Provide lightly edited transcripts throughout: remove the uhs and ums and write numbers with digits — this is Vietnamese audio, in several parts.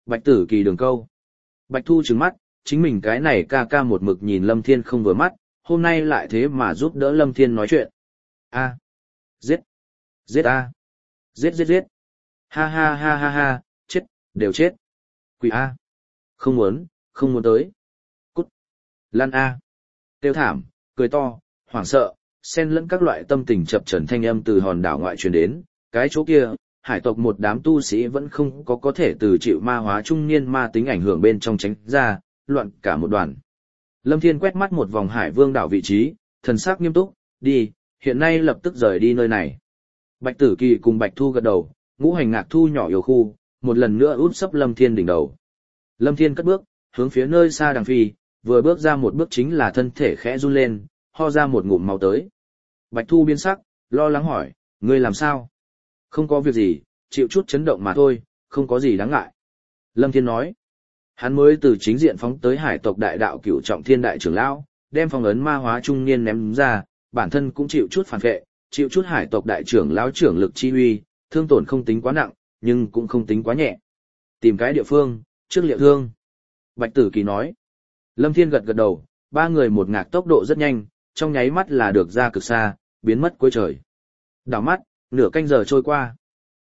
Bạch Tử Kỳ đường câu. Bạch Thu trừng mắt, chính mình cái này ca ca một mực nhìn Lâm Thiên không vừa mắt, hôm nay lại thế mà giúp đỡ Lâm Thiên nói chuyện. A. Giết. Giết a. Giết giết giết. Ha ha ha ha ha, chết, đều chết. Quỷ a. Không muốn, không muốn tới. Cút. Lan a. Tiêu thảm, cười to, hoảng sợ, xen lẫn các loại tâm tình chập chờn thanh âm từ hòn đảo ngoại truyền đến, cái chỗ kia, hải tộc một đám tu sĩ vẫn không có thể từ chịu ma hóa trung niên ma tính ảnh hưởng bên trong tránh ra, loạn cả một đoàn. Lâm Thiên quét mắt một vòng Hải Vương đảo vị trí, thần sắc nghiêm túc, đi, hiện nay lập tức rời đi nơi này. Bạch Tử Kỳ cùng Bạch Thu gật đầu, ngũ hành ngạc thu nhỏ yêu khu, một lần nữa úp sấp Lâm Thiên đỉnh đầu. Lâm Thiên cất bước, hướng phía nơi xa đằng phi, vừa bước ra một bước chính là thân thể khẽ run lên, ho ra một ngụm máu tới. Bạch Thu biến sắc, lo lắng hỏi, ngươi làm sao? Không có việc gì, chịu chút chấn động mà thôi, không có gì đáng ngại. Lâm Thiên nói, hắn mới từ chính diện phóng tới hải tộc đại đạo cửu trọng thiên đại trưởng lão, đem phong ấn ma hóa trung niên ném ra, bản thân cũng chịu chút phản vệ, chịu chút hải tộc đại trưởng lão trưởng lực chi uy, thương tổn không tính quá nặng, nhưng cũng không tính quá nhẹ. Tìm cái địa phương, trước liệu thương. Bạch Tử Kỳ nói. Lâm Thiên gật gật đầu, ba người một ngạc tốc độ rất nhanh, trong nháy mắt là được ra cực xa, biến mất cuối trời. Đảo mắt, nửa canh giờ trôi qua.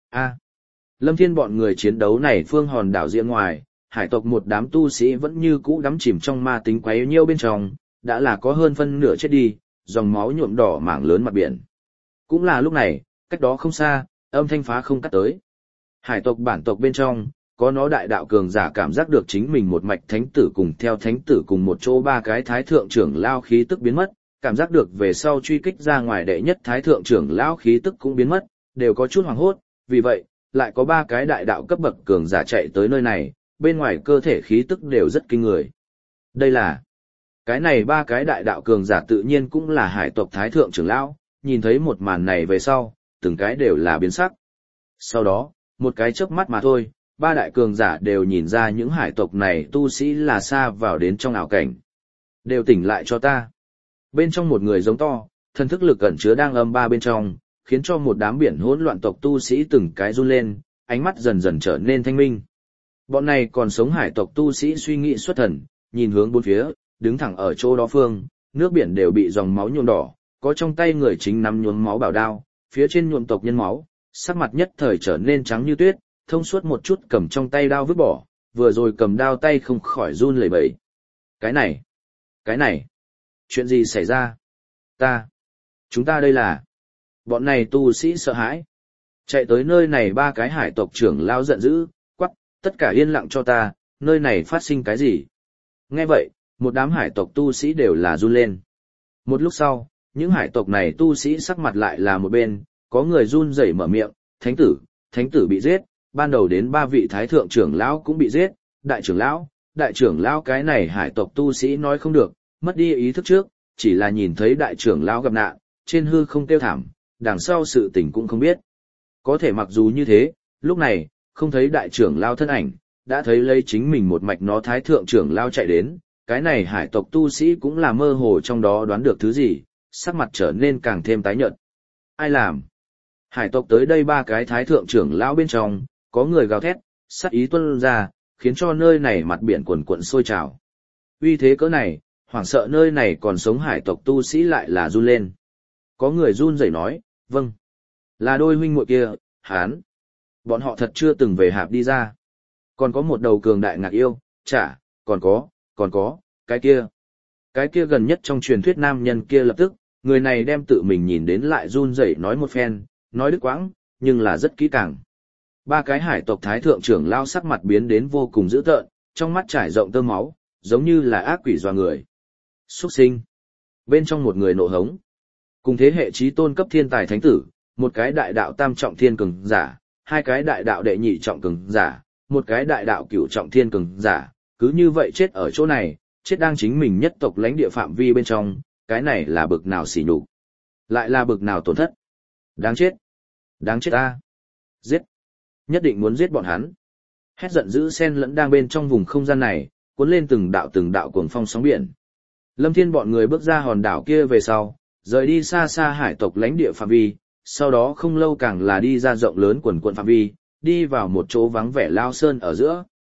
Lâm Thiên bọn người chiến đấu này phương hòn đảo diện ngoài, hải tộc một đám tu sĩ vẫn như cũ đắm chìm trong ma tính quấy nhiêu bên trong, đã là có hơn phân nửa chết đi, dòng máu nhuộm đỏ mảng lớn mặt biển. Cũng là lúc này, cách đó không xa, âm thanh phá không cắt tới. Hải tộc bản tộc bên trong, có nó đại đạo cường giả cảm giác được chính mình một mạch thánh tử cùng theo thánh tử cùng một chỗ ba cái thái thượng trưởng lao khí tức biến mất, cảm giác được về sau truy kích ra ngoài đệ nhất thái thượng trưởng lao khí tức cũng biến mất, đều có chút hoảng hốt, vì vậy, lại có ba cái đại đạo cấp bậc cường giả chạy tới nơi này, bên ngoài cơ thể khí tức đều rất kinh người. Đây là, cái này ba cái đại đạo cường giả tự nhiên cũng là hải tộc thái thượng trưởng lão, nhìn thấy một màn này về sau, từng cái đều là biến sắc. Sau đó, một cái chớp mắt mà thôi, ba đại cường giả đều nhìn ra những hải tộc này tu sĩ là xa vào đến trong ảo cảnh. Đều tỉnh lại cho ta. Bên trong một người giống to, thần thức lực ẩn chứa đang âm ba bên trong, khiến cho một đám biển hỗn loạn tộc tu sĩ từng cái run lên, ánh mắt dần dần trở nên thanh minh. Bọn này còn sống hải tộc tu sĩ suy nghĩ xuất thần, nhìn hướng bốn phía, đứng thẳng ở chỗ đó phương, nước biển đều bị dòng máu nhuộm đỏ, có trong tay người chính nắm nhuốm máu bảo đao, phía trên nhuộm tộc nhân máu, sắc mặt nhất thời trở nên trắng như tuyết, thông suốt một chút cầm trong tay đao vứt bỏ, vừa rồi cầm đao tay không khỏi run lẩy bẩy. Cái này, chuyện gì xảy ra? Chúng ta đây là... Bọn này tu sĩ sợ hãi. Chạy tới nơi này ba cái hải tộc trưởng lao giận dữ, quắc, tất cả yên lặng cho ta, nơi này phát sinh cái gì? Nghe vậy, một đám hải tộc tu sĩ đều là run lên. Một lúc sau, những hải tộc này tu sĩ sắc mặt lại là một bên, có người run rẩy mở miệng, thánh tử bị giết, ban đầu đến ba vị thái thượng trưởng lão cũng bị giết, đại trưởng lão cái này hải tộc tu sĩ nói không được, mất đi ý thức trước, chỉ là nhìn thấy đại trưởng lão gặp nạn, trên hư không kêu thảm, đằng sau sự tình cũng không biết. Có thể mặc dù như thế, lúc này, không thấy đại trưởng lão thân ảnh, đã thấy lấy chính mình một mạch nó thái thượng trưởng lão chạy đến, cái này hải tộc tu sĩ cũng là mơ hồ trong đó đoán được thứ gì, sắc mặt trở nên càng thêm tái nhợt. Ai làm? Hải tộc tới đây ba cái thái thượng trưởng lão bên trong, có người gào thét, sát ý tuôn ra, khiến cho nơi này mặt biển cuồn cuộn sôi trào. Uy thế cỡ này, hoảng sợ nơi này còn sống hải tộc tu sĩ lại là run lên. Có người run rẩy nói, vâng, là đôi huynh muội kia, hán. Bọn họ thật chưa từng về hạp đi ra. Còn có một đầu cường đại ngạc yêu, còn có, cái kia gần nhất trong truyền thuyết nam nhân kia lập tức, người này đem tự mình nhìn đến lại run rẩy nói một phen, nói đứt quãng, nhưng là rất kỹ càng. Ba cái hải tộc thái thượng trưởng lao sắc mặt biến đến vô cùng dữ tợn, trong mắt trải rộng tơ máu, giống như là ác quỷ doa người. Xuất sinh. Bên trong một người nộ hống. Cùng thế hệ chí tôn cấp thiên tài thánh tử, một cái đại đạo tam trọng thiên cường giả, hai cái đại đạo đệ nhị trọng cường giả, một cái đại đạo cửu trọng thiên cường giả, cứ như vậy chết ở chỗ này, chết đang chính mình nhất tộc lãnh địa phạm vi bên trong, cái này là bực nào sỉ nhục, lại là bực nào tổn thất. Đáng chết ta. Giết. Nhất định muốn giết bọn hắn. Hét giận dữ xen lẫn đang bên trong vùng không gian này, cuốn lên từng đạo cuồng phong sóng biển. Lâm Thiên bọn người bước ra hòn đảo kia về sau, rời đi xa xa hải tộc lãnh địa phạm vi, sau đó không lâu càng là đi ra rộng lớn quần quận phạm vi, đi vào một chỗ vắng vẻ lao sơn ở giữa.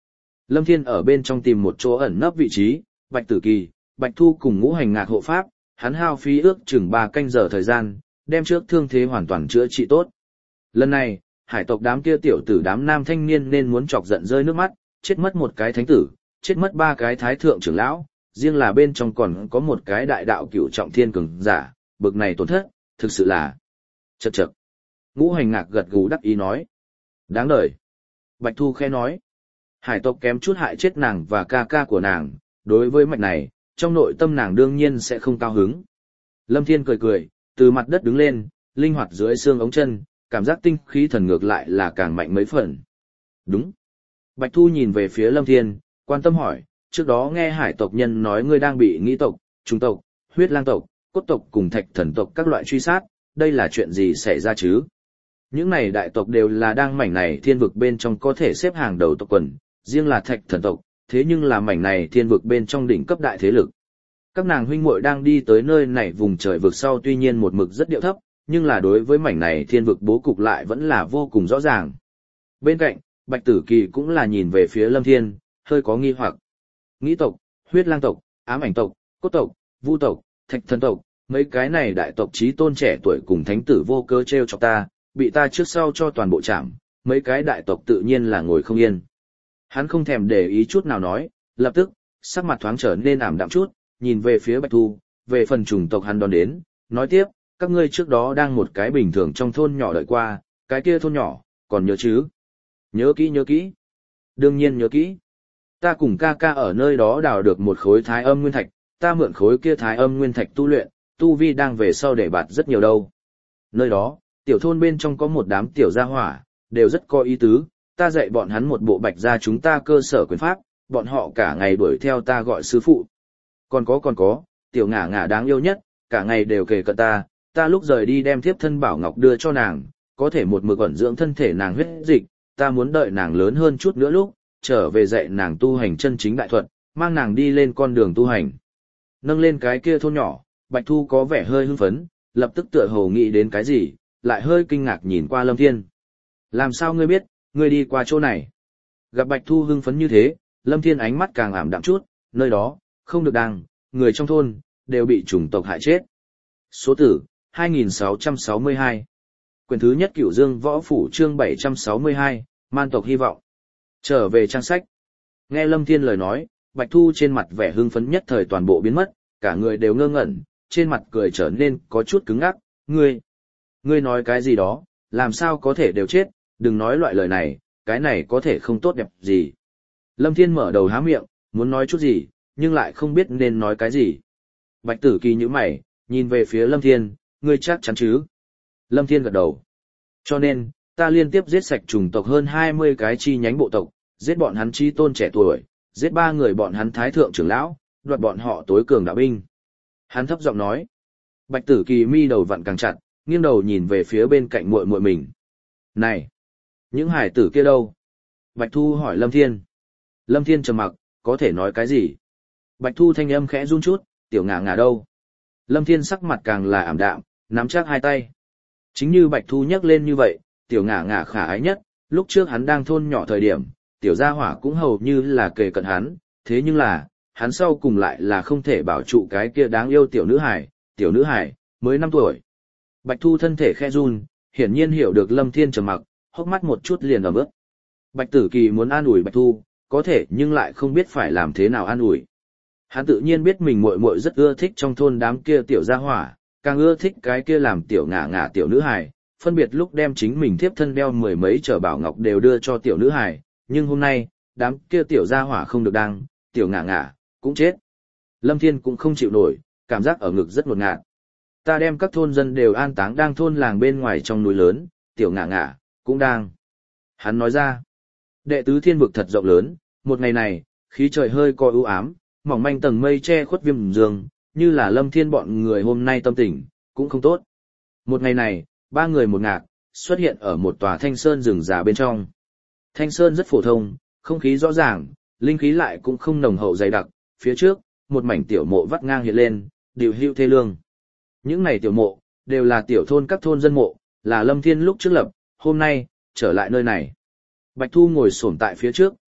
Lâm Thiên ở bên trong tìm một chỗ ẩn nấp vị trí, Bạch Tử Kỳ, Bạch Thu cùng Ngũ Hành Ngạc hộ pháp, hắn hao phí ước chừng 3 canh giờ thời gian, đem trước thương thế hoàn toàn chữa trị tốt. Lần này, hải tộc đám kia tiểu tử đám nam thanh niên nên muốn chọc giận rơi nước mắt, chết mất một cái thánh tử, chết mất 3 cái thái thượng trưởng lão, riêng là bên trong còn có một cái đại đạo cửu trọng thiên cường giả, bực này tổn thất, thực sự là chậc chậc. Ngũ Hành Ngạc gật gù đắc ý nói. Đáng đời. Bạch Thu khẽ nói. Hải tộc kém chút hại chết nàng và ca ca của nàng, đối với mạch này, trong nội tâm nàng đương nhiên sẽ không cao hứng. Lâm Thiên cười cười, từ mặt đất đứng lên, linh hoạt dưới xương ống chân, cảm giác tinh khí thần ngược lại là càng mạnh mấy phần. Đúng. Bạch Thu nhìn về phía Lâm Thiên, quan tâm hỏi, trước đó nghe hải tộc nhân nói ngươi đang bị nghĩ tộc, trung tộc, huyết lang tộc, cốt tộc cùng thạch thần tộc các loại truy sát, đây là chuyện gì xảy ra chứ? Những này đại tộc đều là đang mảnh này thiên vực bên trong có thể xếp hàng đầu tộc quần, riêng là thạch thần tộc, thế nhưng là mảnh này thiên vực bên trong đỉnh cấp đại thế lực. Các nàng huynh muội đang đi tới nơi này vùng trời vực sau tuy nhiên một mực rất điệu thấp, nhưng là đối với mảnh này thiên vực bố cục lại vẫn là vô cùng rõ ràng. Bên cạnh, Bạch Tử Kỳ cũng là nhìn về phía Lâm Thiên, hơi có nghi hoặc. Nghĩ tộc, huyết lang tộc, ám ảnh tộc, cốt tộc, vu tộc, thạch thần tộc, mấy cái này đại tộc chí tôn trẻ tuổi cùng thánh tử vô cơ treo chọc ta, bị ta trước sau cho toàn bộ chạm, mấy cái đại tộc tự nhiên là ngồi không yên. Hắn không thèm để ý chút nào nói, lập tức, sắc mặt thoáng trở nên ảm đạm chút, nhìn về phía Bạch Thu, về phần chủng tộc hắn đón đến, nói tiếp, các ngươi trước đó đang một cái bình thường trong thôn nhỏ đợi qua, cái kia thôn nhỏ, còn nhớ chứ? Nhớ kỹ. Đương nhiên nhớ kỹ. Ta cùng ca ca ở nơi đó đào được một khối thái âm nguyên thạch, ta mượn khối kia thái âm nguyên thạch tu luyện, tu vi đang về sau để bạt rất nhiều đâu. Nơi đó, tiểu thôn bên trong có một đám tiểu gia hỏa, đều rất có ý tứ, ta dạy bọn hắn một bộ bạch gia chúng ta cơ sở quyền pháp, bọn họ cả ngày đuổi theo ta gọi sư phụ. Còn có, tiểu ngả ngả đáng yêu nhất, cả ngày đều kề cận ta lúc rời đi đem thiếp thân bảo ngọc đưa cho nàng, có thể một mực ẩn dưỡng thân thể nàng huyết dịch, ta muốn đợi nàng lớn hơn chút nữa lúc, trở về dạy nàng tu hành chân chính đại thuật, mang nàng đi lên con đường tu hành. Nâng lên cái kia thôn nhỏ, Bạch Thu có vẻ hơi hưng phấn, lập tức tựa hồ nghĩ đến cái gì, lại hơi kinh ngạc nhìn qua Lâm Thiên. Làm sao ngươi biết, ngươi đi qua chỗ này? Gặp Bạch Thu hưng phấn như thế, Lâm Thiên ánh mắt càng ảm đạm chút, nơi đó, không được đàng, người trong thôn, đều bị chủng tộc hại chết. Số tử, 2662. Quyển thứ nhất Cửu Dương Võ Phủ chương 762, Man tộc hy vọng. Trở về trang sách. Nghe Lâm Thiên lời nói, Bạch Thu trên mặt vẻ hưng phấn nhất thời toàn bộ biến mất, cả người đều ngơ ngẩn, trên mặt cười trở nên có chút cứng ngắc. Ngươi nói cái gì đó, làm sao có thể đều chết, đừng nói loại lời này, cái này có thể không tốt đẹp gì. Lâm Thiên mở đầu há miệng, muốn nói chút gì, nhưng lại không biết nên nói cái gì. Bạch Tử Kỳ nhíu mày, nhìn về phía Lâm Thiên, ngươi chắc chắn chứ? Lâm Thiên gật đầu. Cho nên, ta liên tiếp giết sạch chủng tộc hơn 20 cái chi nhánh bộ tộc, giết bọn hắn chi tôn trẻ tuổi, giết 3 người bọn hắn thái thượng trưởng lão, đoạt bọn họ tối cường đạo binh. Hắn thấp giọng nói. Bạch Tử Kỳ mi đầu vặn càng chặt, nghiêng đầu nhìn về phía bên cạnh muội muội mình. Này, những hải tử kia đâu? Bạch Thu hỏi Lâm Thiên. Lâm Thiên trầm mặc, có thể nói cái gì? Bạch Thu thanh âm khẽ run chút, tiểu ngả ngả đâu? Lâm Thiên sắc mặt càng là ảm đạm, nắm chắc hai tay. Chính như Bạch Thu nhắc lên như vậy, tiểu ngả ngả khả ái nhất, lúc trước hắn đang thôn nhỏ thời điểm, tiểu gia hỏa cũng hầu như là kề cận hắn, thế nhưng là, hắn sau cùng lại là không thể bảo trụ cái kia đáng yêu tiểu nữ hải, mới 5 tuổi. Bạch Thu thân thể khe run, hiển nhiên hiểu được Lâm Thiên trầm mặc, hốc mắt một chút liền ẩm ướt. Bạch Tử Kỳ muốn an ủi Bạch Thu, có thể nhưng lại không biết phải làm thế nào an ủi. Hắn tự nhiên biết mình muội muội rất ưa thích trong thôn đám kia tiểu gia hỏa, càng ưa thích cái kia làm tiểu ngả ngả tiểu nữ hài, phân biệt lúc đem chính mình thiếp thân đeo 10 mấy trở bảo ngọc đều đưa cho tiểu nữ hài, nhưng hôm nay, đám kia tiểu gia hỏa không được đăng, tiểu ngả ngả, cũng chết. Lâm Thiên cũng không chịu nổi, cảm giác ở ngực rất ngột ngạt. Ta đem các thôn dân đều an táng đang thôn làng bên ngoài trong núi lớn, tiểu ngả ngả, cũng đang. Hắn nói ra, đệ tứ thiên vực thật rộng lớn, một ngày này, khí trời hơi có ưu ám, mỏng manh tầng mây che khuất viêm dương, như là Lâm Thiên bọn người hôm nay tâm tình, cũng không tốt. Một ngày này, 3 người một ngạc, xuất hiện ở một tòa thanh sơn rừng già bên trong. Thanh sơn rất phổ thông, không khí rõ ràng, linh khí lại cũng không nồng hậu dày đặc, phía trước, một mảnh tiểu mộ vắt ngang hiện lên, điều hưu thê lương. Những này tiểu mộ, đều là tiểu thôn các thôn dân mộ, là Lâm Thiên lúc trước lập, hôm nay, trở lại nơi này. Bạch Thu ngồi xổm tại phía trước,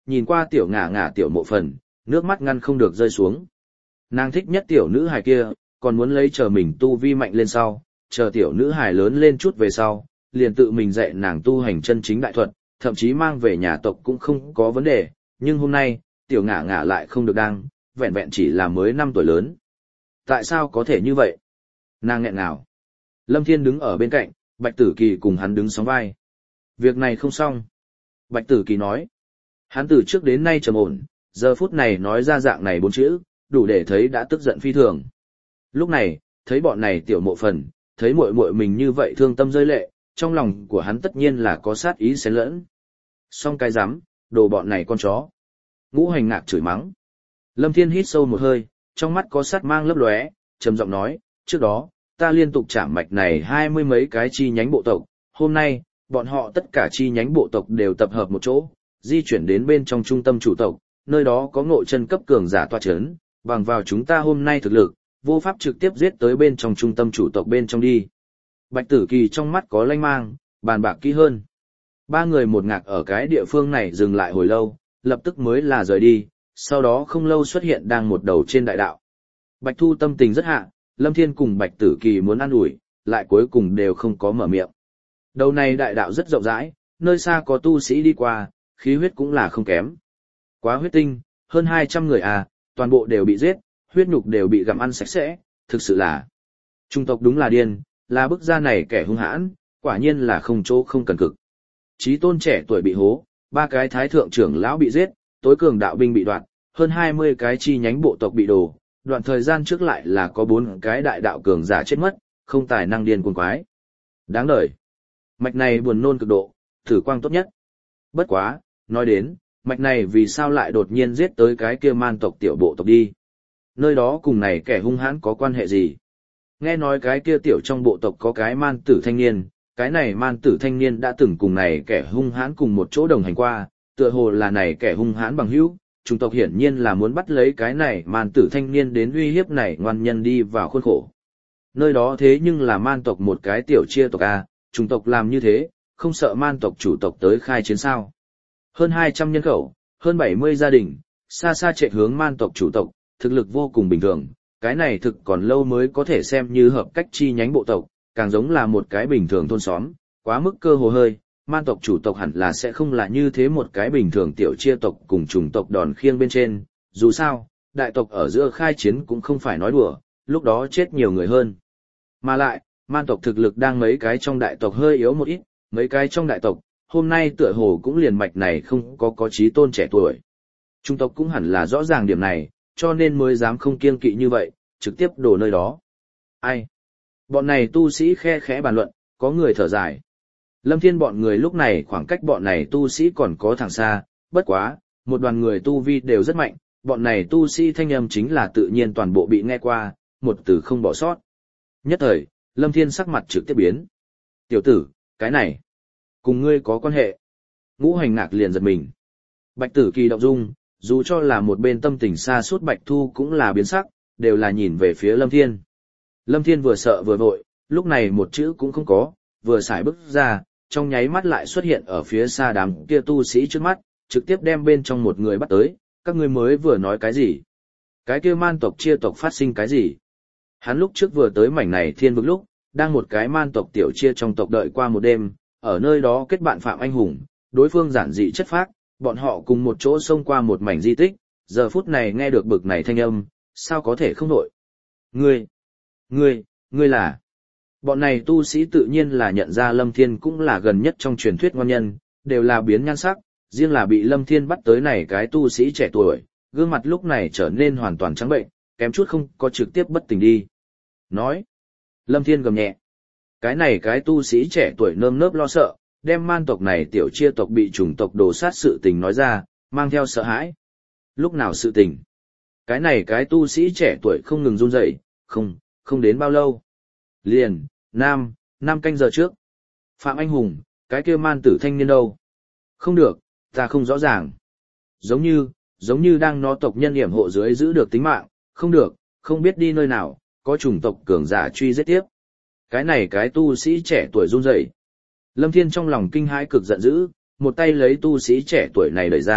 nhìn qua tiểu ngả ngả tiểu mộ phần, nước mắt ngăn không được rơi xuống. Nàng thích nhất tiểu nữ hài kia, còn muốn lấy chờ mình tu vi mạnh lên sau, chờ tiểu nữ hài lớn lên chút về sau, liền tự mình dạy nàng tu hành chân chính đại thuật, thậm chí mang về nhà tộc cũng không có vấn đề, nhưng hôm nay, tiểu ngả ngả lại không được đang, vẹn vẹn chỉ là mới 5 tuổi lớn. Tại sao có thể như vậy? Nàng nghẹn ngào. Lâm Thiên đứng ở bên cạnh, Bạch Tử Kỳ cùng hắn đứng sóng vai. Việc này không xong. Bạch Tử Kỳ nói. Hắn từ trước đến nay trầm ổn, giờ phút này nói ra dạng này 4 chữ, đủ để thấy đã tức giận phi thường. Lúc này, thấy bọn này tiểu mộ phần, thấy muội muội mình như vậy thương tâm rơi lệ, trong lòng của hắn tất nhiên là có sát ý xen lẫn. Xong cái rắm, đồ bọn này con chó. Ngũ Hành Ngạc chửi mắng. Lâm Thiên hít sâu một hơi, trong mắt có sát mang lấp lóe, trầm giọng nói, trước đó, ta liên tục chạm mạch này 20 mấy cái chi nhánh bộ tộc, hôm nay, bọn họ tất cả chi nhánh bộ tộc đều tập hợp một chỗ, di chuyển đến bên trong trung tâm chủ tộc, nơi đó có ngộ chân cấp cường giả tọa chấn, bằng vào chúng ta hôm nay thực lực, vô pháp trực tiếp giết tới bên trong trung tâm chủ tộc bên trong đi. Bạch Tử Kỳ trong mắt có lanh mang, bàn bạc kỹ hơn. Ba người một ngạc ở cái địa phương này dừng lại hồi lâu, lập tức mới là rời đi, sau đó không lâu xuất hiện đang một đầu trên đại đạo. Bạch Thu tâm tình rất hạ, Lâm Thiên cùng Bạch Tử Kỳ muốn ăn ủi, lại cuối cùng đều không có mở miệng. Đầu này đại đạo rất rộng rãi, nơi xa có tu sĩ đi qua, khí huyết cũng là không kém. Quá huyết tinh, hơn 200 người à, toàn bộ đều bị giết, huyết nhục đều bị gặm ăn sạch sẽ, thực sự là. Trung tộc đúng là điên, là bức gia này kẻ hung hãn, quả nhiên là không chỗ không cần cực. Chí tôn trẻ tuổi bị hố, 3 cái thái thượng trưởng lão bị giết, tối cường đạo binh bị đoạt, hơn 20 cái chi nhánh bộ tộc bị đổ, đoạn thời gian trước lại là có 4 cái đại đạo cường giả chết mất, không tài năng điên cuồng quái. Đáng đời. Mạch này buồn nôn cực độ, thử quang tốt nhất. Bất quá, nói đến, mạch này vì sao lại đột nhiên giết tới cái kia man tộc tiểu bộ tộc đi. Nơi đó cùng này kẻ hung hãn có quan hệ gì? Nghe nói cái kia tiểu trong bộ tộc có cái man tử thanh niên, cái này man tử thanh niên đã từng cùng này kẻ hung hãn cùng một chỗ đồng hành qua, tựa hồ là này kẻ hung hãn bằng hữu, chủng tộc hiển nhiên là muốn bắt lấy cái này man tử thanh niên đến uy hiếp này ngoan nhân đi vào khuôn khổ. Nơi đó thế nhưng là man tộc một cái tiểu chia tộc A, chủng tộc làm như thế, không sợ man tộc chủ tộc tới khai chiến sao. Hơn 200 nhân khẩu, hơn 70 gia đình, xa xa chạy hướng man tộc chủ tộc, thực lực vô cùng bình thường, cái này thực còn lâu mới có thể xem như hợp cách chi nhánh bộ tộc, càng giống là một cái bình thường thôn xóm, quá mức cơ hồ hơi, man tộc chủ tộc hẳn là sẽ không là như thế một cái bình thường tiểu chia tộc cùng chủng tộc đòn khiêng bên trên, dù sao, đại tộc ở giữa khai chiến cũng không phải nói đùa, lúc đó chết nhiều người hơn. Mà lại, man tộc thực lực đang mấy cái trong đại tộc hơi yếu một ít, mấy cái trong đại tộc, hôm nay tựa hồ cũng liền mạch này không có chí tôn trẻ tuổi. Trung tộc cũng hẳn là rõ ràng điểm này, cho nên mới dám không kiêng kỵ như vậy, trực tiếp đổ nơi đó. Ai? Bọn này tu sĩ khe khẽ bàn luận, có người thở dài. Lâm Thiên bọn người lúc này khoảng cách bọn này tu sĩ còn có thẳng xa, bất quá, một đoàn người tu vi đều rất mạnh, bọn này tu sĩ thanh âm chính là tự nhiên toàn bộ bị nghe qua, một từ không bỏ sót. Nhất thời, Lâm Thiên sắc mặt trực tiếp biến. Tiểu tử, cái này, cùng ngươi có quan hệ. Ngũ Hành Ngạc liền giật mình. Bạch Tử Kỳ động dung, dù cho là một bên tâm tình xa suốt Bạch Thu cũng là biến sắc, đều là nhìn về phía Lâm Thiên. Lâm Thiên vừa sợ vừa vội, lúc này một chữ cũng không có, vừa xài bước ra, trong nháy mắt lại xuất hiện ở phía xa đám kia tu sĩ trước mắt, trực tiếp đem bên trong một người bắt tới, các ngươi mới vừa nói cái gì? Cái kia man tộc chia tộc phát sinh cái gì? Hắn lúc trước vừa tới mảnh này thiên vực lúc, đang một cái man tộc tiểu chia trong tộc đợi qua một đêm, ở nơi đó kết bạn Phạm Anh Hùng, đối phương giản dị chất phác, bọn họ cùng một chỗ xông qua một mảnh di tích, giờ phút này nghe được bực này thanh âm, sao có thể không nổi? Ngươi là... Bọn này tu sĩ tự nhiên là nhận ra Lâm Thiên cũng là gần nhất trong truyền thuyết ngon nhân, đều là biến nhan sắc, riêng là bị Lâm Thiên bắt tới này cái tu sĩ trẻ tuổi, gương mặt lúc này trở nên hoàn toàn trắng bệnh, kém chút không có trực tiếp bất tỉnh đi. Nói, Lâm Thiên gầm nhẹ, cái này cái tu sĩ trẻ tuổi nơm nớp lo sợ, đem man tộc này tiểu chia tộc bị chủng tộc đồ sát sự tình nói ra, mang theo sợ hãi. Lúc nào sự tình? Cái này cái tu sĩ trẻ tuổi không ngừng run rẩy, không đến bao lâu. Liền, năm canh giờ trước. Phạm Anh Hùng, cái kia man tử thanh niên đâu? Không được, ta không rõ ràng. Giống như đang nó tộc nhân hiểm hộ dưới giữ được tính mạng, không được, không biết đi nơi nào, có chủng tộc cường giả truy giết tiếp. Cái này cái tu sĩ trẻ tuổi run rẩy. Lâm Thiên trong lòng kinh hãi cực giận dữ, một tay lấy tu sĩ trẻ tuổi này đẩy ra,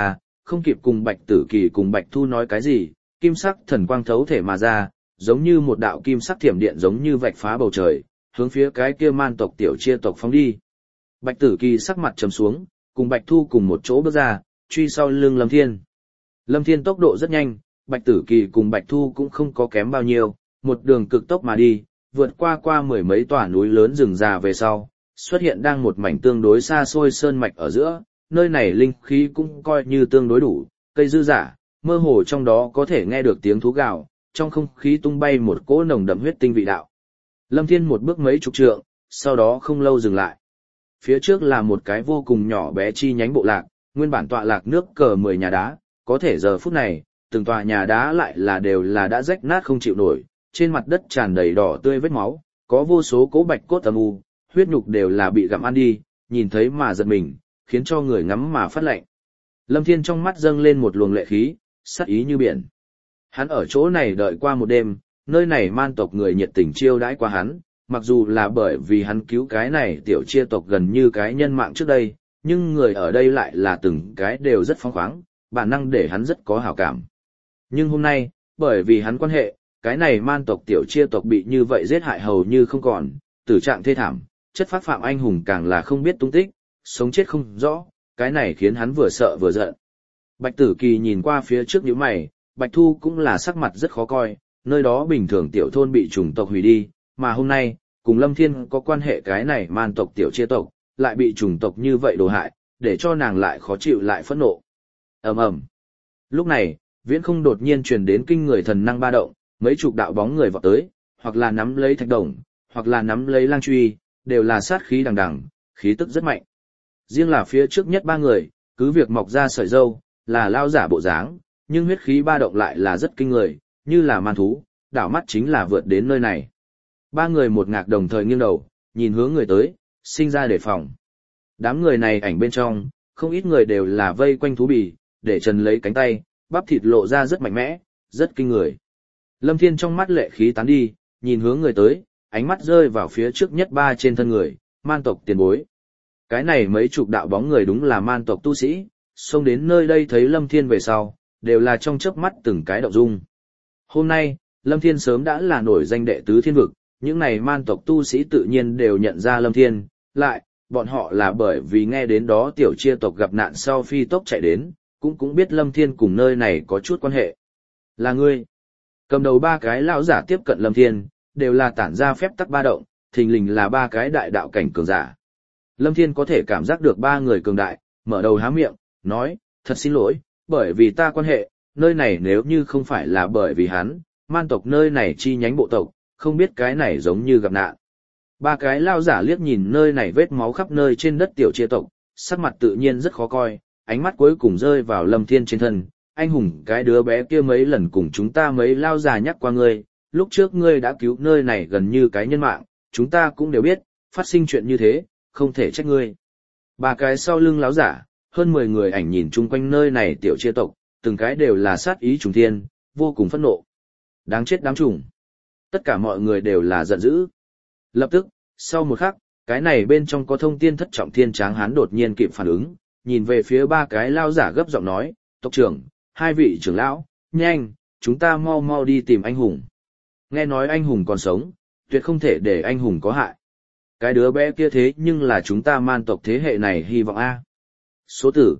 không kịp cùng Bạch Tử Kỳ cùng Bạch Thu nói cái gì, kim sắc thần quang thấu thể mà ra, giống như một đạo kim sắc thiểm điện giống như vạch phá bầu trời, hướng phía cái kia man tộc tiểu chia tộc phóng đi. Bạch Tử Kỳ sắc mặt trầm xuống, cùng Bạch Thu cùng một chỗ bước ra, truy sau lưng Lâm Thiên. Lâm Thiên tốc độ rất nhanh, Bạch Tử Kỳ cùng Bạch Thu cũng không có kém bao nhiêu, một đường cực tốc mà đi, vượt qua mười mấy tòa núi lớn rừng già về sau, xuất hiện đang một mảnh tương đối xa xôi sơn mạch ở giữa, nơi này linh khí cũng coi như tương đối đủ, cây dư giả, mơ hồ trong đó có thể nghe được tiếng thú gào, trong không khí tung bay một cỗ nồng đậm huyết tinh vị đạo. Lâm Thiên một bước mấy chục trượng, sau đó không lâu dừng lại. Phía trước là một cái vô cùng nhỏ bé chi nhánh bộ lạc, nguyên bản tọa lạc nước cờ 10 nhà đá, có thể giờ phút này, từng tòa nhà đá lại là đều là đã rách nát không chịu nổi, trên mặt đất tràn đầy đỏ tươi vết máu, có vô số cỗ bạch cốt âm u, huyết nhục đều là bị gặm ăn đi, nhìn thấy mà giật mình, khiến cho người ngắm mà phát lạnh. Lâm Thiên trong mắt dâng lên một luồng lệ khí, sát ý như biển. Hắn ở chỗ này đợi qua một đêm, nơi này man tộc người nhiệt tình chiêu đãi qua hắn, mặc dù là bởi vì hắn cứu cái này tiểu chia tộc gần như cái nhân mạng trước đây, nhưng người ở đây lại là từng cái đều rất phóng khoáng, bản năng để hắn rất có hảo cảm. Nhưng hôm nay, bởi vì hắn quan hệ, cái này man tộc tiểu chia tộc bị như vậy giết hại hầu như không còn, tử trạng thê thảm, chất phác phạm anh hùng càng là không biết tung tích, sống chết không rõ, cái này khiến hắn vừa sợ vừa giận. Bạch Tử Kỳ nhìn qua phía trước nhíu mày, Bạch Thu cũng là sắc mặt rất khó coi, nơi đó bình thường tiểu thôn bị chủng tộc hủy đi, mà hôm nay, cùng Lâm Thiên có quan hệ cái này man tộc tiểu chia tộc, lại bị chủng tộc như vậy đổ hại, để cho nàng lại khó chịu lại phẫn nộ. Ầm ầm. Lúc này, viễn không đột nhiên truyền đến kinh người thần năng ba động, mấy chục đạo bóng người vọt tới, hoặc là nắm lấy thạch đồng, hoặc là nắm lấy lang truy, đều là sát khí đằng đằng, khí tức rất mạnh. Riêng là phía trước nhất ba người, cứ việc mọc ra sợi râu, là lao giả bộ dáng, nhưng huyết khí ba động lại là rất kinh người, như là man thú, đảo mắt chính là vượt đến nơi này. Ba người một ngạc đồng thời nghiêng đầu, nhìn hướng người tới, sinh ra đề phòng. Đám người này ảnh bên trong, không ít người đều là vây quanh thú bì, để trần lấy cánh tay, bắp thịt lộ ra rất mạnh mẽ, rất kinh người. Lâm Thiên trong mắt lệ khí tán đi, nhìn hướng người tới, ánh mắt rơi vào phía trước nhất ba trên thân người, man tộc tiền bối. Cái này mấy chục đạo bóng người đúng là man tộc tu sĩ, xông đến nơi đây thấy Lâm Thiên về sau, đều là trong chớp mắt từng cái động dung. Hôm nay, Lâm Thiên sớm đã là nổi danh đệ tứ thiên vực, những này man tộc tu sĩ tự nhiên đều nhận ra Lâm Thiên, lại, bọn họ là bởi vì nghe đến đó tiểu chia tộc gặp nạn sau phi tốc chạy đến, cũng biết Lâm Thiên cùng nơi này có chút quan hệ. Là ngươi. Cầm đầu ba cái lão giả tiếp cận Lâm Thiên, đều là tản ra phép tắc ba động, thình lình là ba cái đại đạo cảnh cường giả. Lâm Thiên có thể cảm giác được ba người cường đại, mở đầu há miệng, nói, thật xin lỗi, bởi vì ta quan hệ, nơi này nếu như không phải là bởi vì hắn, man tộc nơi này chi nhánh bộ tộc, không biết cái này giống như gặp nạn. Ba cái lao giả liếc nhìn nơi này vết máu khắp nơi trên đất tiểu chia tộc, sắc mặt tự nhiên rất khó coi, ánh mắt cuối cùng rơi vào Lâm Thiên trên thân. Anh hùng cái đứa bé kia mấy lần cùng chúng ta mấy lao già nhắc qua ngươi, lúc trước ngươi đã cứu nơi này gần như cái nhân mạng, chúng ta cũng đều biết, phát sinh chuyện như thế, không thể trách ngươi. Ba cái sau lưng láo giả, hơn 10 người ảnh nhìn chung quanh nơi này tiểu chia tộc, từng cái đều là sát ý trùng thiên, vô cùng phẫn nộ. Đáng chết đám trùng. Tất cả mọi người đều là giận dữ. Lập tức, sau một khắc, cái này bên trong có thông tiên thất trọng thiên tráng hán đột nhiên kịp phản ứng, nhìn về phía ba cái lao giả gấp giọng nói, tộc trưởng, hai vị trưởng lão, nhanh, chúng ta mau mau đi tìm anh hùng. Nghe nói anh hùng còn sống, tuyệt không thể để anh hùng có hại. Cái đứa bé kia thế nhưng là chúng ta man tộc thế hệ này hy vọng A. Số tử,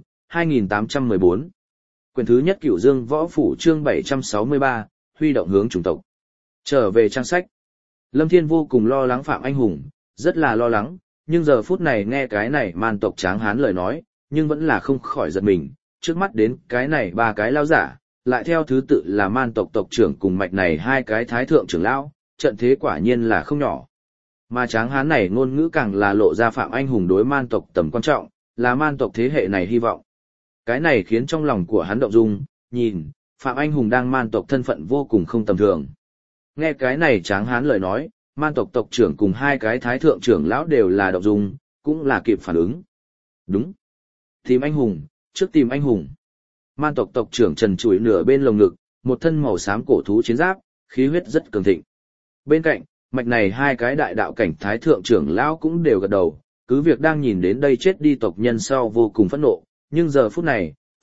2814. Quyển thứ nhất Cửu Dương Võ Phủ chương 763, huy động hướng chủng tộc. Trở về trang sách. Lâm Thiên vô cùng lo lắng Phạm Anh Hùng, rất là lo lắng, nhưng giờ phút này nghe cái này man tộc tráng hán lời nói, nhưng vẫn là không khỏi giật mình, trước mắt đến cái này ba cái lao giả, lại theo thứ tự là man tộc tộc trưởng cùng mạch này hai cái thái thượng trưởng lão, trận thế quả nhiên là không nhỏ. Mà tráng hán này ngôn ngữ càng là lộ ra Phạm Anh Hùng đối man tộc tầm quan trọng, là man tộc thế hệ này hy vọng. Cái này khiến trong lòng của hắn động dung, nhìn, Phạm Anh Hùng đang man tộc thân phận vô cùng không tầm thường. Nghe cái này tráng hán lời nói, man tộc tộc trưởng cùng hai cái thái thượng trưởng lão đều là động dung, cũng là kịp phản ứng. Đúng. Tìm anh hùng, trước tìm anh hùng. Man tộc tộc trưởng trần trụi nửa bên lồng ngực, một thân màu xám cổ thú chiến giáp, khí huyết rất cường thịnh. Bên cạnh, mạch này hai cái đại đạo cảnh thái thượng trưởng lão cũng đều gật đầu, cứ việc đang nhìn đến đây chết đi tộc nhân sau vô cùng phẫn nộ, nhưng giờ phút này,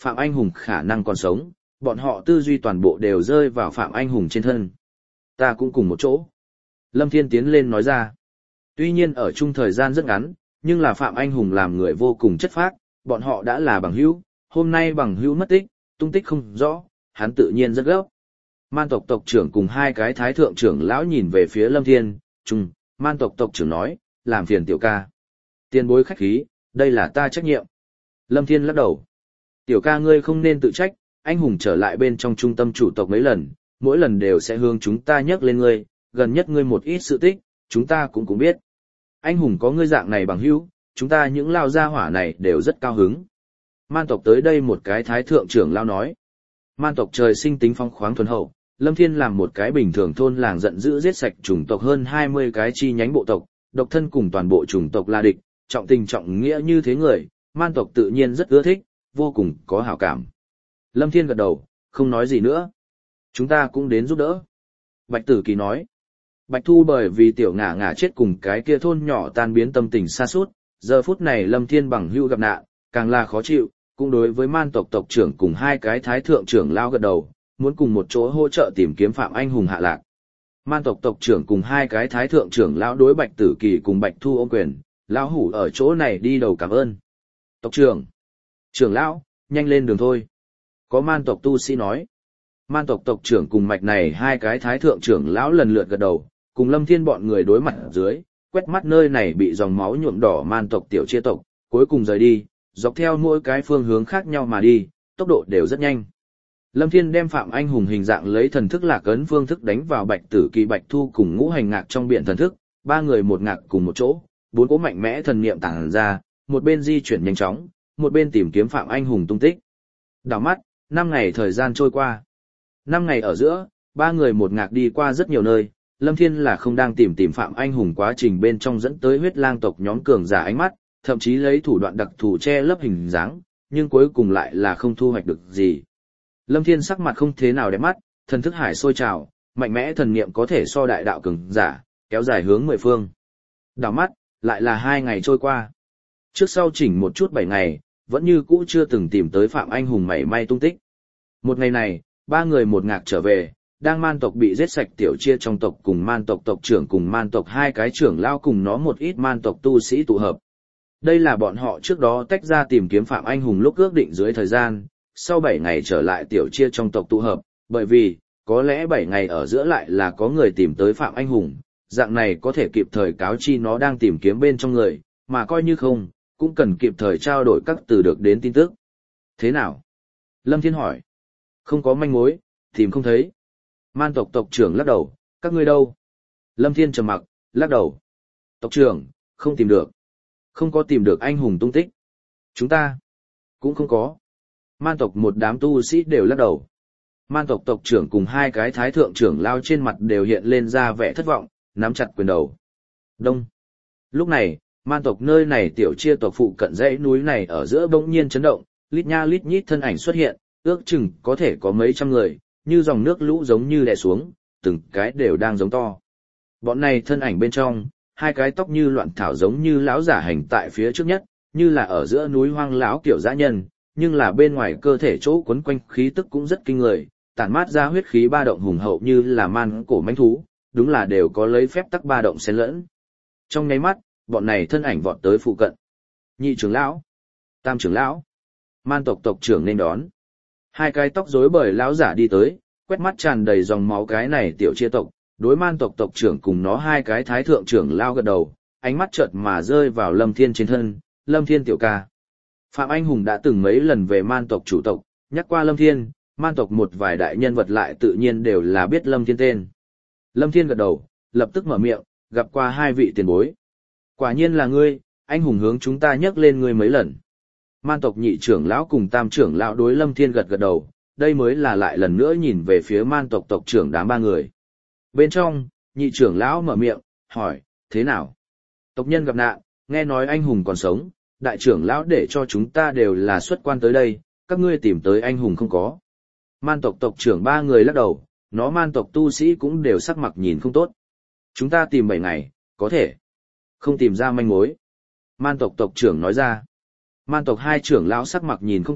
Phạm Anh Hùng khả năng còn sống, bọn họ tư duy toàn bộ đều rơi vào Phạm Anh Hùng trên thân. Ta cũng cùng một chỗ. Lâm Thiên tiến lên nói ra. Tuy nhiên ở chung thời gian rất ngắn, nhưng là Phạm Anh Hùng làm người vô cùng chất phác, bọn họ đã là bằng hữu, hôm nay bằng hữu mất tích, tung tích không rõ, hắn tự nhiên rất gấp. Man tộc tộc trưởng cùng hai cái thái thượng trưởng lão nhìn về phía Lâm Thiên, man tộc tộc trưởng nói, làm phiền tiểu ca. Tiền bối khách khí, đây là ta trách nhiệm. Lâm Thiên lắc đầu. Tiểu ca ngươi không nên tự trách, anh hùng trở lại bên trong trung tâm chủ tộc mấy lần, mỗi lần đều sẽ hướng chúng ta nhắc lên ngươi, gần nhất ngươi một ít sự tích, chúng ta cũng biết. Anh hùng có ngươi dạng này bằng hữu, chúng ta những lao gia hỏa này đều rất cao hứng. Man tộc tới đây một cái thái thượng trưởng lao nói. Man tộc trời sinh tính phong khoáng thuần hậu, Lâm Thiên làm một cái bình thường thôn làng giận dữ giết sạch chủng tộc hơn 20 cái chi nhánh bộ tộc, độc thân cùng toàn bộ chủng tộc là địch, trọng tình trọng nghĩa như thế người, man tộc tự nhiên rất ưa thích, vô cùng có hảo cảm. Lâm Thiên gật đầu, không nói gì nữa. Chúng ta cũng đến giúp đỡ. Bạch Tử Kỳ nói. Bạch Thu bởi vì tiểu ngả ngả chết cùng cái kia thôn nhỏ tan biến tâm tình xa suốt, giờ phút này Lâm Thiên bằng hữu gặp nạn, càng là khó chịu, cũng đối với man tộc tộc trưởng cùng hai cái thái thượng trưởng lao gật đầu, muốn cùng một chỗ hỗ trợ tìm kiếm Phạm Anh Hùng hạ lạc. Man tộc tộc trưởng cùng hai cái thái thượng trưởng lão đối Bạch Tử Kỳ cùng Bạch Thu ôm quyền, lão hủ ở chỗ này đi đầu cảm ơn. Tộc trưởng, trưởng lão, nhanh lên đường thôi. Có man tộc tu sĩ nói. Man tộc tộc trưởng cùng mạch này hai cái thái thượng trưởng lão lần lượt gật đầu, cùng Lâm Thiên bọn người đối mặt ở dưới, quét mắt nơi này bị dòng máu nhuộm đỏ man tộc tiểu chia tộc, cuối cùng rời đi, dọc theo mỗi cái phương hướng khác nhau mà đi, tốc độ đều rất nhanh. Lâm Thiên đem Phạm Anh Hùng hình dạng lấy thần thức lạc ấn phương thức đánh vào Bạch Tử Kỳ Bạch Thu cùng ngũ hành ngạc trong biển thần thức, ba người một ngạc cùng một chỗ, bốn cỗ mạnh mẽ thần niệm tản ra, một bên di chuyển nhanh chóng, một bên tìm kiếm Phạm Anh Hùng tung tích. Đảo mắt, 5 ngày thời gian trôi qua. 5 ngày ở giữa, ba người một ngạc đi qua rất nhiều nơi, Lâm Thiên là không đang tìm Phạm Anh Hùng quá trình bên trong dẫn tới huyết lang tộc nhóm cường giả ánh mắt, thậm chí lấy thủ đoạn đặc thù che lấp hình dáng, nhưng cuối cùng lại là không thu hoạch được gì. Lâm Thiên sắc mặt không thế nào đẹp mắt, thần thức hải sôi trào, mạnh mẽ thần niệm có thể so đại đạo cường giả, kéo dài hướng 10 phương. Đảo mắt, lại là 2 ngày trôi qua. Trước sau chỉnh một chút 7 ngày, vẫn như cũ chưa từng tìm tới Phạm Anh Hùng mảy may tung tích. Một ngày này, ba người một ngạc trở về, đang man tộc bị giết sạch tiểu chia trong tộc cùng man tộc tộc trưởng cùng man tộc hai cái trưởng lao cùng nó một ít man tộc tu sĩ tụ hợp. Đây là bọn họ trước đó tách ra tìm kiếm Phạm Anh Hùng lúc ước định dưới thời gian, sau 7 ngày trở lại tiểu chia trong tộc tụ hợp, bởi vì, có lẽ 7 ngày ở giữa lại là có người tìm tới Phạm Anh Hùng, dạng này có thể kịp thời cáo chi nó đang tìm kiếm bên trong người, mà coi như không, cũng cần kịp thời trao đổi các từ được đến tin tức. Thế nào? Lâm Thiên hỏi. Không có manh mối, tìm không thấy. Man tộc tộc trưởng lắc đầu, các ngươi đâu? Lâm Thiên trầm mặc, lắc đầu. Tộc trưởng, không tìm được. Không có tìm được anh hùng tung tích. Chúng ta cũng không có. Man tộc một đám tu sĩ đều lắc đầu. Man tộc tộc trưởng cùng hai cái thái thượng trưởng lao trên mặt đều hiện lên ra vẻ thất vọng, nắm chặt quyền đầu. Đông. Lúc này, man tộc nơi này tiểu chia tộc phụ cận dãy núi này ở giữa bỗng nhiên chấn động, lít nha lít nhít thân ảnh xuất hiện, ước chừng có thể có mấy trăm người, như dòng nước lũ giống như đè xuống, từng cái đều đang giống to. Bọn này thân ảnh bên trong, hai cái tóc như loạn thảo giống như lão giả hành tại phía trước nhất, như là ở giữa núi hoang lão kiểu dã nhân, nhưng là bên ngoài cơ thể chỗ quấn quanh khí tức cũng rất kinh người, tản mát ra huyết khí ba động hùng hậu như là man cổ mãnh thú, đúng là đều có lấy phép tắc ba động xen lẫn. Trong nháy mắt, bọn này thân ảnh vọt tới phụ cận. Nhị trưởng lão, tam trưởng lão, man tộc tộc trưởng nên đón. Hai cái tóc rối bời lão giả đi tới, quét mắt tràn đầy dòng máu cái này tiểu chia tộc, đối man tộc tộc trưởng cùng nó hai cái thái thượng trưởng lao gật đầu, ánh mắt chợt mà rơi vào Lâm Thiên trên thân, Lâm Thiên tiểu ca. Phạm Anh Hùng đã từng mấy lần về man tộc chủ tộc, nhắc qua Lâm Thiên, man tộc một vài đại nhân vật lại tự nhiên đều là biết Lâm Thiên tên. Lâm Thiên gật đầu, lập tức mở miệng, gặp qua hai vị tiền bối. Quả nhiên là ngươi, anh hùng hướng chúng ta nhắc lên ngươi mấy lần. Man tộc nhị trưởng lão cùng tam trưởng lão đối Lâm Thiên gật gật đầu, đây mới là lại lần nữa nhìn về phía man tộc tộc trưởng đám ba người. Bên trong, nhị trưởng lão mở miệng, hỏi, thế nào? Tộc nhân gặp nạn, nghe nói anh hùng còn sống, đại trưởng lão để cho chúng ta đều là xuất quan tới đây, các ngươi tìm tới anh hùng không có. Man tộc tộc trưởng ba người lắc đầu, nó man tộc tu sĩ cũng đều sắc mặt nhìn không tốt. Chúng ta tìm 7 ngày, có thể không tìm ra manh mối. Man tộc tộc trưởng nói ra. Man tộc hai trưởng lão sắc mặt nhìn không tốt,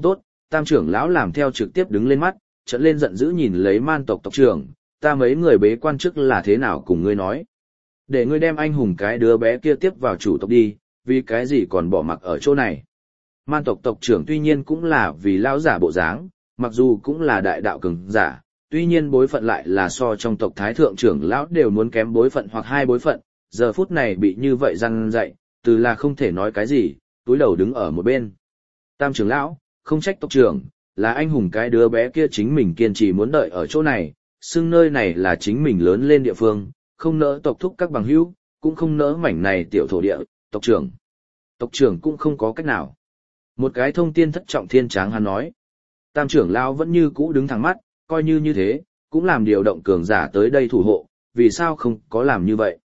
Tam trưởng lão làm theo trực tiếp đứng lên mắt, trợn lên giận dữ nhìn lấy man tộc tộc trưởng, ta mấy người bế quan chức là thế nào cùng ngươi nói. Để ngươi đem anh hùng cái đứa bé kia tiếp vào chủ tộc đi, vì cái gì còn bỏ mặc ở chỗ này. Man tộc tộc trưởng tuy nhiên cũng là vì lão giả bộ dáng, mặc dù cũng là đại đạo cường giả, tuy nhiên bối phận lại là so trong tộc thái thượng trưởng lão đều muốn kém bối phận hoặc hai bối phận, giờ phút này bị như vậy răn dạy, từ là không thể nói cái gì, túi đầu đứng ở một bên. Tam trưởng lão, không trách tộc trưởng, là anh hùng cái đứa bé kia chính mình kiên trì muốn đợi ở chỗ này, xưng nơi này là chính mình lớn lên địa phương, không nỡ tộc thúc các bằng hữu, cũng không nỡ mảnh này tiểu thổ địa, tộc trưởng. Tộc trưởng cũng không có cách nào. Một cái thông tiên thất trọng thiên tráng hắn nói. Tam trưởng lão vẫn như cũ đứng thẳng mắt, coi như thế, cũng làm điều động cường giả tới đây thủ hộ, vì sao không có làm như vậy?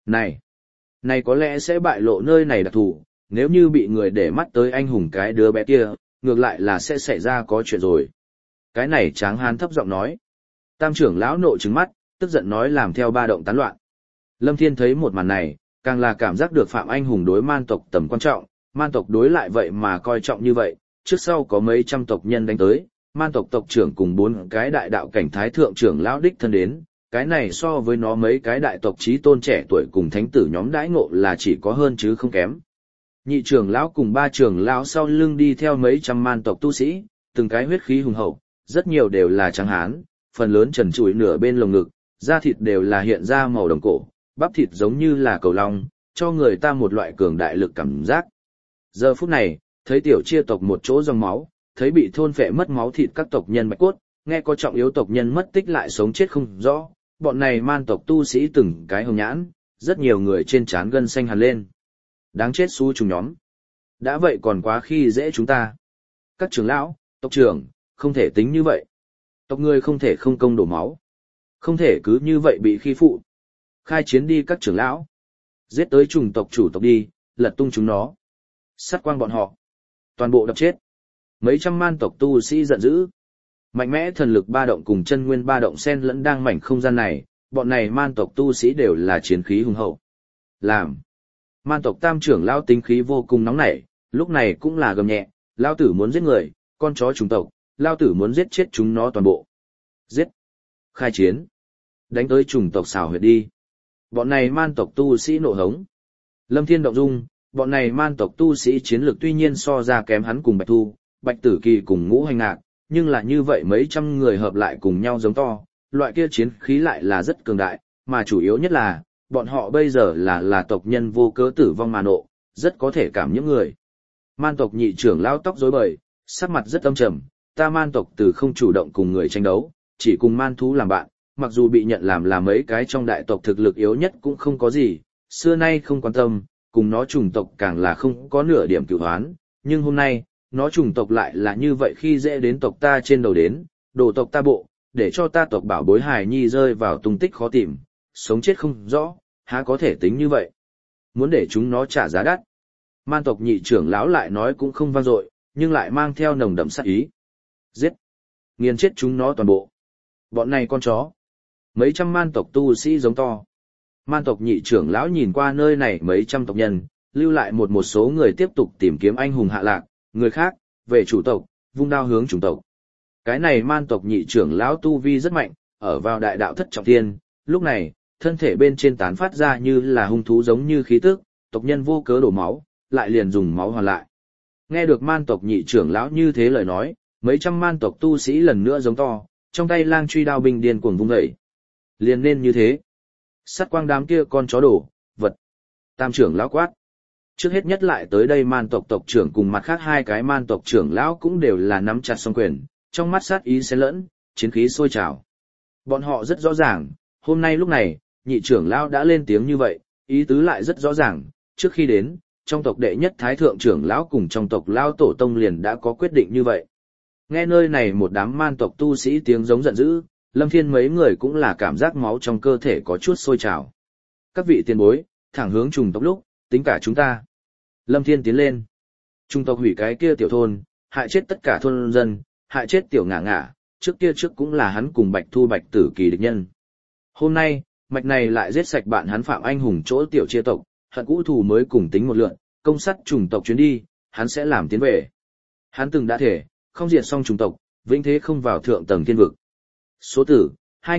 Này có lẽ sẽ bại lộ nơi này đặc thù, nếu như bị người để mắt tới anh hùng cái đứa bé kia, ngược lại là sẽ xảy ra có chuyện rồi. Cái này tráng hán thấp giọng nói. Tam trưởng lão nộ trừng mắt, tức giận nói làm theo ba động tán loạn. Lâm Thiên thấy một màn này, càng là cảm giác được Phạm Anh hùng đối man tộc tầm quan trọng, man tộc đối lại vậy mà coi trọng như vậy, trước sau có mấy trăm tộc nhân đánh tới, man tộc tộc trưởng cùng 4 cái đại đạo cảnh thái thượng trưởng lão đích thân đến, cái này so với nó mấy cái đại tộc chí tôn trẻ tuổi cùng thánh tử nhóm đãi ngộ là chỉ có hơn chứ không kém. Nhị trưởng lão cùng 3 trưởng lão sau lưng đi theo mấy trăm man tộc tu sĩ, từng cái huyết khí hùng hậu, rất nhiều đều là trắng hán, phần lớn trần trụi nửa bên lồng ngực, da thịt đều là hiện ra màu đồng cổ, bắp thịt giống như là cầu long, cho người ta một loại cường đại lực cảm giác. Giờ phút này, thấy tiểu chia tộc một chỗ dòng máu, thấy bị thôn phệ mất máu thịt các tộc nhân bạch cốt, nghe có trọng yếu tộc nhân mất tích lại sống chết không rõ, bọn này man tộc tu sĩ từng cái hồng nhãn, rất nhiều người trên trán gân xanh hằn lên. Đáng chết xu chúng nhóm. Đã vậy còn quá khi dễ chúng ta. Các trưởng lão, tộc trưởng, không thể tính như vậy. Tộc người không thể không công đổ máu. Không thể cứ như vậy bị khi phụ. Khai chiến đi các trưởng lão. Giết tới trùng tộc chủ tộc đi, lật tung chúng nó. Sát quang bọn họ. Toàn bộ đập chết. Mấy trăm man tộc tu sĩ giận dữ. Mạnh mẽ thần lực ba động cùng chân nguyên ba động xen lẫn đang mảnh không gian này, bọn này man tộc tu sĩ đều là chiến khí hùng hậu. Làm. Man tộc tam trưởng lão tính khí vô cùng nóng nảy, lúc này cũng là gầm nhẹ, lão tử muốn giết người, con chó chúng tộc, lão tử muốn giết chết chúng nó toàn bộ. Giết. Khai chiến. Đánh tới chủng tộc xào huyệt đi. Bọn này man tộc tu sĩ nộ hống. Lâm Thiên động dung, bọn này man tộc tu sĩ chiến lược tuy nhiên so ra kém hắn cùng Bạch Thu, Bạch Tử Kỳ cùng Ngũ Hành Ngạc, nhưng là như vậy mấy trăm người hợp lại cùng nhau giống to, loại kia chiến khí lại là rất cường đại, mà chủ yếu nhất là, bọn họ bây giờ là tộc nhân vô cớ tử vong mà nộ, rất có thể cảm nhiễm người. Man tộc nhị trưởng lao tóc rối bời, sắc mặt rất âm trầm, ta man tộc từ không chủ động cùng người tranh đấu, chỉ cùng man thú làm bạn, mặc dù bị nhận làm là mấy cái trong đại tộc thực lực yếu nhất cũng không có gì, xưa nay không quan tâm, cùng nó chủng tộc càng là không có nửa điểm cửu hoán, nhưng hôm nay, nó chủng tộc lại là như vậy khi dễ đến tộc ta trên đầu đến, đổ tộc ta bộ, để cho ta tộc bảo bối hài nhi rơi vào tung tích khó tìm, sống chết không rõ, há có thể tính như vậy. Muốn để chúng nó trả giá đắt. Man tộc nhị trưởng lão lại nói cũng không vang dội, nhưng lại mang theo nồng đậm sát ý. Giết! Nghiền chết chúng nó toàn bộ. Bọn này con chó. Mấy trăm man tộc tu sĩ giống to. Man tộc nhị trưởng lão nhìn qua nơi này mấy trăm tộc nhân, lưu lại một số người tiếp tục tìm kiếm anh hùng hạ lạc, người khác, về chủ tộc, vung đao hướng chủng tộc. Cái này man tộc nhị trưởng lão tu vi rất mạnh, ở vào đại đạo thất trọng thiên, lúc này, thân thể bên trên tán phát ra như là hung thú giống như khí tức, tộc nhân vô cớ đổ máu, lại liền dùng máu hoàn lại. Nghe được man tộc nhị trưởng lão như thế lời nói, mấy trăm man tộc tu sĩ lần nữa giống to, trong tay lang truy đao binh điên cuồng vung dậy. Liền nên như thế. Sát quang đám kia con chó đổ, vật. Tam trưởng lão quát. Trước hết nhất lại tới đây man tộc tộc trưởng cùng mặt khác hai cái man tộc trưởng lão cũng đều là nắm chặt song quyền, trong mắt sát ý xen lẫn, chiến khí sôi trào. Bọn họ rất rõ ràng, hôm nay lúc này, nhị trưởng lão đã lên tiếng như vậy, ý tứ lại rất rõ ràng, trước khi đến, trong tộc đệ nhất thái thượng trưởng lão cùng trong tộc lão tổ tông liền đã có quyết định như vậy. Nghe nơi này một đám man tộc tu sĩ tiếng giống giận dữ, Lâm Thiên mấy người cũng là cảm giác máu trong cơ thể có chút sôi trào. Các vị tiền bối, thẳng hướng trùng tộc lúc, tính cả chúng ta. Lâm Thiên tiến lên. Trùng tộc hủy cái kia tiểu thôn, hại chết tất cả thôn dân, hại chết tiểu ngả ngả, trước kia trước cũng là hắn cùng Bạch Thu Bạch Tử Kỳ địch nhân. Hôm nay, mạch này lại giết sạch bạn hắn Phạm Anh hùng chỗ tiểu chia tộc, hận cũ thù mới cùng tính một lượn, công sắt trùng tộc chuyến đi, hắn sẽ làm tiến về. Hắn từng đã thể, không diệt xong chủng tộc, vĩnh thế không vào thượng tầng thiên vực. Số tử,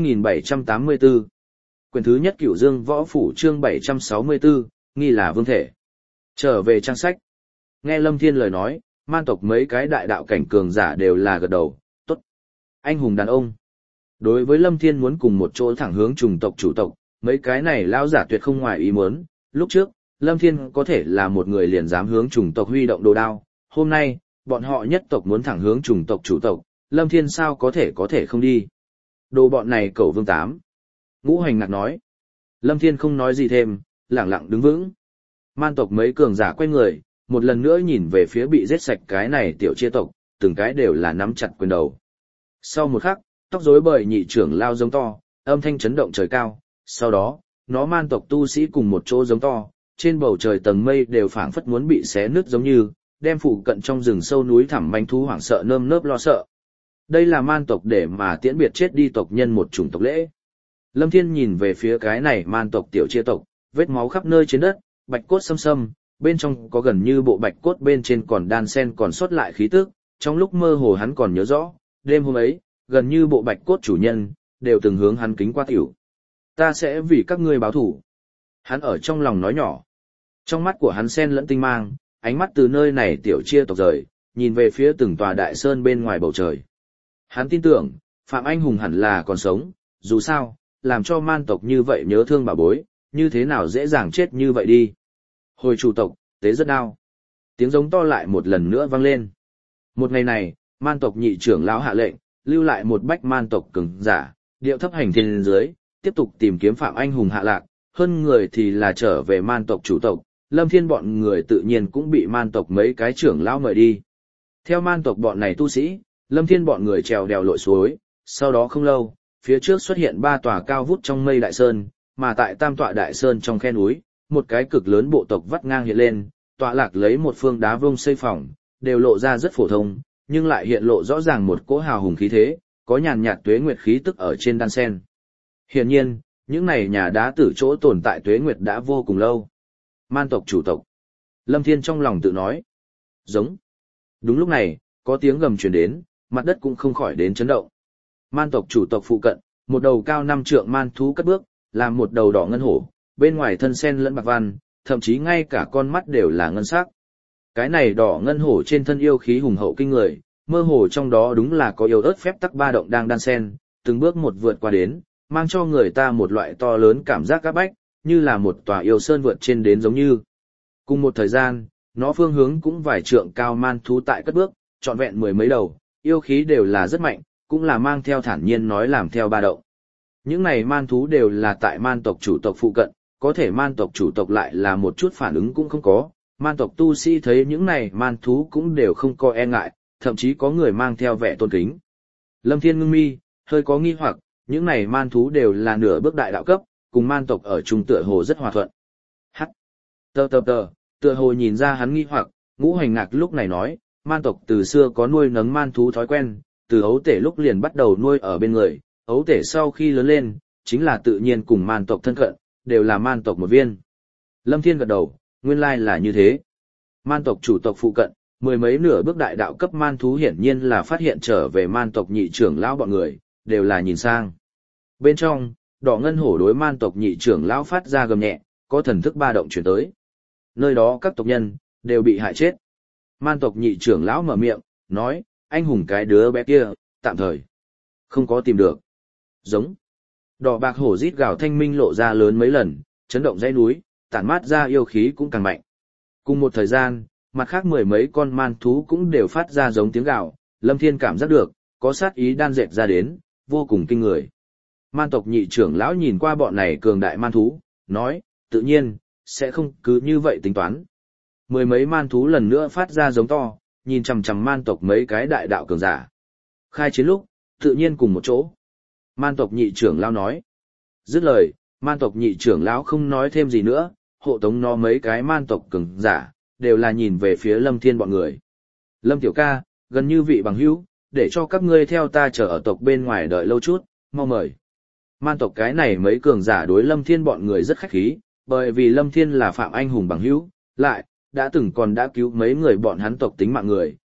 2784. Quyển thứ nhất Cửu Dương Võ Phủ chương 764, nghi là vương thể. Trở về trang sách. Nghe Lâm Thiên lời nói, man tộc mấy cái đại đạo cảnh cường giả đều là gật đầu, tốt. Anh hùng đàn ông. Đối với Lâm Thiên muốn cùng một chỗ thẳng hướng chủng tộc chủ tộc, mấy cái này lão giả tuyệt không ngoài ý muốn. Lúc trước, Lâm Thiên có thể là một người liền dám hướng chủng tộc huy động đồ đao. Hôm nay, bọn họ nhất tộc muốn thẳng hướng chủng tộc chủ tộc, Lâm Thiên sao có thể không đi. Đồ bọn này cẩu vương tám. Ngũ Hành Ngạc nói. Lâm Thiên không nói gì thêm, lẳng lặng đứng vững. Man tộc mấy cường giả quay người, một lần nữa nhìn về phía bị giết sạch cái này tiểu chia tộc, từng cái đều là nắm chặt quyền đầu. Sau một khắc, tóc rối bời nhị trưởng lao giống to, âm thanh chấn động trời cao, sau đó, nó man tộc tu sĩ cùng một chỗ giống to, trên bầu trời tầng mây đều phảng phất muốn bị xé nứt giống như, đem phụ cận trong rừng sâu núi thẳm manh thú hoảng sợ nơm nớp lo sợ. Đây là man tộc để mà tiễn biệt chết đi tộc nhân một chủng tộc lễ. Lâm Thiên nhìn về phía cái này man tộc tiểu chia tộc, vết máu khắp nơi trên đất, bạch cốt xâm xâm, bên trong có gần như bộ bạch cốt bên trên còn đan sen còn sót lại khí tức, trong lúc mơ hồ hắn còn nhớ rõ, đêm hôm ấy, gần như bộ bạch cốt chủ nhân, đều từng hướng hắn kính qua tiểu. Ta sẽ vì các ngươi báo thủ. Hắn ở trong lòng nói nhỏ. Trong mắt của hắn sen lẫn tinh mang, ánh mắt từ nơi này tiểu chia tộc rời, nhìn về phía từng tòa đại sơn bên ngoài bầu trời. Hắn tin tưởng, Phạm Anh Hùng hẳn là còn sống, dù sao, làm cho man tộc như vậy nhớ thương bà bối, như thế nào dễ dàng chết như vậy đi. Hồi chủ tộc, tế rất đau. Tiếng giống to lại một lần nữa vang lên. Một ngày này, man tộc nhị trưởng lão hạ lệnh, lưu lại một bách man tộc cường giả, điệu thấp hành thiên dưới, tiếp tục tìm kiếm Phạm Anh Hùng hạ lạc, hơn người thì là trở về man tộc chủ tộc, Lâm Thiên bọn người tự nhiên cũng bị man tộc mấy cái trưởng lão mời đi. Theo man tộc bọn này tu sĩ, Lâm Thiên bọn người trèo đèo lội suối, sau đó không lâu, phía trước xuất hiện 3 tòa cao vút trong mây đại sơn, mà tại tam tọa đại sơn trong khe núi, một cái cực lớn bộ tộc vắt ngang hiện lên, tọa lạc lấy một phương đá vông xây phòng, đều lộ ra rất phổ thông, nhưng lại hiện lộ rõ ràng một cỗ hào hùng khí thế, có nhàn nhạt tuế nguyệt khí tức ở trên đan sen. Hiển nhiên, những này nhà đá tử chỗ tồn tại tuế nguyệt đã vô cùng lâu. Man tộc chủ tộc. Lâm Thiên trong lòng tự nói. Giống. Đúng lúc này, có tiếng gầm truyền đến, mặt đất cũng không khỏi đến chấn động. Man tộc chủ tộc phụ cận, một đầu cao 5 trượng man thú cất bước, làm một đầu đỏ ngân hổ, bên ngoài thân sen lẫn bạc văn, thậm chí ngay cả con mắt đều là ngân sắc. Cái này đỏ ngân hổ trên thân yêu khí hùng hậu kinh người, mơ hồ trong đó đúng là có yêu ớt phép tắc ba động đang đan sen, từng bước một vượt qua đến, mang cho người ta một loại to lớn cảm giác áp bách, như là một tòa yêu sơn vượt trên đến giống như. Cùng một thời gian, nó phương hướng cũng vài trượng cao man thú tại cất bước, trọn vẹn 10 mấy đầu, yêu khí đều là rất mạnh, cũng là mang theo thản nhiên nói làm theo ba động. Những này man thú đều là tại man tộc chủ tộc phụ cận, có thể man tộc chủ tộc lại là một chút phản ứng cũng không có, man tộc tu sĩ thấy những này man thú cũng đều không có e ngại, thậm chí có người mang theo vẻ tôn kính. Lâm Thiên ngưng mi, hơi có nghi hoặc, những này man thú đều là nửa bước đại đạo cấp, cùng man tộc ở chung tựa hồ rất hòa thuận. Hắc. Tựa hồ nhìn ra hắn nghi hoặc, Ngũ Hành Ngạc lúc này nói, man tộc từ xưa có nuôi nấng man thú thói quen, từ ấu tể lúc liền bắt đầu nuôi ở bên người, ấu tể sau khi lớn lên, chính là tự nhiên cùng man tộc thân cận, đều là man tộc một viên. Lâm Thiên gật đầu, nguyên lai là như thế. Man tộc chủ tộc phụ cận, 10 mấy nửa bước đại đạo cấp man thú hiển nhiên là phát hiện trở về man tộc nhị trưởng lão bọn người, đều là nhìn sang. Bên trong, đỏ ngân hổ đối man tộc nhị trưởng lão phát ra gầm nhẹ, có thần thức ba động chuyển tới. Nơi đó các tộc nhân, đều bị hại chết. Man tộc nhị trưởng lão mở miệng, nói, anh hùng cái đứa bé kia, tạm thời, không có tìm được. Giống. Đỏ bạc hổ rít gào thanh minh lộ ra lớn mấy lần, chấn động dãy núi, tản mát ra yêu khí cũng càng mạnh. Cùng một thời gian, mặt khác 10 mấy con man thú cũng đều phát ra giống tiếng gào, Lâm Thiên cảm giác được, có sát ý đan dệt ra đến, vô cùng kinh người. Man tộc nhị trưởng lão nhìn qua bọn này cường đại man thú, nói, tự nhiên, sẽ không cứ như vậy tính toán. 10 mấy man thú lần nữa phát ra giống to, nhìn chằm chằm man tộc mấy cái đại đạo cường giả. Khai chiến lúc, tự nhiên cùng một chỗ. Man tộc nhị trưởng lão nói. Dứt lời, man tộc nhị trưởng lão không nói thêm gì nữa, hộ tống nó mấy cái man tộc cường giả, đều là nhìn về phía Lâm Thiên bọn người. Lâm tiểu ca, gần như vị bằng hữu, để cho các ngươi theo ta chờ ở tộc bên ngoài đợi lâu chút, mau mời. Man tộc cái này mấy cường giả đối Lâm Thiên bọn người rất khách khí, bởi vì Lâm Thiên là Phạm Anh Hùng bằng hữu, lại, đã từng còn đã cứu mấy người bọn hắn tộc tính mạng người,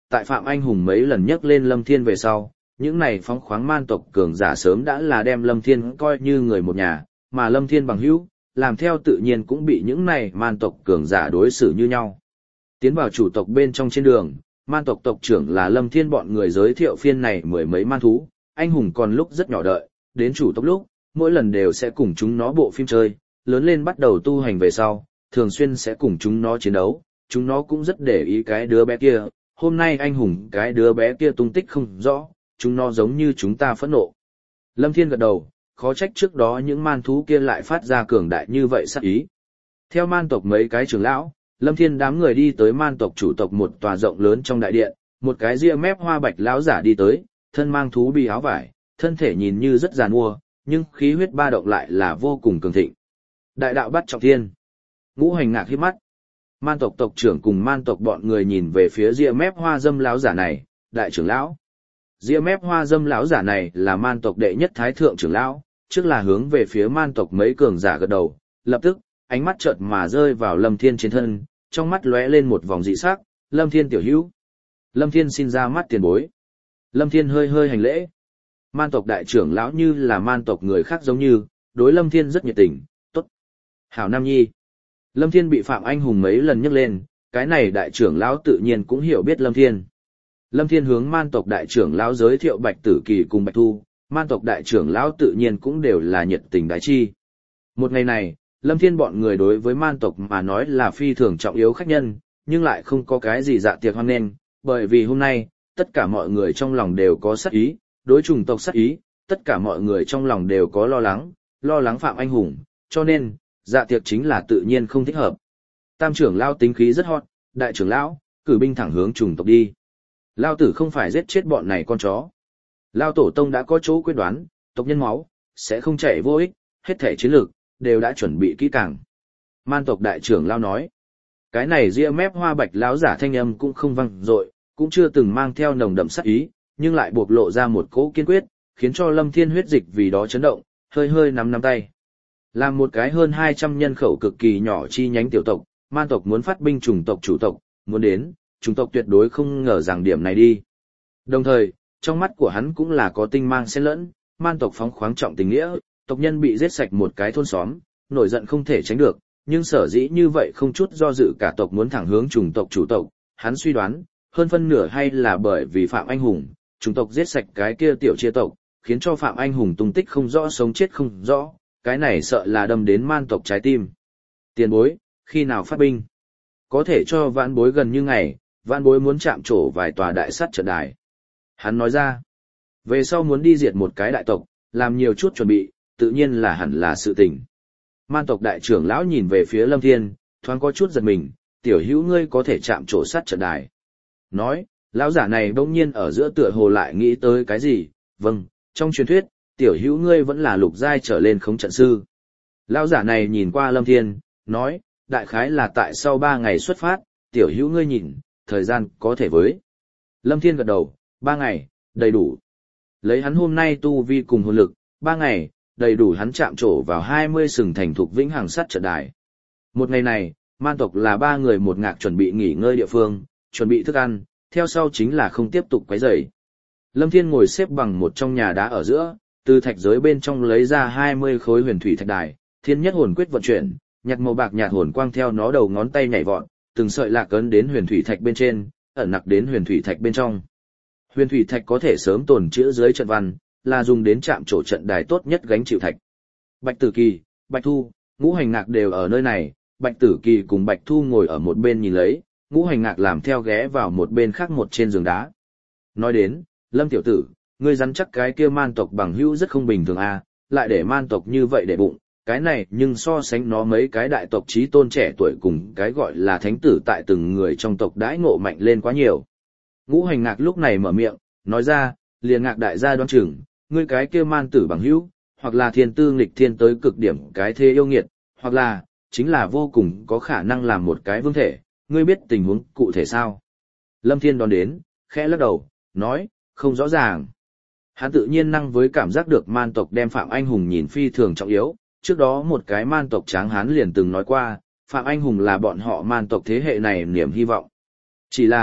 tại Phạm Anh Hùng mấy lần nhắc lên Lâm Thiên về sau, những này phóng khoáng man tộc cường giả sớm đã là đem Lâm Thiên coi như người một nhà, mà Lâm Thiên bằng hữu, làm theo tự nhiên cũng bị những này man tộc cường giả đối xử như nhau. Tiến vào chủ tộc bên trong trên đường, man tộc tộc trưởng là Lâm Thiên bọn người giới thiệu phiên này mười mấy man thú, anh hùng còn lúc rất nhỏ đợi, đến chủ tộc lúc, mỗi lần đều sẽ cùng chúng nó bộ phim chơi, lớn lên bắt đầu tu hành về sau, thường xuyên sẽ cùng chúng nó chiến đấu, chúng nó cũng rất để ý cái đứa bé kia, hôm nay anh hùng cái đứa bé kia tung tích không rõ, chúng nó giống như chúng ta phẫn nộ. Lâm Thiên gật đầu, khó trách trước đó những man thú kia lại phát ra cường đại như vậy sát ý. Theo man tộc mấy cái trưởng lão, Lâm Thiên đám người đi tới man tộc chủ tộc một tòa rộng lớn trong đại điện, một cái ria mép hoa bạch lão giả đi tới, thân mang thú bì áo vải, thân thể nhìn như rất giàn mua, nhưng khí huyết ba động lại là vô cùng cường thịnh. Đại đạo bắt trọng thiên. Ngũ Hành Ngạc híp mắt. Man tộc tộc trưởng cùng man tộc bọn người nhìn về phía ria mép hoa dâm lão giả này, đại trưởng lão. Ria mép hoa dâm lão giả này là man tộc đệ nhất thái thượng trưởng lão, trước là hướng về phía man tộc mấy cường giả gật đầu, lập tức, ánh mắt chợt mà rơi vào Lâm Thiên trên thân, trong mắt lóe lên một vòng dị sắc, Lâm Thiên tiểu hữu. Lâm Thiên xin ra mắt tiền bối. Lâm Thiên hơi hơi hành lễ. Man tộc đại trưởng lão như là man tộc người khác giống như, đối Lâm Thiên rất nhiệt tình, tốt. Hảo Nam Nhi. Lâm Thiên bị Phạm Anh Hùng mấy lần nhắc lên, cái này đại trưởng lão tự nhiên cũng hiểu biết Lâm Thiên. Lâm Thiên hướng man tộc đại trưởng lão giới thiệu Bạch Tử Kỳ cùng Bạch Thu, man tộc đại trưởng lão tự nhiên cũng đều là nhiệt tình đại chi. Một ngày này, Lâm Thiên bọn người đối với man tộc mà nói là phi thường trọng yếu khách nhân, nhưng lại không có cái gì dạ tiệc hoan nghênh, bởi vì hôm nay, tất cả mọi người trong lòng đều có sát ý, đối chủng tộc sát ý, tất cả mọi người trong lòng đều có lo lắng Phạm Anh Hùng, cho nên, dạ tiệc chính là tự nhiên không thích hợp. Tam trưởng lão tính khí rất hot, đại trưởng lão, cử binh thẳng hướng chủng tộc đi. Lao tử không phải giết chết bọn này con chó. Lao tổ tông đã có chỗ quyết đoán, tộc nhân máu, sẽ không chảy vô ích, hết thể chiến lược, đều đã chuẩn bị kỹ càng. Man tộc đại trưởng Lao nói. Cái này ria mép hoa bạch lão giả thanh âm cũng không vang dội, cũng chưa từng mang theo nồng đậm sát ý, nhưng lại bộc lộ ra một cỗ kiên quyết, khiến cho Lâm Thiên huyết dịch vì đó chấn động, hơi hơi nắm tay. Làm một cái hơn 200 nhân khẩu cực kỳ nhỏ chi nhánh tiểu tộc, man tộc muốn phát binh chủng tộc chủ tộc, muốn đến, chủng tộc tuyệt đối không ngờ rằng điểm này đi. Đồng thời, trong mắt của hắn cũng là có tinh mang xen lẫn, man tộc phóng khoáng trọng tình nghĩa, tộc nhân bị giết sạch một cái thôn xóm, nổi giận không thể tránh được, nhưng sở dĩ như vậy không chút do dự cả tộc muốn thẳng hướng chủng tộc chủ tộc, hắn suy đoán, hơn phân nửa hay là bởi vì Phạm Anh Hùng, chủng tộc giết sạch cái kia tiểu chia tộc, khiến cho Phạm Anh Hùng tung tích không rõ sống chết không rõ, cái này sợ là đâm đến man tộc trái tim. Tiền bối, khi nào phát binh? Có thể cho vãn bối gần như ngày, vãn bối muốn chạm trổ vài tòa đại sắt trận đài. Hắn nói ra, về sau muốn đi diệt một cái đại tộc, làm nhiều chút chuẩn bị, tự nhiên là hẳn là sự tình. Man tộc đại trưởng lão nhìn về phía Lâm Thiên, thoáng có chút giật mình, tiểu hữu ngươi có thể chạm trổ sắt trận đài. Nói, lão giả này bỗng nhiên ở giữa tựa hồ lại nghĩ tới cái gì, vâng, trong truyền thuyết, tiểu hữu ngươi vẫn là lục giai trở lên khống trận sư. Lão giả này nhìn qua Lâm Thiên, nói, đại khái là tại sau 3 ngày xuất phát, tiểu hữu ngươi nhìn, thời gian có thể với. Lâm Thiên gật đầu, 3 ngày, đầy đủ. Lấy hắn hôm nay tu vi cùng hồn lực, 3 ngày, đầy đủ hắn chạm trổ vào 20 sừng thành thuộc vĩnh hằng sắt trận đài. Một ngày này, man tộc là 3 người một ngạc chuẩn bị nghỉ ngơi địa phương, chuẩn bị thức ăn, theo sau chính là không tiếp tục quấy rầy. Lâm Thiên ngồi xếp bằng một trong nhà đá ở giữa, từ thạch giới bên trong lấy ra 20 khối huyền thủy thạch đài, thiên nhất hồn quyết vận chuyển, nhạt màu bạc nhạt hồn quang theo nó đầu ngón tay nhảy vọt, từng sợi lạc ấn đến huyền thủy thạch bên trên, ẩn nặc đến huyền thủy thạch bên trong. Huyền thủy thạch có thể sớm tồn trữ dưới trận văn, là dùng đến chạm trổ trận đài tốt nhất gánh chịu thạch. Bạch Tử Kỳ, Bạch Thu, Ngũ Hành Ngạc đều ở nơi này, Bạch Tử Kỳ cùng Bạch Thu ngồi ở một bên nhìn lấy, Ngũ Hành Ngạc làm theo ghé vào một bên khác một trên giường đá. Nói đến, Lâm tiểu tử, ngươi rắn chắc cái kia man tộc bằng hữu rất không bình thường a, lại để man tộc như vậy để bụng, cái này nhưng so sánh nó mấy cái đại tộc chí tôn trẻ tuổi cùng cái gọi là thánh tử tại từng người trong tộc đãi ngộ mạnh lên quá nhiều. Ngũ Hành Ngạc lúc này mở miệng, nói ra, liền Ngạc đại gia đoán chừng, ngươi cái kia man tử bằng hữu, hoặc là thiên tư nghịch thiên tới cực điểm cái thế yêu nghiệt, hoặc là, chính là vô cùng có khả năng làm một cái vương thể, ngươi biết tình huống cụ thể sao? Lâm Thiên đón đến, khẽ lắc đầu, nói, không rõ ràng. Hắn tự nhiên năng với cảm giác được man tộc đem Phạm Anh Hùng nhìn phi thường trọng yếu, trước đó một cái man tộc tráng hán liền từng nói qua, Phạm Anh Hùng là bọn họ man tộc thế hệ này niềm hy vọng. Chỉ là,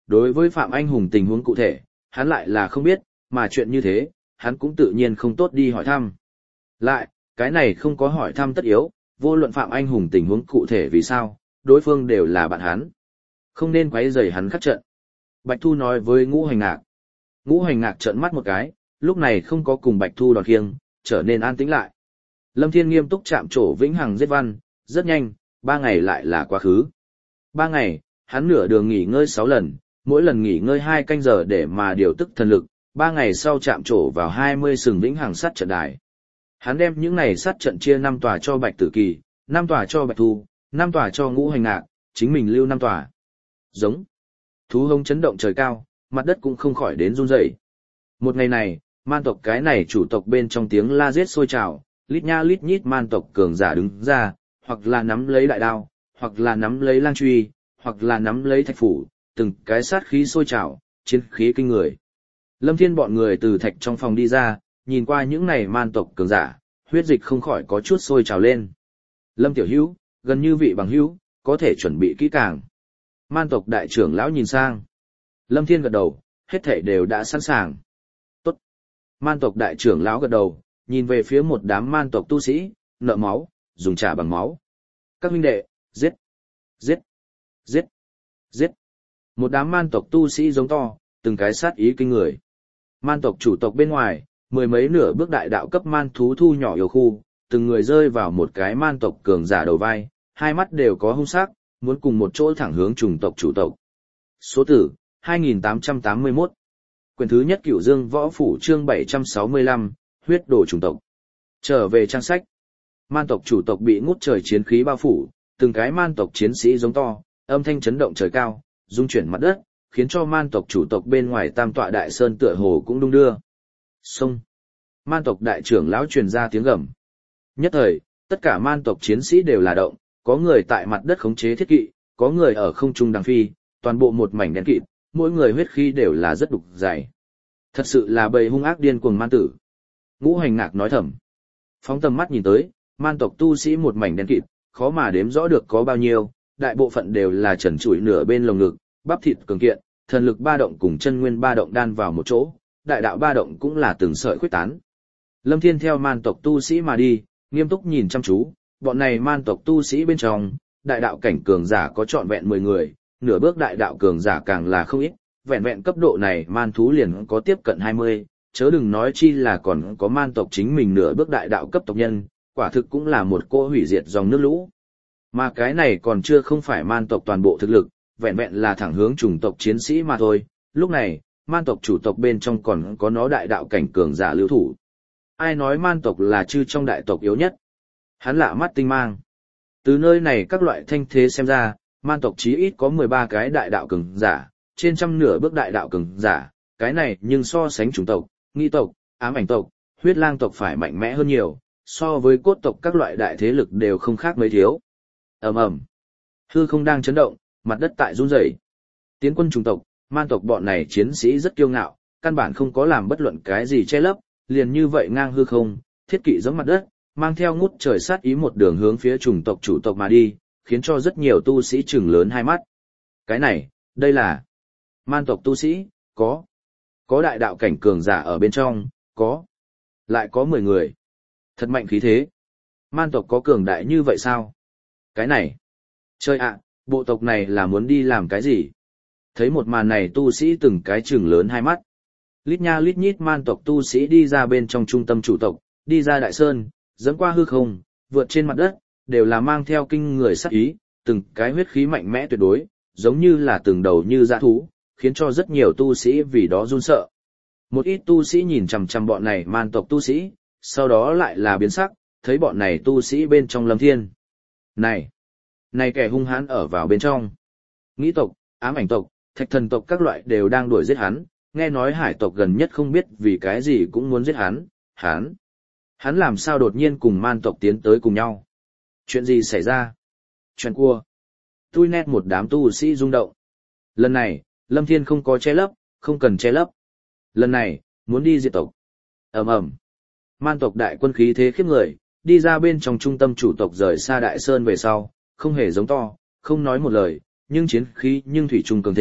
đối với Phạm Anh Hùng tình huống cụ thể, hắn lại là không biết, mà chuyện như thế, hắn cũng tự nhiên không tốt đi hỏi thăm. Lại, cái này không có hỏi thăm tất yếu, vô luận Phạm Anh Hùng tình huống cụ thể vì sao, đối phương đều là bạn hắn. Không nên quấy rầy hắn khắc trận. Bạch Thu nói với Ngũ Hành Ngạc. Ngũ Hành Ngạc trợn mắt một cái, lúc này không có cùng Bạch Thu đòn khiêng, trở nên an tĩnh lại. Lâm Thiên nghiêm túc chạm trổ vĩnh hằng giết văn, rất nhanh, 3 ngày lại là quá khứ. 3 ngày, hắn nửa đường nghỉ ngơi 6 lần, mỗi lần nghỉ ngơi 2 canh giờ để mà điều tức thần lực, 3 ngày sau chạm trổ vào 20 sừng vĩnh hằng sát trận đài. Hắn đem những này sát trận chia 5 tòa cho Bạch Tử Kỳ, 5 tòa cho Bạch Thu, 5 tòa cho Ngũ Hành Ngạc, chính mình lưu 5 tòa. Giống. Thú hống chấn động trời cao, mặt đất cũng không khỏi đến run rẩy. Một ngày này, man tộc cái này chủ tộc bên trong tiếng la giết sôi trào, lít nha lít nhít man tộc cường giả đứng ra, hoặc là nắm lấy đại đao, hoặc là nắm lấy lang truy, hoặc là nắm lấy thạch phủ, từng cái sát khí sôi trào, chiến khí kinh người. Lâm Thiên bọn người từ thạch trong phòng đi ra, nhìn qua những này man tộc cường giả, huyết dịch không khỏi có chút sôi trào lên. Lâm Tiểu Hữu, gần như vị bằng hữu, có thể chuẩn bị kỹ càng. Man tộc đại trưởng lão nhìn sang. Lâm Thiên gật đầu, hết thảy đều đã sẵn sàng. Tốt. Man tộc đại trưởng lão gật đầu, nhìn về phía một đám man tộc tu sĩ, nợ máu, dùng trả bằng máu. Các huynh đệ, giết, giết, giết, giết. Một đám man tộc tu sĩ giống to, từng cái sát ý kinh người. Man tộc chủ tộc bên ngoài, mười mấy nửa bước đại đạo cấp man thú thu nhỏ yêu khu, từng người rơi vào một cái man tộc cường giả đầu vai, hai mắt đều có hung sắc, muốn cùng một chỗ thẳng hướng trùng tộc chủ tộc. Số tử, 2881. Quyển thứ nhất Cửu Dương Võ Phủ chương 765, huyết đồ trùng tộc. Trở về trang sách. Man tộc chủ tộc bị ngút trời chiến khí bao phủ, từng cái man tộc chiến sĩ giống to, âm thanh chấn động trời cao, rung chuyển mặt đất, khiến cho man tộc chủ tộc bên ngoài tam tọa đại sơn tựa hồ cũng đung đưa. Xông. Man tộc đại trưởng lão truyền ra tiếng gầm. Nhất thời, tất cả man tộc chiến sĩ đều là động, có người tại mặt đất khống chế thiết kỵ, có người ở không trung đằng phi, toàn bộ một mảnh đen kịt, mỗi người huyết khí đều là rất đục dày. Thật sự là bầy hung ác điên cuồng man tử. Ngũ Hành Ngạc nói thầm. Phóng tầm mắt nhìn tới, man tộc tu sĩ một mảnh đen kịt, khó mà đếm rõ được có bao nhiêu, đại bộ phận đều là trần trụi nửa bên lồng ngực, bắp thịt cường kiện, thần lực ba động cùng chân nguyên ba động đan vào một chỗ, đại đạo ba động cũng là từng sợi khuếch tán. Lâm Thiên theo man tộc tu sĩ mà đi, nghiêm túc nhìn chăm chú, bọn này man tộc tu sĩ bên trong, đại đạo cảnh cường giả có trọn vẹn 10 người, nửa bước đại đạo cường giả càng là không ít, vẹn vẹn cấp độ này man thú liền có tiếp cận 20, chớ đừng nói chi là còn có man tộc chính mình nửa bước đại đạo cấp tộc nhân, quả thực cũng là một cô hủy diệt dòng nước lũ. Mà cái này còn chưa không phải man tộc toàn bộ thực lực, vẹn vẹn là thẳng hướng chủng tộc chiến sĩ mà thôi, lúc này, man tộc chủ tộc bên trong còn có nó đại đạo cảnh cường giả lưu thủ. Ai nói man tộc là chư trong đại tộc yếu nhất? Hắn lạ mắt tinh mang. Từ nơi này các loại thanh thế xem ra, man tộc chí ít có 13 cái đại đạo cường giả, trên trăm nửa bước đại đạo cường giả, cái này nhưng so sánh chủng tộc, nghi tộc, ám ảnh tộc, huyết lang tộc phải mạnh mẽ hơn nhiều, so với cốt tộc các loại đại thế lực đều không khác mấy thiếu. Ầm ầm. Hư không đang chấn động, mặt đất tại run rẩy. Tiến quân chủng tộc, man tộc bọn này chiến sĩ rất kiêu ngạo, căn bản không có làm bất luận cái gì che lấp, liền như vậy ngang hư không, thiết kỵ giống mặt đất, mang theo ngút trời sát ý một đường hướng phía chủng tộc chủ tộc mà đi, khiến cho rất nhiều tu sĩ trừng lớn hai mắt. Cái này, đây là man tộc tu sĩ, có đại đạo cảnh cường giả ở bên trong, lại có 10 người. Thật mạnh khí thế. Man tộc có cường đại như vậy sao? Cái này, chơi ạ, bộ tộc này là muốn đi làm cái gì? Thấy một màn này tu sĩ từng cái trừng lớn hai mắt. Lít nha lít nhít man tộc tu sĩ đi ra bên trong trung tâm chủ tộc, đi ra đại sơn, dẫm qua hư không, vượt trên mặt đất, đều là mang theo kinh người sát ý, từng cái huyết khí mạnh mẽ tuyệt đối, giống như là từng đầu như dã thú, khiến cho rất nhiều tu sĩ vì đó run sợ. Một ít tu sĩ nhìn chằm chằm bọn này man tộc tu sĩ, sau đó lại là biến sắc, thấy bọn này tu sĩ bên trong Lâm Thiên. Này kẻ hung hãn ở vào bên trong. Nghĩ tộc, ám ảnh tộc, thạch thần tộc các loại đều đang đuổi giết hắn, nghe nói hải tộc gần nhất không biết vì cái gì cũng muốn giết hắn, hắn làm sao đột nhiên cùng man tộc tiến tới cùng nhau. Chuyện gì xảy ra? Chuyện cua. Tui nét một đám tu sĩ rung động. Lần này, Lâm Thiên không có che lấp, không cần che lấp. Lần này, muốn đi diệt tộc. Ầm ầm. Man tộc đại quân khí thế khiếp người, đi ra bên trong trung tâm chủ tộc rời xa đại sơn về sau, không hề giống to, không nói một lời, nhưng chiến khí nhưng thủy trung cường thịnh,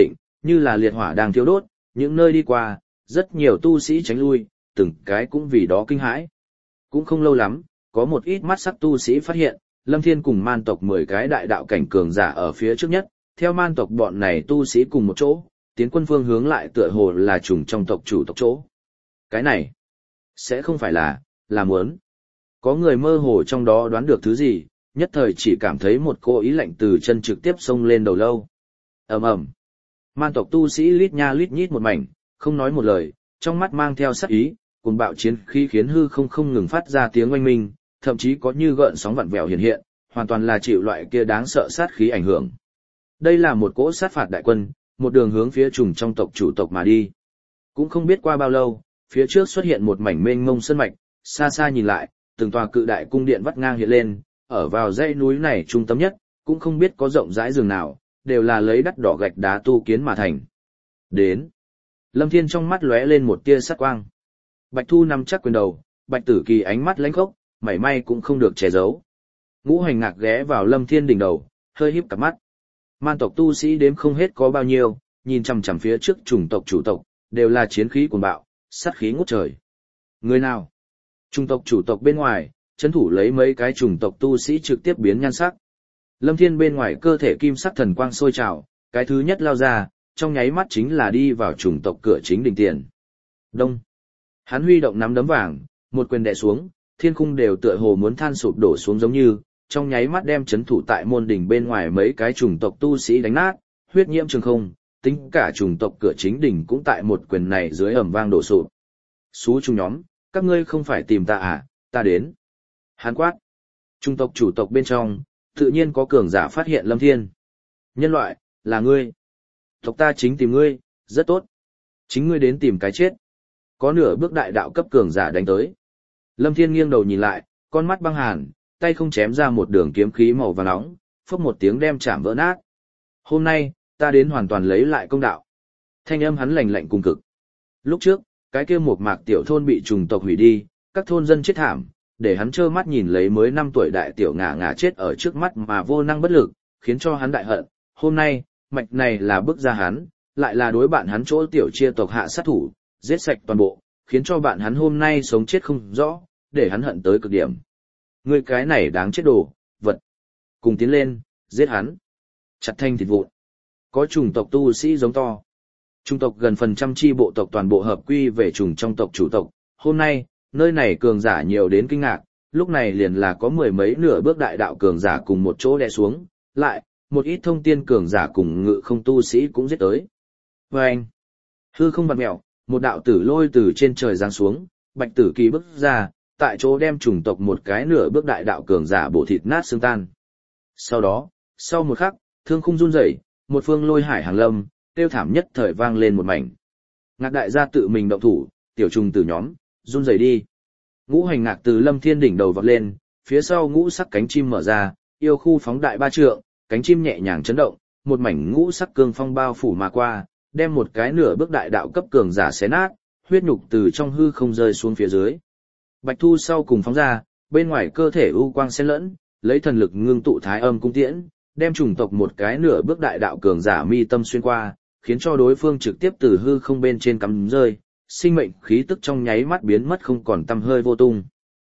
như là liệt hỏa đang thiêu đốt, những nơi đi qua, rất nhiều tu sĩ tránh lui, từng cái cũng vì đó kinh hãi. Cũng không lâu lắm, có một ít mắt sắc tu sĩ phát hiện, Lâm Thiên cùng man tộc 10 cái đại đạo cảnh cường giả ở phía trước nhất, theo man tộc bọn này tu sĩ cùng một chỗ, tiến quân phương hướng lại tựa hồ là trùng trong tộc chủ tộc chỗ. Cái này, sẽ không phải là muốn. Có người mơ hồ trong đó đoán được thứ gì, nhất thời chỉ cảm thấy một cô ý lạnh từ chân trực tiếp xông lên đầu lâu. Ầm ầm. Man tộc tu sĩ lít nha lít nhít một mảnh, không nói một lời, trong mắt mang theo sát ý, cuồng bạo chiến khí khiến hư không ngừng phát ra tiếng oanh minh, thậm chí có như gợn sóng vặn vẹo hiện hiện, hoàn toàn là chịu loại kia đáng sợ sát khí ảnh hưởng. Đây là một cỗ sát phạt đại quân, một đường hướng phía trùng trong tộc chủ tộc mà đi. Cũng không biết qua bao lâu, phía trước xuất hiện một mảnh mênh mông sơn mạch, xa xa nhìn lại, từng tòa cự đại cung điện vắt ngang hiện lên, ở vào dãy núi này trung tâm nhất, cũng không biết có rộng rãi giường nào, đều là lấy đắt đỏ gạch đá tu kiến mà thành. Đến. Lâm Thiên trong mắt lóe lên một tia sát quang. Bạch Thu nắm chắc quyền đầu, Bạch Tử Kỳ ánh mắt lánh khốc, mảy may cũng không được che giấu. Ngũ Hành Ngạc ghé vào Lâm Thiên đỉnh đầu, hơi híp cặp mắt. Man tộc tu sĩ đếm không hết có bao nhiêu, nhìn chằm chằm phía trước chủng tộc chủ tộc, đều là chiến khí cuồng bạo, sát khí ngút trời. Người nào? Chủng tộc chủ tộc bên ngoài, trấn thủ lấy mấy cái chủng tộc tu sĩ trực tiếp biến nhan sắc. Lâm Thiên bên ngoài cơ thể kim sắc thần quang sôi trào, cái thứ nhất lao ra, trong nháy mắt chính là đi vào chủng tộc cửa chính đình tiền. Đông. Hắn huy động nắm đấm vàng, một quyền đè xuống, thiên khung đều tựa hồ muốn than sụp đổ xuống giống như, trong nháy mắt đem chấn thủ tại môn đỉnh bên ngoài mấy cái chủng tộc tu sĩ đánh nát, huyết nhiễm trường không, tính cả chủng tộc cửa chính đỉnh cũng tại một quyền này dưới ầm vang đổ sụp. Xú chung nhóm, các ngươi không phải tìm ta à, ta đến. Hắn quát. Chủng tộc chủ tộc bên trong, tự nhiên có cường giả phát hiện Lâm Thiên. Nhân loại, là ngươi. Tộc ta chính tìm ngươi, rất tốt. Chính ngươi đến tìm cái chết. Có nửa bước đại đạo cấp cường giả đánh tới. Lâm Thiên nghiêng đầu nhìn lại, con mắt băng hàn, tay không chém ra một đường kiếm khí màu vàng nóng, phốc một tiếng đem chạm vỡ nát. Hôm nay, ta đến hoàn toàn lấy lại công đạo. Thanh âm hắn lạnh lạnh cùng cực. Lúc trước, cái kia một mạc tiểu thôn bị trùng tộc hủy đi, các thôn dân chết thảm, để hắn trơ mắt nhìn lấy mới 5 tuổi đại tiểu ngả chết ở trước mắt mà vô năng bất lực, khiến cho hắn đại hận. Hôm nay, mạch này là bước ra hắn, lại là đối bạn hắn chỗ tiểu chia tộc hạ sát thủ, giết sạch toàn bộ, khiến cho bạn hắn hôm nay sống chết không rõ, để hắn hận tới cực điểm. Ngươi cái này đáng chết đồ, vật. Cùng tiến lên, giết hắn. Chặt thanh thịt vụn. Có chủng tộc tu sĩ giống to. Chủng tộc gần phần trăm chi bộ tộc toàn bộ hợp quy về chủng trong tộc chủ tộc. Hôm nay, nơi này cường giả nhiều đến kinh ngạc, lúc này liền là có 10 mấy nửa bước đại đạo cường giả cùng một chỗ đè xuống, lại, một ít thông tiên cường giả cùng ngự không tu sĩ cũng giết tới. Và anh, hư không bật mẹo, một đạo tử lôi từ trên trời giáng xuống, Bạch Tử Kỳ bước ra, tại chỗ đem chủng tộc một cái nửa bước đại đạo cường giả bổ thịt nát xương tan. Sau đó, sau một khắc, thương khung run rẩy, một phương lôi hải hàng lâm, tiêu thảm nhất thời vang lên một mảnh. Ngạc đại gia tự mình động thủ, tiểu trùng từ nhóm, run rẩy đi. Ngũ Hành Ngạc từ Lâm Thiên đỉnh đầu vọt lên, phía sau ngũ sắc cánh chim mở ra, yêu khu phóng đại 3 trượng, cánh chim nhẹ nhàng chấn động, một mảnh ngũ sắc cương phong bao phủ mà qua, đem một cái nửa bước đại đạo cấp cường giả xé nát, huyết nhục từ trong hư không rơi xuống phía dưới. Bạch Thu sau cùng phóng ra, bên ngoài cơ thể u quang xen lẫn, lấy thần lực ngưng tụ thái âm cung tiễn, đem chủng tộc một cái nửa bước đại đạo cường giả mi tâm xuyên qua, khiến cho đối phương trực tiếp từ hư không bên trên cắm rơi, sinh mệnh khí tức trong nháy mắt biến mất không còn tăm hơi vô tung.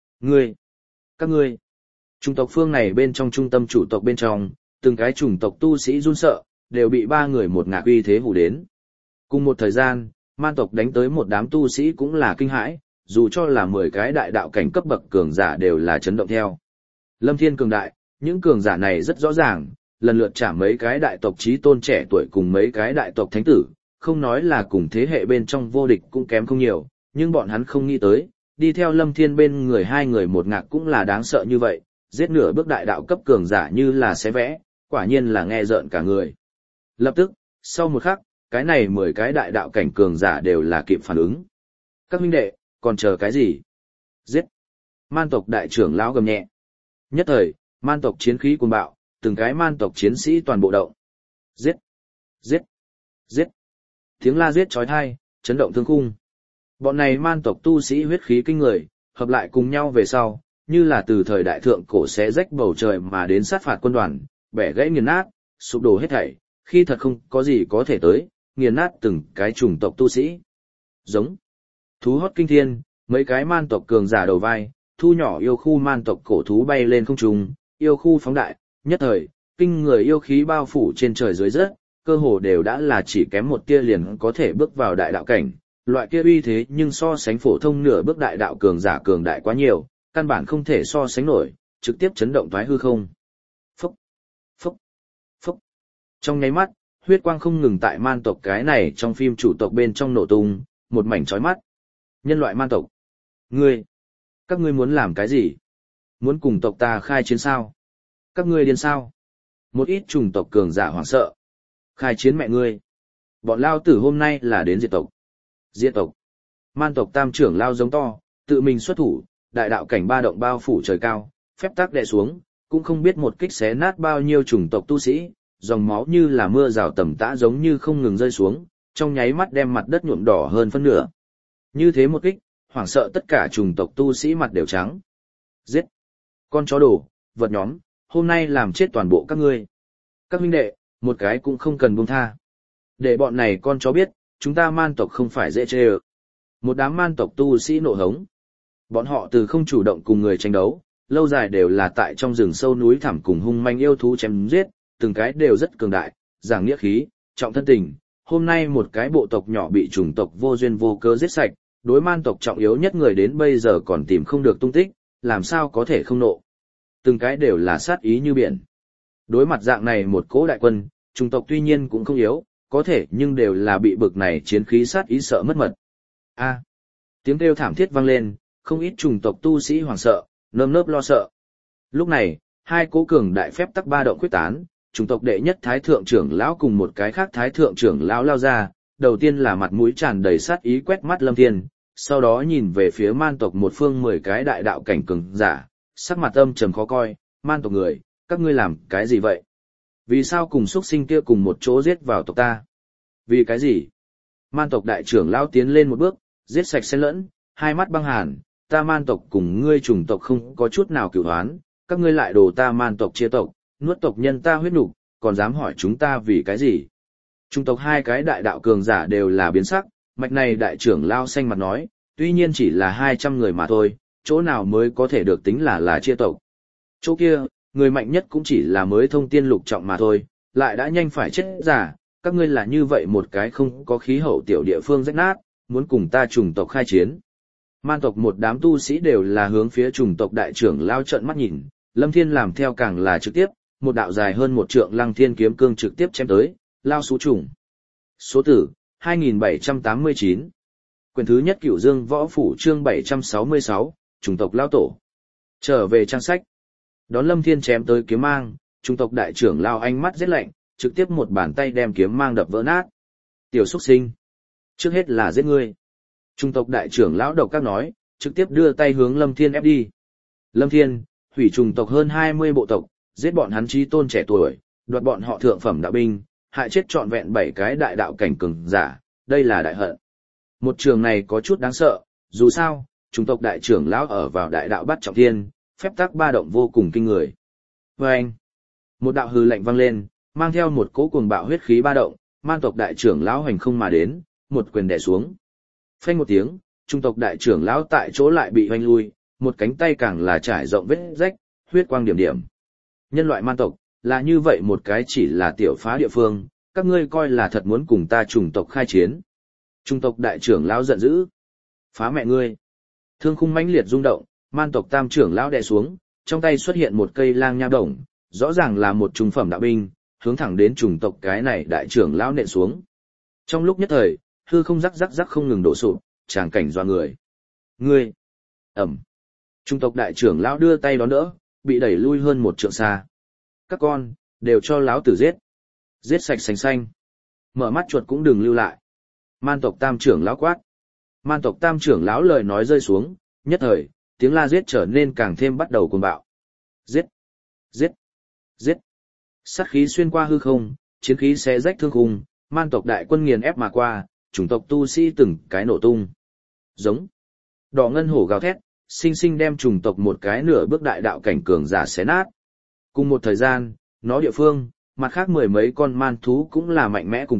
Các ngươi, chủng tộc phương này bên trong trung tâm chủ tộc bên trong, từng cái chủng tộc tu sĩ run sợ, đều bị 3 người một ngạc uy thế hù đến. Cùng một thời gian, man tộc đánh tới một đám tu sĩ cũng là kinh hãi, dù cho là 10 cái đại đạo cảnh cấp bậc cường giả đều là chấn động theo. Lâm Thiên cường đại, những cường giả này rất rõ ràng, lần lượt trả mấy cái đại tộc chí tôn trẻ tuổi cùng mấy cái đại tộc thánh tử, không nói là cùng thế hệ bên trong vô địch cũng kém không nhiều, nhưng bọn hắn không nghĩ tới, đi theo Lâm Thiên bên người 2 người một ngạc cũng là đáng sợ như vậy, giết nửa bước đại đạo cấp cường giả như là xé vẽ, quả nhiên là nghe rợn cả người. Lập tức, sau một khắc, cái này 10 cái đại đạo cảnh cường giả đều là kịp phản ứng. Các huynh đệ, còn chờ cái gì? Giết! Man tộc đại trưởng lão gầm nhẹ. Nhất thời, man tộc chiến khí cuồng bạo, từng cái man tộc chiến sĩ toàn bộ động. Giết! Giết! Giết! Tiếng la giết chói tai, chấn động thương khung. Bọn này man tộc tu sĩ huyết khí kinh người, hợp lại cùng nhau về sau, như là từ thời đại thượng cổ xé rách bầu trời mà đến sát phạt quân đoàn, bẻ gãy nghiền nát, sụp đổ hết thảy, khi thật không có gì có thể tới, nghiền nát từng cái chủng tộc tu sĩ. Giống. Thú hót kinh thiên, mấy cái man tộc cường giả đầu vai, thu nhỏ yêu khu man tộc cổ thú bay lên không trung, yêu khu phóng đại, nhất thời, kinh người yêu khí bao phủ trên trời dưới đất, cơ hồ đều đã là chỉ kém một tia liền có thể bước vào đại đạo cảnh, loại kia uy thế nhưng so sánh phổ thông nửa bước đại đạo cường giả cường đại quá nhiều, căn bản không thể so sánh nổi, trực tiếp chấn động thoái hư không. Phúc, phúc, phúc. Trong nháy mắt, huyết quang không ngừng tại man tộc cái này trong phim chủ tộc bên trong nổ tung, một mảnh chói mắt. Nhân loại man tộc. Các ngươi muốn làm cái gì? Muốn cùng tộc ta khai chiến sao? Các ngươi điên sao? Một ít chủng tộc cường giả hoảng sợ. Khai chiến mẹ ngươi. Bọn lao tử hôm nay là đến diệt tộc. Diệt tộc. Man tộc tam trưởng lao giống to, tự mình xuất thủ, đại đạo cảnh ba động bao phủ trời cao, phép tắc đè xuống, cũng không biết một kích xé nát bao nhiêu chủng tộc tu sĩ, dòng máu như là mưa rào tầm tã giống như không ngừng rơi xuống, trong nháy mắt đem mặt đất nhuộm đỏ hơn phân nửa. Như thế một kích, hoảng sợ tất cả chủng tộc tu sĩ mặt đều trắng. Giết! Con chó đồ, vật nhóm, hôm nay làm chết toàn bộ các ngươi. Các huynh đệ, một cái cũng không cần buông tha. Để bọn này con chó biết, chúng ta man tộc không phải dễ chê ơ. Một đám man tộc tu sĩ nộ hống. Bọn họ từ không chủ động cùng người tranh đấu, lâu dài đều là tại trong rừng sâu núi thẳm cùng hung manh yêu thú chém giết, từng cái đều rất cường đại, giảng nghĩa khí, trọng thân tình. Hôm nay một cái bộ tộc nhỏ bị chủng tộc vô duyên vô cớ giết sạch, đối man tộc trọng yếu nhất người đến bây giờ còn tìm không được tung tích, làm sao có thể không nộ. Từng cái đều là sát ý như biển. Đối mặt dạng này một cỗ đại quân, chủng tộc tuy nhiên cũng không yếu, có thể nhưng đều là bị bực này chiến khí sát ý sợ mất mật. A. Tiếng kêu thảm thiết vang lên, không ít chủng tộc tu sĩ hoảng sợ, nơm nớp lo sợ. Lúc này, hai cỗ cường đại phép tắc ba động quyết tán, chủng tộc đệ nhất thái thượng trưởng lão cùng một cái khác thái thượng trưởng lão lao ra, đầu tiên là mặt mũi tràn đầy sát ý quét mắt Lâm Thiên, sau đó nhìn về phía man tộc một phương 10 cái đại đạo cảnh cường giả, sắc mặt âm trầm khó coi, man tộc người, các ngươi làm cái gì vậy? Vì sao cùng xuất sinh kia cùng một chỗ giết vào tộc ta? Vì cái gì? Man tộc đại trưởng lão tiến lên một bước, giết sạch xen lẫn, hai mắt băng hàn, ta man tộc cùng ngươi chủng tộc không có chút nào cửu hoán, các ngươi lại đồ ta man tộc chia tộc, nuốt tộc nhân ta huyết nục, còn dám hỏi chúng ta vì cái gì? Chủng tộc hai cái đại đạo cường giả đều là biến sắc, mạch này đại trưởng lão xanh mặt nói, tuy nhiên chỉ là 200 người mà thôi, chỗ nào mới có thể được tính là chia tộc. Chỗ kia, người mạnh nhất cũng chỉ là mới thông tiên lục trọng mà thôi, lại đã nhanh phải chết giả, các ngươi là như vậy một cái không có khí hậu tiểu địa phương rách nát, muốn cùng ta chủng tộc khai chiến. Man tộc một đám tu sĩ đều là hướng phía chủng tộc đại trưởng lao trận mắt nhìn, Lâm Thiên làm theo càng là trực tiếp, một đạo dài hơn một trượng lăng thiên kiếm cương trực tiếp chém tới, lao xú trùng. Số tử, 2789. Quyền thứ nhất Cửu Dương Võ Phủ chương 766, chủng tộc lao tổ. Trở về trang sách. Đón Lâm Thiên chém tới kiếm mang, chủng tộc đại trưởng lao ánh mắt rất lạnh, trực tiếp một bàn tay đem kiếm mang đập vỡ nát. Tiểu xuất sinh. Trước hết là giết ngươi. Chủng tộc đại trưởng lão độc các nói, trực tiếp đưa tay hướng Lâm Thiên ép đi. Lâm Thiên, hủy chủng tộc hơn 20 bộ tộc, giết bọn hắn chí tôn trẻ tuổi, đoạt bọn họ thượng phẩm đạo binh, hại chết trọn vẹn 7 cái đại đạo cảnh cường giả, đây là đại hận. Một trường này có chút đáng sợ, dù sao, chủng tộc đại trưởng lão ở vào đại đạo bắt trọng thiên, phép tắc ba động vô cùng kinh người. Và anh, một đạo hư lệnh vang lên, mang theo một cỗ cuồng bạo huyết khí ba động, man tộc đại trưởng lão hành không mà đến, một quyền đè xuống. Phanh một tiếng, chủng tộc đại trưởng lão tại chỗ lại bị hoanh lui, một cánh tay càng là trải rộng vết rách, huyết quang điểm điểm. Nhân loại man tộc, là như vậy một cái chỉ là tiểu phá địa phương, các ngươi coi là thật muốn cùng ta chủng tộc khai chiến. Chủng tộc đại trưởng lão giận dữ. Phá mẹ ngươi. Thương khung mãnh liệt rung động, man tộc tam trưởng lão đè xuống, trong tay xuất hiện một cây lang nha đồng, rõ ràng là một trung phẩm đạo binh, hướng thẳng đến chủng tộc cái này đại trưởng lão nện xuống. Trong lúc nhất thời, hư không rắc rắc rắc không ngừng đổ sụp, tràng cảnh doa người. Ngươi. Ẩm. Chủng tộc đại trưởng lão đưa tay đón đỡ, bị đẩy lui hơn một trượng xa. Các con, đều cho lão tử giết. Giết sạch sành xanh. Mở mắt chuột cũng đừng lưu lại. Man tộc tam trưởng lão quát. Man tộc tam trưởng lão lời nói rơi xuống, nhất thời, tiếng la giết trở nên càng thêm bắt đầu cuồng bạo. Giết! Giết! Giết! Sát khí xuyên qua hư không, chiến khí xé rách thương khung, man tộc đại quân nghiền ép mà qua, chủng tộc tu sĩ từng cái nổ tung. Giống! Đỏ ngân hổ gào thét, sinh sinh đem chủng tộc một cái nửa bước đại đạo cảnh cường giả xé nát. Cùng một thời gian, nó địa phương, mặt khác 10 mấy con man thú cũng là mạnh mẽ cùng cực,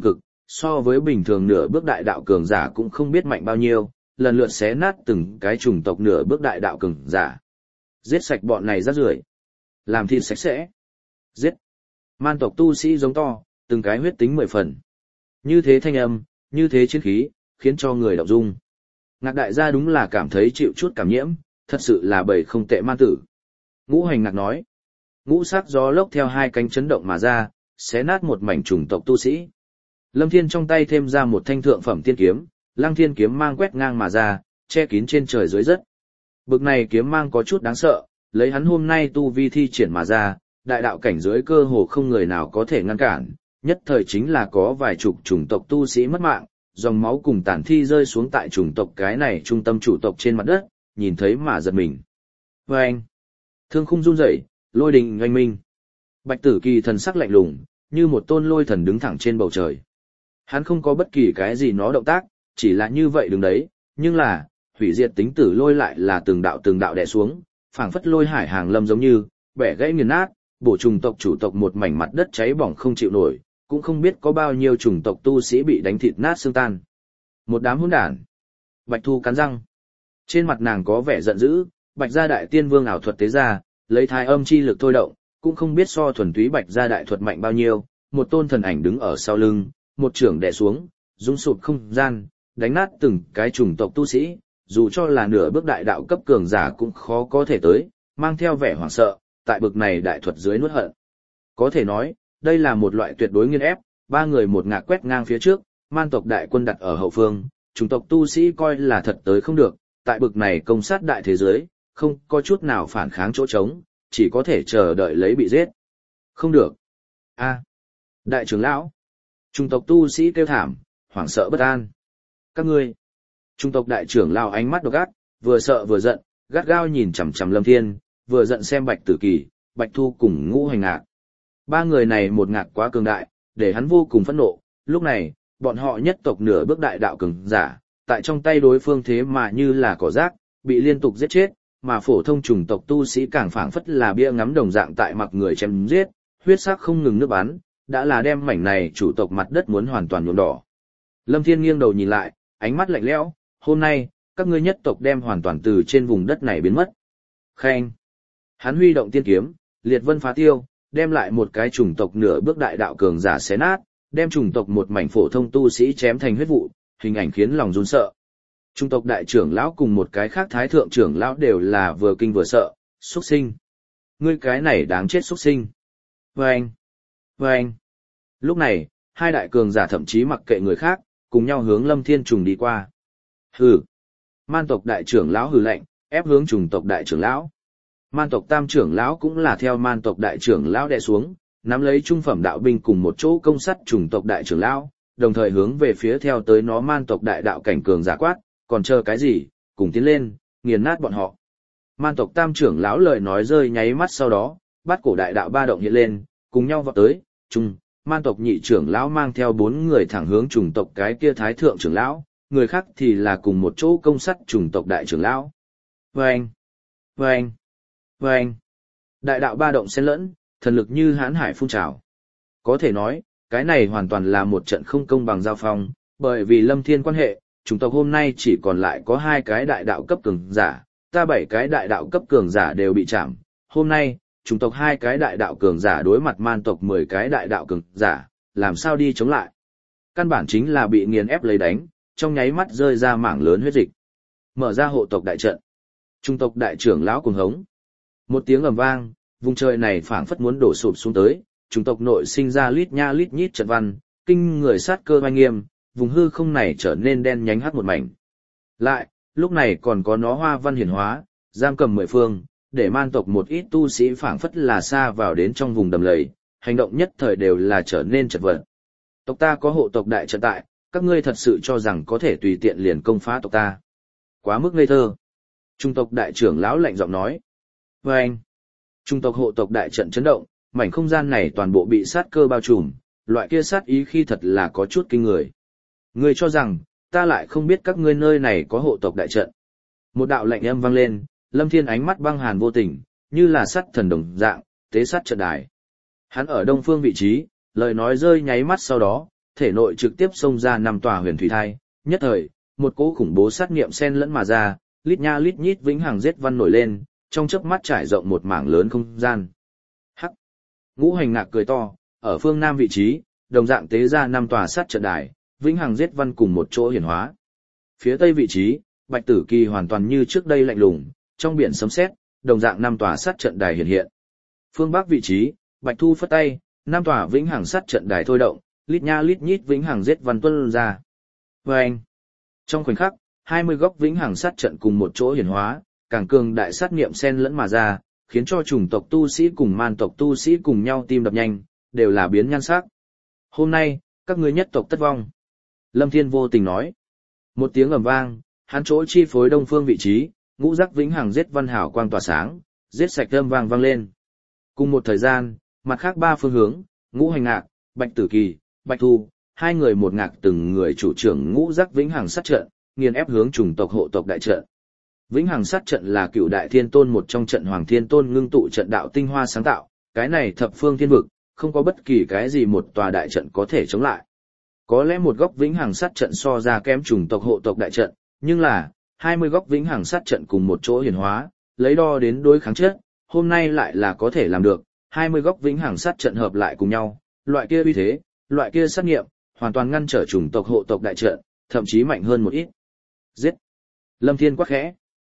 so với bình thường nửa bước đại đạo cường giả cũng không biết mạnh bao nhiêu, lần lượt xé nát từng cái chủng tộc nửa bước đại đạo cường giả. Giết sạch bọn này rác rưởi, làm thịt sạch sẽ. Giết. Man tộc tu sĩ giống to, từng cái huyết tính 10 phần. Như thế thanh âm, như thế chiến khí, khiến cho người động dung. Ngạc đại gia đúng là cảm thấy chịu chút cảm nhiễm, thật sự là bầy không tệ man tử. Ngũ Hành Ngạc nói. Ngũ sắc gió lốc theo hai cánh chấn động mà ra, xé nát một mảnh chủng tộc tu sĩ. Lâm Thiên trong tay thêm ra một thanh thượng phẩm tiên kiếm, Lăng Thiên kiếm mang quét ngang mà ra, che kín trên trời dưới đất. Bực này kiếm mang có chút đáng sợ, lấy hắn hôm nay tu vi thi triển mà ra, đại đạo cảnh dưới cơ hồ không người nào có thể ngăn cản, nhất thời chính là có vài chục chủng tộc tu sĩ mất mạng, dòng máu cùng tàn thi rơi xuống tại chủng tộc cái này trung tâm chủ tộc trên mặt đất, nhìn thấy mà giật mình. Vâng! Thương khung run rẩy, lôi đình oanh minh. Bạch Tử Kỳ thần sắc lạnh lùng, như một tôn lôi thần đứng thẳng trên bầu trời. Hắn không có bất kỳ cái gì nó động tác, chỉ là như vậy đứng đấy, nhưng là, hủy diệt tính tử lôi lại là từng đạo đè xuống, phảng phất lôi hải hàng lâm giống như, bẻ gãy nghiền nát, bổ trùng tộc chủ tộc một mảnh mặt đất cháy bỏng không chịu nổi, cũng không biết có bao nhiêu chủng tộc tu sĩ bị đánh thịt nát xương tan. Một đám hỗn đản. Bạch Thu cắn răng. Trên mặt nàng có vẻ giận dữ, Bạch gia đại tiên vương ảo thuật tế ra, lấy thái âm chi lực thôi động, cũng không biết so thuần túy Bạch gia đại thuật mạnh bao nhiêu, một tôn thần ảnh đứng ở sau lưng, một trưởng đè xuống, rung sụp không gian, đánh nát từng cái chủng tộc tu sĩ, dù cho là nửa bước đại đạo cấp cường giả cũng khó có thể tới, mang theo vẻ hoảng sợ, tại bực này đại thuật dưới nuốt hận. Có thể nói, đây là một loại tuyệt đối nghiên ép, ba người một ngạc quét ngang phía trước, man tộc đại quân đặt ở hậu phương, chủng tộc tu sĩ coi là thật tới không được, tại bực này công sát đại thế giới, không có chút nào phản kháng chỗ trống, chỉ có thể chờ đợi lấy bị giết. Không được. A, đại trưởng lão. Chủng tộc tu sĩ kêu thảm, hoảng sợ bất an. Các ngươi. Chủng tộc đại trưởng lão ánh mắt độc ác, vừa sợ vừa giận, gắt gao nhìn chằm chằm Lâm Thiên, vừa giận xem Bạch Tử Kỳ, Bạch Thu cùng Ngũ Hành Ngạc. Ba người này một ngạc quá cường đại, để hắn vô cùng phẫn nộ, lúc này, bọn họ nhất tộc nửa bước đại đạo cường giả, tại trong tay đối phương thế mà như là cỏ rác, bị liên tục giết chết, mà phổ thông chủng tộc tu sĩ càng phảng phất là bia ngắm đồng dạng tại mặc người chém giết, huyết sắc không ngừng nước bắn, đã là đem mảnh này chủ tộc mặt đất muốn hoàn toàn nhuộm đỏ. Lâm Thiên nghiêng đầu nhìn lại, ánh mắt lạnh lẽo, hôm nay, các ngươi nhất tộc đem hoàn toàn từ trên vùng đất này biến mất. Khen. Hắn huy động tiên kiếm, liệt vân phá tiêu, đem lại một cái chủng tộc nửa bước đại đạo cường giả xé nát, đem chủng tộc một mảnh phổ thông tu sĩ chém thành huyết vụ, hình ảnh khiến lòng run sợ. Chủng tộc đại trưởng lão cùng một cái khác thái thượng trưởng lão đều là vừa kinh vừa sợ, xuất sinh. Ngươi cái này đáng chết xuất sinh. Vâng! Vâng! Lúc này, hai đại cường giả thậm chí mặc kệ người khác, cùng nhau hướng Lâm Thiên trùng đi qua. Hừ! Man tộc đại trưởng lão hừ lạnh, ép hướng chủng tộc đại trưởng lão. Man tộc tam trưởng lão cũng là theo man tộc đại trưởng lão đè xuống, nắm lấy trung phẩm đạo binh cùng một chỗ công sắt chủng tộc đại trưởng lão, đồng thời hướng về phía theo tới nó man tộc đại đạo cảnh cường giả quát, còn chờ cái gì, cùng tiến lên, nghiền nát bọn họ. Man tộc tam trưởng lão lời nói rơi nháy mắt sau đó, bát cổ đại đạo ba động hiện lên, cùng nhau vọt tới, man tộc nhị trưởng lão mang theo 4 người thẳng hướng chủng tộc cái kia thái thượng trưởng lão, người khác thì là cùng một chỗ công sắt chủng tộc đại trưởng lão. Vâng! Vâng! Vâng! Đại đạo ba động xen lẫn, thần lực như hãn hải phun trào. Có thể nói, cái này hoàn toàn là một trận không công bằng giao phong, bởi vì Lâm Thiên quan hệ, chủng tộc hôm nay chỉ còn lại có 2 cái đại đạo cấp cường giả, ta 7 cái đại đạo cấp cường giả đều bị chạm. Hôm nay, chủng tộc 2 cái đại đạo cường giả đối mặt man tộc 10 cái đại đạo cường giả, làm sao đi chống lại? Căn bản chính là bị nghiền ép lấy đánh, trong nháy mắt rơi ra mảng lớn huyết dịch. Mở ra hộ tộc đại trận. Chủng tộc đại trưởng lão cuồng hống. Một tiếng ầm vang, vùng trời này phảng phất muốn đổ sụp xuống tới, chủng tộc nội sinh ra lít nha lít nhít trận văn, kinh người sát cơ oanh nghiêm, vùng hư không này trở nên đen nhánh hắt một mảnh. Lại, lúc này còn có nó hoa văn hiển hóa, giam cầm 10 phương, để man tộc một ít tu sĩ phảng phất là xa vào đến trong vùng đầm lầy, hành động nhất thời đều là trở nên chật vật. Tộc ta có hộ tộc đại trận tại, các ngươi thật sự cho rằng có thể tùy tiện liền công phá tộc ta. Quá mức ngây thơ. Trung tộc đại trưởng lão lạnh giọng nói. Và anh, trung tộc hộ tộc đại trận chấn động, mảnh không gian này toàn bộ bị sát cơ bao trùm, loại kia sát ý khi thật là có chút kinh người. Ngươi cho rằng, ta lại không biết các ngươi nơi này có hộ tộc đại trận. Một đạo lệnh âm vang lên, Lâm Thiên ánh mắt băng hàn vô tình, như là sắt thần đồng dạng, tế sát trận đài. Hắn ở đông phương vị trí, lời nói rơi nháy mắt sau đó, thể nội trực tiếp xông ra 5 tòa huyền thủy thai, nhất thời, một cỗ khủng bố sát nghiệm xen lẫn mà ra, lít nha lít nhít vĩnh hằng giết văn nổi lên, trong chớp mắt trải rộng một mảng lớn không gian. Hắc. Ngũ Hành Ngạc cười to, ở phương nam vị trí, đồng dạng tế ra 5 tòa sát trận đài, vĩnh hằng giết văn cùng một chỗ hiển hóa. Phía tây vị trí, Bạch Tử Kỳ hoàn toàn như trước đây lạnh lùng, trong biển sấm sét, đồng dạng 5 tòa sát trận đài hiện hiện. Phương bắc vị trí, Bạch Thu phất tay, 5 tòa vĩnh hằng sát trận đài thôi động, lít nha lít nhít vĩnh hằng giết văn tuôn ra. Oeng! Trong khoảnh khắc, 20 góc vĩnh hằng sát trận cùng một chỗ hiển hóa, càng cường đại sát niệm xen lẫn mà ra, khiến cho chủng tộc tu sĩ cùng man tộc tu sĩ cùng nhau tim đập nhanh, đều là biến nhan sắc. Hôm nay, các ngươi nhất tộc tất vong. Lâm Thiên vô tình nói. Một tiếng ầm vang, hắn chỗ chi phối đông phương vị trí, ngũ giác vĩnh hằng giết văn hảo quang tỏa sáng, giết sạch âm vang vang lên. Cùng một thời gian, mặt khác 3 phương hướng, Ngũ Hành Ngạc, Bạch Tử Kỳ, Bạch Thu, 2 người một ngạc từng người chủ trưởng ngũ giác vĩnh hằng sát trận, nghiền ép hướng chủng tộc hộ tộc đại trận. Vĩnh hằng sát trận là cựu đại thiên tôn một trong trận Hoàng Thiên Tôn ngưng tụ trận đạo tinh hoa sáng tạo, cái này thập phương thiên vực, không có bất kỳ cái gì một tòa đại trận có thể chống lại. Có lẽ một góc vĩnh hằng sát trận so ra kém chủng tộc hộ tộc đại trận, nhưng là 20 góc vĩnh hằng sát trận cùng một chỗ hiển hóa, lấy đo đến đối kháng trước, hôm nay lại là có thể làm được, 20 góc vĩnh hằng sát trận hợp lại cùng nhau, loại kia uy thế, loại kia sát nghiệm, hoàn toàn ngăn trở chủng tộc hộ tộc đại trận, thậm chí mạnh hơn một ít. Giết! Lâm Thiên quát khẽ.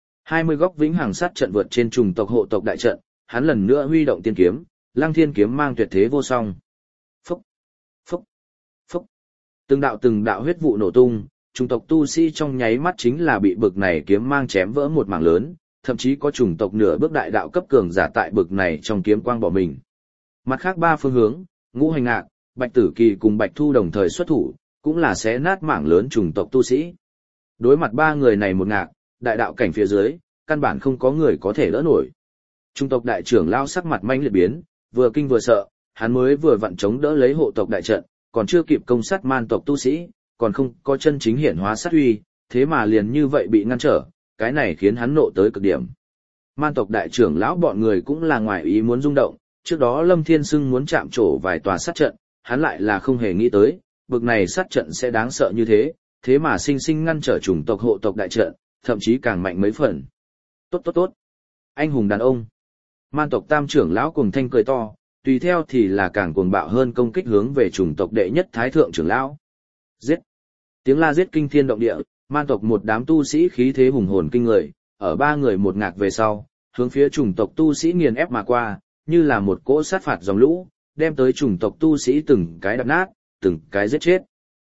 20 góc vĩnh hằng sát trận vượt trên chủng tộc hộ tộc đại trận, hắn lần nữa huy động tiên kiếm, Lăng Thiên kiếm mang tuyệt thế vô song. Phốc, phốc, phốc. Từng đạo huyết vụ nổ tung, chủng tộc tu sĩ trong nháy mắt chính là bị bực này kiếm mang chém vỡ một mảng lớn, thậm chí có chủng tộc nửa bước đại đạo cấp cường giả tại bực này trong kiếm quang bỏ mình. Mặt khác 3 phương hướng, Ngũ Hành Ngạc, Bạch Tử Kỳ cùng Bạch Thu đồng thời xuất thủ, cũng là xé nát mảng lớn chủng tộc tu sĩ. Đối mặt 3 người này một ngạc, đại đạo cảnh phía dưới, căn bản không có người có thể đỡ nổi. Chủng tộc đại trưởng lao sắc mặt manh liệt biến, vừa kinh vừa sợ, hắn mới vừa vặn chống đỡ lấy hộ tộc đại trận, còn chưa kịp công sát man tộc tu sĩ, còn không có chân chính hiển hóa sát uy, thế mà liền như vậy bị ngăn trở, cái này khiến hắn nộ tới cực điểm. Man tộc đại trưởng lão bọn người cũng là ngoài ý muốn rung động, trước đó Lâm Thiên Sưng muốn chạm trổ vài tòa sát trận, hắn lại là không hề nghĩ tới, bực này sát trận sẽ đáng sợ như thế, thế mà sinh sinh ngăn trở chủng tộc hộ tộc đại trận, thậm chí càng mạnh mấy phần. Tốt. Anh hùng đàn ông. Man tộc tam trưởng lão cùng thanh cười to, tùy theo thì là càng cuồng bạo hơn công kích hướng về chủng tộc đệ nhất thái thượng trưởng lão. Giết. Tiếng la giết kinh thiên động địa, man tộc một đám tu sĩ khí thế hùng hồn kinh người, ở 3 người một ngạc về sau, hướng phía chủng tộc tu sĩ nghiền ép mà qua, như là một cỗ sát phạt dòng lũ, đem tới chủng tộc tu sĩ từng cái đập nát, từng cái giết chết.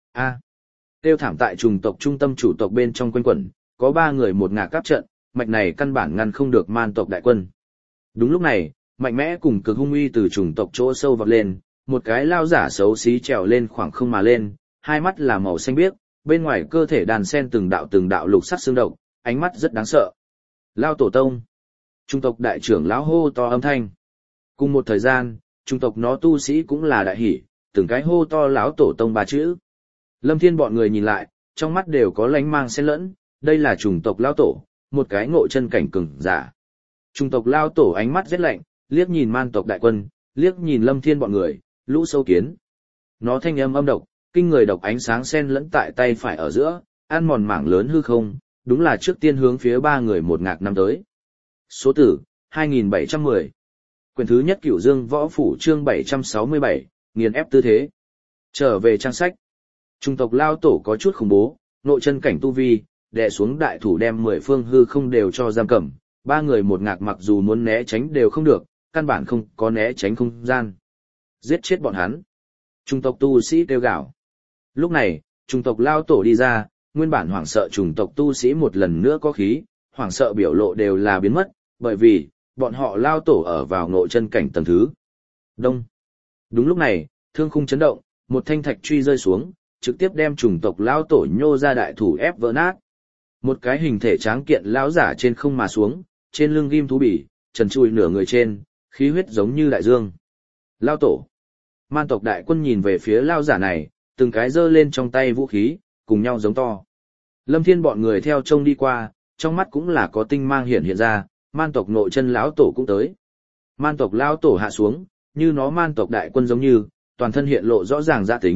Tiêu thảm tại chủng tộc trung tâm chủ tộc bên trong quanh quẩn, có 3 người một ngạc áp trận, mạch này căn bản ngăn không được man tộc đại quân. Đúng lúc này, mạnh mẽ cùng cực hung uy từ chủng tộc chỗ sâu vọt lên, một cái lao giả xấu xí trèo lên khoảng không mà lên, hai mắt là màu xanh biếc, bên ngoài cơ thể đàn sen từng đạo lục sắc xương độc, ánh mắt rất đáng sợ. Lao tổ tông. Trung tộc đại trưởng lão hô to âm thanh. Cùng một thời gian, trung tộc nó tu sĩ cũng là đại hỉ, từng cái hô to lão tổ tông 3 chữ. Lâm Thiên bọn người nhìn lại, trong mắt đều có lánh mang xen lẫn, đây là chủng tộc lao tổ, một cái ngộ chân cảnh cường giả. Chủng tộc lao tổ ánh mắt rất lạnh, liếc nhìn man tộc đại quân, liếc nhìn Lâm Thiên bọn người, lũ sâu kiến. Nó thanh âm âm độc, kinh người độc ánh sáng xen lẫn tại tay phải ở giữa, ăn mòn mảng lớn hư không, đúng là trước tiên hướng phía 3 người một ngạc năm tới. Số tử, 2710. Quyển thứ nhất Cửu Dương Võ Phủ chương 767, nghiền ép tư thế. Trở về trang sách. Trung tộc lao tổ có chút khủng bố, nội chân cảnh tu vi, đè xuống đại thủ đem 10 phương hư không đều cho giam cầm, 3 người một ngạc mặc dù muốn né tránh đều không được, căn bản không có né tránh không gian. Giết chết bọn hắn. Trung tộc tu sĩ kêu gào. Lúc này, trung tộc lao tổ đi ra, nguyên bản hoảng sợ trung tộc tu sĩ một lần nữa có khí, hoảng sợ biểu lộ đều là biến mất, bởi vì, bọn họ lao tổ ở vào nội chân cảnh tầng thứ. Đông. Đúng lúc này, thương khung chấn động, một thanh thạch truy rơi xuống, trực tiếp đem chủng tộc lao tổ nhô ra đại thủ ép vỡ nát. Một cái hình thể tráng kiện lão giả trên không mà xuống, trên lưng ghim thú bỉ, trần trụi nửa người trên, khí huyết giống như đại dương. Lao tổ. Man tộc đại quân nhìn về phía lao giả này, từng cái giơ lên trong tay vũ khí, cùng nhau giống to. Lâm Thiên bọn người theo trông đi qua, trong mắt cũng là có tinh mang hiện ra, man tộc nội chân lão tổ cũng tới. Man tộc lão tổ hạ xuống, như nó man tộc đại quân giống như, toàn thân hiện lộ rõ ràng gia tính,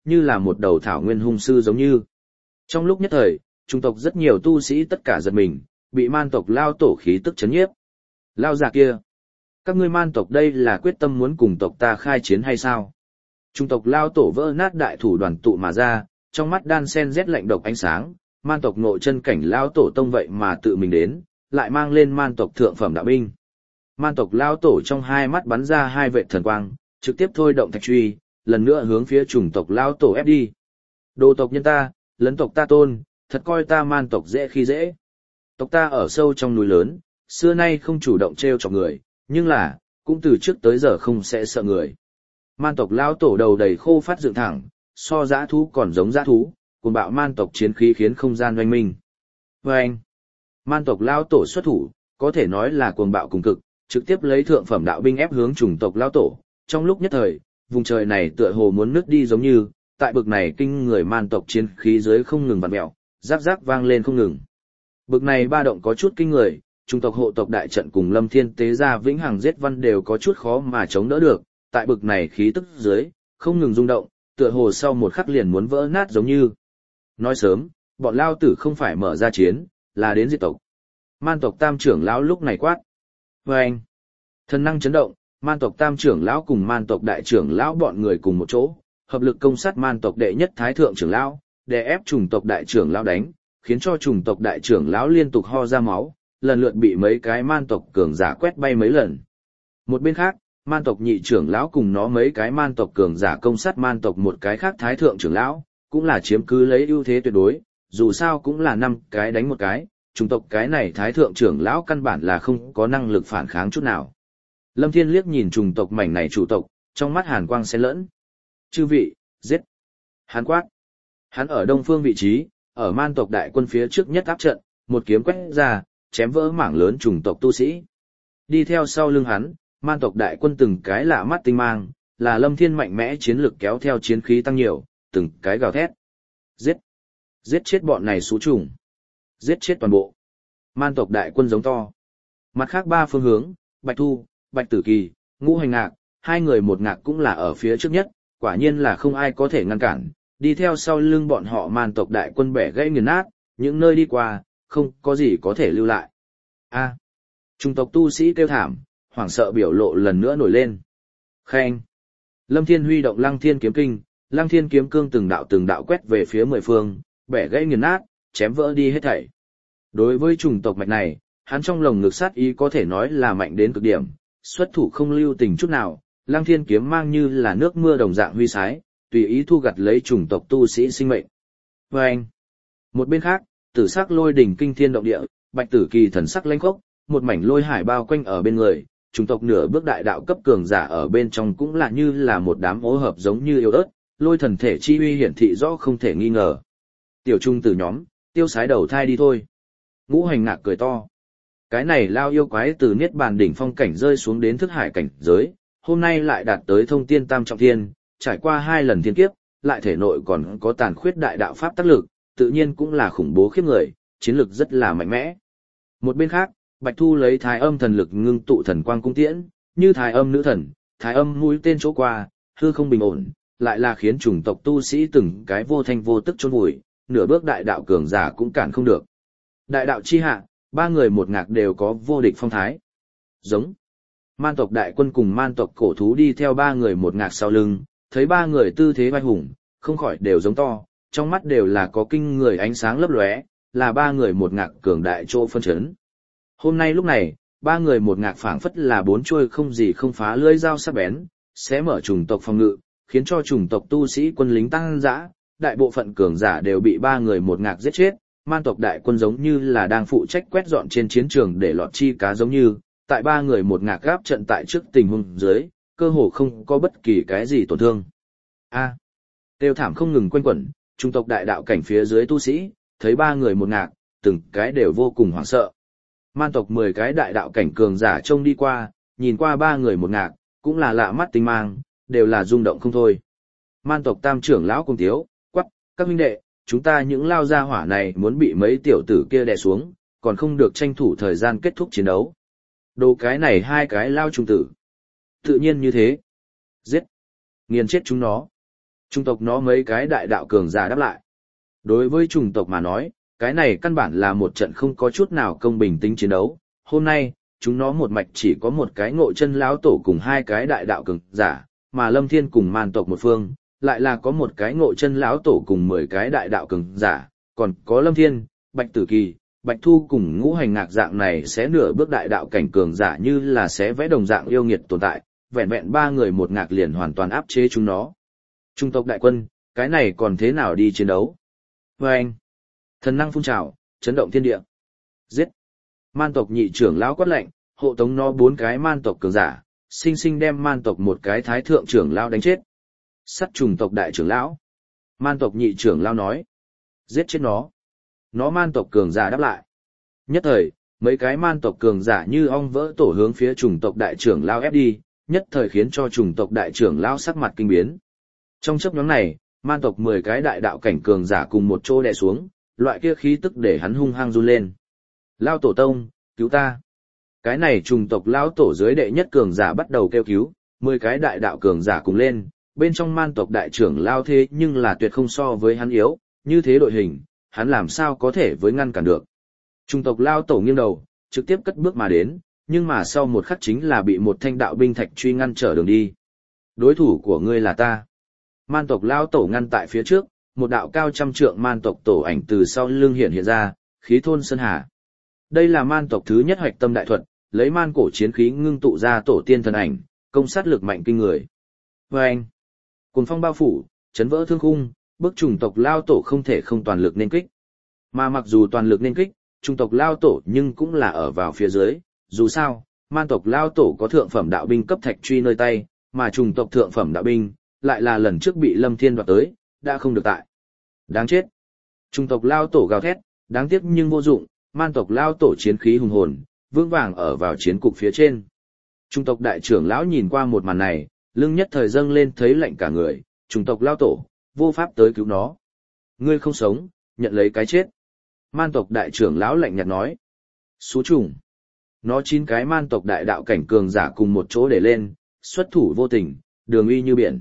như là một đầu thảo nguyên hung sư giống như. Trong lúc nhất thời, chủng tộc rất nhiều tu sĩ tất cả giật mình, bị man tộc lao tổ khí tức chấn nhiếp. Lao già kia, các ngươi man tộc đây là quyết tâm muốn cùng tộc ta khai chiến hay sao? Chủng tộc lao tổ vỡ nát đại thủ đoàn tụ mà ra, trong mắt đan sen rét lạnh độc ánh sáng, man tộc nội chân cảnh lao tổ tông vậy mà tự mình đến, lại mang lên man tộc thượng phẩm đạo binh. Man tộc lao tổ trong hai mắt bắn ra hai vệ thần quang, trực tiếp thôi động thạch truy, lần nữa hướng phía chủng tộc lao tổ ép đi. Đồ tộc nhân ta, lấn tộc ta tôn, thật coi ta man tộc dễ khi dễ. Tộc ta ở sâu trong núi lớn, xưa nay không chủ động trêu chọc người, nhưng là, cũng từ trước tới giờ không sẽ sợ người. Man tộc lao tổ đầu đầy khô phát dựng thẳng, so dã thú còn giống dã thú, cùng bạo man tộc chiến khí khiến không gian oanh minh. Vâng! Man tộc lao tổ xuất thủ, có thể nói là cuồng bạo cùng cực, trực tiếp lấy thượng phẩm đạo binh ép hướng chủng tộc lao tổ. Trong lúc nhất thời, vùng trời này tựa hồ muốn nứt đi giống như, tại bực này kinh người man tộc chiến khí dưới không ngừng vặn mèo, rắc rắc vang lên không ngừng. Bực này ba động có chút kinh người, chủng tộc hộ tộc đại trận cùng Lâm Thiên tế ra vĩnh hằng giết văn đều có chút khó mà chống đỡ được, tại bực này khí tức dưới, không ngừng rung động, tựa hồ sau một khắc liền muốn vỡ nát giống như. Nói sớm, bọn lao tử không phải mở ra chiến, là đến diệt tộc. Man tộc tam trưởng lão lúc này quát. Vâng! Thần năng chấn động, man tộc tam trưởng lão cùng man tộc đại trưởng lão bọn người cùng một chỗ, hợp lực công sát man tộc đệ nhất thái thượng trưởng lão, để ép chủng tộc đại trưởng lão đánh, khiến cho chủng tộc đại trưởng lão liên tục ho ra máu, lần lượt bị mấy cái man tộc cường giả quét bay mấy lần. Một bên khác, man tộc nhị trưởng lão cùng nó mấy cái man tộc cường giả công sát man tộc một cái khác thái thượng trưởng lão, cũng là chiếm cứ lấy ưu thế tuyệt đối, dù sao cũng là 5 cái đánh một cái, chủng tộc cái này thái thượng trưởng lão căn bản là không có năng lực phản kháng chút nào. Lâm Thiên liếc nhìn chủng tộc mảnh này chủ tộc, trong mắt hàn quang xen lẫn. Chư vị, giết! Hắn quát. Hắn ở đông phương vị trí, ở man tộc đại quân phía trước nhất áp trận, một kiếm quét ra, chém vỡ mảng lớn chủng tộc tu sĩ. Đi theo sau lưng hắn, man tộc đại quân từng cái lạ mắt tinh mang, là Lâm Thiên mạnh mẽ chiến lực kéo theo chiến khí tăng nhiều, từng cái gào thét. Giết! Giết chết bọn này xú trùng! Giết chết toàn bộ! Man tộc đại quân giống to. Mặt khác 3 phương hướng, Bạch Thu, Bạch Tử Kỳ, Ngũ Hành Ngạc, 2 người một ngạc cũng là ở phía trước nhất, quả nhiên là không ai có thể ngăn cản, đi theo sau lưng bọn họ man tộc đại quân bẻ gãy nghiền nát, những nơi đi qua, không có gì có thể lưu lại. Chủng tộc tu sĩ kêu thảm, hoảng sợ biểu lộ lần nữa nổi lên. Khen! Lâm Thiên huy động Lăng Thiên kiếm kinh, Lăng Thiên kiếm cương từng đạo quét về phía 10 phương, bẻ gãy nghiền nát, chém vỡ đi hết thảy. Đối với chủng tộc mạch này, hắn trong lồng ngực sát ý có thể nói là mạnh đến cực điểm, xuất thủ không lưu tình chút nào, Lăng Thiên kiếm mang như là nước mưa đồng dạng huy sái, tùy ý thu gặt lấy chủng tộc tu sĩ sinh mệnh. Vâng! Một bên khác, tử sắc lôi đỉnh kinh thiên động địa, Bạch Tử Kỳ thần sắc lãnh khốc, một mảnh lôi hải bao quanh ở bên người, chủng tộc nửa bước đại đạo cấp cường giả ở bên trong cũng là như là một đám ố hợp giống như yêu ớt, lôi thần thể chi uy hiển thị rõ không thể nghi ngờ. Tiểu trung từ nhóm, tiêu sái đầu thai đi thôi. Ngũ Hành Ngạc cười to. Cái này lao yêu quái từ niết bàn đỉnh phong cảnh rơi xuống đến thức hải cảnh giới, hôm nay lại đạt tới thông tiên tam trọng thiên, trải qua 2 lần thiên kiếp, lại thể nội còn có tàn khuyết đại đạo pháp tác lực, tự nhiên cũng là khủng bố khiếp người, chiến lực rất là mạnh mẽ. Một bên khác, Bạch Thu lấy thái âm thần lực ngưng tụ thần quang cung tiễn, như thái âm nữ thần, thái âm mũi tên chỗ qua, hư không bình ổn, lại là khiến chủng tộc tu sĩ từng cái vô thanh vô tức chôn vùi, nửa bước đại đạo cường giả cũng cản không được. Đại đạo chi hạ, 3 người một ngạc đều có vô địch phong thái. Giống. Man tộc đại quân cùng man tộc cổ thú đi theo 3 người một ngạc sau lưng, thấy 3 người tư thế vai hùng, không khỏi đều giống to, trong mắt đều là có kinh người ánh sáng lấp lóe, là 3 người một ngạc cường đại chỗ phân chấn. Hôm nay lúc này, 3 người một ngạc phảng phất là 4 chuôi không gì không phá lưỡi dao sắc bén, sẽ mở chủng tộc phòng ngự, khiến cho chủng tộc tu sĩ quân lính tăng dã, đại bộ phận cường giả đều bị 3 người một ngạc giết chết, man tộc đại quân giống như là đang phụ trách quét dọn trên chiến trường để lọt chi cá giống như, tại 3 người một ngạc gáp trận tại trước tình huống dưới, cơ hồ không có bất kỳ cái gì tổn thương. Tiêu thảm không ngừng quanh quẩn, chủng tộc đại đạo cảnh phía dưới tu sĩ, thấy 3 người một ngạc, từng cái đều vô cùng hoảng sợ. Man tộc 10 cái đại đạo cảnh cường giả trông đi qua, nhìn qua 3 người một ngạc, cũng là lạ mắt tinh mang, đều là rung động không thôi. Man tộc tam trưởng lão cùng tiếu, quắc, các huynh đệ, chúng ta những lao gia hỏa này muốn bị mấy tiểu tử kia đè xuống, còn không được tranh thủ thời gian kết thúc chiến đấu. Đồ cái này 2 cái lao trung tử. Tự nhiên như thế. Giết. Nghiền chết chúng nó. Chủng tộc nó mấy cái đại đạo cường giả đáp lại. Đối với chủng tộc mà nói, cái này căn bản là một trận không có chút nào công bình tính chiến đấu. Hôm nay, chúng nó một mạch chỉ có một cái Ngộ Chân lão tổ cùng hai cái đại đạo cường giả, mà Lâm Thiên cùng Man tộc một phương, lại là có một cái Ngộ Chân lão tổ cùng 10 cái đại đạo cường giả, còn có Lâm Thiên, Bạch Tử Kỳ, Bạch Thu cùng Ngũ Hành Ngạc dạng này sẽ nửa bước đại đạo cảnh cường giả như là sẽ vẽ đồng dạng yêu nghiệt tồn tại, vẹn vẹn 3 người một ngạc liền hoàn toàn áp chế chúng nó. Trung tộc đại quân, cái này còn thế nào đi chiến đấu? Và anh, thần năng phun trào, chấn động thiên địa. Giết! Man tộc nhị trưởng lão quát lệnh, hộ tống nó 4 cái man tộc cường giả, sinh sinh đem man tộc một cái thái thượng trưởng lão đánh chết. Sắt trùng tộc đại trưởng lão. Man tộc nhị trưởng lão nói. Giết chết nó. Nó man tộc cường giả đáp lại. Nhất thời, mấy cái man tộc cường giả như ong vỡ tổ hướng phía trùng tộc đại trưởng lão ép đi, nhất thời khiến cho trùng tộc đại trưởng lão sắc mặt kinh biến. Trong chốc ngắn này, man tộc 10 cái đại đạo cảnh cường giả cùng một chỗ đè xuống, loại kia khí tức để hắn hung hăng run lên. Lao tổ tông, cứu ta. Cái này trùng tộc lão tổ dưới đệ nhất cường giả bắt đầu kêu cứu, 10 cái đại đạo cường giả cùng lên, bên trong man tộc đại trưởng lao thế nhưng là tuyệt không so với hắn yếu, như thế đội hình, hắn làm sao có thể với ngăn cản được. Trùng tộc lao tổ nghiêng đầu, trực tiếp cất bước mà đến, nhưng mà sau một khắc chính là bị một thanh đạo binh thạch truy ngăn trở đường đi. Đối thủ của ngươi là ta. Man tộc lao tổ ngăn tại phía trước, một đạo cao trăm trượng man tộc tổ ảnh từ sau lưng hiện ra, khí thôn sơn hà. Đây là man tộc thứ nhất hoạch tâm đại thuật, lấy man cổ chiến khí ngưng tụ ra tổ tiên thần ảnh, công sát lực mạnh kinh người. Và anh, cuồng phong bao phủ, chấn vỡ thương khung, bức trùng tộc lao tổ không thể không toàn lực nên kích. Mà mặc dù toàn lực nên kích, trùng tộc lao tổ nhưng cũng là ở vào phía dưới, dù sao, man tộc lao tổ có thượng phẩm đạo binh cấp thạch truy nơi tay, mà trùng tộc thượng phẩm đạo binh, lại là lần trước bị Lâm Thiên đoạt tới, đã không được tại. Đáng chết. Trùng tộc lao tổ gào thét, đáng tiếc nhưng vô dụng, man tộc lao tổ chiến khí hùng hồn, vững vàng ở vào chiến cục phía trên. Trung tộc đại trưởng lão nhìn qua một màn này, lưng nhất thời dâng lên thấy lạnh cả người, trung tộc lao tổ, vô pháp tới cứu nó. Ngươi không sống, nhận lấy cái chết. Man tộc đại trưởng lão lạnh nhạt nói. Xú trùng. Nó 9 cái man tộc đại đạo cảnh cường giả cùng một chỗ để lên, xuất thủ vô tình, đường uy như biển.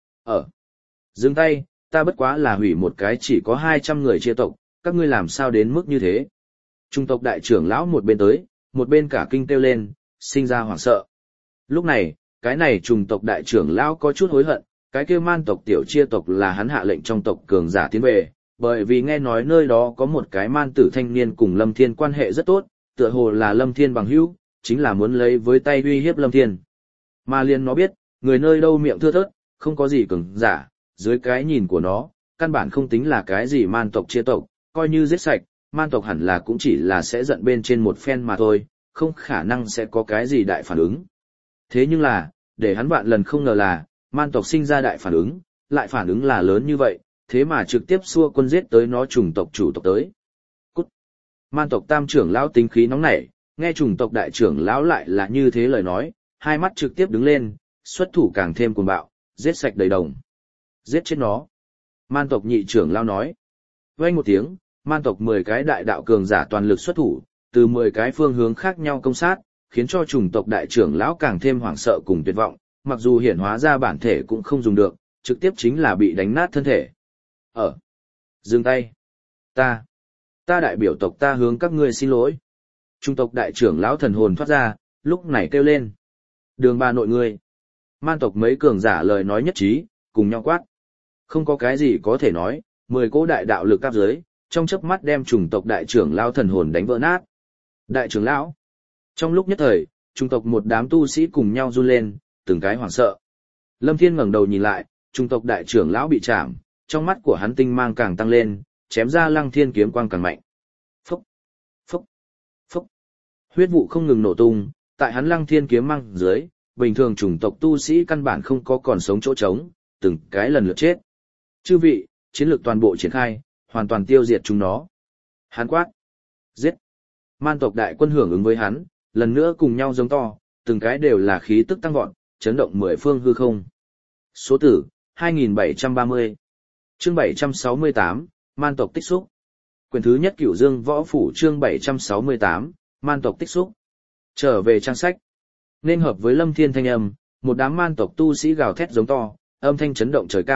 Dừng tay, ta bất quá là hủy một cái chỉ có 200 người chia tộc, các ngươi làm sao đến mức như thế. Trung tộc đại trưởng lão một bên tới, một bên cả kinh kêu lên, sinh ra hoảng sợ. Lúc này, cái này trùng tộc đại trưởng lão có chút hối hận, cái kêu man tộc tiểu chia tộc là hắn hạ lệnh trong tộc cường giả tiến về, bởi vì nghe nói nơi đó có một cái man tử thanh niên cùng Lâm Thiên quan hệ rất tốt, tựa hồ là Lâm Thiên bằng hữu, chính là muốn lấy với tay uy hiếp Lâm Thiên. Mà liền nó biết, người nơi đâu miệng thưa thớt, không có gì cường giả, dưới cái nhìn của nó, căn bản không tính là cái gì man tộc chia tộc, coi như giết sạch, man tộc hẳn là cũng chỉ là sẽ giận bên trên một phen mà thôi, không khả năng sẽ có cái gì đại phản ứng. Thế nhưng là, để hắn vạn lần không ngờ là, man tộc sinh ra đại phản ứng, lại phản ứng là lớn như vậy, thế mà trực tiếp xua quân giết tới nó trùng tộc chủ tộc tới. Cút! Man tộc tam trưởng lão tính khí nóng nảy, nghe trùng tộc đại trưởng lão lại là như thế lời nói, hai mắt trực tiếp đứng lên, xuất thủ càng thêm cuồng bạo, giết sạch đầy đồng. Giết chết nó. Man tộc nhị trưởng lão nói. Vang một tiếng, man tộc 10 cái đại đạo cường giả toàn lực xuất thủ, từ 10 cái phương hướng khác nhau công sát, khiến cho chủng tộc đại trưởng lão càng thêm hoảng sợ cùng tuyệt vọng, mặc dù hiển hóa ra bản thể cũng không dùng được, trực tiếp chính là bị đánh nát thân thể. Dừng tay. Ta đại biểu tộc ta hướng các ngươi xin lỗi. Chủng tộc đại trưởng lão thần hồn thoát ra, lúc này kêu lên. Đường bà nội ngươi. Man tộc mấy cường giả lời nói nhất trí, cùng nhau quát. Không có cái gì có thể nói, 10 cỗ đại đạo lực áp dưới, trong chớp mắt đem chủng tộc đại trưởng lão thần hồn đánh vỡ nát. Đại trưởng lão. Trong lúc nhất thời, chủng tộc một đám tu sĩ cùng nhau run lên, từng cái hoảng sợ. Lâm Thiên ngẩng đầu nhìn lại, chủng tộc đại trưởng lão bị chạm, trong mắt của hắn tinh mang càng tăng lên, chém ra Lăng Thiên kiếm quang càng mạnh. Phốc, phốc, phốc. Huyết vụ không ngừng nổ tung, tại hắn Lăng Thiên kiếm mang dưới, bình thường chủng tộc tu sĩ căn bản không có còn sống chỗ trống, từng cái lần lượt chết. Chư vị, chiến lược toàn bộ triển khai, hoàn toàn tiêu diệt chúng nó. Hắn quát. Giết. Man tộc đại quân hưởng ứng với hắn, lần nữa cùng nhau giống to, từng cái đều là khí tức tăng vọt, chấn động 10 phương hư không. Số tử, 2730. Chương 768, Man tộc tích xúc. Quyển thứ nhất Cửu Dương Võ Phủ chương 768, Man tộc tích xúc. Trở về trang sách. Nên hợp với Lâm Thiên thanh âm, một đám man tộc tu sĩ gào thét giống to, âm thanh chấn động trời cao,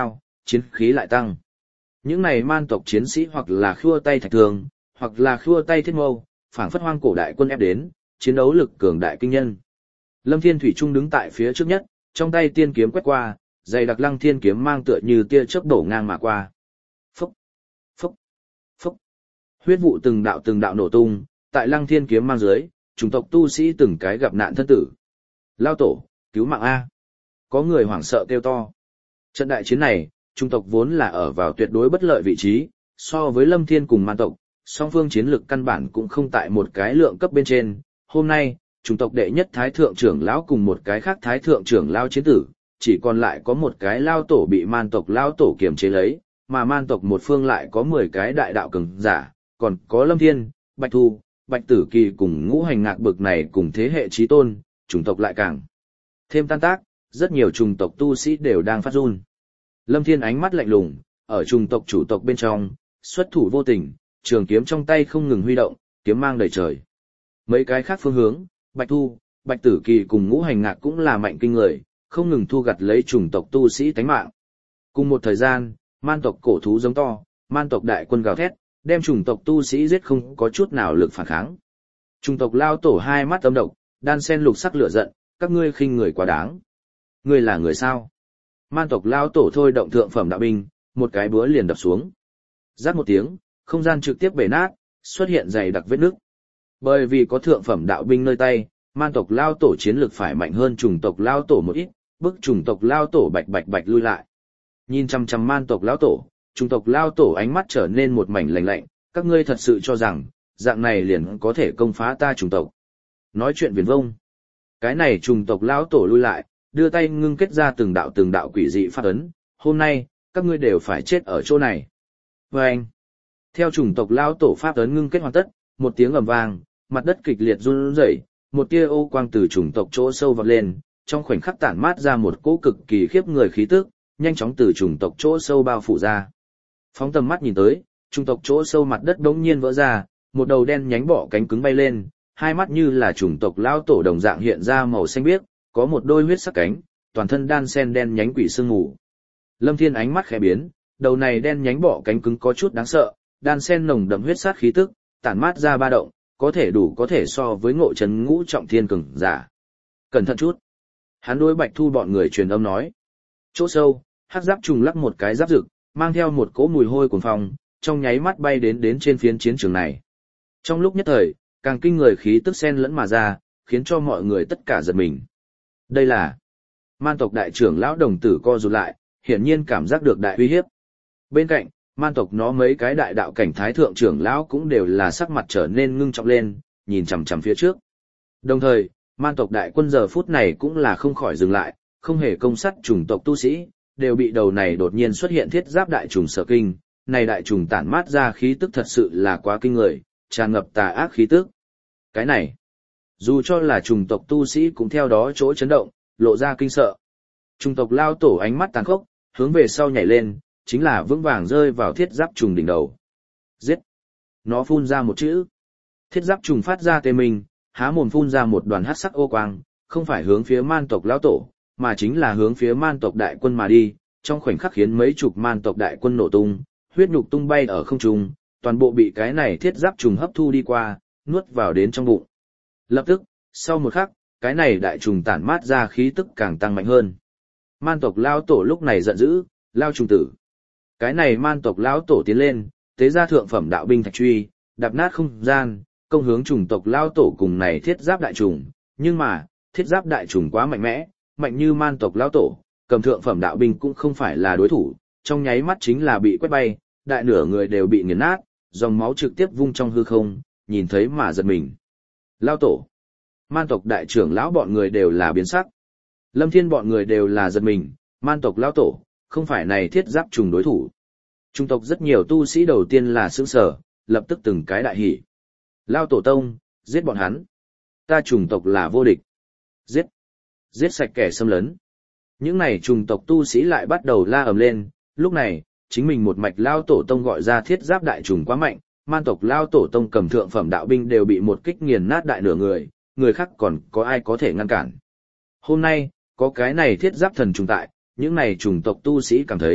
chiến khí lại tăng. Những này man tộc chiến sĩ hoặc là khua tay thạch thường, hoặc là khua tay thiết mâu, phảng phất hoang cổ đại quân ép đến, chiến đấu lực cường đại kinh nhân. Lâm Thiên Thủy Trung đứng tại phía trước nhất, trong tay tiên kiếm quét qua, dày đặc lăng thiên kiếm mang tựa như tia chớp đổ ngang mà qua. Phốc, phốc, phốc. Huyết vụ từng đạo nổ tung, tại lăng thiên kiếm mang dưới, chủng tộc tu sĩ từng cái gặp nạn thân tử. Lao tổ, cứu mạng A. Có người hoảng sợ kêu to. Trận đại chiến này, chủng tộc vốn là ở vào tuyệt đối bất lợi vị trí, so với Lâm Thiên cùng man tộc, song phương chiến lực căn bản cũng không tại một cái lượng cấp bên trên. Hôm nay, chủng tộc đệ nhất thái thượng trưởng lão cùng một cái khác thái thượng trưởng lão chiến tử, chỉ còn lại có một cái lao tổ bị man tộc lao tổ kiềm chế lấy, mà man tộc một phương lại có 10 cái đại đạo cường giả, còn có Lâm Thiên, Bạch Thu, Bạch Tử Kỳ cùng Ngũ Hành Ngạc bực này cùng thế hệ chí tôn, chủng tộc lại càng thêm tan tác, rất nhiều chủng tộc tu sĩ đều đang phát run. Lâm Thiên ánh mắt lạnh lùng, ở chủng tộc chủ tộc bên trong, xuất thủ vô tình, trường kiếm trong tay không ngừng huy động, kiếm mang đầy trời. Mấy cái khác phương hướng, Bạch Thu, Bạch Tử Kỳ cùng Ngũ Hành Ngạc cũng là mạnh kinh người, không ngừng thu gặt lấy chủng tộc tu sĩ tánh mạng. Cùng một thời gian, man tộc cổ thú giống to, man tộc đại quân gào thét, đem chủng tộc tu sĩ giết không có chút nào lực phản kháng. Chủng tộc lao tổ hai mắt âm độc, đan sen lục sắc lửa giận, các ngươi khinh người quá đáng. Ngươi là người sao? Man tộc lao tổ thôi động thượng phẩm đạo binh, một cái búa liền đập xuống. Rát một tiếng, không gian trực tiếp bể nát, xuất hiện dày đặc vết nước. Bởi vì có thượng phẩm đạo binh nơi tay, man tộc lao tổ chiến lực phải mạnh hơn chủng tộc lao tổ một ít, bức chủng tộc lao tổ bạch lui lại. Nhìn chăm chăm man tộc lao tổ, chủng tộc lao tổ ánh mắt trở nên một mảnh lạnh lạnh, các ngươi thật sự cho rằng, dạng này liền có thể công phá ta chủng tộc. Nói chuyện viển vông. Cái này chủng tộc lao tổ lui lại, đưa tay ngưng kết ra từng đạo quỷ dị pháp ấn, hôm nay, các ngươi đều phải chết ở chỗ này. Và anh, theo chủng tộc lao tổ pháp ấn ngưng kết hoàn tất, một tiếng ầm vang, mặt đất kịch liệt run rẩy, một tia ô quang từ chủng tộc chỗ sâu vọt lên, trong khoảnh khắc tản mát ra một cỗ cực kỳ khiếp người khí tức, nhanh chóng từ chủng tộc chỗ sâu bao phủ ra. Phóng tầm mắt nhìn tới, chủng tộc chỗ sâu mặt đất đống nhiên vỡ ra, một đầu đen nhánh bọ cánh cứng bay lên, hai mắt như là chủng tộc lao tổ đồng dạng hiện ra màu xanh biếc, có một đôi huyết sắc cánh, toàn thân đan sen đen nhánh quỷ sương mù. Lâm Thiên ánh mắt khẽ biến, đầu này đen nhánh bọ cánh cứng có chút đáng sợ, đan sen nồng đậm huyết sắc khí tức, tản mát ra ba động, có thể so với Ngộ Trấn ngũ trọng thiên cường giả. Cẩn thận chút. Hắn đối Bạch Thu bọn người truyền âm nói. Chỗ sâu, hắc giáp trùng lắc một cái giáp rực, mang theo một cỗ mùi hôi cuồng phong, trong nháy mắt bay đến trên phiến chiến trường này. Trong lúc nhất thời, càng kinh người khí tức xen lẫn mà ra, khiến cho mọi người tất cả giật mình. Đây là man tộc đại trưởng lão đồng tử co rụt lại, hiển nhiên cảm giác được đại uy hiếp. Bên cạnh, man tộc nó mấy cái đại đạo cảnh thái thượng trưởng lão cũng đều là sắc mặt trở nên ngưng trọng lên, nhìn chằm chằm phía trước. Đồng thời, man tộc đại quân giờ phút này cũng là không khỏi dừng lại, không hề công sát chủng tộc tu sĩ, đều bị đầu này đột nhiên xuất hiện thiết giáp đại trùng sợ kinh. Này đại trùng tản mát ra khí tức thật sự là quá kinh người, tràn ngập tà ác khí tức. Cái này, dù cho là chủng tộc tu sĩ cũng theo đó chỗ chấn động, lộ ra kinh sợ. Chủng tộc lao tổ ánh mắt tàn khốc, hướng về sau nhảy lên, chính là vững vàng rơi vào thiết giáp trùng đỉnh đầu. Giết! Nó phun ra một chữ. Thiết giáp trùng phát ra tê mình, há mồm phun ra một đoàn hắc sắc ô quang, không phải hướng phía man tộc lão tổ, mà chính là hướng phía man tộc đại quân mà đi, trong khoảnh khắc khiến mấy chục man tộc đại quân nổ tung, huyết nhục tung bay ở không trung, toàn bộ bị cái này thiết giáp trùng hấp thu đi qua, nuốt vào đến trong bụng. Lập tức, sau một khắc, cái này đại trùng tản mát ra khí tức càng tăng mạnh hơn. Man tộc lão tổ lúc này giận dữ, lao trùng tử. Cái này man tộc lão tổ tiến lên, tế ra thượng phẩm đạo binh thạch truy, đạp nát không gian, công hướng chủng tộc lão tổ cùng này thiết giáp đại trùng, nhưng mà, thiết giáp đại trùng quá mạnh mẽ, mạnh như man tộc lão tổ, cầm thượng phẩm đạo binh cũng không phải là đối thủ, trong nháy mắt chính là bị quét bay, đại nửa người đều bị nghiền nát, dòng máu trực tiếp vung trong hư không, nhìn thấy mà giật mình. Lão tổ, man tộc đại trưởng lão bọn người đều là biến sắc. Lâm Thiên bọn người đều là giật mình, man tộc lão tổ, không phải này thiết giáp trùng đối thủ. Trung tộc rất nhiều tu sĩ đầu tiên là sững sờ, lập tức từng cái đại hỉ. Lao tổ tông, giết bọn hắn. Ta chủng tộc là vô địch. Giết. Giết sạch kẻ xâm lấn. Những này chủng tộc tu sĩ lại bắt đầu la ầm lên, lúc này, chính mình một mạch Lao tổ tông gọi ra thiết giáp đại trùng quá mạnh, man tộc Lao tổ tông cầm thượng phẩm đạo binh đều bị một kích nghiền nát đại nửa người, người khác còn có ai có thể ngăn cản. Hôm nay, có cái này thiết giáp thần trùng tại, những này chủng tộc tu sĩ cảm thấy,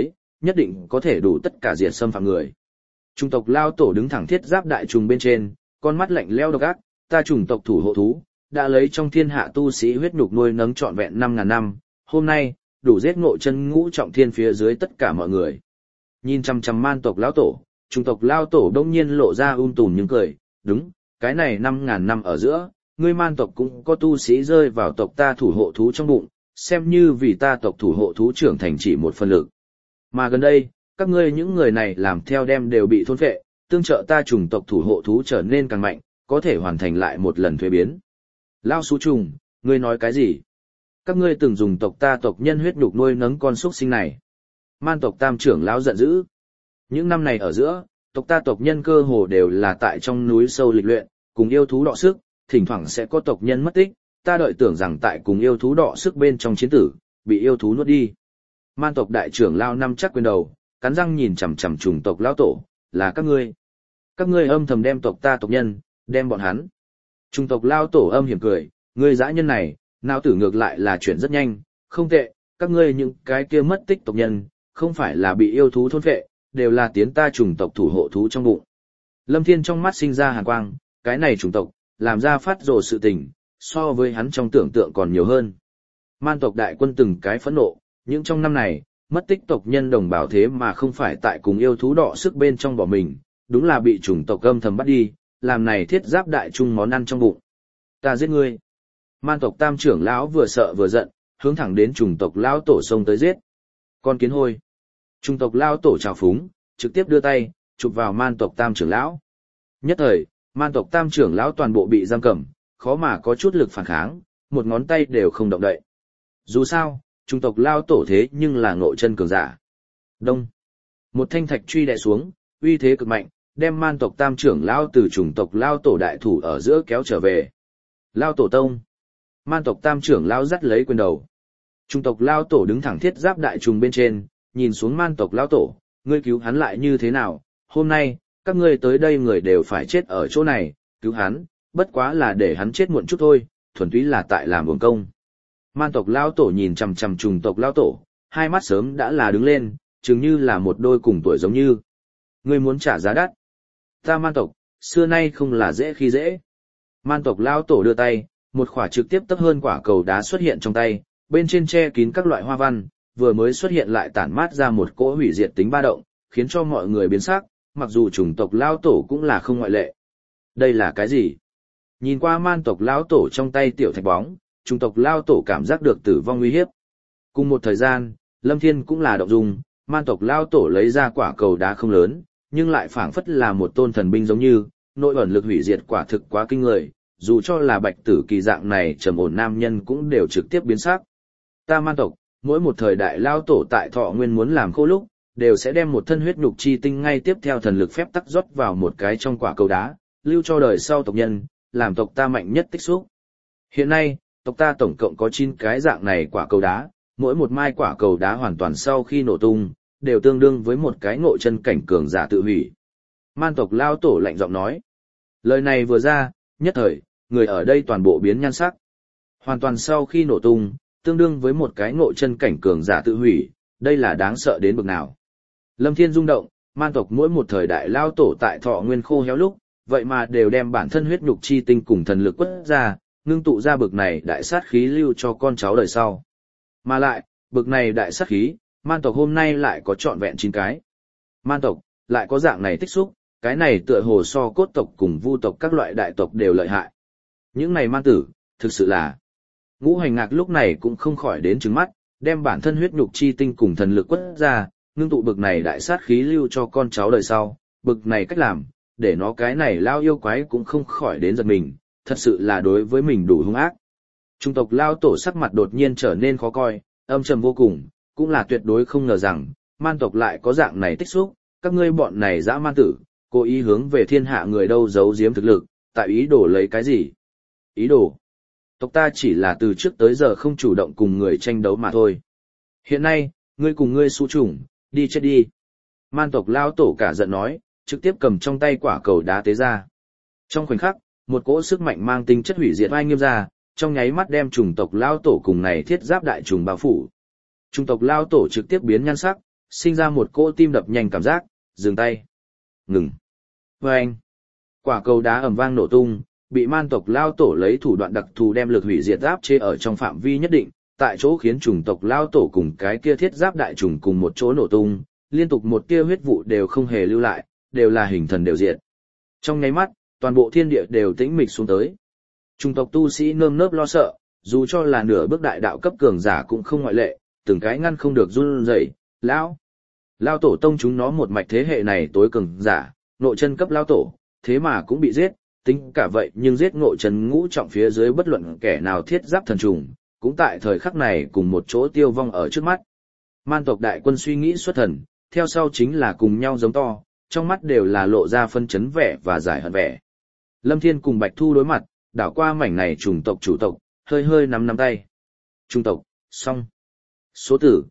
nhất định có thể đủ tất cả diệt xâm phạm người. Chủng tộc lao tổ đứng thẳng thiết giáp đại trùng bên trên, con mắt lạnh lẽo độc ác, ta chủng tộc thủ hộ thú, đã lấy trong thiên hạ tu sĩ huyết nhục nuôi nấng trọn vẹn 5.000 năm, hôm nay, đủ giết ngộ chân ngũ trọng thiên phía dưới tất cả mọi người. Nhìn chằm chằm man tộc lão tổ, chủng tộc lao tổ đông nhiên lộ ra tùm nhưng cười, đúng, cái này 5.000 năm ở giữa, ngươi man tộc cũng có tu sĩ rơi vào tộc ta thủ hộ thú trong bụng, xem như vì ta tộc thủ hộ thú trưởng thành chỉ một phần lực. Mà gần đây, các ngươi những người này làm theo đem đều bị thôn phệ, tương trợ ta chủng tộc thủ hộ thú trở nên càng mạnh, có thể hoàn thành lại một lần thuế biến. Lao xú trùng, ngươi nói cái gì? Các ngươi từng dùng tộc ta tộc nhân huyết nhục nuôi nấng con súc sinh này. Man tộc tam trưởng lão giận dữ. Những năm này ở giữa, tộc ta tộc nhân cơ hồ đều là tại trong núi sâu lịch luyện, cùng yêu thú đọ sức, thỉnh thoảng sẽ có tộc nhân mất tích, ta đợi tưởng rằng tại cùng yêu thú đọ sức bên trong chiến tử, bị yêu thú nuốt đi. Man tộc đại trưởng lão năm chắc quyền đầu, cắn răng nhìn chằm chằm chủng tộc lão tổ, là các ngươi. Các ngươi âm thầm đem tộc ta tộc nhân, đem bọn hắn. Chủng tộc lão tổ âm hiểm cười, ngươi dã nhân này, não tử ngược lại là chuyển rất nhanh, không tệ, các ngươi những cái kia mất tích tộc nhân, không phải là bị yêu thú thôn phệ, đều là tiến ta chủng tộc thủ hộ thú trong bụng. Lâm Thiên trong mắt sinh ra hàn quang, cái này chủng tộc, làm ra phát rồ sự tình, so với hắn trong tưởng tượng còn nhiều hơn. Man tộc đại quân từng cái phẫn nộ, những trong năm này, mất tích tộc nhân đồng bào thế mà không phải tại cùng yêu thú đọ sức bên trong bỏ mình, đúng là bị chủng tộc âm thầm bắt đi, làm này thiết giáp đại trung món ăn trong bụng. Ta giết ngươi. Man tộc tam trưởng lão vừa sợ vừa giận, hướng thẳng đến chủng tộc lão tổ xông tới giết. Con kiến hôi. Chủng tộc lão tổ trào phúng, trực tiếp đưa tay, chụp vào man tộc tam trưởng lão. Nhất thời, man tộc tam trưởng lão toàn bộ bị giam cầm, khó mà có chút lực phản kháng, một ngón tay đều không động đậy. Dù sao, chủng tộc lão tổ thế nhưng là ngộ chân cường giả. Đông. Một thanh thạch truy đè xuống, uy thế cực mạnh, đem man tộc tam trưởng lão từ chủng tộc lão tổ đại thủ ở giữa kéo trở về. Lão tổ tông. Man tộc tam trưởng lão dắt lấy quyền đầu. Chủng tộc lão tổ đứng thẳng thiết giáp đại trùng bên trên, nhìn xuống man tộc lão tổ, ngươi cứu hắn lại như thế nào, hôm nay, các ngươi tới đây người đều phải chết ở chỗ này, cứu hắn, bất quá là để hắn chết muộn chút thôi, thuần túy là tại làm uổng công. Man tộc lão tổ nhìn chằm chằm chủng tộc lão tổ, hai mắt sớm đã là đứng lên, chừng như là một đôi cùng tuổi giống như. Ngươi muốn trả giá đắt. Ta man tộc, xưa nay không là dễ khi dễ. Man tộc lão tổ đưa tay, một quả trực tiếp tấp hơn quả cầu đá xuất hiện trong tay, bên trên che kín các loại hoa văn, vừa mới xuất hiện lại tản mát ra một cỗ hủy diệt tính ba động, khiến cho mọi người biến sắc, mặc dù chủng tộc lão tổ cũng là không ngoại lệ. Đây là cái gì? Nhìn qua man tộc lão tổ trong tay tiểu thạch bóng, chủng tộc lão tổ cảm giác được tử vong uy hiếp. Cùng một thời gian, Lâm Thiên cũng là động dung, man tộc lão tổ lấy ra quả cầu đá không lớn, nhưng lại phảng phất là một tôn thần binh giống như, nội ẩn lực hủy diệt quả thực quá kinh người, dù cho là Bạch Tử Kỳ dạng này trầm ổn nam nhân cũng đều trực tiếp biến sắc. Ta man tộc, mỗi một thời đại lão tổ tại thọ nguyên muốn làm khô lúc, đều sẽ đem một thân huyết nhục chi tinh ngay tiếp theo thần lực phép tắc rót vào một cái trong quả cầu đá, lưu cho đời sau tộc nhân, làm tộc ta mạnh nhất tích xúc. Hiện nay, tộc ta tổng cộng có 9 cái dạng này quả cầu đá, mỗi một mai quả cầu đá hoàn toàn sau khi nổ tung, đều tương đương với một cái ngộ chân cảnh cường giả tự hủy. Man tộc lao tổ lạnh giọng nói. Lời này vừa ra, nhất thời, người ở đây toàn bộ biến nhan sắc. Hoàn toàn sau khi nổ tung, tương đương với một cái ngộ chân cảnh cường giả tự hủy, đây là đáng sợ đến bực nào. Lâm Thiên rung động, man tộc mỗi một thời đại lao tổ tại thọ nguyên khô héo lúc, vậy mà đều đem bản thân huyết nhục chi tinh cùng thần lực quất ra, ngưng tụ ra bực này đại sát khí lưu cho con cháu đời sau. Mà lại, bực này đại sát khí, man tộc hôm nay lại có trọn vẹn 9 cái. Man tộc, lại có dạng này tích xúc, cái này tựa hồ so cốt tộc cùng vu tộc các loại đại tộc đều lợi hại. Những này man tử, thực sự là... Ngũ Hành Ngạc lúc này cũng không khỏi đến trừng mắt, đem bản thân huyết nhục chi tinh cùng thần lực quất ra, ngưng tụ bực này đại sát khí lưu cho con cháu đời sau, bực này cách làm, để nó cái này lao yêu quái cũng không khỏi đến giật mình, thật sự là đối với mình đủ hung ác. Trung tộc lao tổ sắc mặt đột nhiên trở nên khó coi, âm trầm vô cùng, cũng là tuyệt đối không ngờ rằng, man tộc lại có dạng này tích xúc, các ngươi bọn này dã man tử, cố ý hướng về thiên hạ người đâu giấu giếm thực lực, tại ý đồ lấy cái gì? Ý đồ? Tộc ta chỉ là từ trước tới giờ không chủ động cùng người tranh đấu mà thôi. Hiện nay, ngươi cùng ngươi xú chủng, đi chết đi. Man tộc lao tổ cả giận nói, trực tiếp cầm trong tay quả cầu đá tế ra. Trong khoảnh khắc, một cỗ sức mạnh mang tính chất hủy diệt oai nghiêm ra, trong nháy mắt đem chủng tộc lao tổ cùng này thiết giáp đại trùng bao phủ. Chủng tộc lao tổ trực tiếp biến nhan sắc, sinh ra một cỗ tim đập nhanh cảm giác, dừng tay. Ngừng. Vâng. Quả cầu đá ầm vang nổ tung, bị man tộc lao tổ lấy thủ đoạn đặc thù đem lực hủy diệt áp chế ở trong phạm vi nhất định, tại chỗ khiến chủng tộc lao tổ cùng cái kia thiết giáp đại trùng cùng một chỗ nổ tung, liên tục một tia huyết vụ đều không hề lưu lại, đều là hình thần đều diệt. Trong nháy mắt, toàn bộ thiên địa đều tĩnh mịch xuống tới. Chủng tộc tu sĩ nơm nớp lo sợ, dù cho là nửa bước đại đạo cấp cường giả cũng không ngoại lệ, từng cái ngăn không được run rẩy. Lao tổ tông chúng nó một mạch thế hệ này tối cường giả, nội chân cấp lao tổ, thế mà cũng bị giết, tính cả vậy nhưng giết ngộ chân ngũ trọng phía dưới bất luận kẻ nào thiết giáp thần trùng, cũng tại thời khắc này cùng một chỗ tiêu vong ở trước mắt. Man tộc đại quân suy nghĩ xuất thần, theo sau chính là cùng nhau giống to, trong mắt đều là lộ ra phân chấn vẻ và giải hận vẻ. Lâm Thiên cùng Bạch Thu đối mặt, đảo qua mảnh này chủng tộc chủ tộc, hơi hơi nắm nắm tay. Chủng tộc, xong. Số tử,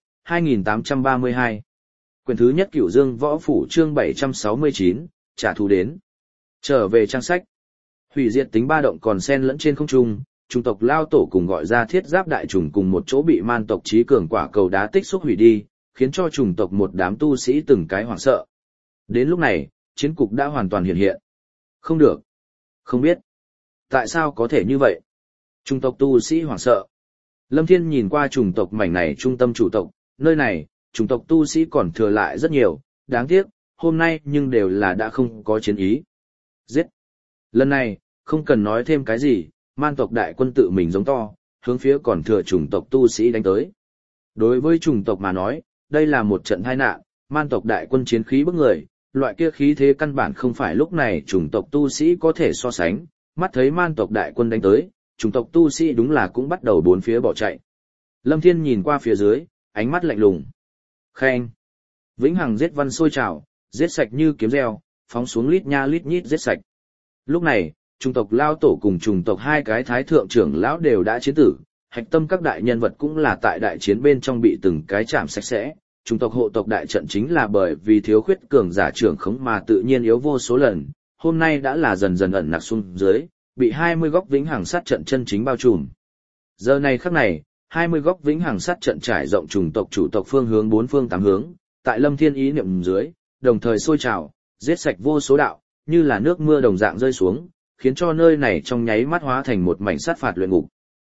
2832. Quyển thứ nhất Cửu Dương Võ Phủ chương 769, trả thù đến. Trở về trang sách. Hủy diệt tính ba động còn xen lẫn trên không trung, chủng tộc lao tổ cùng gọi ra thiết giáp đại trùng cùng một chỗ bị man tộc trí cường quả cầu đá tích xúc hủy đi, khiến cho chủng tộc một đám tu sĩ từng cái hoảng sợ. Đến lúc này, chiến cục đã hoàn toàn hiện hiện. Không được. Không biết. Tại sao có thể như vậy? Chủng tộc tu sĩ hoảng sợ. Lâm Thiên nhìn qua chủng tộc mảnh này trung tâm chủ tộc, nơi này, chủng tộc tu sĩ còn thừa lại rất nhiều, đáng tiếc, hôm nay nhưng đều là đã không có chiến ý. Giết. Lần này, không cần nói thêm cái gì, man tộc đại quân tự mình giống to, hướng phía còn thừa chủng tộc tu sĩ đánh tới. Đối với chủng tộc mà nói, đây là một trận tai nạn, man tộc đại quân chiến khí bức người, loại kia khí thế căn bản không phải lúc này chủng tộc tu sĩ có thể so sánh, mắt thấy man tộc đại quân đánh tới, chủng tộc tu sĩ đúng là cũng bắt đầu bốn phía bỏ chạy. Lâm Thiên nhìn qua phía dưới, ánh mắt lạnh lùng. Khen. Vĩnh hằng giết văn sôi trào, giết sạch như kiếm reo, phóng xuống lít nha lít nhít giết sạch. Lúc này, chủng tộc lao tổ cùng chủng tộc hai cái thái thượng trưởng lão đều đã chiến tử, hạch tâm các đại nhân vật cũng là tại đại chiến bên trong bị từng cái chạm sạch sẽ. Chủng tộc hộ tộc đại trận chính là bởi vì thiếu khuyết cường giả trưởng khống mà tự nhiên yếu vô số lần, hôm nay đã là dần dần ẩn nặc xuống dưới, bị 20 góc vĩnh hằng sát trận chân chính bao trùm. Giờ này khắc này, 20 góc vĩnh hằng sát trận trải rộng chủng tộc chủ tộc phương hướng bốn phương tám hướng, tại Lâm Thiên ý niệm dưới, đồng thời sôi trào, giết sạch vô số đạo, như là nước mưa đồng dạng rơi xuống, khiến cho nơi này trong nháy mắt hóa thành một mảnh sát phạt luyện ngục.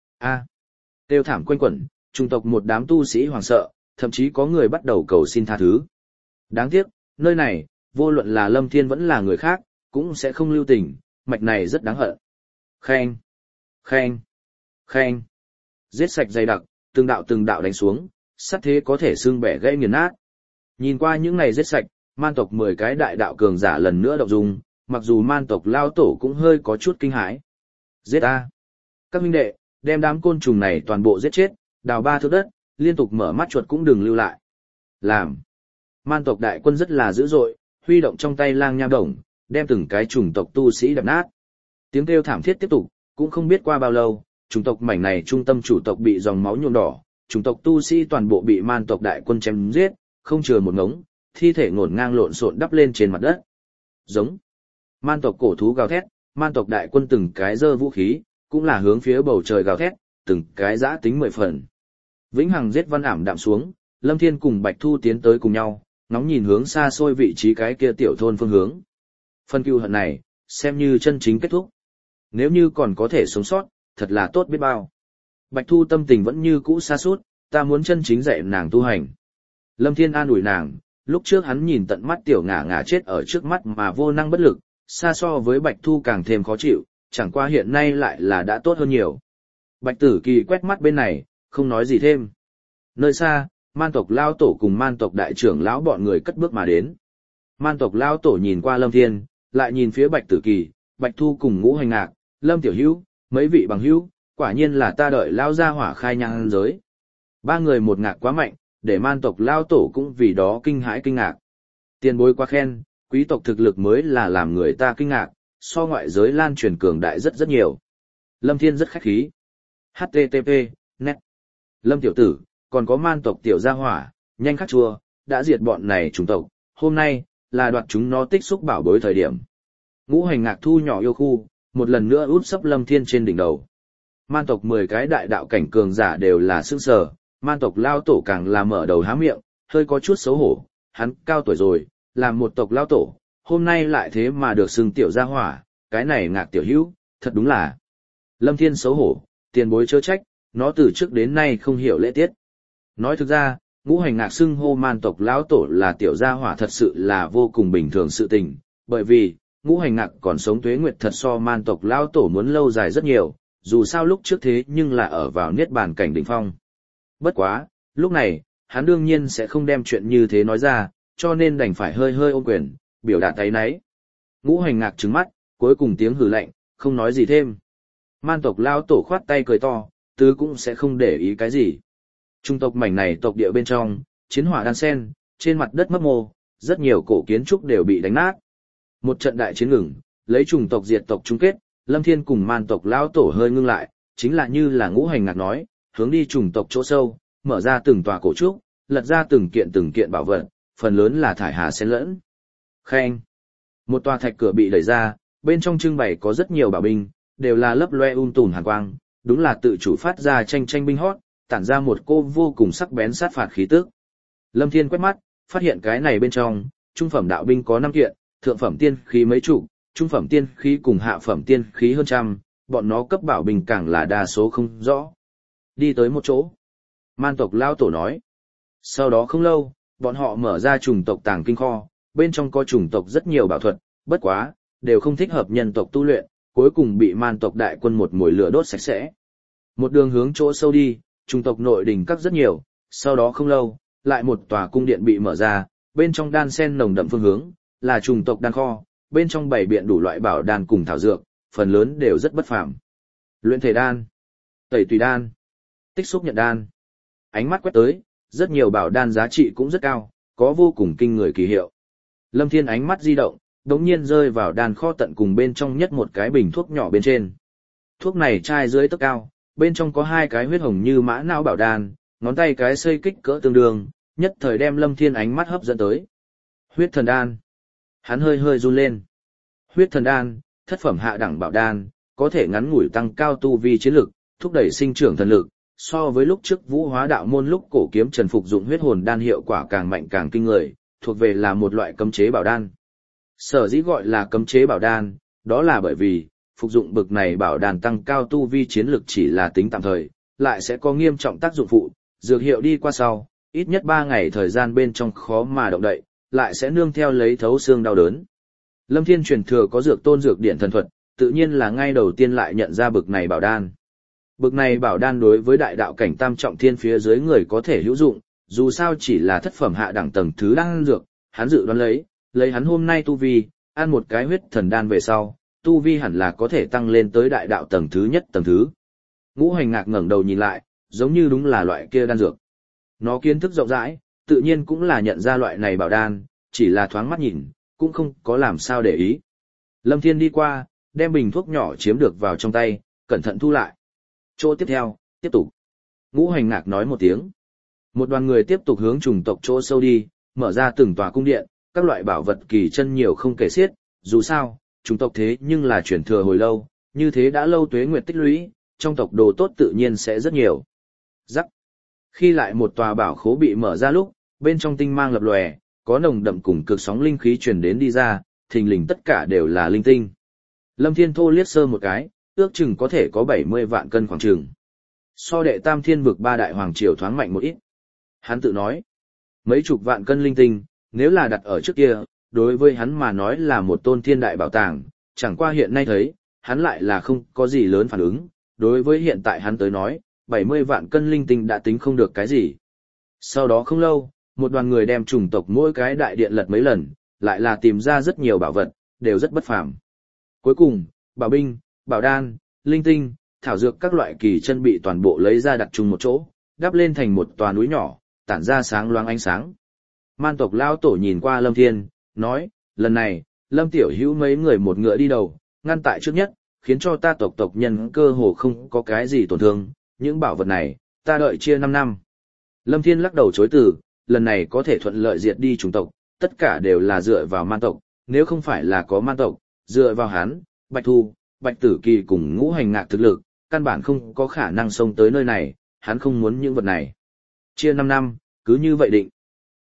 Tiêu thảm quanh quẩn, chủng tộc một đám tu sĩ hoảng sợ, thậm chí có người bắt đầu cầu xin tha thứ. Đáng tiếc, nơi này, vô luận là Lâm Thiên vẫn là người khác, cũng sẽ không lưu tình, mạch này rất đáng hận. Khen, khen, khen. Giết sạch dày đặc, từng đạo đánh xuống, sát thế có thể xương bẻ gãy nghiền nát. Nhìn qua những này giết sạch, man tộc 10 cái đại đạo cường giả lần nữa động dung, mặc dù man tộc lao tổ cũng hơi có chút kinh hãi. Giết a! Các huynh đệ, đem đám côn trùng này toàn bộ giết chết, đào 3 thước đất, liên tục mở mắt chuột cũng đừng lưu lại. Làm. Man tộc đại quân rất là dữ dội, huy động trong tay lang nha đồng, đem từng cái chủng tộc tu sĩ đập nát. Tiếng kêu thảm thiết tiếp tục, cũng không biết qua bao lâu, chủng tộc mảnh này trung tâm chủ tộc bị dòng máu nhuộm đỏ, chủng tộc tu sĩ toàn bộ bị man tộc đại quân chém giết, không chừa một ngống, thi thể ngổn ngang lộn xộn đắp lên trên mặt đất. Giống. Man tộc cổ thú gào thét, man tộc đại quân từng cái giơ vũ khí, cũng là hướng phía bầu trời gào thét, từng cái dã tính 10 phần. Vĩnh hằng giết văn ảm đạm xuống, Lâm Thiên cùng Bạch Thu tiến tới cùng nhau, ngóng nhìn hướng xa xôi vị trí cái kia tiểu thôn phương hướng. Phần cừu hận này, xem như chân chính kết thúc. Nếu như còn có thể sống sót, thật là tốt biết bao. Bạch Thu tâm tình vẫn như cũ sa sút, ta muốn chân chính dạy nàng tu hành. Lâm Thiên an ủi nàng, lúc trước hắn nhìn tận mắt tiểu ngả ngả chết ở trước mắt mà vô năng bất lực, xa so với Bạch Thu càng thêm khó chịu, chẳng qua hiện nay lại là đã tốt hơn nhiều. Bạch Tử Kỳ quét mắt bên này, không nói gì thêm. Nơi xa, man tộc lao tổ cùng man tộc đại trưởng lão bọn người cất bước mà đến. Man tộc lao tổ nhìn qua Lâm Thiên, lại nhìn phía Bạch Tử Kỳ, Bạch Thu cùng Ngũ Hành Ngạc, Lâm Tiểu Hữu, mấy vị bằng hữu, quả nhiên là ta đợi lao ra hỏa khai nhang giới. Ba người một ngạc quá mạnh, để man tộc lao tổ cũng vì đó kinh hãi kinh ngạc. Tiền bối quá khen, quý tộc thực lực mới là làm người ta kinh ngạc, so ngoại giới lan truyền cường đại rất nhiều. Lâm Thiên rất khách khí. HTTP, net. Lâm tiểu tử, còn có man tộc tiểu gia hỏa, nhanh khắc chua, đã diệt bọn này chủng tộc, hôm nay, là đoạt chúng nó tích xúc bảo bối thời điểm. Ngũ Hành Ngạc thu nhỏ yêu khu, một lần nữa út sấp Lâm Thiên trên đỉnh đầu. Man tộc 10 cái đại đạo cảnh cường giả đều là sức sở, man tộc lao tổ càng là mở đầu há miệng, hơi có chút xấu hổ, hắn cao tuổi rồi, làm một tộc lao tổ, hôm nay lại thế mà được xưng tiểu gia hỏa, cái này Ngạc tiểu hữu, thật đúng là. Lâm Thiên xấu hổ, tiền bối chớ trách, nó từ trước đến nay không hiểu lễ tiết. Nói thực ra, Ngũ Hành Ngạc xưng hô man tộc lão tổ là tiểu gia hỏa thật sự là vô cùng bình thường sự tình, bởi vì, Ngũ Hành Ngạc còn sống tuế nguyệt thật so man tộc lão tổ muốn lâu dài rất nhiều, dù sao lúc trước thế nhưng là ở vào niết bàn cảnh đỉnh phong. Bất quá, lúc này, hắn đương nhiên sẽ không đem chuyện như thế nói ra, cho nên đành phải hơi hơi ôm quyền, biểu đạt thấy nấy. Ngũ Hành Ngạc trừng mắt, cuối cùng tiếng hừ lạnh, không nói gì thêm. Man tộc lão tổ khoát tay cười to, tứ cũng sẽ không để ý cái gì. Trung tộc mảnh này tộc địa bên trong, chiến hỏa đan sen, trên mặt đất mấp mô, rất nhiều cổ kiến trúc đều bị đánh nát. Một trận đại chiến ngừng, lấy chủng tộc diệt tộc chung kết, Lâm Thiên cùng man tộc lão tổ hơi ngưng lại, chính là như là Ngũ Hành Ngạc nói, hướng đi chủng tộc chỗ sâu, mở ra từng tòa cổ trúc, lật ra từng kiện bảo vật, phần lớn là thải hà xen lẫn. Khen. Một tòa thạch cửa bị đẩy ra, bên trong trưng bày có rất nhiều bảo binh, đều là lấp loe tùn hàn quang, đúng là tự chủ phát ra tranh binh hót, tản ra một cô vô cùng sắc bén sát phạt khí tức. Lâm Thiên quét mắt, phát hiện cái này bên trong, trung phẩm đạo binh có 5 kiện, thượng phẩm tiên khí mấy chục, trung phẩm tiên khí cùng hạ phẩm tiên khí hơn trăm, bọn nó cấp bảo binh càng là đa số không rõ. Đi tới một chỗ, man tộc lao tổ nói. Sau đó không lâu, bọn họ mở ra chủng tộc tàng kinh kho, bên trong có chủng tộc rất nhiều bảo thuật, bất quá, đều không thích hợp nhân tộc tu luyện, cuối cùng bị man tộc đại quân một mồi lửa đốt sạch sẽ. Một đường hướng chỗ sâu đi, chủng tộc nội đình các rất nhiều, sau đó không lâu, lại một tòa cung điện bị mở ra, bên trong đan sen nồng đậm phương hướng, là chủng tộc đan kho, bên trong bày biện đủ loại bảo đan cùng thảo dược, phần lớn đều rất bất phàm. Luyện thể đan, tẩy tùy đan, tích xúc nhận đan. Ánh mắt quét tới, rất nhiều bảo đan giá trị cũng rất cao, có vô cùng kinh người kỳ hiệu. Lâm Thiên ánh mắt di động, đống nhiên rơi vào đan kho tận cùng bên trong nhất một cái bình thuốc nhỏ bên trên. Thuốc này chai dưới tấc cao, bên trong có 2 cái huyết hồng như mã não bảo đan, ngón tay cái xây kích cỡ tương đương, nhất thời đem Lâm Thiên ánh mắt hấp dẫn tới. Huyết thần đan. Hắn hơi hơi run lên. Huyết thần đan, thất phẩm hạ đẳng bảo đan, có thể ngắn ngủi tăng cao tu vi chiến lực, thúc đẩy sinh trưởng thần lực, so với lúc trước Vũ Hóa đạo môn lúc cổ kiếm Trần phục dụng huyết hồn đan hiệu quả càng mạnh càng kinh người, thuộc về là một loại cấm chế bảo đan. Sở dĩ gọi là cấm chế bảo đan, đó là bởi vì phục dụng bực này bảo đan tăng cao tu vi chiến lực chỉ là tính tạm thời, lại sẽ có nghiêm trọng tác dụng phụ, dược hiệu đi qua sau, ít nhất 3 ngày thời gian bên trong khó mà động đậy, lại sẽ nương theo lấy thấu xương đau đớn. Lâm Thiên truyền thừa có dược tôn dược điển thần thuật, tự nhiên là ngay đầu tiên lại nhận ra bực này bảo đan. Bực này bảo đan đối với đại đạo cảnh tam trọng thiên phía dưới người có thể hữu dụng, dù sao chỉ là thất phẩm hạ đẳng tầng thứ đan dược, hắn dự đoán lấy hắn hôm nay tu vi, ăn một cái huyết thần đan về sau, tu vi hẳn là có thể tăng lên tới đại đạo tầng thứ nhất tầng thứ. Ngũ Hành Ngạc ngẩng đầu nhìn lại, giống như đúng là loại kia đan dược. Nó kiến thức rộng rãi, tự nhiên cũng là nhận ra loại này bảo đan, chỉ là thoáng mắt nhìn, cũng không có làm sao để ý. Lâm Thiên đi qua, đem bình thuốc nhỏ chiếm được vào trong tay, cẩn thận thu lại. Chỗ tiếp theo, tiếp tục. Ngũ Hành Ngạc nói một tiếng. Một đoàn người tiếp tục hướng chủng tộc chỗ sâu đi, mở ra từng tòa cung điện, các loại bảo vật kỳ chân nhiều không kể xiết, dù sao, chủng tộc thế nhưng là truyền thừa hồi lâu, như thế đã lâu tuế nguyệt tích lũy, trong tộc đồ tốt tự nhiên sẽ rất nhiều. Rắc. Khi lại một tòa bảo khố bị mở ra lúc, bên trong tinh mang lập lòe, có nồng đậm cùng cực sóng linh khí truyền đến đi ra, thình lình tất cả đều là linh tinh. Lâm Thiên Thô liếc sơ một cái, ước chừng có thể có 70 vạn cân khoảng chừng. So đệ tam thiên vực 3 đại hoàng triều thoáng mạnh một ít. Hắn tự nói, mấy chục vạn cân linh tinh, nếu là đặt ở trước kia, đối với hắn mà nói là một tôn thiên đại bảo tàng, chẳng qua hiện nay thấy, hắn lại là không có gì lớn phản ứng, đối với hiện tại hắn tới nói, 70 vạn cân linh tinh đã tính không được cái gì. Sau đó không lâu, một đoàn người đem chủng tộc mỗi cái đại điện lật mấy lần, lại là tìm ra rất nhiều bảo vật, đều rất bất phàm. Cuối cùng, bảo binh, bảo đan, linh tinh, thảo dược các loại kỳ chân bị toàn bộ lấy ra đặt chung một chỗ, đắp lên thành một tòa núi nhỏ, tản ra sáng loáng ánh sáng. Man tộc lao tổ nhìn qua Lâm Thiên, nói, lần này, Lâm Tiểu Hữu mấy người một ngựa đi đầu, ngăn tại trước nhất, khiến cho ta tộc nhân cơ hồ không có cái gì tổn thương, những bảo vật này, ta đợi chia 5 năm. Lâm Thiên lắc đầu chối từ, lần này có thể thuận lợi diệt đi chủng tộc, tất cả đều là dựa vào man tộc, nếu không phải là có man tộc, dựa vào hắn, Bạch Thu, Bạch Tử Kỳ cùng Ngũ Hành Ngạc thực lực, căn bản không có khả năng xông tới nơi này, hắn không muốn những vật này. Chia 5 năm, cứ như vậy định.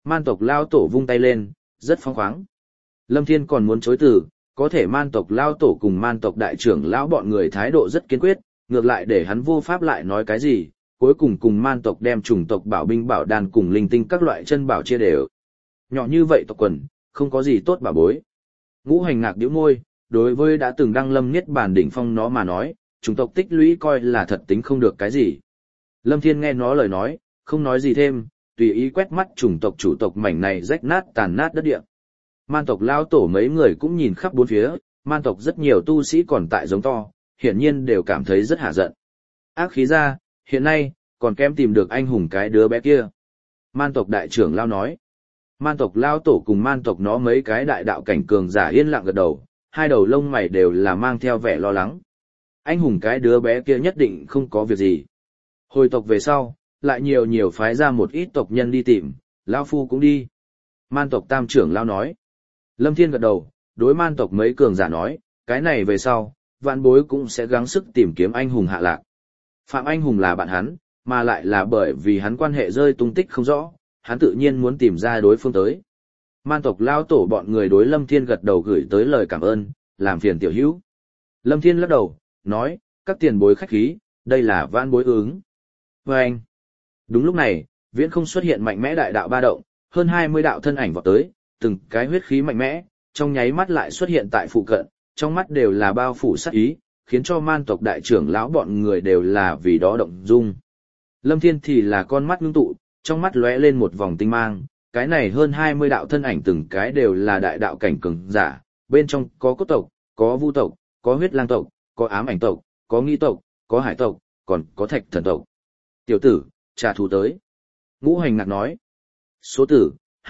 Man tộc lao tổ vung tay lên, rất phóng khoáng. Lâm Thiên còn muốn chối từ, có thể man tộc lao tổ cùng man tộc đại trưởng lão bọn người thái độ rất kiên quyết, ngược lại để hắn vô pháp lại nói cái gì, cuối cùng man tộc đem chủng tộc bảo binh bảo đàn cùng linh tinh các loại chân bảo chia đều. Nhỏ như vậy tộc quần, không có gì tốt bảo bối. Ngũ Hành Ngạc nhíu môi, đối với đã từng đăng lâm niết bàn đỉnh phong nó mà nói, chủng tộc tích lũy coi là thật tính không được cái gì. Lâm Thiên nghe nó lời nói, không nói gì thêm, tùy ý quét mắt chủng tộc chủ tộc mảnh này rách nát tàn nát đất địa. Man tộc lao tổ mấy người cũng nhìn khắp bốn phía, man tộc rất nhiều tu sĩ còn tại giống to, hiển nhiên đều cảm thấy rất hả giận. Ác khí ra, hiện nay, còn kém tìm được anh hùng cái đứa bé kia. Man tộc đại trưởng lao nói. Man tộc lao tổ cùng man tộc nó mấy cái đại đạo cảnh cường giả yên lặng gật đầu, hai đầu lông mày đều là mang theo vẻ lo lắng. Anh hùng cái đứa bé kia nhất định không có việc gì. Hồi tộc về sau, lại nhiều phái ra một ít tộc nhân đi tìm, lao phu cũng đi. Man tộc tam trưởng lao nói. Lâm Thiên gật đầu, đối man tộc mấy cường giả nói, cái này về sau, vạn bối cũng sẽ gắng sức tìm kiếm anh hùng hạ lạc. Phạm anh hùng là bạn hắn, mà lại là bởi vì hắn quan hệ rơi tung tích không rõ, hắn tự nhiên muốn tìm ra đối phương tới. Man tộc lao tổ bọn người đối Lâm Thiên gật đầu gửi tới lời cảm ơn, làm phiền tiểu hữu. Lâm Thiên lắc đầu, nói, các tiền bối khách khí, đây là vạn bối ứng. Và anh. Đúng lúc này, viễn không xuất hiện mạnh mẽ đại đạo ba động, hơn 20 đạo thân ảnh vọt tới, từng cái huyết khí mạnh mẽ, trong nháy mắt lại xuất hiện tại phụ cận, trong mắt đều là bao phủ sát ý, khiến cho man tộc đại trưởng lão bọn người đều là vì đó động dung. Lâm Thiên thì là con mắt ngưng tụ, trong mắt lóe lên một vòng tinh mang, cái này hơn 20 đạo thân ảnh từng cái đều là đại đạo cảnh cường giả, bên trong có cốt tộc, có vu tộc, có huyết lang tộc, có ám ảnh tộc, có nghi tộc, có hải tộc, còn có thạch thần tộc. Tiểu tử, trả thù tới. Ngũ Hành Ngạc nói. Số tử,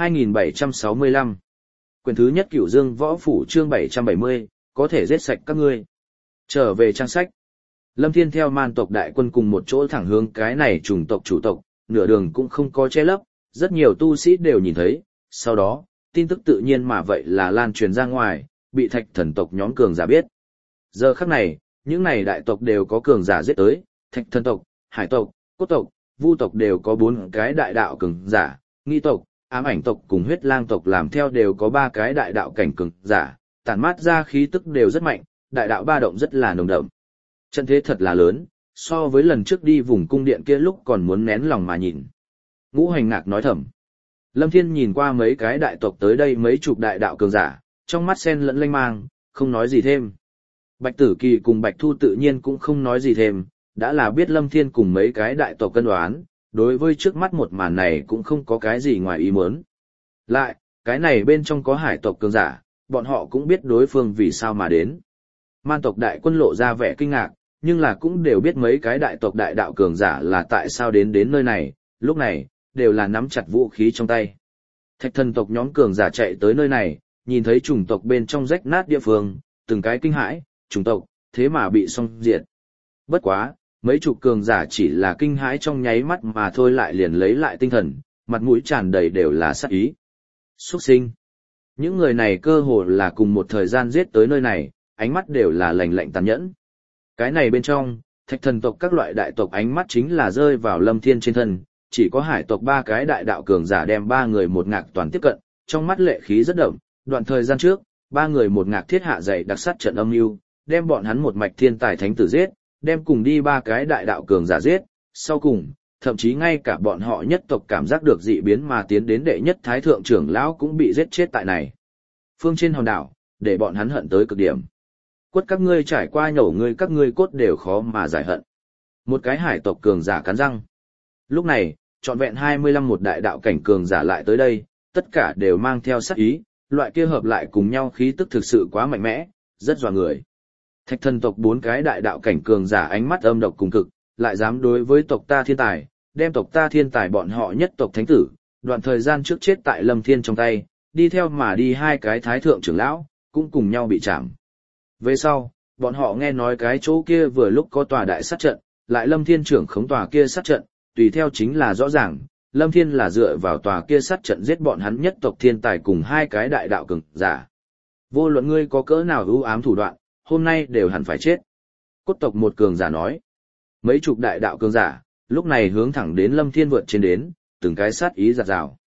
2765. Quyển thứ nhất Cửu Dương Võ Phủ chương 770, có thể giết sạch các ngươi. Trở về trang sách. Lâm Thiên theo man tộc đại quân cùng một chỗ thẳng hướng cái này chủng tộc chủ tộc, nửa đường cũng không có che lấp, rất nhiều tu sĩ đều nhìn thấy, sau đó, tin tức tự nhiên mà vậy là lan truyền ra ngoài, bị thạch thần tộc nhóm cường giả biết. Giờ khắc này, những này đại tộc đều có cường giả giết tới, thạch thần tộc, hải tộc, cốt tộc, vu tộc đều có 4 cái đại đạo cường giả, nghi tộc, ám ảnh tộc cùng huyết lang tộc làm theo đều có 3 cái đại đạo cảnh cường giả, tản mát ra khí tức đều rất mạnh, đại đạo ba động rất là nồng đậm. Trận thế thật là lớn, so với lần trước đi vùng cung điện kia lúc còn muốn nén lòng mà nhìn. Ngũ Hành Ngạc nói thầm. Lâm Thiên nhìn qua mấy cái đại tộc tới đây mấy chục đại đạo cường giả, trong mắt sen lẫn lanh mang, không nói gì thêm. Bạch Tử Kỳ cùng Bạch Thu tự nhiên cũng không nói gì thêm, đã là biết Lâm Thiên cùng mấy cái đại tộc cân đoán, đối với trước mắt một màn này cũng không có cái gì ngoài ý muốn. Lại, cái này bên trong có hải tộc cường giả, bọn họ cũng biết đối phương vì sao mà đến. Man tộc đại quân lộ ra vẻ kinh ngạc, nhưng là cũng đều biết mấy cái đại tộc đại đạo cường giả là tại sao đến nơi này, lúc này, đều là nắm chặt vũ khí trong tay. Thạch thần tộc nhóm cường giả chạy tới nơi này, nhìn thấy chủng tộc bên trong rách nát địa phương, từng cái kinh hãi, chủng tộc, thế mà bị xong diệt. Bất quá, mấy chục cường giả chỉ là kinh hãi trong nháy mắt mà thôi lại liền lấy lại tinh thần, mặt mũi tràn đầy đều là sát ý. Xuất sinh. Những người này cơ hồ là cùng một thời gian giết tới nơi này, ánh mắt đều là lạnh lạnh tàn nhẫn. Cái này bên trong, thạch thần tộc các loại đại tộc ánh mắt chính là rơi vào Lâm Thiên trên thân, chỉ có hải tộc 3 cái đại đạo cường giả đem 3 người một ngạc toàn tiếp cận, trong mắt lệ khí rất đậm, đoạn thời gian trước, 3 người một ngạc thiết hạ dày đặc sát trận âm mưu, đem bọn hắn một mạch thiên tài thánh tử giết, đem cùng đi 3 cái đại đạo cường giả giết, sau cùng, thậm chí ngay cả bọn họ nhất tộc cảm giác được dị biến mà tiến đến đệ nhất thái thượng trưởng lão cũng bị giết chết tại này. Phương trên hòn đảo, để bọn hắn hận tới cực điểm. Quất các ngươi trải qua nhổ ngươi các ngươi cốt đều khó mà giải hận. Một cái hải tộc cường giả cắn răng. Lúc này, trọn vẹn 25 một đại đạo cảnh cường giả lại tới đây, tất cả đều mang theo sát ý, loại kia hợp lại cùng nhau khí tức thực sự quá mạnh mẽ, rất dọa người. Thạch thần tộc 4 cái đại đạo cảnh cường giả ánh mắt âm độc cùng cực, lại dám đối với tộc ta thiên tài, đem tộc ta thiên tài bọn họ nhất tộc thánh tử, đoạn thời gian trước chết tại Lâm Thiên trong tay, đi theo mà đi 2 cái thái thượng trưởng lão, cũng cùng nhau bị chạm. Về sau, bọn họ nghe nói cái chỗ kia vừa lúc có tòa đại sát trận, lại Lâm Thiên trưởng khống tòa kia sát trận, tùy theo chính là rõ ràng, Lâm Thiên là dựa vào tòa kia sát trận giết bọn hắn nhất tộc thiên tài cùng 2 cái đại đạo cường giả. Vô luận ngươi có cỡ nào ưu ám thủ đoạn, hôm nay đều hẳn phải chết. Cốt tộc một cường giả nói. Mấy chục đại đạo cường giả, lúc này hướng thẳng đến Lâm Thiên vượt trên đến, từng cái sát ý giạt rào.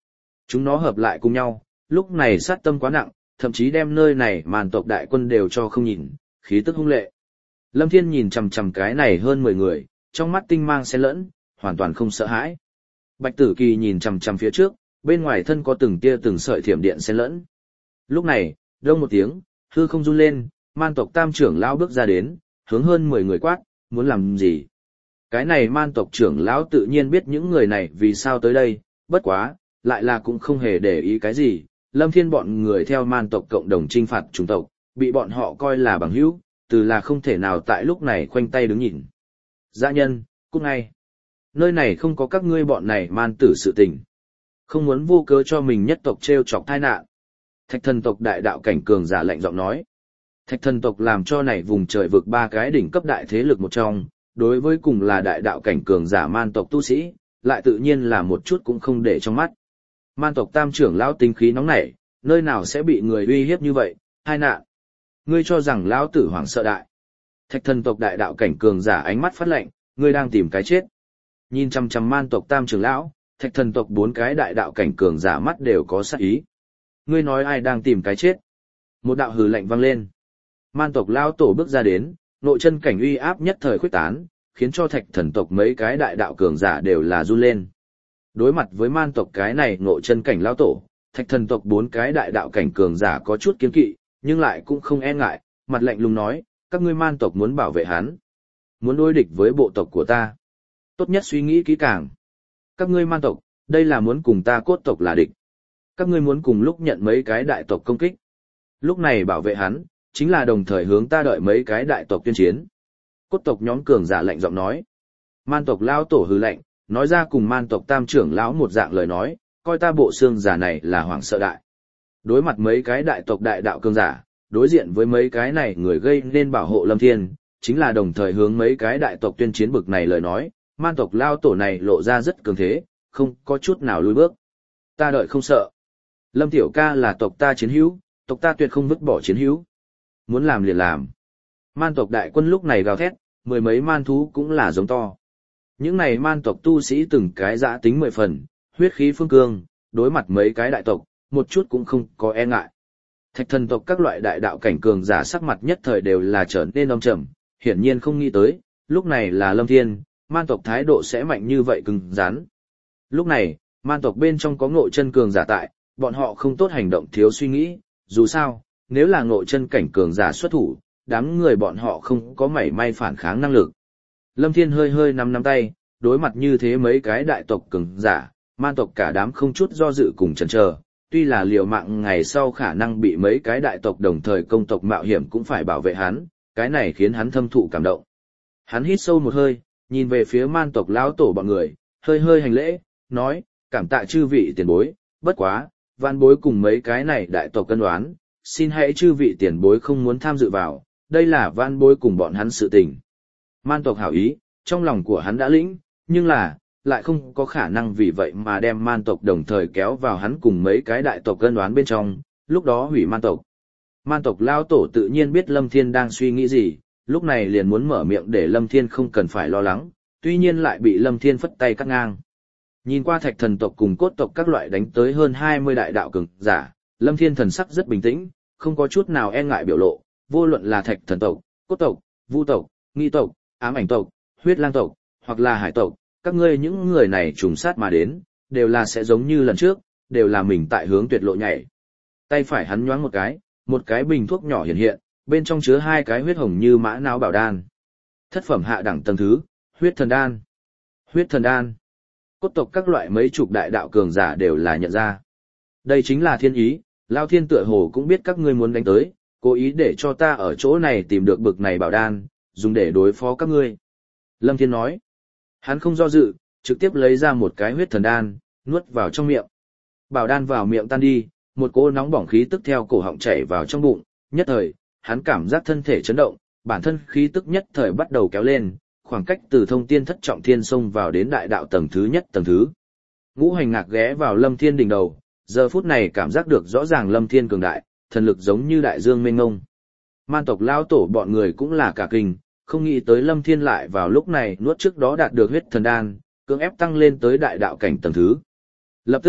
Chúng nó hợp lại cùng nhau, lúc này sát tâm quá nặng, thậm chí đem nơi này man tộc đại quân đều cho không nhìn, khí tức hung lệ. Lâm Thiên nhìn chằm chằm cái này hơn 10 người, trong mắt tinh mang xen lẫn, hoàn toàn không sợ hãi. Bạch Tử Kỳ nhìn chằm chằm phía trước, bên ngoài thân có từng tia từng sợi thiểm điện xen lẫn. Lúc này, đông một tiếng, hư không run lên, man tộc tam trưởng lão bước ra đến, hướng hơn 10 người quát, muốn làm gì? Cái này man tộc trưởng lão tự nhiên biết những người này vì sao tới đây, bất quá, lại là cũng không hề để ý cái gì. Lâm Thiên bọn người theo man tộc cộng đồng trinh phạt chủng tộc, bị bọn họ coi là bằng hữu, từ là không thể nào tại lúc này khoanh tay đứng nhìn. Dã nhân, cút ngay. Nơi này không có các ngươi bọn này man tử sự tình. Không muốn vô cớ cho mình nhất tộc treo chọc tai nạn. Thạch thần tộc đại đạo cảnh cường giả lạnh giọng nói. Thạch thần tộc làm cho này vùng trời vực 3 cái đỉnh cấp đại thế lực một trong, đối với cùng là đại đạo cảnh cường giả man tộc tu sĩ, lại tự nhiên là một chút cũng không để trong mắt. Man tộc tam trưởng lão tinh khí nóng nảy, nơi nào sẽ bị người uy hiếp như vậy, hai nạn. Ngươi cho rằng lão tử hoảng sợ đại. Thạch thần tộc đại đạo cảnh cường giả ánh mắt phát lạnh, ngươi đang tìm cái chết. Nhìn chăm chăm man tộc tam trưởng lão, thạch thần tộc 4 cái đại đạo cảnh cường giả mắt đều có sát ý. Ngươi nói ai đang tìm cái chết? Một đạo hừ lạnh vang lên. Man tộc lão tổ bước ra đến, nội chân cảnh uy áp nhất thời khuếch tán, khiến cho thạch thần tộc mấy cái đại đạo cường giả đều là run lên. Đối mặt với man tộc cái này nội chân cảnh lão tổ, thạch thần tộc 4 cái đại đạo cảnh cường giả có chút kiêng kỵ, nhưng lại cũng không e ngại, mặt lạnh lùng nói, các ngươi man tộc muốn bảo vệ hắn, muốn đối địch với bộ tộc của ta. Tốt nhất suy nghĩ kỹ càng. Các ngươi man tộc, đây là muốn cùng ta cốt tộc là địch. Các ngươi muốn cùng lúc nhận mấy cái đại tộc công kích. Lúc này bảo vệ hắn, chính là đồng thời hướng ta đợi mấy cái đại tộc tuyên chiến. Cốt tộc nhóm cường giả lạnh giọng nói. Man tộc lão tổ hừ lạnh, nói ra cùng man tộc tam trưởng lão một dạng lời nói, coi ta bộ xương giả này là hoảng sợ đại. Đối mặt mấy cái đại tộc đại đạo cường giả, đối diện với mấy cái này người gây nên bảo hộ Lâm Thiên, chính là đồng thời hướng mấy cái đại tộc tuyên chiến bực này lời nói, man tộc lao tổ này lộ ra rất cường thế, không có chút nào lùi bước. Ta đợi không sợ. Lâm tiểu ca là tộc ta chiến hữu, tộc ta tuyệt không vứt bỏ chiến hữu. Muốn làm liền làm. Man tộc đại quân lúc này gào thét, 10 mấy man thú cũng là giống to. Những này man tộc tu sĩ từng cái dã tính 10 phần, huyết khí phương cương, đối mặt mấy cái đại tộc, một chút cũng không có e ngại. Thạch thần tộc các loại đại đạo cảnh cường giả sắc mặt nhất thời đều là trở nên âm trầm, hiển nhiên không nghĩ tới, lúc này là Lâm Thiên, man tộc thái độ sẽ mạnh như vậy cứng rắn. Lúc này, man tộc bên trong có ngộ chân cường giả tại, bọn họ không tốt hành động thiếu suy nghĩ, dù sao, nếu là ngộ chân cảnh cường giả xuất thủ, đám người bọn họ không có mảy may phản kháng năng lực. Lâm Thiên hơi hơi nắm tay, đối mặt như thế mấy cái đại tộc cường giả, man tộc cả đám không chút do dự cùng chần chờ, tuy là liều mạng ngày sau khả năng bị mấy cái đại tộc đồng thời công tộc mạo hiểm cũng phải bảo vệ hắn, cái này khiến hắn thâm thụ cảm động. Hắn hít sâu một hơi, nhìn về phía man tộc lão tổ bọn người, hơi hơi hành lễ, nói, cảm tạ chư vị tiền bối, bất quá, van bối cùng mấy cái này đại tộc cân đoán, xin hãy chư vị tiền bối không muốn tham dự vào, đây là van bối cùng bọn hắn sự tình. Man tộc hảo ý, trong lòng của hắn đã lĩnh, nhưng là, lại không có khả năng vì vậy mà đem man tộc đồng thời kéo vào hắn cùng mấy cái đại tộc cân đoán bên trong, lúc đó hủy man tộc. Man tộc lao tổ tự nhiên biết Lâm Thiên đang suy nghĩ gì, lúc này liền muốn mở miệng để Lâm Thiên không cần phải lo lắng, tuy nhiên lại bị Lâm Thiên phất tay cắt ngang. Nhìn qua thạch thần tộc cùng cốt tộc các loại đánh tới hơn 20 đại đạo cường giả, Lâm Thiên thần sắc rất bình tĩnh, không có chút nào e ngại biểu lộ, vô luận là thạch thần tộc, cốt tộc, vu tộc, nghi tộc, ám ảnh tộc, huyết lang tộc, hoặc là hải tộc, các ngươi những người này trùng sát mà đến, đều là sẽ giống như lần trước, đều là mình tại hướng tuyệt lộ nhảy. Tay phải hắn nhoáng một cái bình thuốc nhỏ hiện hiện, bên trong chứa 2 cái huyết hồng như mã não bảo đan. Thất phẩm hạ đẳng tầng thứ, huyết thần đan. Huyết thần đan. Cốt tộc các loại mấy chục đại đạo cường giả đều là nhận ra. Đây chính là thiên ý, Lao Thiên tựa hồ cũng biết các ngươi muốn đánh tới, cố ý để cho ta ở chỗ này tìm được bực này bảo đan, dùng để đối phó các ngươi. Lâm Thiên nói. Hắn không do dự, trực tiếp lấy ra một cái huyết thần đan, nuốt vào trong miệng. Bảo đan vào miệng tan đi, một cỗ nóng bỏng khí tức theo cổ họng chảy vào trong bụng, nhất thời, hắn cảm giác thân thể chấn động, bản thân khí tức nhất thời bắt đầu kéo lên, khoảng cách từ thông tiên thất trọng thiên xông vào đến đại đạo tầng thứ nhất tầng thứ. Ngũ hành ngạc ghé vào Lâm Thiên đỉnh đầu, giờ phút này cảm giác được rõ ràng Lâm Thiên cường đại, thần lực giống như đại dương mênh mông. Man tộc lao tổ bọn người cũng là cả kinh, không nghĩ tới Lâm Thiên lại vào lúc này nuốt trước đó đạt được huyết thần đan, cưỡng ép tăng lên tới đại đạo cảnh tầng thứ. Lập tức,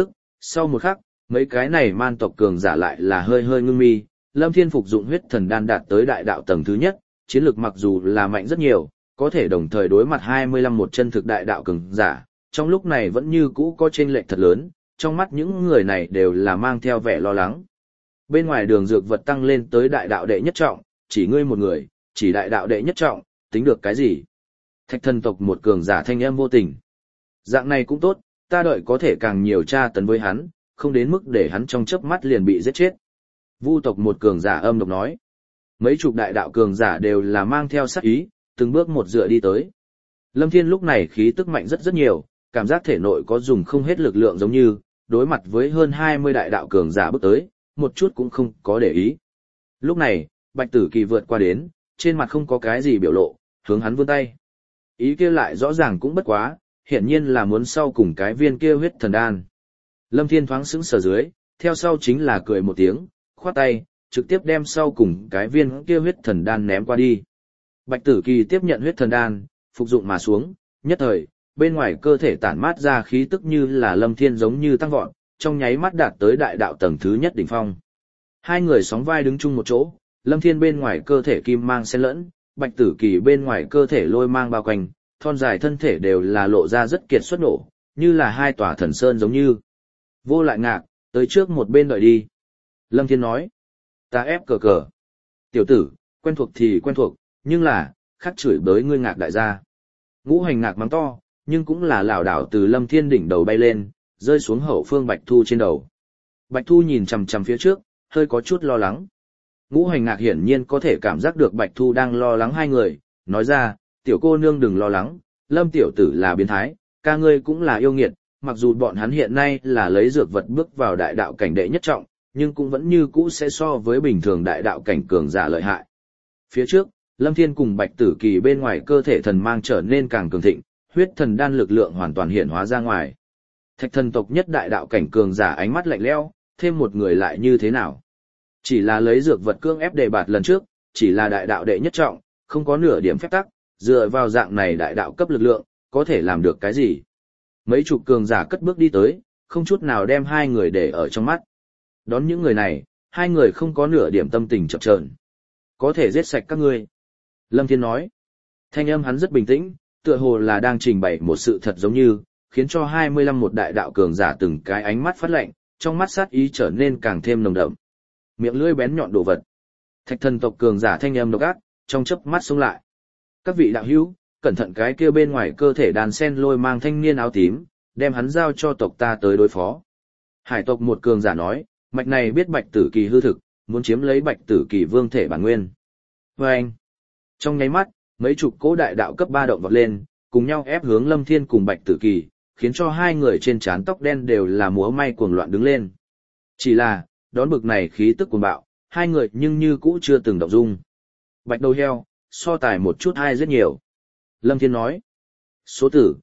Sau một khắc, mấy cái này man tộc cường giả lại là hơi hơi ngưng mi, Lâm Thiên phục dụng huyết thần đan đạt tới đại đạo tầng thứ nhất, chiến lược mặc dù là mạnh rất nhiều, có thể đồng thời đối mặt 25 một chân thực đại đạo cường giả, trong lúc này vẫn như cũ có chênh lệch thật lớn, trong mắt những người này đều là mang theo vẻ lo lắng. Bên ngoài đường dược vật tăng lên tới đại đạo đệ nhất trọng, chỉ ngươi một người, chỉ đại đạo đệ nhất trọng, tính được cái gì? Thạch thần tộc một cường giả thanh âm vô tình. Dạng này cũng tốt, ta đợi có thể càng nhiều tra tấn với hắn, không đến mức để hắn trong chớp mắt liền bị giết chết. Vu tộc một cường giả âm độc nói. Mấy chục đại đạo cường giả đều là mang theo sát ý, từng bước một dựa đi tới. Lâm Thiên lúc này khí tức mạnh rất rất nhiều, cảm giác thể nội có dùng không hết lực lượng giống như, đối mặt với hơn 20 đại đạo cường giả bước tới, một chút cũng không có để ý. Lúc này, Bạch Tử Kỳ vượt qua đến, trên mặt không có cái gì biểu lộ, hướng hắn vươn tay. Ý kia lại rõ ràng cũng bất quá, hiển nhiên là muốn sau cùng cái viên kia huyết thần đan. Lâm Thiên thoáng sững sờ dưới, theo sau chính là cười một tiếng, khoát tay, trực tiếp đem sau cùng cái viên kia huyết thần đan ném qua đi. Bạch Tử Kỳ tiếp nhận huyết thần đan, phục dụng mà xuống, nhất thời, bên ngoài cơ thể tản mát ra khí tức như là Lâm Thiên giống như tăng vọt, trong nháy mắt đạt tới đại đạo tầng thứ nhất đỉnh phong. Hai người sóng vai đứng chung một chỗ, Lâm Thiên bên ngoài cơ thể kim mang xen lẫn, Bạch Tử Kỳ bên ngoài cơ thể lôi mang bao quanh, thon dài thân thể đều là lộ ra rất kiệt xuất nổ, như là hai tòa thần sơn giống như. Vô Lại Ngạc, tới trước một bên đợi đi. Lâm Thiên nói, ta ép cờ cờ. Tiểu tử, quen thuộc thì quen thuộc, nhưng là, khắc chửi bới ngươi Ngạc đại gia. Ngũ Hành Ngạc mắng to, nhưng cũng là lảo đảo từ Lâm Thiên đỉnh đầu bay lên, rơi xuống hậu phương Bạch Thu trên đầu. Bạch Thu nhìn chằm chằm phía trước, hơi có chút lo lắng. Ngũ Hành Ngạc hiển nhiên có thể cảm giác được Bạch Thu đang lo lắng hai người, nói ra, tiểu cô nương đừng lo lắng, Lâm tiểu tử là biến thái, ca ngươi cũng là yêu nghiệt, mặc dù bọn hắn hiện nay là lấy dược vật bước vào đại đạo cảnh đệ nhất trọng, nhưng cũng vẫn như cũ sẽ so với bình thường đại đạo cảnh cường giả lợi hại. Phía trước, Lâm Thiên cùng Bạch Tử Kỳ bên ngoài cơ thể thần mang trở nên càng cường thịnh, huyết thần đan lực lượng hoàn toàn hiện hóa ra ngoài. Thạch thần tộc nhất đại đạo cảnh cường giả ánh mắt lạnh lẽo, thêm một người lại như thế nào? Chỉ là lấy dược vật cương ép đề bạt lần trước, chỉ là đại đạo đệ nhất trọng, không có nửa điểm phép tắc, dựa vào dạng này đại đạo cấp lực lượng, có thể làm được cái gì? Mấy chục cường giả cất bước đi tới, không chút nào đem hai người để ở trong mắt. Đón những người này, hai người không có nửa điểm tâm tình chập chờn. Có thể giết sạch các ngươi. Lâm Thiên nói. Thanh âm hắn rất bình tĩnh, tựa hồ là đang trình bày một sự thật giống như, khiến cho 25 một đại đạo cường giả từng cái ánh mắt phát lạnh, trong mắt sát ý trở nên càng thêm nồng đậm. Miệng lưỡi bén nhọn đồ vật. Thạch thần tộc cường giả thanh âm độc ác, trong chớp mắt xông lại. Các vị đạo hữu, cẩn thận cái kia bên ngoài cơ thể đàn sen lôi mang thanh niên áo tím, đem hắn giao cho tộc ta tới đối phó. Hải tộc một cường giả nói, mạch này biết Bạch Tử Kỳ hư thực, muốn chiếm lấy Bạch Tử Kỳ vương thể bản nguyên. Và anh, trong nháy mắt, mấy chục cỗ đại đạo cấp 3 động vọt lên, cùng nhau ép hướng Lâm Thiên cùng Bạch Tử Kỳ, khiến cho hai người trên trán tóc đen đều là múa may cuồng loạn đứng lên. Chỉ là, đón bực này khí tức cuồng bạo, hai người nhưng như cũ chưa từng động dung. Bạch đầu heo, so tài một chút hai rất nhiều. Lâm Thiên nói. Số tử,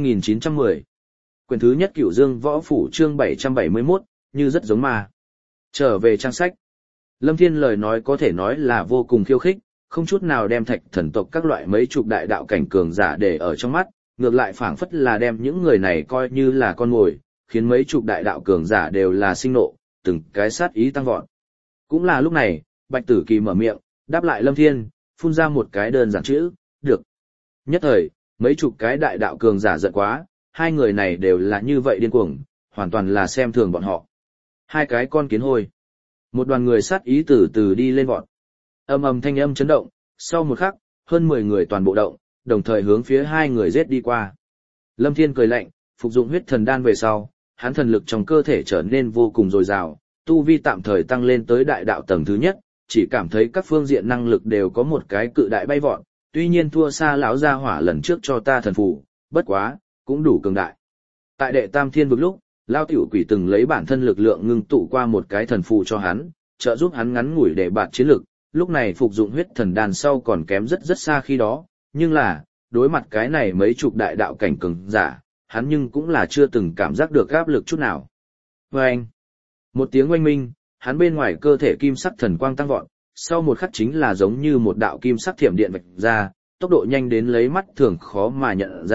2910. Quyển thứ nhất Cửu Dương Võ Phủ chương 771, như rất giống ma. Trở về trang sách. Lâm Thiên lời nói có thể nói là vô cùng khiêu khích, không chút nào đem thạch thần tộc các loại mấy chục đại đạo cảnh cường giả để ở trong mắt, ngược lại phảng phất là đem những người này coi như là con mồi, khiến mấy chục đại đạo cường giả đều là sinh nộ, từng cái sát ý tăng vọt. Cũng là lúc này, Bạch Tử Kỳ mở miệng, đáp lại Lâm Thiên, phun ra một cái đơn giản chữ, được. Nhất thời, mấy chục cái đại đạo cường giả giận quá, hai người này đều là như vậy điên cuồng, hoàn toàn là xem thường bọn họ. Hai cái con kiến hôi. Một đoàn người sát ý từ từ đi lên vọt. Âm ầm thanh âm chấn động, sau một khắc, hơn 10 người toàn bộ động, đồng thời hướng phía hai người giết đi qua. Lâm Thiên cười lạnh, phục dụng huyết thần đan về sau, hắn thần lực trong cơ thể trở nên vô cùng dồi dào, tu vi tạm thời tăng lên tới đại đạo tầng thứ nhất, chỉ cảm thấy các phương diện năng lực đều có một cái cự đại bay vọt, tuy nhiên thua xa lão gia hỏa lần trước cho ta thần phù, bất quá, cũng đủ cường đại. Tại đệ tam thiên vực lúc, Lao tiểu quỷ từng lấy bản thân lực lượng ngưng tụ qua một cái thần phù cho hắn, trợ giúp hắn ngắn ngủi để bạt chiến lực, lúc này phục dụng huyết thần đan sau còn kém rất rất xa khi đó, nhưng là, đối mặt cái này mấy chục đại đạo cảnh cường giả, hắn nhưng cũng là chưa từng cảm giác được áp lực chút nào. Và anh, một tiếng oanh minh, hắn bên ngoài cơ thể kim sắc thần quang tăng vọt, sau một khắc chính là giống như một đạo kim sắc thiểm điện vạch ra, tốc độ nhanh đến lấy mắt thường khó mà nhận ra,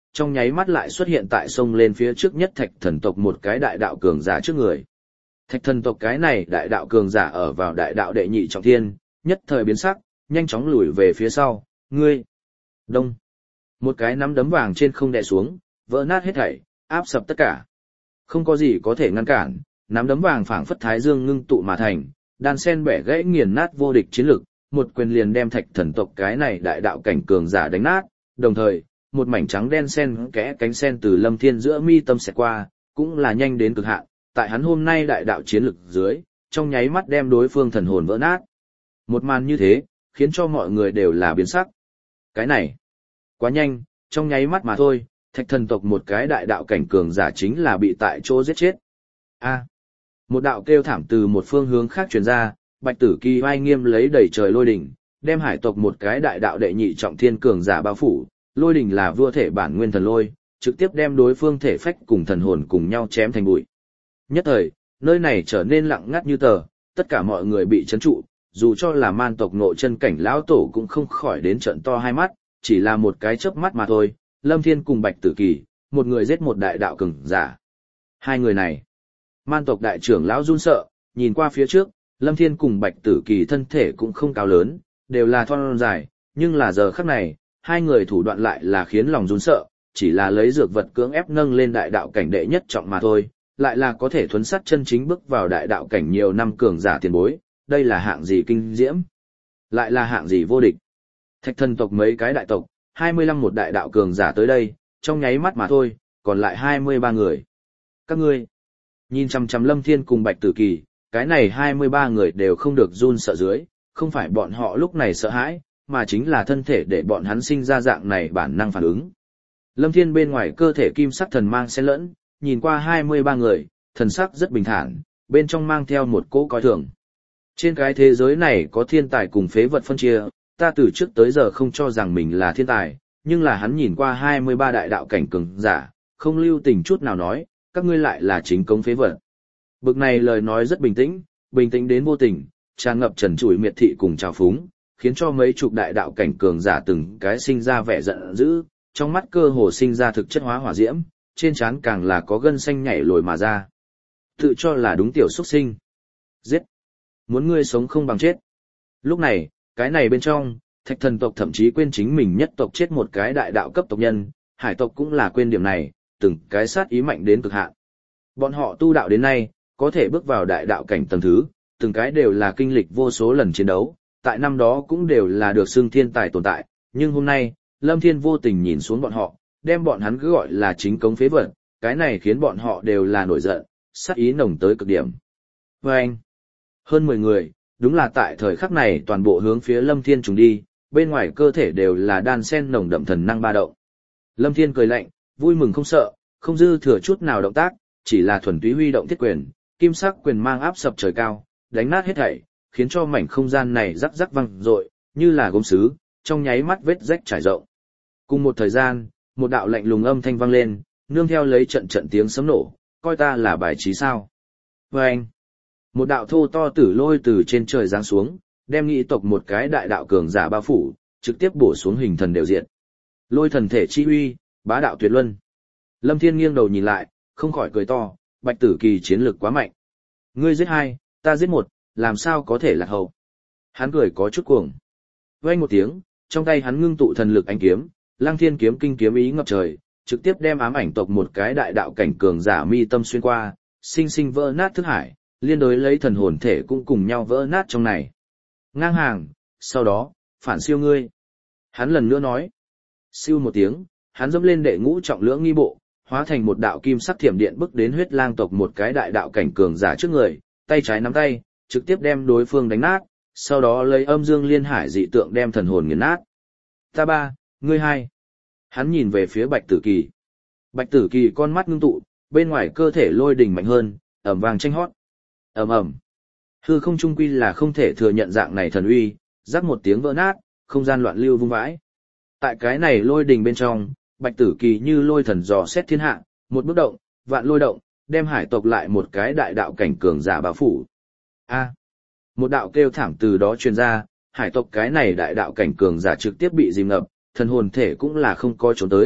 trong nháy mắt lại xuất hiện tại sông lên phía trước nhất thạch thần tộc một cái đại đạo cường giả trước người. Thạch thần tộc cái này đại đạo cường giả ở vào đại đạo đệ nhị trọng thiên, nhất thời biến sắc, nhanh chóng lùi về phía sau, ngươi. Đông. Một cái nắm đấm vàng trên không đè xuống, vỡ nát hết thảy, áp sập tất cả. Không có gì có thể ngăn cản, nắm đấm vàng phảng phất thái dương ngưng tụ mà thành, đan sen bẻ gãy nghiền nát vô địch chiến lực, một quyền liền đem thạch thần tộc cái này đại đạo cảnh cường giả đánh nát, đồng thời, một mảnh trắng đen sen kẽ cánh sen từ Lâm Thiên giữa mi tâm xẹt qua, cũng là nhanh đến cực hạn, tại hắn hôm nay đại đạo chiến lực dưới, trong nháy mắt đem đối phương thần hồn vỡ nát. Một màn như thế, khiến cho mọi người đều là biến sắc. Cái này, quá nhanh, trong nháy mắt mà thôi, thạch thần tộc một cái đại đạo cảnh cường giả chính là bị tại chỗ giết chết. A. Một đạo kêu thảm từ một phương hướng khác truyền ra, Bạch Tử Kỳ oai nghiêm lấy đầy trời lôi đỉnh, đem hải tộc một cái đại đạo đệ nhị trọng thiên cường giả bao phủ, lôi đỉnh là vua thể bản nguyên thần lôi, trực tiếp đem đối phương thể phách cùng thần hồn cùng nhau chém thành bụi. Nhất thời, nơi này trở nên lặng ngắt như tờ, tất cả mọi người bị chấn trụ, dù cho là man tộc nội chân cảnh lão tổ cũng không khỏi đến trợn to hai mắt, chỉ là một cái chớp mắt mà thôi, Lâm Thiên cùng Bạch Tử Kỳ, một người giết một đại đạo cường giả. Hai người này, man tộc đại trưởng lão run sợ, nhìn qua phía trước, Lâm Thiên cùng Bạch Tử Kỳ thân thể cũng không cao lớn, đều là thon dài, nhưng là giờ khắc này, hai người thủ đoạn lại là khiến lòng run sợ, chỉ là lấy dược vật cưỡng ép nâng lên đại đạo cảnh đệ nhất trọng mà thôi, lại là có thể thuấn sát chân chính bước vào đại đạo cảnh nhiều năm cường giả tiền bối, đây là hạng gì kinh diễm, lại là hạng gì vô địch. Thạch thần tộc mấy cái đại tộc, 25 một đại đạo cường giả tới đây, trong nháy mắt mà thôi, còn lại 23 người. Các ngươi, nhìn chằm chằm Lâm Thiên cùng Bạch Tử Kỳ, cái này 23 người đều không được run sợ dưới, không phải bọn họ lúc này sợ hãi, mà chính là thân thể để bọn hắn sinh ra dạng này bản năng phản ứng. Lâm Thiên bên ngoài cơ thể kim sắc thần mang xen lẫn, nhìn qua 23 người, thần sắc rất bình thản, bên trong mang theo một cỗ coi thường. Trên cái thế giới này có thiên tài cùng phế vật phân chia, ta từ trước tới giờ không cho rằng mình là thiên tài, nhưng là hắn nhìn qua 23 đại đạo cảnh cường giả, không lưu tình chút nào nói, các ngươi lại là chính cống phế vật. Bực này lời nói rất bình tĩnh đến vô tình, tràn ngập trần trụi miệt thị cùng trào phúng, khiến cho mấy chục đại đạo cảnh cường giả từng cái sinh ra vẻ giận dữ, trong mắt cơ hồ sinh ra thực chất hóa hỏa diễm, trên trán càng là có gân xanh nhảy lồi mà ra. Tự cho là đúng tiểu xuất sinh. Giết! Muốn ngươi sống không bằng chết. Lúc này, cái này bên trong, thạch thần tộc thậm chí quên chính mình nhất tộc chết một cái đại đạo cấp tộc nhân, hải tộc cũng là quên điểm này, từng cái sát ý mạnh đến cực hạn. Bọn họ tu đạo đến nay, có thể bước vào đại đạo cảnh tầng thứ, từng cái đều là kinh lịch vô số lần chiến đấu, tại năm đó cũng đều là được xưng thiên tài tồn tại, nhưng hôm nay, Lâm Thiên vô tình nhìn xuống bọn họ, đem bọn hắn cứ gọi là chính cống phế vật, cái này khiến bọn họ đều là nổi giận, sát ý nồng tới cực điểm. Và anh, hơn 10 người, đúng là tại thời khắc này toàn bộ hướng phía Lâm Thiên trùng đi, bên ngoài cơ thể đều là đan sen nồng đậm thần năng ba động. Lâm Thiên cười lạnh, vui mừng không sợ, không dư thừa chút nào động tác, chỉ là thuần túy huy động thiết quyền, kim sắc quyền mang áp sập trời cao, đánh nát hết thảy, khiến cho mảnh không gian này rắc rắc vang rội, như là gốm sứ, trong nháy mắt vết rách trải rộng. Cùng một thời gian, một đạo lạnh lùng âm thanh vang lên, nương theo lấy trận trận tiếng sấm nổ, coi ta là bài trí sao? Và anh, một đạo thô to tử lôi từ trên trời giáng xuống, đem nghị tộc một cái đại đạo cường giả bao phủ, trực tiếp bổ xuống hình thần đều diện. Lôi thần thể chi uy, bá đạo tuyệt luân. Lâm Thiên nghiêng đầu nhìn lại, không khỏi cười to, Bạch Tử Kỳ chiến lực quá mạnh. Ngươi giết hai, ta giết một, làm sao có thể lạc hậu. Hắn cười có chút cuồng. Vang một tiếng, trong tay hắn ngưng tụ thần lực ánh kiếm, Lăng Thiên kiếm kinh kiếm ý ngập trời, trực tiếp đem ám ảnh tộc một cái đại đạo cảnh cường giả mi tâm xuyên qua, sinh sinh vỡ nát thức hải, liên đối lấy thần hồn thể cũng cùng nhau vỡ nát trong này. Ngang hàng, sau đó, phản siêu ngươi. Hắn lần nữa nói. Siêu một tiếng, hắn dẫm lên đệ ngũ trọng lưỡng nghi bộ, hóa thành một đạo kim sắc thiểm điện bức đến huyết lang tộc một cái đại đạo cảnh cường giả trước người, tay trái nắm tay, trực tiếp đem đối phương đánh nát, sau đó lấy âm dương liên hải dị tượng đem thần hồn nghiền nát. Ta ba, ngươi hai. Hắn nhìn về phía Bạch Tử Kỳ. Bạch Tử Kỳ con mắt ngưng tụ, bên ngoài cơ thể lôi đình mạnh hơn, ầm vang tranh hót. Ầm ầm. Hư không trung quy là không thể thừa nhận dạng này thần uy, rắc một tiếng vỡ nát, không gian loạn lưu vung vãi. Tại cái này lôi đình bên trong, Bạch Tử Kỳ như lôi thần dò xét thiên hạ, một bước động, vạn lôi động, đem hải tộc lại một cái đại đạo cảnh cường giả bao phủ. A. Một đạo kêu thảm từ đó truyền ra, hải tộc cái này đại đạo cảnh cường giả trực tiếp bị dìm ngập, thần hồn thể cũng là không có trốn tới,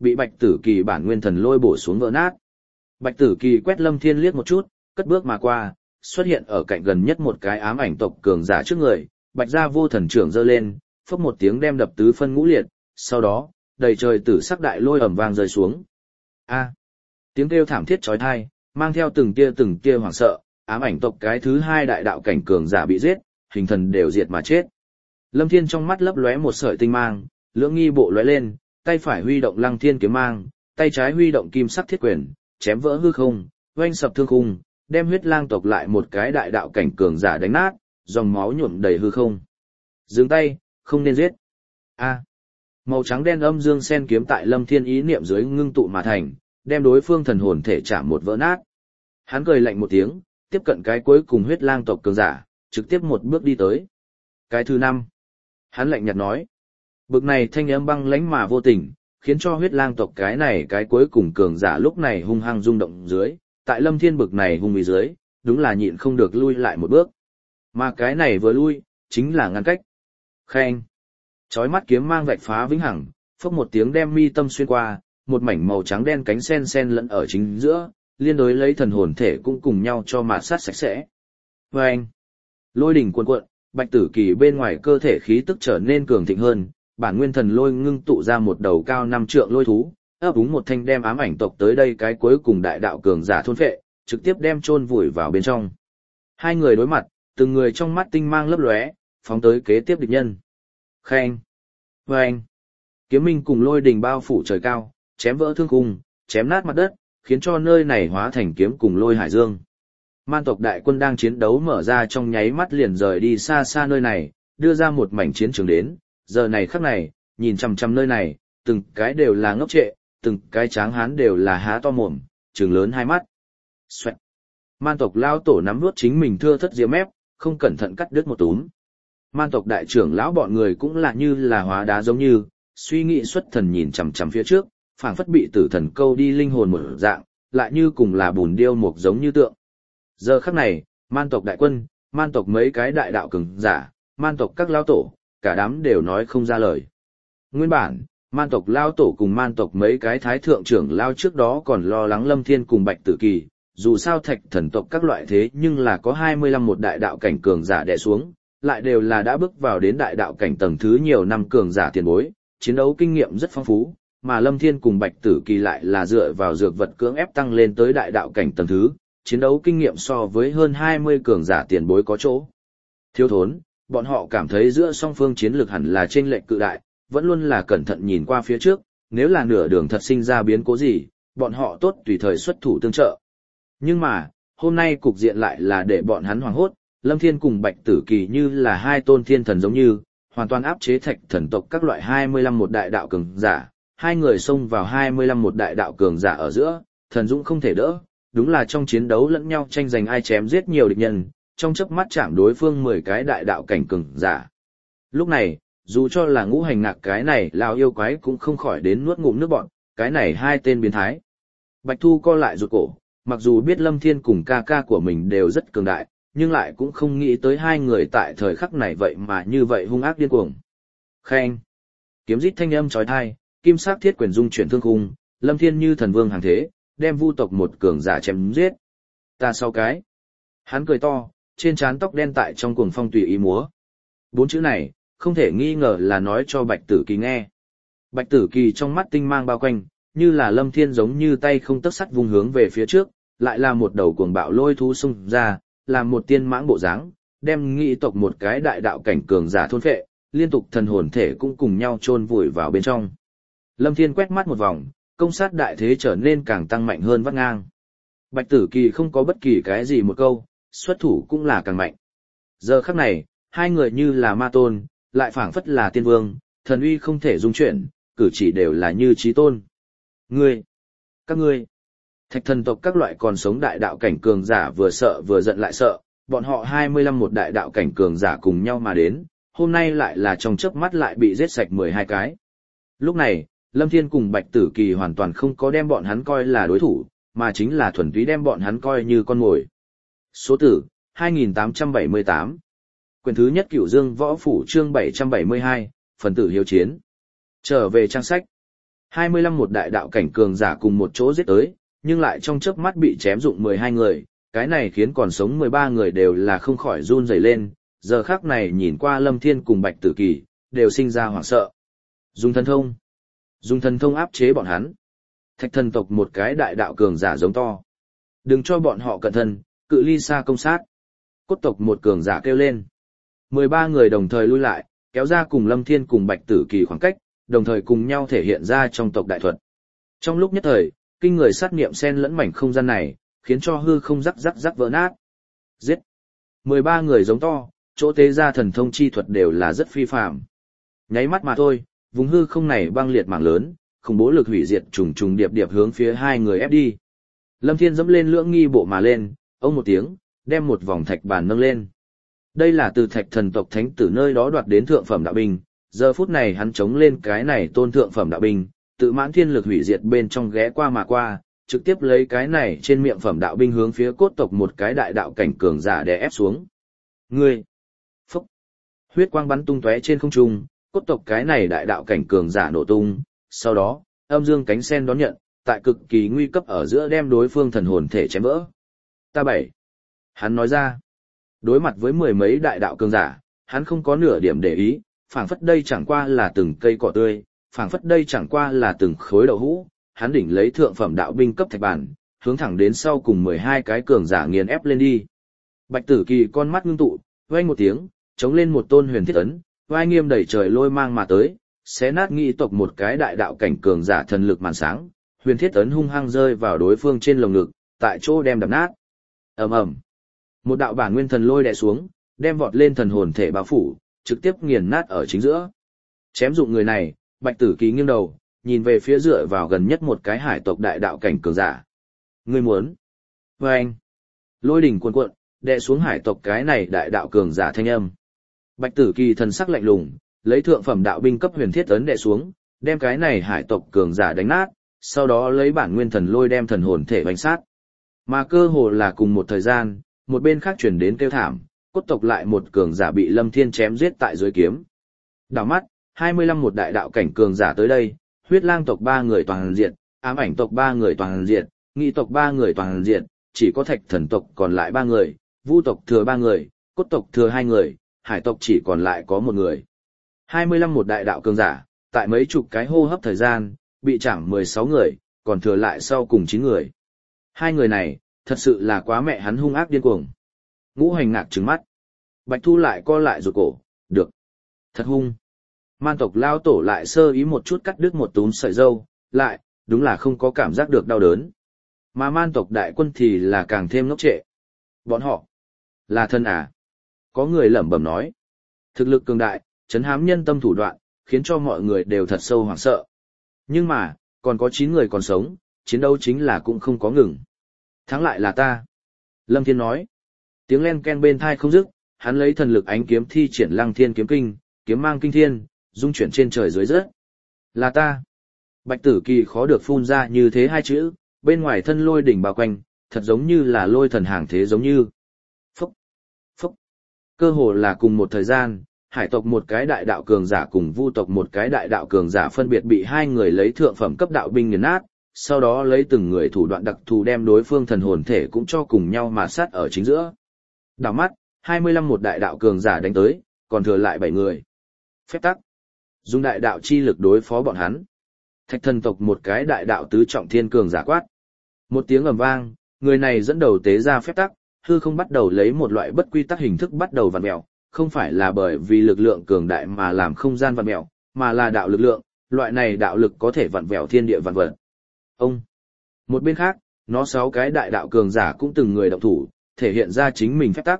bị Bạch Tử Kỳ bản nguyên thần lôi bổ xuống vỡ nát. Bạch Tử Kỳ quét Lâm Thiên liếc một chút, cất bước mà qua, xuất hiện ở cạnh gần nhất một cái ám ảnh tộc cường giả trước người, Bạch gia vô thần trưởng giơ lên, phốc một tiếng đem đập tứ phân ngũ liệt, sau đó, đầy trời tử sắc đại lôi ầm vang rơi xuống. A! Tiếng kêu thảm thiết chói tai, mang theo từng tia hoảng sợ, ám ảnh tộc cái thứ hai đại đạo cảnh cường giả bị giết, hình thần đều diệt mà chết. Lâm Thiên trong mắt lấp lóe một sợi tinh mang, lưỡng nghi bộ lóe lên, tay phải huy động Lăng Thiên kiếm mang, tay trái huy động kim sắc thiết quyền, chém vỡ hư không, oanh sập thương khung, đem huyết lang tộc lại một cái đại đạo cảnh cường giả đánh nát, dòng máu nhuộm đầy hư không. Dừng tay, không nên giết. A. Màu trắng đen âm dương sen kiếm tại Lâm Thiên ý niệm dưới ngưng tụ mà thành, đem đối phương thần hồn thể chạm một vỡ nát. Hắn cười lạnh một tiếng, tiếp cận cái cuối cùng huyết lang tộc cường giả, trực tiếp một bước đi tới. Cái thứ 5. Hắn lạnh nhạt nói. Bực này thanh âm băng lãnh mà vô tình, khiến cho huyết lang tộc cái cuối cùng cường giả lúc này hung hăng rung động dưới, tại Lâm Thiên bực này hung uy dưới, đúng là nhịn không được lui lại một bước. Mà cái này vừa lui, chính là ngăn cách. Khen. Chói mắt kiếm mang vạch phá vĩnh hằng, phốc một tiếng đem mi tâm xuyên qua, một mảnh màu trắng đen cánh sen sen lẫn ở chính giữa, liên đối lấy thần hồn thể cũng cùng nhau cho mạt sát sạch sẽ. Vâng! Lôi đỉnh cuồn cuộn, Bạch Tử Kỳ bên ngoài cơ thể khí tức trở nên cường thịnh hơn, bản nguyên thần lôi ngưng tụ ra một đầu cao 5 trượng lôi thú, ấp úng một thanh đem ám ảnh tộc tới đây cái cuối cùng đại đạo cường giả thôn phệ, trực tiếp đem chôn vùi vào bên trong. Hai người đối mặt, từng người trong mắt tinh mang lấp lóe, phóng tới kế tiếp địch nhân. Khen! Vâng! Kiếm minh cùng lôi đỉnh bao phủ trời cao, chém vỡ thương khung, chém nát mặt đất, khiến cho nơi này hóa thành kiếm cùng lôi hải dương. Man tộc đại quân đang chiến đấu mở ra trong nháy mắt liền rời đi xa xa nơi này, đưa ra một mảnh chiến trường đến, giờ này khắc này, nhìn chằm chằm nơi này, từng cái đều là ngốc trệ, từng cái tráng hán đều là há to mồm, trừng lớn hai mắt. Xoẹt. Man tộc lao tổ nắm nuốt chính mình thưa thất diêm mép, không cẩn thận cắt đứt một túm. Man tộc đại trưởng lão bọn người cũng là như là hóa đá giống như, suy nghĩ xuất thần nhìn chằm chằm phía trước, phảng phất bị tử thần câu đi linh hồn một dạng, lại như cùng là bùn điêu một giống như tượng. Giờ khắc này, man tộc đại quân, man tộc mấy cái đại đạo cường giả, man tộc các lao tổ, cả đám đều nói không ra lời. Nguyên bản, man tộc lao tổ cùng man tộc mấy cái thái thượng trưởng lao trước đó còn lo lắng Lâm Thiên cùng Bạch Tử Kỳ, dù sao thạch thần tộc các loại thế nhưng là có 25 một đại đạo cảnh cường giả đè xuống, lại đều là đã bước vào đến đại đạo cảnh tầng thứ nhiều năm cường giả tiền bối, chiến đấu kinh nghiệm rất phong phú, mà Lâm Thiên cùng Bạch Tử Kỳ lại là dựa vào dược vật cưỡng ép tăng lên tới đại đạo cảnh tầng thứ, chiến đấu kinh nghiệm so với hơn 20 cường giả tiền bối có chỗ thiếu thốn, bọn họ cảm thấy giữa song phương chiến lược hẳn là chênh lệch cự đại, vẫn luôn là cẩn thận nhìn qua phía trước, nếu là nửa đường thật sinh ra biến cố gì, bọn họ tốt tùy thời xuất thủ tương trợ. Nhưng mà, hôm nay cục diện lại là để bọn hắn hoảng hốt, Lâm Thiên cùng Bạch Tử Kỳ như là hai tôn thiên thần giống như, hoàn toàn áp chế thạch thần tộc các loại 25 một đại đạo cường giả, hai người xông vào 25 một đại đạo cường giả ở giữa, thần dũng không thể đỡ, đúng là trong chiến đấu lẫn nhau tranh giành ai chém giết nhiều địch nhân, trong chớp mắt chạm đối phương 10 cái đại đạo cảnh cường giả. Lúc này, dù cho là Ngũ Hành Ngạc cái này lao yêu quái cũng không khỏi đến nuốt ngụm nước bọn, cái này hai tên biến thái. Bạch Thu co lại rụt cổ, mặc dù biết Lâm Thiên cùng ca ca của mình đều rất cường đại, nhưng lại cũng không nghĩ tới hai người tại thời khắc này vậy mà như vậy hung ác điên cuồng. Khen! Kiếm rít thanh âm chói tai, kim sắc thiết quyền dung chuyển thương khung, Lâm Thiên như thần vương hàng thế, đem vu tộc một cường giả chém giết. Ta sau cái. Hắn cười to, trên trán tóc đen tại trong cuồng phong tùy ý múa. 4 chữ này, không thể nghi ngờ là nói cho Bạch Tử Kỳ nghe. Bạch Tử Kỳ trong mắt tinh mang bao quanh, như là Lâm Thiên giống như tay không tấc sắt vung hướng về phía trước, lại là một đầu cuồng bạo lôi thú xung ra, làm một tiên mãng bộ dáng, đem nghị tộc một cái đại đạo cảnh cường giả thôn phệ, liên tục thần hồn thể cũng cùng nhau chôn vùi vào bên trong. Lâm Thiên quét mắt một vòng, công sát đại thế trở nên càng tăng mạnh hơn vắt ngang. Bạch Tử Kỳ không có bất kỳ cái gì một câu, xuất thủ cũng là càng mạnh. Giờ khắc này, hai người như là ma tôn, lại phảng phất là tiên vương, thần uy không thể dung chuyển, cử chỉ đều là như chí tôn. Các ngươi, thạch thần tộc các loại còn sống đại đạo cảnh cường giả vừa sợ vừa giận lại sợ, bọn họ 25 một đại đạo cảnh cường giả cùng nhau mà đến, hôm nay lại là trong chớp mắt lại bị giết sạch 12 cái. Lúc này, Lâm Thiên cùng Bạch Tử Kỳ hoàn toàn không có đem bọn hắn coi là đối thủ, mà chính là thuần túy đem bọn hắn coi như con mồi. Số tử, 2878. Quyển thứ nhất Cửu Dương Võ Phủ chương 772, phần tử hiếu chiến. Trở về trang sách. 25 một đại đạo cảnh cường giả cùng một chỗ giết tới, nhưng lại trong chớp mắt bị chém dụng 12 người, cái này khiến còn sống 13 người đều là không khỏi run rẩy lên, giờ khắc này nhìn qua Lâm Thiên cùng Bạch Tử Kỳ, đều sinh ra hoảng sợ. Dùng thần thông áp chế bọn hắn. Thạch thần tộc một cái đại đạo cường giả giống to. Đừng cho bọn họ cẩn thận, cự ly xa công sát. Cốt tộc một cường giả kêu lên. 13 người đồng thời lui lại, kéo ra cùng Lâm Thiên cùng Bạch Tử Kỳ khoảng cách, đồng thời cùng nhau thể hiện ra trong tộc đại thuật. Trong lúc nhất thời, kinh người sát niệm xen lẫn mảnh không gian này, khiến cho hư không rắc vỡ nát. Giết! 13 người giống to, chỗ tế ra thần thông chi thuật đều là rất phi phàm. Nháy mắt mà thôi, vùng hư không này băng liệt mảng lớn, khủng bố lực hủy diệt trùng điệp hướng phía hai người ép đi. Lâm Thiên dẫm lên lưỡng nghi bộ mà lên, ông một tiếng, đem một vòng thạch bàn nâng lên. Đây là từ thạch thần tộc thánh tử nơi đó đoạt đến thượng phẩm đạo binh, giờ phút này hắn chống lên cái này tôn thượng phẩm đạo binh, tự mãn thiên lực hủy diệt bên trong ghé qua mà qua, trực tiếp lấy cái này trên miệng phẩm đạo binh hướng phía cốt tộc một cái đại đạo cảnh cường giả đè ép xuống. Ngươi! Phúc! Huyết quang bắn tung tóe trên không trung, cốt tộc cái này đại đạo cảnh cường giả nổ tung, sau đó, âm dương cánh sen đón nhận, tại cực kỳ nguy cấp ở giữa đem đối phương thần hồn thể chém vỡ. Ta bảy! Hắn nói ra, đối mặt với mười mấy đại đạo cường giả, hắn không có nửa điểm để ý, phảng phất đây chẳng qua là từng cây cỏ tươi, phảng phất đây chẳng qua là từng khối đậu hũ, hắn đỉnh lấy thượng phẩm đạo binh cấp thạch bản, hướng thẳng đến sau cùng 12 cái cường giả nghiền ép lên đi. Bạch Tử Kỳ con mắt ngưng tụ, vang một tiếng, chống lên một tôn huyền thiết ấn, vai nghiêm đẩy trời lôi mang mà tới, xé nát nghị tộc một cái đại đạo cảnh cường giả thần lực màn sáng, huyền thiết ấn hung hăng rơi vào đối phương trên lồng ngực, tại chỗ đem đập nát. Ầm ầm. Một đạo bản nguyên thần lôi đè xuống, đem vọt lên thần hồn thể bao phủ, trực tiếp nghiền nát ở chính giữa. Chém dụng người này, Bạch Tử Kỳ nghiêng đầu, nhìn về phía dựa vào gần nhất một cái hải tộc đại đạo cảnh cường giả. Ngươi muốn? Vâng. Lôi đỉnh cuồn cuộn, đè xuống hải tộc cái này đại đạo cường giả thanh âm. Bạch Tử Kỳ thần sắc lạnh lùng, lấy thượng phẩm đạo binh cấp huyền thiết ấn đè xuống, đem cái này hải tộc cường giả đánh nát, sau đó lấy bản nguyên thần lôi đem thần hồn thể bánh sát. Mà cơ hồ là cùng một thời gian, một bên khác chuyển đến kêu thảm, cốt tộc lại một cường giả bị Lâm Thiên chém giết tại dưới kiếm. Đảo mắt, 25 một đại đạo cảnh cường giả tới đây, huyết lang tộc 3 người toàn diệt, ám ảnh tộc 3 người toàn diệt, nghị tộc 3 người toàn diệt, chỉ có thạch thần tộc còn lại 3 người, vu tộc thừa 3 người, cốt tộc thừa 2 người, hải tộc chỉ còn lại có 1 người. 25 một đại đạo cường giả, tại mấy chục cái hô hấp thời gian, bị chảm 16 người, còn thừa lại sau cùng 9 người. Hai người này, thật sự là quá mẹ hắn hung ác điên cuồng. Ngũ Hành ngạc trừng mắt. Bạch Thu lại co lại rụt cổ, được. Thật hung. Man tộc lao tổ lại sơ ý một chút cắt đứt một túm sợi dâu, lại, đúng là không có cảm giác được đau đớn. Mà man tộc đại quân thì là càng thêm ngốc trệ. Bọn họ, là thân à? Có người lẩm bẩm nói. Thực lực cường đại, trấn hám nhân tâm thủ đoạn, khiến cho mọi người đều thật sâu hoảng sợ. Nhưng mà, còn có 9 người còn sống, chiến đấu chính là cũng không có ngừng. Thắng lại là ta. Lâm Thiên nói. Tiếng len ken bên thai không dứt, hắn lấy thần lực ánh kiếm thi triển Lăng Thiên kiếm kinh, kiếm mang kinh thiên, dung chuyển trên trời dưới đất. Là ta. Bạch Tử Kỳ khó được phun ra như thế hai chữ, bên ngoài thân lôi đỉnh bao quanh, thật giống như là lôi thần hàng thế giống như. Phúc. Phúc. Cơ hồ là cùng một thời gian, hải tộc một cái đại đạo cường giả cùng vu tộc một cái đại đạo cường giả phân biệt bị hai người lấy thượng phẩm cấp đạo binh nghiền nát, sau đó lấy từng người thủ đoạn đặc thù đem đối phương thần hồn thể cũng cho cùng nhau mà sát ở chính giữa. Đảo mắt, 25 một đại đạo cường giả đánh tới, còn thừa lại 7 người. Phép tắc. Dùng đại đạo chi lực đối phó bọn hắn. Thạch thần tộc một cái đại đạo tứ trọng thiên cường giả quát. Một tiếng ầm vang, người này dẫn đầu tế ra phép tắc, hư không bắt đầu lấy một loại bất quy tắc hình thức bắt đầu vặn mèo, không phải là bởi vì lực lượng cường đại mà làm không gian vặn mèo, mà là đạo lực lượng, loại này đạo lực có thể vặn vẹo thiên địa vạn vật. Ông. Một bên khác, nó 6 cái đại đạo cường giả cũng từng người động thủ, thể hiện ra chính mình phép tắc.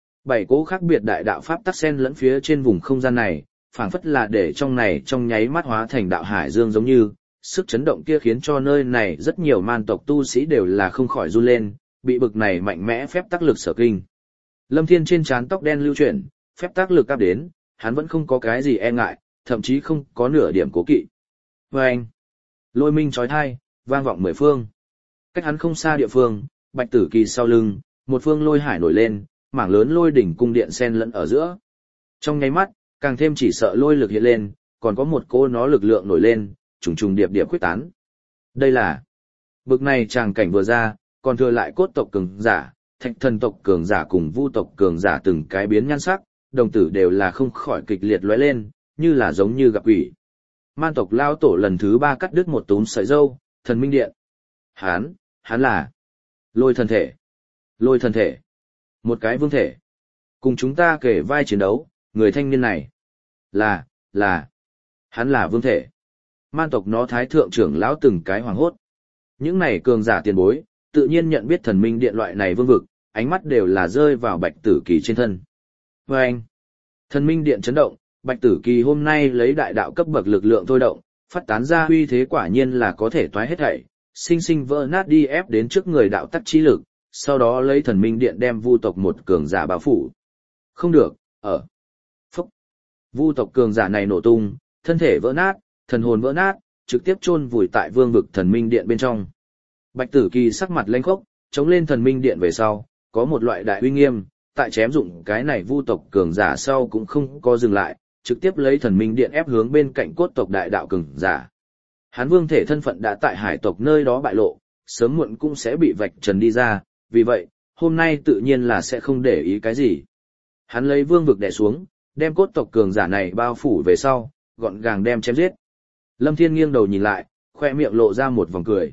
7 cố khác biệt đại đạo pháp tắc xen lẫn phía trên vùng không gian này, phảng phất là để trong này trong nháy mắt hóa thành đạo hải dương giống như, sức chấn động kia khiến cho nơi này rất nhiều man tộc tu sĩ đều là không khỏi run lên, bị bực này mạnh mẽ phép tắc lực sở kinh. Lâm Thiên trên trán tóc đen lưu chuyển, phép tắc lực áp đến, hắn vẫn không có cái gì e ngại, thậm chí không có nửa điểm cố kỵ. Vâng! Lôi minh chói tai, vang vọng 10 phương. Cách hắn không xa địa phương, Bạch Tử Kỳ sau lưng, một phương lôi hải nổi lên, mảng lớn lôi đỉnh cung điện xen lẫn ở giữa. Trong nháy mắt, càng thêm chỉ sợ lôi lực hiện lên, còn có một cô nó lực lượng nổi lên, trùng trùng điệp điệp quyết tán. Đây là bực này tràng cảnh vừa ra, còn thừa lại cốt tộc cường giả, thạch thần tộc cường giả cùng vu tộc cường giả từng cái biến nhan sắc, đồng tử đều là không khỏi kịch liệt lóe lên, như là giống như gặp quỷ. Man tộc lao tổ lần thứ 3 cắt đứt một túm sợi râu, thần minh điện. Hắn là lôi thần thể. Lôi thần thể. Một cái vương thể. Cùng chúng ta kể vai chiến đấu, người thanh niên này. Hắn là vương thể. Man tộc nó thái thượng trưởng lão từng cái hoàng hốt. Những này cường giả tiền bối, tự nhiên nhận biết thần minh điện loại này vương vực, ánh mắt đều là rơi vào Bạch Tử Kỳ trên thân. Và anh, thần minh điện chấn động, Bạch Tử Kỳ hôm nay lấy đại đạo cấp bậc lực lượng thôi động, phát tán ra uy thế quả nhiên là có thể toái hết thảy, sinh sinh vỡ nát đi ép đến trước người đạo tắc chi lực, sau đó lấy thần minh điện đem vu tộc một cường giả bao phủ. Không được, vu tộc cường giả này nổ tung, thân thể vỡ nát, thần hồn vỡ nát, trực tiếp chôn vùi tại vương vực thần minh điện bên trong. Bạch Tử Kỳ sắc mặt lênh khốc, chống lên thần minh điện về sau, có một loại đại uy nghiêm, tại chém dụng cái này vu tộc cường giả sau cũng không có dừng lại, trực tiếp lấy thần minh điện ép hướng bên cạnh cốt tộc đại đạo cường giả. Hắn vương thể thân phận đã tại hải tộc nơi đó bại lộ, sớm muộn cũng sẽ bị vạch trần đi ra, vì vậy, hôm nay tự nhiên là sẽ không để ý cái gì. Hắn lấy vương vực đè xuống, đem cốt tộc cường giả này bao phủ về sau, gọn gàng đem chém giết. Lâm Thiên nghiêng đầu nhìn lại, khoe miệng lộ ra một vòng cười.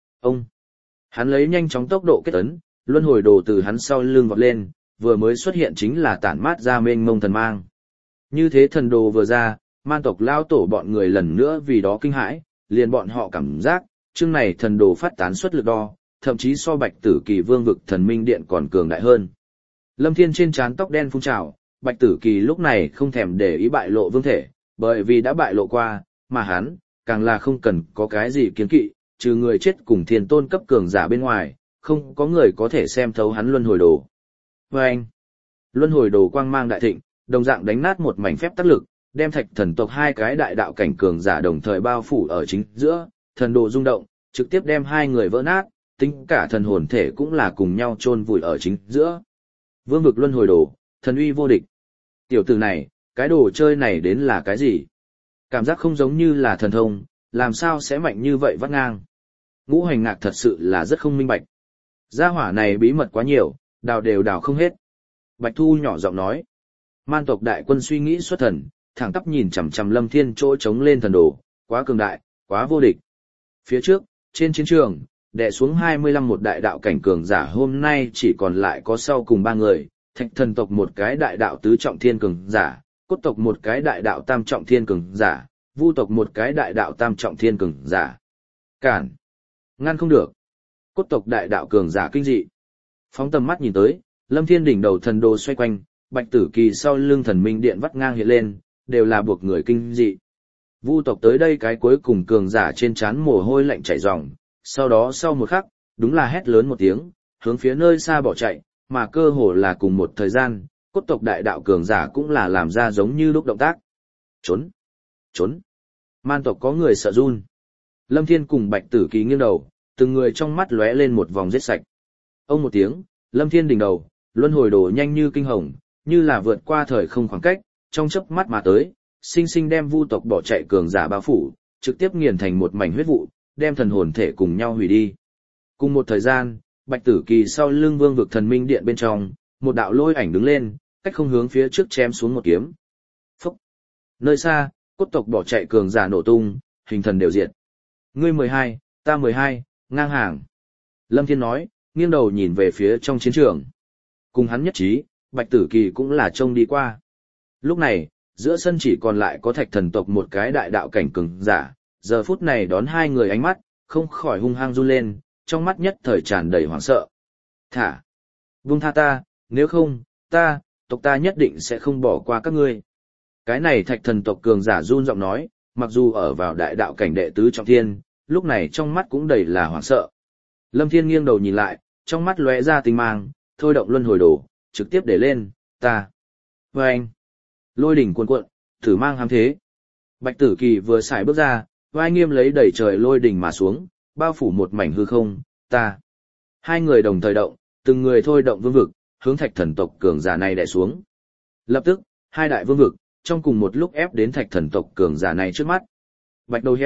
Hắn lấy nhanh chóng tốc độ kết ấn, luân hồi đồ từ hắn sau lưng vọt lên, vừa mới xuất hiện chính là tản mát ra mênh mông thần mang. Như thế thần đồ vừa ra, man tộc lao tổ bọn người lần nữa vì đó kinh hãi, liền bọn họ cảm giác, chương này thần đồ phát tán xuất lực đo, thậm chí so Bạch Tử Kỳ vương vực thần minh điện còn cường đại hơn. Lâm Thiên trên trán tóc đen phun trào, Bạch Tử Kỳ lúc này không thèm để ý bại lộ vương thể, bởi vì đã bại lộ qua, mà hắn, càng là không cần có cái gì kiến kỵ, trừ người chết cùng thiên tôn cấp cường giả bên ngoài, không có người có thể xem thấu hắn luân hồi đồ. Và anh, luân hồi đồ quang mang đại thịnh, đồng dạng đánh nát một mảnh phép tắc lực, đem thạch thần tộc hai cái đại đạo cảnh cường giả đồng thời bao phủ ở chính giữa, thần đồ rung động, trực tiếp đem hai người vỡ nát, tính cả thần hồn thể cũng là cùng nhau chôn vùi ở chính giữa. Vương vực luân hồi đồ, thần uy vô địch. Tiểu tử này, cái đồ chơi này đến là cái gì? Cảm giác không giống như là thần thông, làm sao sẽ mạnh như vậy vắt ngang. Ngũ hành ngạc thật sự là rất không minh bạch. Gia hỏa này bí mật quá nhiều, đào đều đào không hết. Bạch Thu nhỏ giọng nói. Man tộc đại quân suy nghĩ xuất thần, thẳng tắp nhìn chằm chằm Lâm Thiên chỗ chống lên thần đồ, quá cường đại, quá vô địch. Phía trước, trên chiến trường, đè xuống 25 một đại đạo cảnh cường giả hôm nay chỉ còn lại có sau cùng 3 người, thạch thần tộc một cái đại đạo tứ trọng thiên cường giả, cốt tộc một cái đại đạo tam trọng thiên cường giả, vu tộc một cái đại đạo tam trọng thiên cường giả. Cản! Ngăn không được! Cốt tộc đại đạo cường giả kinh dị. Phóng tầm mắt nhìn tới, Lâm Thiên đỉnh đầu thần đồ xoay quanh, Bạch Tử Kỳ sau lưng thần minh điện vắt ngang hiện lên, đều là buộc người kinh dị. Vu tộc tới đây cái cuối cùng cường giả trên trán mồ hôi lạnh chảy ròng, sau đó sau một khắc, đúng là hét lớn một tiếng, hướng phía nơi xa bỏ chạy, mà cơ hồ là cùng một thời gian, cốt tộc đại đạo cường giả cũng là làm ra giống như lúc động tác. Trốn! Trốn! Man tộc có người sợ run. Lâm Thiên cùng Bạch Tử Kỳ nghiêng đầu, từng người trong mắt lóe lên một vòng giết sạch. Ông một tiếng, Lâm Thiên đỉnh đầu, luân hồi đồ nhanh như kinh hồng, như là vượt qua thời không khoảng cách, trong chớp mắt mà tới, sinh sinh đem vu tộc bỏ chạy cường giả bao phủ, trực tiếp nghiền thành một mảnh huyết vụ, đem thần hồn thể cùng nhau hủy đi. Cùng một thời gian, Bạch Tử Kỳ sau lưng vương vực thần minh điện bên trong, một đạo lôi ảnh đứng lên, cách không hướng phía trước chém xuống một kiếm. Phúc! Nơi xa, cốt tộc bỏ chạy cường giả nổ tung, hình thần đều diệt. Ngươi 12, ta 12, ngang hàng. Lâm Thiên nói, nghiêng đầu nhìn về phía trong chiến trường. Cùng hắn nhất trí, Bạch Tử Kỳ cũng là trông đi qua. Lúc này, giữa sân chỉ còn lại có thạch thần tộc một cái đại đạo cảnh cường giả, giờ phút này đón hai người ánh mắt, không khỏi hung hăng run lên, trong mắt nhất thời tràn đầy hoảng sợ. Thả! Vung tha ta, nếu không, tộc ta nhất định sẽ không bỏ qua các ngươi. Cái này thạch thần tộc cường giả run giọng nói, mặc dù ở vào đại đạo cảnh đệ tứ trọng thiên, lúc này trong mắt cũng đầy là hoảng sợ. Lâm Thiên nghiêng đầu nhìn lại, trong mắt lóe ra tinh mang, thôi động luân hồi đồ, trực tiếp để lên, ta. Và anh, lôi đỉnh cuồn cuộn, thử mang hám thế. Bạch Tử Kỳ vừa xài bước ra, vai nghiêm lấy đẩy trời lôi đỉnh mà xuống, bao phủ một mảnh hư không, ta. Hai người đồng thời động, từng người thôi động vương vực, hướng thạch thần tộc cường giả này đè xuống. Lập tức, hai đại vương vực, trong cùng một lúc ép đến thạch thần tộc cường giả này trước mắt. Bạch đầu heo,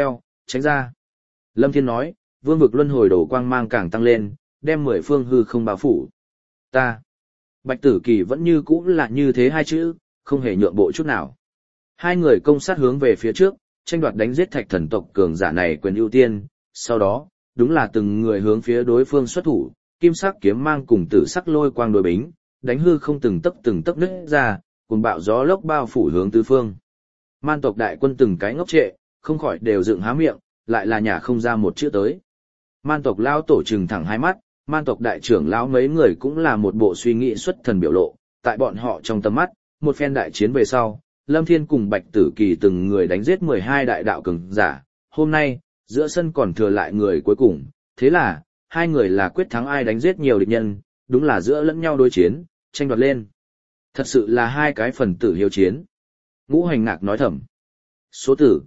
tránh ra. Lâm Thiên nói, vương vực luân hồi đồ quang mang càng tăng lên, đem 10 phương hư không bao phủ. Ta. Bạch Tử Kỳ vẫn như cũ là như thế hai chữ, không hề nhượng bộ chút nào. Hai người công sát hướng về phía trước, tranh đoạt đánh giết thạch thần tộc cường giả này quyền ưu tiên, sau đó, đúng là từng người hướng phía đối phương xuất thủ, kim sắc kiếm mang cùng tử sắc lôi quang đối bính, đánh hư không từng tấc nứt ra, cùng bạo gió lốc bao phủ hướng tứ phương. Man tộc đại quân từng cái ngốc trệ, không khỏi đều dựng há miệng, lại là nhả không ra một chữ tới. Man tộc lao tổ trừng thẳng hai mắt, man tộc đại trưởng lão mấy người cũng là một bộ suy nghĩ xuất thần biểu lộ, tại bọn họ trong tầm mắt, một phen đại chiến về sau, Lâm Thiên cùng Bạch Tử Kỳ từng người đánh giết 12 đại đạo cường giả, hôm nay, giữa sân còn thừa lại người cuối cùng, thế là, hai người là quyết thắng ai đánh giết nhiều địch nhân, đúng là giữa lẫn nhau đối chiến, tranh đoạt lên. Thật sự là hai cái phần tử hiếu chiến. Ngũ Hành Ngạc nói thầm. Số tử,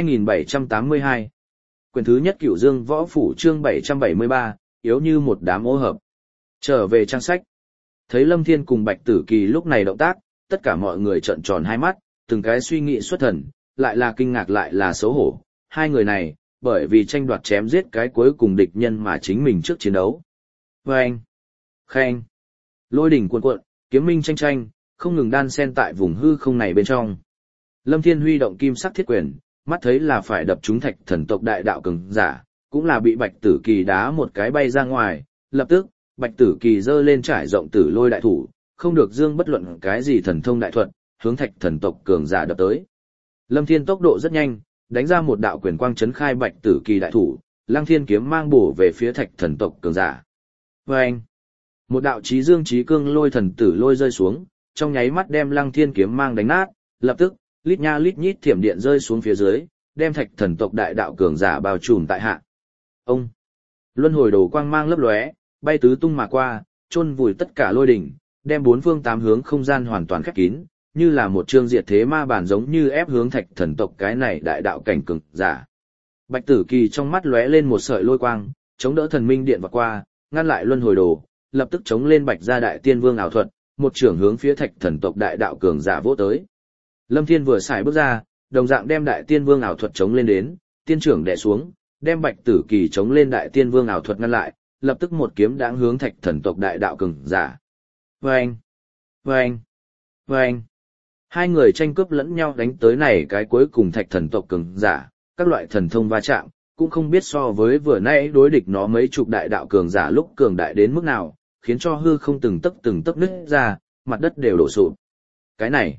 2782. Quyển thứ nhất Cửu Dương Võ Phủ chương 773, yếu như một đám ô hợp. Trở về trang sách. Thấy Lâm Thiên cùng Bạch Tử Kỳ lúc này động tác, tất cả mọi người trợn tròn hai mắt, từng cái suy nghĩ xuất thần, lại là kinh ngạc lại là xấu hổ. Hai người này, bởi vì tranh đoạt chém giết cái cuối cùng địch nhân mà chính mình trước chiến đấu. Vâng! Khen! Lôi đỉnh cuộn cuộn, kiếm minh tranh tranh, không ngừng đan xen tại vùng hư không này bên trong. Lâm Thiên huy động kim sắc thiết quyền, mắt thấy là phải đập trúng thạch thần tộc đại đạo cường giả, cũng là bị Bạch Tử Kỳ đá một cái bay ra ngoài, lập tức, Bạch Tử Kỳ giơ lên trải rộng tử lôi đại thủ, không được dương bất luận cái gì thần thông đại thuật, hướng thạch thần tộc cường giả đập tới. Lâm Thiên tốc độ rất nhanh, đánh ra một đạo quyền quang chấn khai Bạch Tử Kỳ đại thủ, Lăng Thiên kiếm mang bổ về phía thạch thần tộc cường giả. Vâng! Một đạo chí dương chí cương lôi thần tử lôi rơi xuống, trong nháy mắt đem Lăng Thiên kiếm mang đánh nát, lập tức, lít nha lít nhít thiểm điện rơi xuống phía dưới, đem thạch thần tộc đại đạo cường giả bao trùm tại hạ. Ông! Luân hồi đồ quang mang lấp lóe, bay tứ tung mà qua, chôn vùi tất cả lôi đỉnh, đem bốn phương tám hướng không gian hoàn toàn khép kín, như là một chương diệt thế ma bản giống như ép hướng thạch thần tộc cái này đại đạo cảnh cường giả. Bạch Tử Kỳ trong mắt lóe lên một sợi lôi quang, chống đỡ thần minh điện vọt qua, ngăn lại luân hồi đồ, lập tức chống lên Bạch gia đại tiên vương ảo thuật, một trưởng hướng phía thạch thần tộc đại đạo cường giả vỗ tới. Lâm Thiên vừa xài bước ra, đồng dạng đem đại tiên vương ảo thuật chống lên đến, tiên trưởng đè xuống, đem Bạch Tử Kỳ chống lên đại tiên vương ảo thuật ngăn lại, lập tức một kiếm đãng hướng thạch thần tộc đại đạo cường giả. Vâng! Vâng! Vâng! Hai người tranh cướp lẫn nhau đánh tới này cái cuối cùng thạch thần tộc cường giả, các loại thần thông va chạm, cũng không biết so với vừa nãy đối địch nó mấy chục đại đạo cường giả lúc cường đại đến mức nào, khiến cho hư không từng tấc nứt ra, mặt đất đều đổ sụp. Cái này,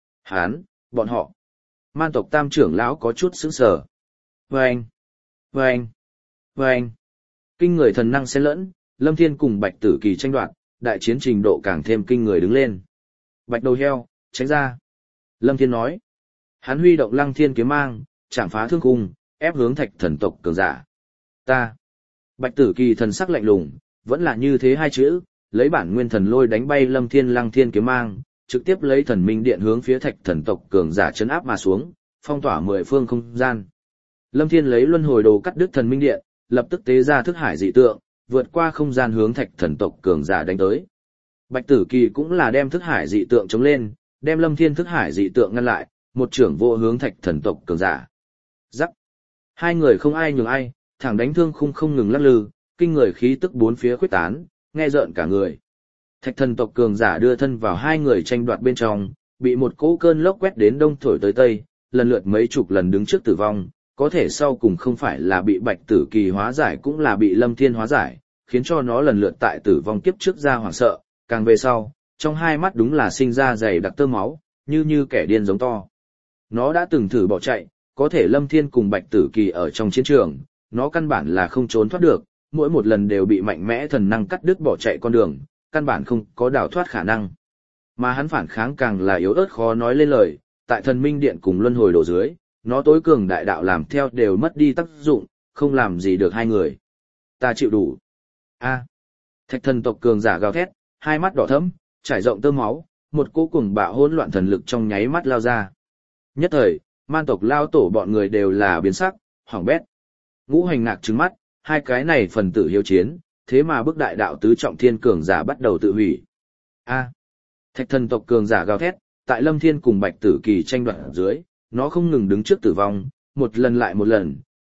bọn họ, man tộc tam trưởng lão có chút sững sờ. Vâng, vâng, vâng. Kinh người thần năng xen lẫn, Lâm Thiên cùng Bạch Tử Kỳ tranh đoạt, đại chiến trình độ càng thêm kinh người đứng lên. Bạch đầu heo, tránh ra. Lâm Thiên nói. Hắn huy động Lăng Thiên kiếm mang, chạm phá thương cung, ép hướng thạch thần tộc cường giả. Ta. Bạch Tử Kỳ thần sắc lạnh lùng, vẫn là như thế hai chữ, lấy bản nguyên thần lôi đánh bay Lâm Thiên Lăng Thiên kiếm mang, trực tiếp lấy thần minh điện hướng phía thạch thần tộc cường giả chấn áp mà xuống, phong tỏa 10 phương không gian. Lâm Thiên lấy luân hồi đồ cắt đứt thần minh điện, lập tức tế ra thức hải dị tượng, vượt qua không gian hướng thạch thần tộc cường giả đánh tới. Bạch Tử Kỳ cũng là đem thức hải dị tượng chống lên, đem Lâm Thiên thức hải dị tượng ngăn lại, một trưởng vô hướng thạch thần tộc cường giả. Rắc. Hai người không ai nhường ai, thẳng đánh thương khung không ngừng lắc lư, kinh người khí tức bốn phía khuếch tán, nghe rợn cả người. Thạch thần tộc cường giả đưa thân vào hai người tranh đoạt bên trong, bị một cỗ cơn lốc quét đến đông thổi tới tây, lần lượt mấy chục lần đứng trước tử vong, có thể sau cùng không phải là bị Bạch Tử Kỳ hóa giải cũng là bị Lâm Thiên hóa giải, khiến cho nó lần lượt tại tử vong kiếp trước ra hoảng sợ, càng về sau, trong hai mắt đúng là sinh ra dày đặc tơ máu, như kẻ điên giống to. Nó đã từng thử bỏ chạy, có thể Lâm Thiên cùng Bạch Tử Kỳ ở trong chiến trường, nó căn bản là không trốn thoát được, mỗi một lần đều bị mạnh mẽ thần năng cắt đứt bỏ chạy con đường, căn bản không có đào thoát khả năng. Mà hắn phản kháng càng là yếu ớt khó nói lên lời, tại thần minh điện cùng luân hồi đổ dưới, nó tối cường đại đạo làm theo đều mất đi tác dụng, không làm gì được hai người. Ta chịu đủ. A. Thạch thần tộc cường giả gào thét, hai mắt đỏ thẫm, trải rộng tơ máu, một cỗ cuồng bạo hỗn loạn thần lực trong nháy mắt lao ra. Nhất thời, man tộc lao tổ bọn người đều là biến sắc, hoảng bét. Ngũ Hành Ngạc trừng mắt, hai cái này phần tử hiếu chiến, thế mà bức đại đạo tứ trọng thiên cường giả bắt đầu tự hủy. A. Thạch thần tộc cường giả gào thét, tại Lâm Thiên cùng Bạch Tử Kỳ tranh đoạt dưới, nó không ngừng đứng trước tử vong, một lần lại một lần,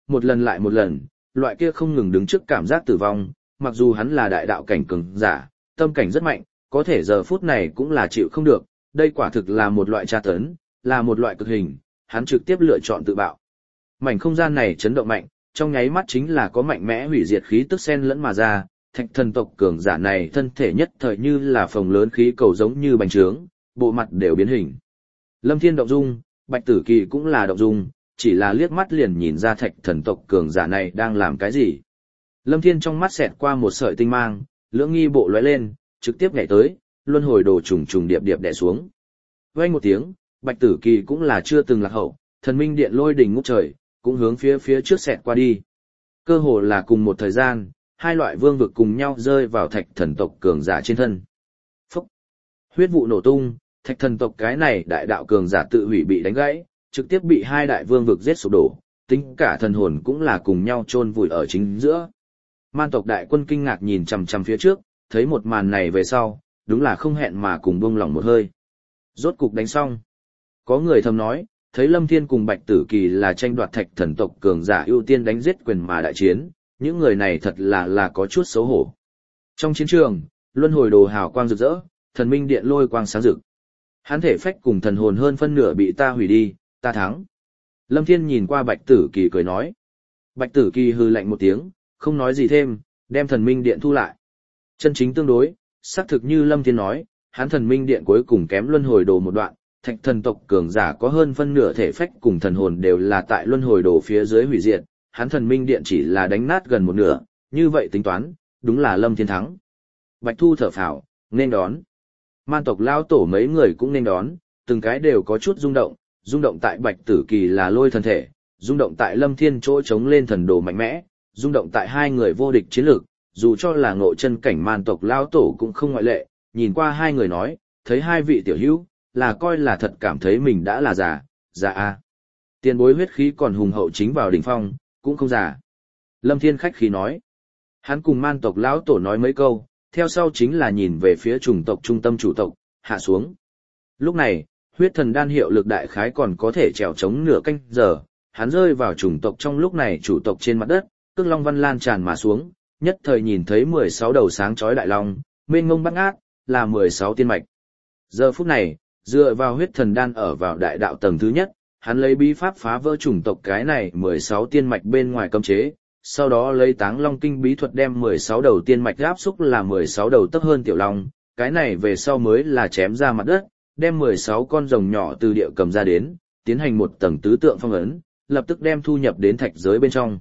một lần lại một lần, loại kia không ngừng đứng trước cảm giác tử vong, mặc dù hắn là đại đạo cảnh cường giả, tâm cảnh rất mạnh, có thể giờ phút này cũng là chịu không được, đây quả thực là một loại tra tấn, là một loại cực hình, hắn trực tiếp lựa chọn tự bạo. Mảnh không gian này chấn động mạnh, trong nháy mắt chính là có mạnh mẽ hủy diệt khí tức xen lẫn mà ra, thạch thần tộc cường giả này thân thể nhất thời như là phồng lớn khí cầu giống như bành trướng, bộ mặt đều biến hình. Lâm Thiên động dung, Bạch Tử Kỳ cũng là động dung, chỉ là liếc mắt liền nhìn ra thạch thần tộc cường giả này đang làm cái gì. Lâm Thiên trong mắt xẹt qua một sợi tinh mang, lưỡng nghi bộ lóe lên, trực tiếp nhảy tới, luân hồi đồ trùng trùng điệp điệp đè xuống. Vang một tiếng, Bạch Tử Kỳ cũng là chưa từng lạc hậu, thần minh điện lôi đỉnh ngút trời, cũng hướng phía trước xẹt qua đi. Cơ hồ là cùng một thời gian, hai loại vương vực cùng nhau rơi vào thạch thần tộc cường giả trên thân. Phúc! Huyết vụ nổ tung, thạch thần tộc cái này đại đạo cường giả tự hủy bị đánh gãy, trực tiếp bị hai đại vương vực giết sụp đổ, tính cả thần hồn cũng là cùng nhau chôn vùi ở chính giữa. Man tộc đại quân kinh ngạc nhìn chằm chằm phía trước, thấy một màn này về sau, đúng là không hẹn mà cùng buông lỏng một hơi. Rốt cục đánh xong. Có người thầm nói, thấy Lâm Thiên cùng Bạch Tử Kỳ là tranh đoạt thạch thần tộc cường giả ưu tiên đánh giết quyền mà đại chiến, những người này thật là có chút xấu hổ. Trong chiến trường, luân hồi đồ hào quang rực rỡ, thần minh điện lôi quang sáng rực. Hắn thể phách cùng thần hồn hơn phân nửa bị ta hủy đi, ta thắng. Lâm Thiên nhìn qua Bạch Tử Kỳ cười nói. Bạch Tử Kỳ hừ lạnh một tiếng, không nói gì thêm, đem thần minh điện thu lại. Chân chính tương đối, xác thực như Lâm Thiên nói, hắn thần minh điện cuối cùng kém luân hồi đồ một đoạn, thạch thần tộc cường giả có hơn phân nửa thể phách cùng thần hồn đều là tại luân hồi đồ phía dưới hủy diệt, hắn thần minh điện chỉ là đánh nát gần một nửa, như vậy tính toán, đúng là Lâm Thiên thắng. Bạch Thu thở phào, nên đón. Man tộc lao tổ mấy người cũng nên đón, từng cái đều có chút rung động tại Bạch Tử Kỳ là lôi thần thể, rung động tại Lâm Thiên chỗ chống lên thần đồ mạnh mẽ, rung động tại hai người vô địch chiến lược, dù cho là ngộ chân cảnh man tộc lao tổ cũng không ngoại lệ, nhìn qua hai người nói, thấy hai vị tiểu hữu, là coi là thật cảm thấy mình đã là già a. Tiền bối huyết khí còn hùng hậu chính vào đỉnh phong, cũng không già. Lâm Thiên khách khí nói. Hắn cùng man tộc lão tổ nói mấy câu, theo sau chính là nhìn về phía chủng tộc trung tâm chủ tộc, hạ xuống. Lúc này, huyết thần đan hiệu lực đại khái còn có thể trèo chống nửa canh giờ, hắn rơi vào chủng tộc trong lúc này chủ tộc trên mặt đất, cương long văn lan tràn mà xuống, nhất thời nhìn thấy 16 đầu sáng chói đại long, mênh mông bát ngát, là 16 tiên mạch. Giờ phút này, dựa vào huyết thần đan ở vào đại đạo tầng thứ nhất, hắn lấy bí pháp phá vỡ chủng tộc cái này 16 tiên mạch bên ngoài cấm chế, sau đó lấy Táng Long Kinh bí thuật đem 16 đầu tiên mạch áp xúc là 16 đầu tấc hơn tiểu long, cái này về sau mới là chém ra mặt đất, đem 16 con rồng nhỏ từ địa cầm ra đến, tiến hành một tầng tứ tượng phong ấn, lập tức đem thu nhập đến thạch giới bên trong.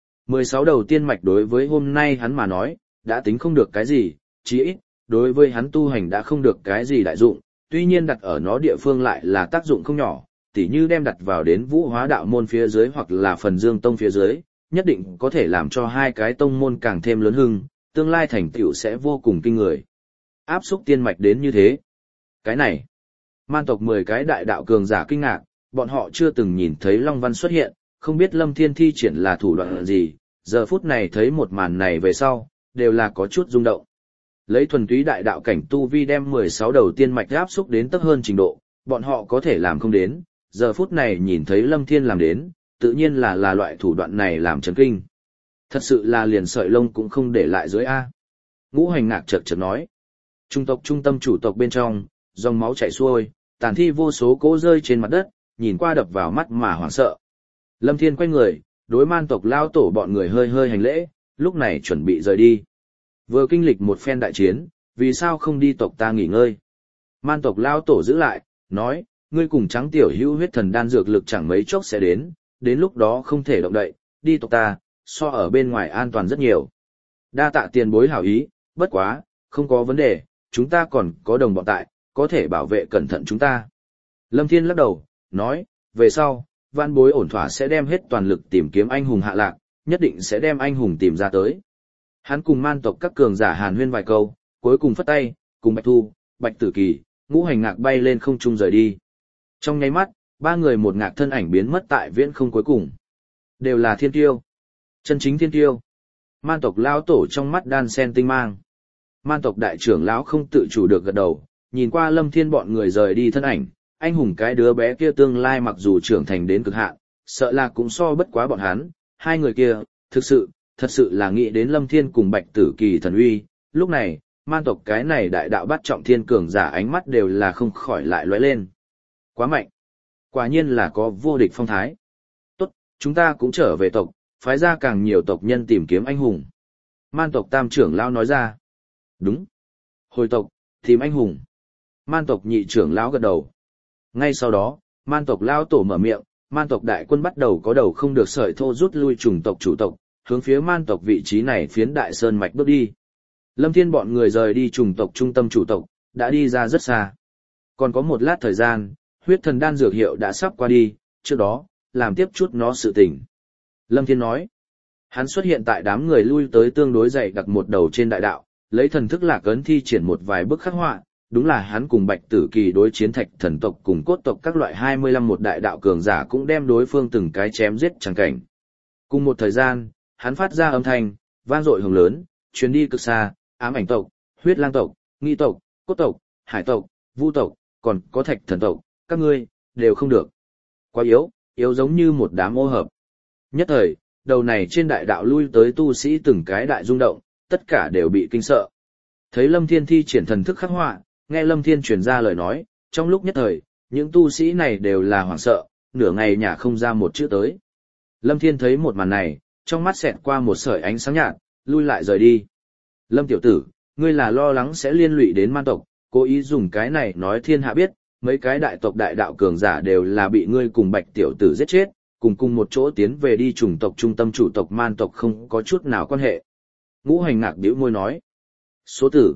16 đầu tiên mạch đối với hôm nay hắn mà nói, đã tính không được cái gì, chí ít, đối với hắn tu hành đã không được cái gì đại dụng, tuy nhiên đặt ở nó địa phương lại là tác dụng không nhỏ, tỉ như đem đặt vào đến Vũ Hóa đạo môn phía dưới hoặc là Phần Dương tông phía dưới, nhất định có thể làm cho hai cái tông môn càng thêm lớn hưng, tương lai thành tựu sẽ vô cùng kinh người. Áp xúc tiên mạch đến như thế. Cái này, man tộc 10 cái đại đạo cường giả kinh ngạc, bọn họ chưa từng nhìn thấy Long Văn xuất hiện, không biết Lâm Thiên thi triển là thủ đoạn gì, giờ phút này thấy một màn này về sau, đều là có chút rung động. Lấy thuần túy đại đạo cảnh tu vi đem 16 đầu tiên mạch áp xúc đến tấp hơn trình độ, bọn họ có thể làm không đến, giờ phút này nhìn thấy Lâm Thiên làm đến, tự nhiên là loại thủ đoạn này làm chấn kinh. Thật sự là liền sợi lông cũng không để lại dưới A. Ngũ Hành Ngạc chợt chợt nói. Trung tộc trung tâm chủ tộc bên trong, dòng máu chảy xuôi, tàn thi vô số cỗ rơi trên mặt đất, nhìn qua đập vào mắt mà hoảng sợ. Lâm Thiên quay người, đối man tộc lao tổ bọn người hơi hơi hành lễ, lúc này chuẩn bị rời đi. Vừa kinh lịch một phen đại chiến, vì sao không đi tộc ta nghỉ ngơi? Man tộc lao tổ giữ lại, nói, ngươi cùng Trắng tiểu hữu huyết thần đan dược lực chẳng mấy chốc sẽ đến lúc đó không thể động đậy, đi tộc ta, so ở bên ngoài an toàn rất nhiều. Đa tạ tiền bối hảo ý, bất quá, không có vấn đề, chúng ta còn có đồng bọn tại, có thể bảo vệ cẩn thận chúng ta. Lâm Thiên lắc đầu, nói, về sau, vạn bối ổn thỏa sẽ đem hết toàn lực tìm kiếm anh hùng hạ lạc, nhất định sẽ đem anh hùng tìm ra tới. Hắn cùng man tộc các cường giả hàn huyên vài câu, cuối cùng phất tay, cùng Bạch Thu, Bạch Tử Kỳ, Ngũ Hành Ngạc bay lên không trung rời đi. Trong nháy mắt, ba người một ngạc thân ảnh biến mất tại viễn không cuối cùng. Đều là thiên tiêu. Chân chính thiên tiêu. Man tộc lão tổ trong mắt đan sen tinh mang. Man tộc đại trưởng lão không tự chủ được gật đầu, nhìn qua Lâm Thiên bọn người rời đi thân ảnh, anh hùng cái đứa bé kia tương lai mặc dù trưởng thành đến cực hạn, sợ là cũng so bất quá bọn hắn, Hai người kia, thật sự là nghĩ đến Lâm Thiên cùng Bạch Tử Kỳ thần uy, lúc này, man tộc cái này đại đạo bắt trọng thiên cường giả ánh mắt đều là không khỏi lại lóe lên. Quá mạnh. Quả nhiên là có vô địch phong thái. Tốt, chúng ta cũng trở về tộc, phái ra càng nhiều tộc nhân tìm kiếm anh hùng. Man tộc tam trưởng lão nói ra. Đúng. Hồi tộc, tìm anh hùng. Man tộc nhị trưởng lão gật đầu. Ngay sau đó, man tộc lão tổ mở miệng, man tộc đại quân bắt đầu có đầu không được sợi thô rút lui chủng tộc chủ tộc, hướng phía man tộc vị trí này phiến đại sơn mạch bước đi. Lâm Thiên bọn người rời đi chủng tộc trung tâm chủ tộc, đã đi ra rất xa. Còn có một lát thời gian, huyết thần đan dược hiệu đã sắp qua đi, trước đó, làm tiếp chút nó sự tình. Lâm Thiên nói, hắn xuất hiện tại đám người lui tới tương đối dày đặc một đầu trên đại đạo, lấy thần thức lạc ấn thi triển một vài bức khắc họa, đúng là hắn cùng Bạch Tử Kỳ đối chiến thạch thần tộc cùng cốt tộc các loại 25 một đại đạo cường giả cũng đem đối phương từng cái chém giết chẳng cảnh. Cùng một thời gian, hắn phát ra âm thanh, vang dội hùng lớn, chuyến đi cực xa, ám ảnh tộc, huyết lang tộc, nghi tộc, cốt tộc, hải tộc, vu tộc, còn có thạch thần tộc, các ngươi, đều không được. Quá yếu, yếu giống như một đám ô hợp. Nhất thời, đầu này trên đại đạo lui tới tu sĩ từng cái đại rung động, tất cả đều bị kinh sợ. Thấy Lâm Thiên thi triển thần thức khắc họa, nghe Lâm Thiên truyền ra lời nói, trong lúc nhất thời, những tu sĩ này đều là hoảng sợ, nửa ngày nhả không ra một chữ tới. Lâm Thiên thấy một màn này, trong mắt xẹt qua một sợi ánh sáng nhạt, lui lại rời đi. Lâm tiểu tử, ngươi là lo lắng sẽ liên lụy đến man tộc, cố ý dùng cái này nói thiên hạ biết, mấy cái đại tộc đại đạo cường giả đều là bị ngươi cùng Bạch tiểu tử giết chết, cùng một chỗ tiến về đi chủng tộc trung tâm chủ tộc man tộc không có chút nào quan hệ. Ngũ Hành Ngạc bĩu môi nói. Số tử,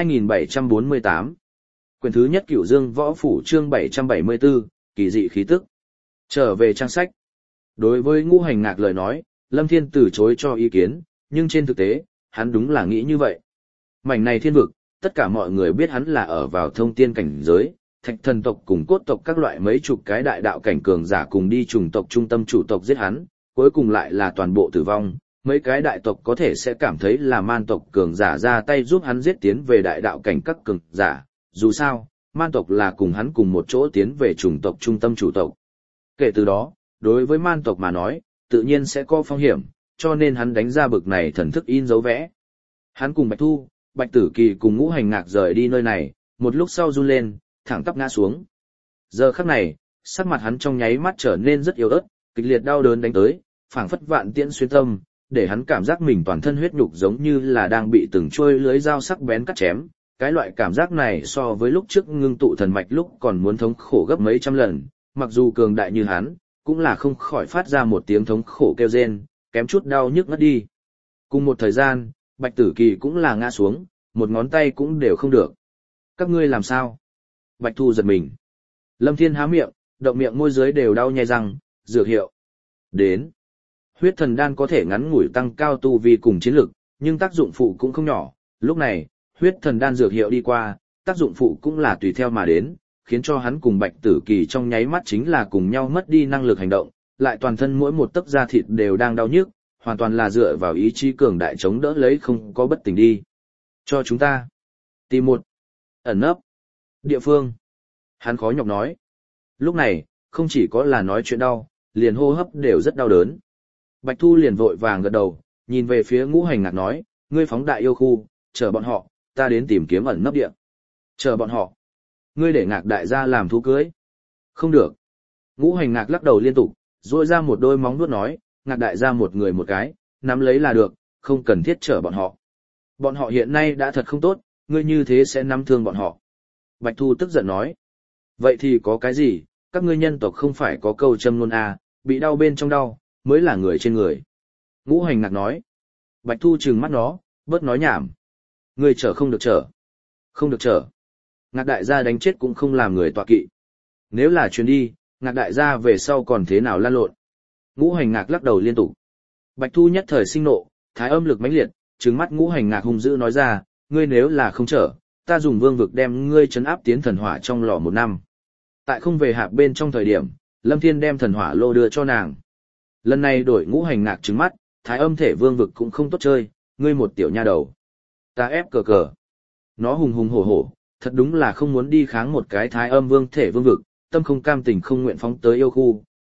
2748. Quyển thứ nhất Cửu Dương Võ Phủ chương 774, kỳ dị khí tức. Trở về trang sách. Đối với Ngũ Hành Ngạc lời nói, Lâm Thiên từ chối cho ý kiến, nhưng trên thực tế, hắn đúng là nghĩ như vậy. Mảnh này thiên vực, tất cả mọi người biết hắn là ở vào thông tiên cảnh giới, thạch thần tộc cùng cốt tộc các loại mấy chục cái đại đạo cảnh cường giả cùng đi chủng tộc trung tâm chủ tộc giết hắn, cuối cùng lại là toàn bộ tử vong. Mấy cái đại tộc có thể sẽ cảm thấy là man tộc cường giả ra tay giúp hắn giết tiến về đại đạo cảnh các cường giả, dù sao, man tộc là cùng hắn cùng một chỗ tiến về chủng tộc trung tâm chủ tộc. Kể từ đó, đối với man tộc mà nói, tự nhiên sẽ có phong hiểm, cho nên hắn đánh ra bực này thần thức in dấu vẽ. Hắn cùng Bạch Thu, Bạch Tử Kỳ cùng Ngũ Hành Ngạc rời đi nơi này, một lúc sau run lên, thẳng tắp ngã xuống. Giờ khắc này, sắc mặt hắn trong nháy mắt trở nên rất yếu ớt, kịch liệt đau đớn đánh tới, phảng phất vạn tiễn xuyên tâm, để hắn cảm giác mình toàn thân huyết nhục giống như là đang bị từng trôi lưới dao sắc bén cắt chém. Cái loại cảm giác này so với lúc trước ngưng tụ thần mạch lúc còn muốn thống khổ gấp mấy trăm lần, mặc dù cường đại như hắn, cũng là không khỏi phát ra một tiếng thống khổ kêu rên, kém chút đau nhức ngất đi. Cùng một thời gian, Bạch Tử Kỳ cũng là ngã xuống, một ngón tay cũng đều không được. Các ngươi làm sao? Bạch Thu giật mình. Lâm Thiên há miệng, động miệng môi dưới đều đau nhai răng, dược hiệu. Đến. Huyết thần đan có thể ngắn ngủi tăng cao tu vi cùng chiến lực, nhưng tác dụng phụ cũng không nhỏ. Lúc này, huyết thần đan dược hiệu đi qua, tác dụng phụ cũng là tùy theo mà đến, khiến cho hắn cùng Bạch Tử Kỳ trong nháy mắt chính là cùng nhau mất đi năng lực hành động, lại toàn thân mỗi một tấc da thịt đều đang đau nhức, hoàn toàn là dựa vào ý chí cường đại chống đỡ lấy không có bất tỉnh đi. Cho chúng ta tìm một ẩn nấp địa phương. Hắn khó nhọc nói. Lúc này, không chỉ có là nói chuyện đau, liền hô hấp đều rất đau đớn. Bạch Thu liền vội vàng gật đầu, nhìn về phía Ngũ Hành Ngạc nói, ngươi phóng đại yêu khu, chờ bọn họ, ta đến tìm kiếm ẩn nấp địa. Chờ bọn họ. Ngươi để Ngạc đại gia làm thú cưới. Không được. Ngũ Hành Ngạc lắc đầu liên tục, duỗi ra một đôi móng vuốt nói, Ngạc đại gia một người một cái, nắm lấy là được, không cần thiết chờ bọn họ. Bọn họ hiện nay đã thật không tốt, ngươi như thế sẽ nắm thương bọn họ. Bạch Thu tức giận nói. Vậy thì có cái gì, các ngươi nhân tộc không phải có câu châm ngôn à, bị đau bên trong đau, mới là người trên người. Ngũ Hành Ngạc nói. Bạch Thu trừng mắt nó, bớt nói nhảm. Ngươi chở không được chở. Không được chở. Ngạc đại gia đánh chết cũng không làm người tọa kỵ. Nếu là chuyến đi, Ngạc đại gia về sau còn thế nào lan lộn. Ngũ Hành Ngạc lắc đầu liên tục. Bạch Thu nhất thời sinh nộ, thái âm lực mãnh liệt, trừng mắt Ngũ Hành Ngạc hung dữ nói ra, ngươi nếu là không chở, ta dùng vương vực đem ngươi trấn áp tiến thần hỏa trong lò 1 năm. Tại không về hạp bên trong thời điểm, Lâm Thiên đem thần hỏa lô đưa cho nàng. Lần này đổi Ngũ Hành Ngạc trừng mắt, thái âm thể vương vực cũng không tốt chơi, ngươi một tiểu nha đầu. Ta ép cờ cờ. Nó hùng hùng hổ hổ, thật đúng là không muốn đi kháng một cái thái âm vương thể vương vực, tâm không cam tình không nguyện phóng tới yêu khu,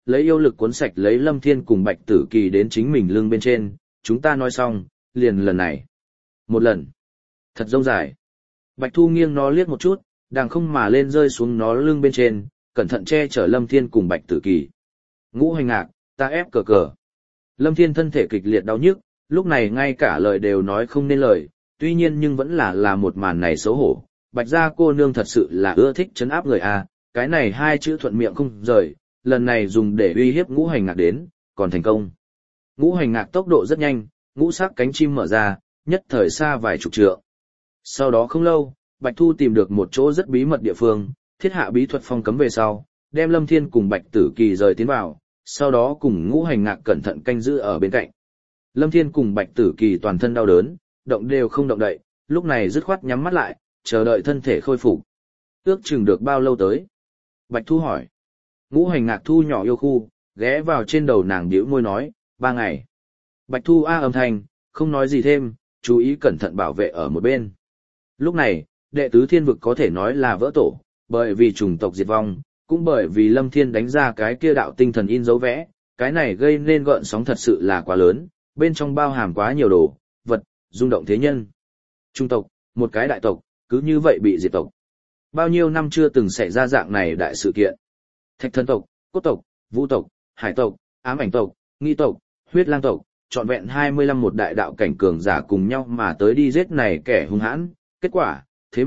lấy yêu lực cuốn sạch lấy Lâm Thiên cùng Bạch Tử Kỳ đến chính mình lưng bên trên, chúng ta nói xong, liền lần này. Một lần. Thật rông dài. Bạch Thu nghiêng nó liếc một chút, đàng không mà lên rơi xuống nó lưng bên trên, cẩn thận che chở Lâm Thiên cùng Bạch Tử Kỳ. Ngũ Hành Ngạc, ta ép cờ cờ. Lâm Thiên thân thể kịch liệt đau nhức, lúc này ngay cả lời đều nói không nên lời, tuy nhiên nhưng vẫn là một màn này xấu hổ. Bạch gia cô nương thật sự là ưa thích trấn áp người a, cái này hai chữ thuận miệng không rời, lần này dùng để uy hiếp Ngũ Hành Ngạc đến, còn thành công. Ngũ Hành Ngạc tốc độ rất nhanh, ngũ sắc cánh chim mở ra, nhất thời xa vài chục trượng. Sau đó không lâu, Bạch Thu tìm được một chỗ rất bí mật địa phương, thiết hạ bí thuật phong cấm về sau, đem Lâm Thiên cùng Bạch Tử Kỳ rời tiến vào, sau đó cùng Ngũ Hành Ngạc cẩn thận canh giữ ở bên cạnh. Lâm Thiên cùng Bạch Tử Kỳ toàn thân đau đớn, động đều không động đậy, lúc này dứt khoát nhắm mắt lại, chờ đợi thân thể khôi phục. Ước chừng được bao lâu tới? Bạch Thu hỏi. Ngũ Hành Ngạc thu nhỏ yêu khu, ghé vào trên đầu nàng bĩu môi nói, 3 ngày. Bạch Thu a âm thanh, không nói gì thêm, chú ý cẩn thận bảo vệ ở một bên. Lúc này, đệ tứ thiên vực có thể nói là vỡ tổ, bởi vì chủng tộc diệt vong, cũng bởi vì Lâm Thiên đánh ra cái kia đạo tinh thần in dấu vẽ, cái này gây nên gợn sóng thật sự là quá lớn, bên trong bao hàm quá nhiều đồ, vật, rung động thế nhân. Trung tộc, một cái đại tộc, cứ như vậy bị diệt tộc. Bao nhiêu năm chưa từng xảy ra dạng này đại sự kiện. Thạch Thần tộc, Cốt tộc, Vũ tộc, Hải tộc, Ám Ảnh tộc, Nghi tộc, Huyết Lang tộc, trọn vẹn 25 một đại đạo cảnh cường giả cùng nhau mà tới đi giết này kẻ hung hãn, kết quả,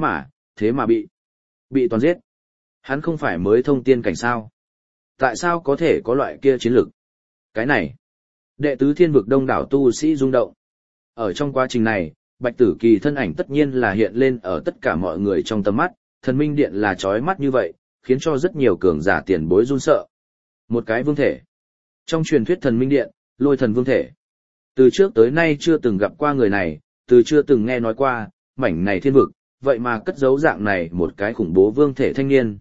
thế mà bị toàn giết. Hắn không phải mới thông tiên cảnh sao? Tại sao có thể có loại kia chiến lực? Cái này, đệ tứ thiên vực đông đảo tu sĩ rung động. Ở trong quá trình này, Bạch Tử Kỳ thân ảnh tất nhiên là hiện lên ở tất cả mọi người trong tầm mắt, thần minh điện là chói mắt như vậy, khiến cho rất nhiều cường giả tiền bối run sợ. Một cái vương thể. Trong truyền thuyết thần minh điện, Lôi thần vương thể. Từ trước tới nay chưa từng gặp qua người này, từ chưa từng nghe nói qua, mảnh này thiên vực, vậy mà cất giấu dạng này một cái khủng bố vương thể thanh niên,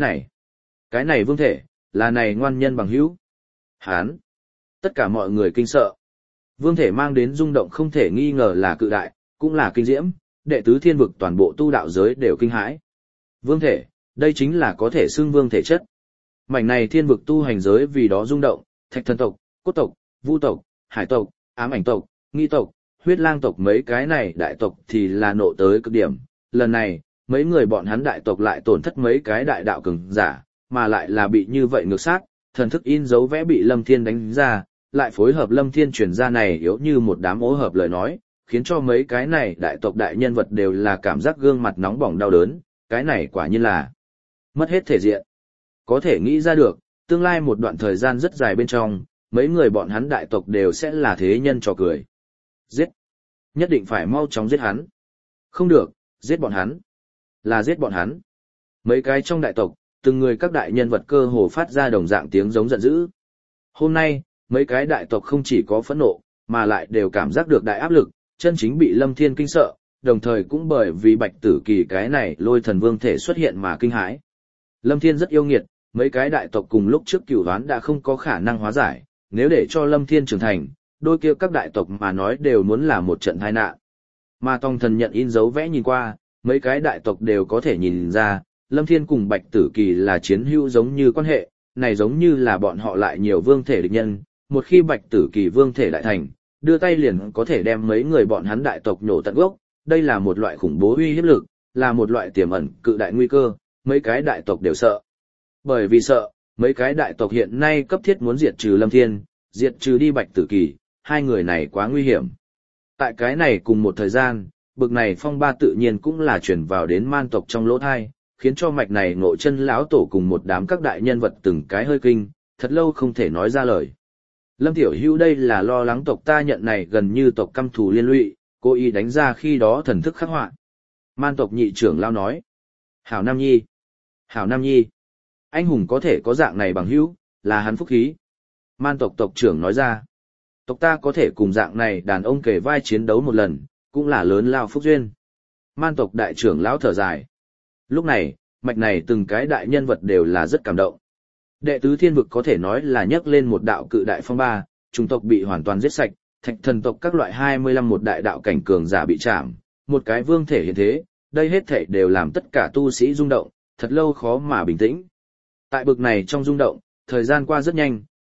cái này vương thể, là này ngoan nhân bằng hữu. Hán. Tất cả mọi người kinh sợ. Vương thể mang đến rung động không thể nghi ngờ là cự đại, cũng là kinh diễm, đệ tứ thiên vực toàn bộ tu đạo giới đều kinh hãi. Vương thể, đây chính là có thể xưng vương thể chất. Mảnh này thiên vực tu hành giới vì đó rung động, Thạch Thần tộc, Cốt tộc, Vũ tộc, Hải tộc, Ám Ảnh tộc, Nghi tộc, Huyết Lang tộc mấy cái này đại tộc thì là nộ tới cực điểm. Lần này, mấy người bọn hắn đại tộc lại tổn thất mấy cái đại đạo cường giả, mà lại là bị như vậy ngược sát, thần thức in dấu vẽ bị Lâm Thiên đánh ra, lại phối hợp Lâm Thiên truyền ra này yếu như một đám ố hợp lời nói, khiến cho mấy cái này đại tộc đại nhân vật đều là cảm giác gương mặt nóng bỏng đau đớn, cái này quả nhiên là mất hết thể diện. Có thể nghĩ ra được, tương lai một đoạn thời gian rất dài bên trong, mấy người bọn hắn đại tộc đều sẽ là thế nhân trò cười. Giết! Nhất định phải mau chóng giết hắn. Không được, giết bọn hắn. Là giết bọn hắn. Mấy cái trong đại tộc, từng người các đại nhân vật cơ hồ phát ra đồng dạng tiếng giống giận dữ. Hôm nay, mấy cái đại tộc không chỉ có phẫn nộ, mà lại đều cảm giác được đại áp lực, chân chính bị Lâm Thiên kinh sợ, đồng thời cũng bởi vì Bạch Tử Kỳ cái này Lôi thần vương thể xuất hiện mà kinh hãi. Lâm Thiên rất yêu nghiệt, mấy cái đại tộc cùng lúc trước cửu đoán đã không có khả năng hóa giải, nếu để cho Lâm Thiên trưởng thành, đôi kia các đại tộc mà nói đều muốn là một trận tai nạn. Mà Tông Thần nhận in dấu vẽ nhìn qua, mấy cái đại tộc đều có thể nhìn ra, Lâm Thiên cùng Bạch Tử Kỳ là chiến hữu giống như quan hệ, này giống như là bọn họ lại nhiều vương thể địch nhân, một khi Bạch Tử Kỳ vương thể đại thành, đưa tay liền có thể đem mấy người bọn hắn đại tộc nhổ tận gốc, đây là một loại khủng bố uy hiếp lực, là một loại tiềm ẩn cự đại nguy cơ, mấy cái đại tộc đều sợ. Bởi vì sợ, mấy cái đại tộc hiện nay cấp thiết muốn diệt trừ Lâm Thiên, diệt trừ đi Bạch Tử Kỳ, hai người này quá nguy hiểm. Tại cái này cùng một thời gian, bực này phong ba tự nhiên cũng là chuyển vào đến man tộc trong lỗ thai, khiến cho mạch này Ngộ Chân lão tổ cùng một đám các đại nhân vật từng cái hơi kinh, thật lâu không thể nói ra lời. Lâm Tiểu Hữu đây là lo lắng tộc ta nhận này gần như tộc căm thù liên lụy, cố ý đánh ra khi đó thần thức khắc họa. Man tộc nhị trưởng lao nói. Hảo Nam Nhi. Hảo Nam Nhi. Anh hùng có thể có dạng này bằng hữu, là hắn phúc khí. Man tộc tộc trưởng nói ra. Tộc ta có thể cùng dạng này đàn ông kề vai chiến đấu một lần, cũng là lớn lao phúc duyên. Man tộc đại trưởng lão thở dài. Lúc này, mạch này từng cái đại nhân vật đều là rất cảm động. Đệ tứ thiên vực có thể nói là nhấc lên một đạo cự đại phong ba, chủng tộc bị hoàn toàn giết sạch, Thạch Thần tộc các loại 25 một đại đạo cảnh cường giả bị chạm, một cái vương thể hiện thế, đây hết thảy đều làm tất cả tu sĩ rung động, thật lâu khó mà bình tĩnh. Tại bực này trong rung động, thời gian qua rất nhanh,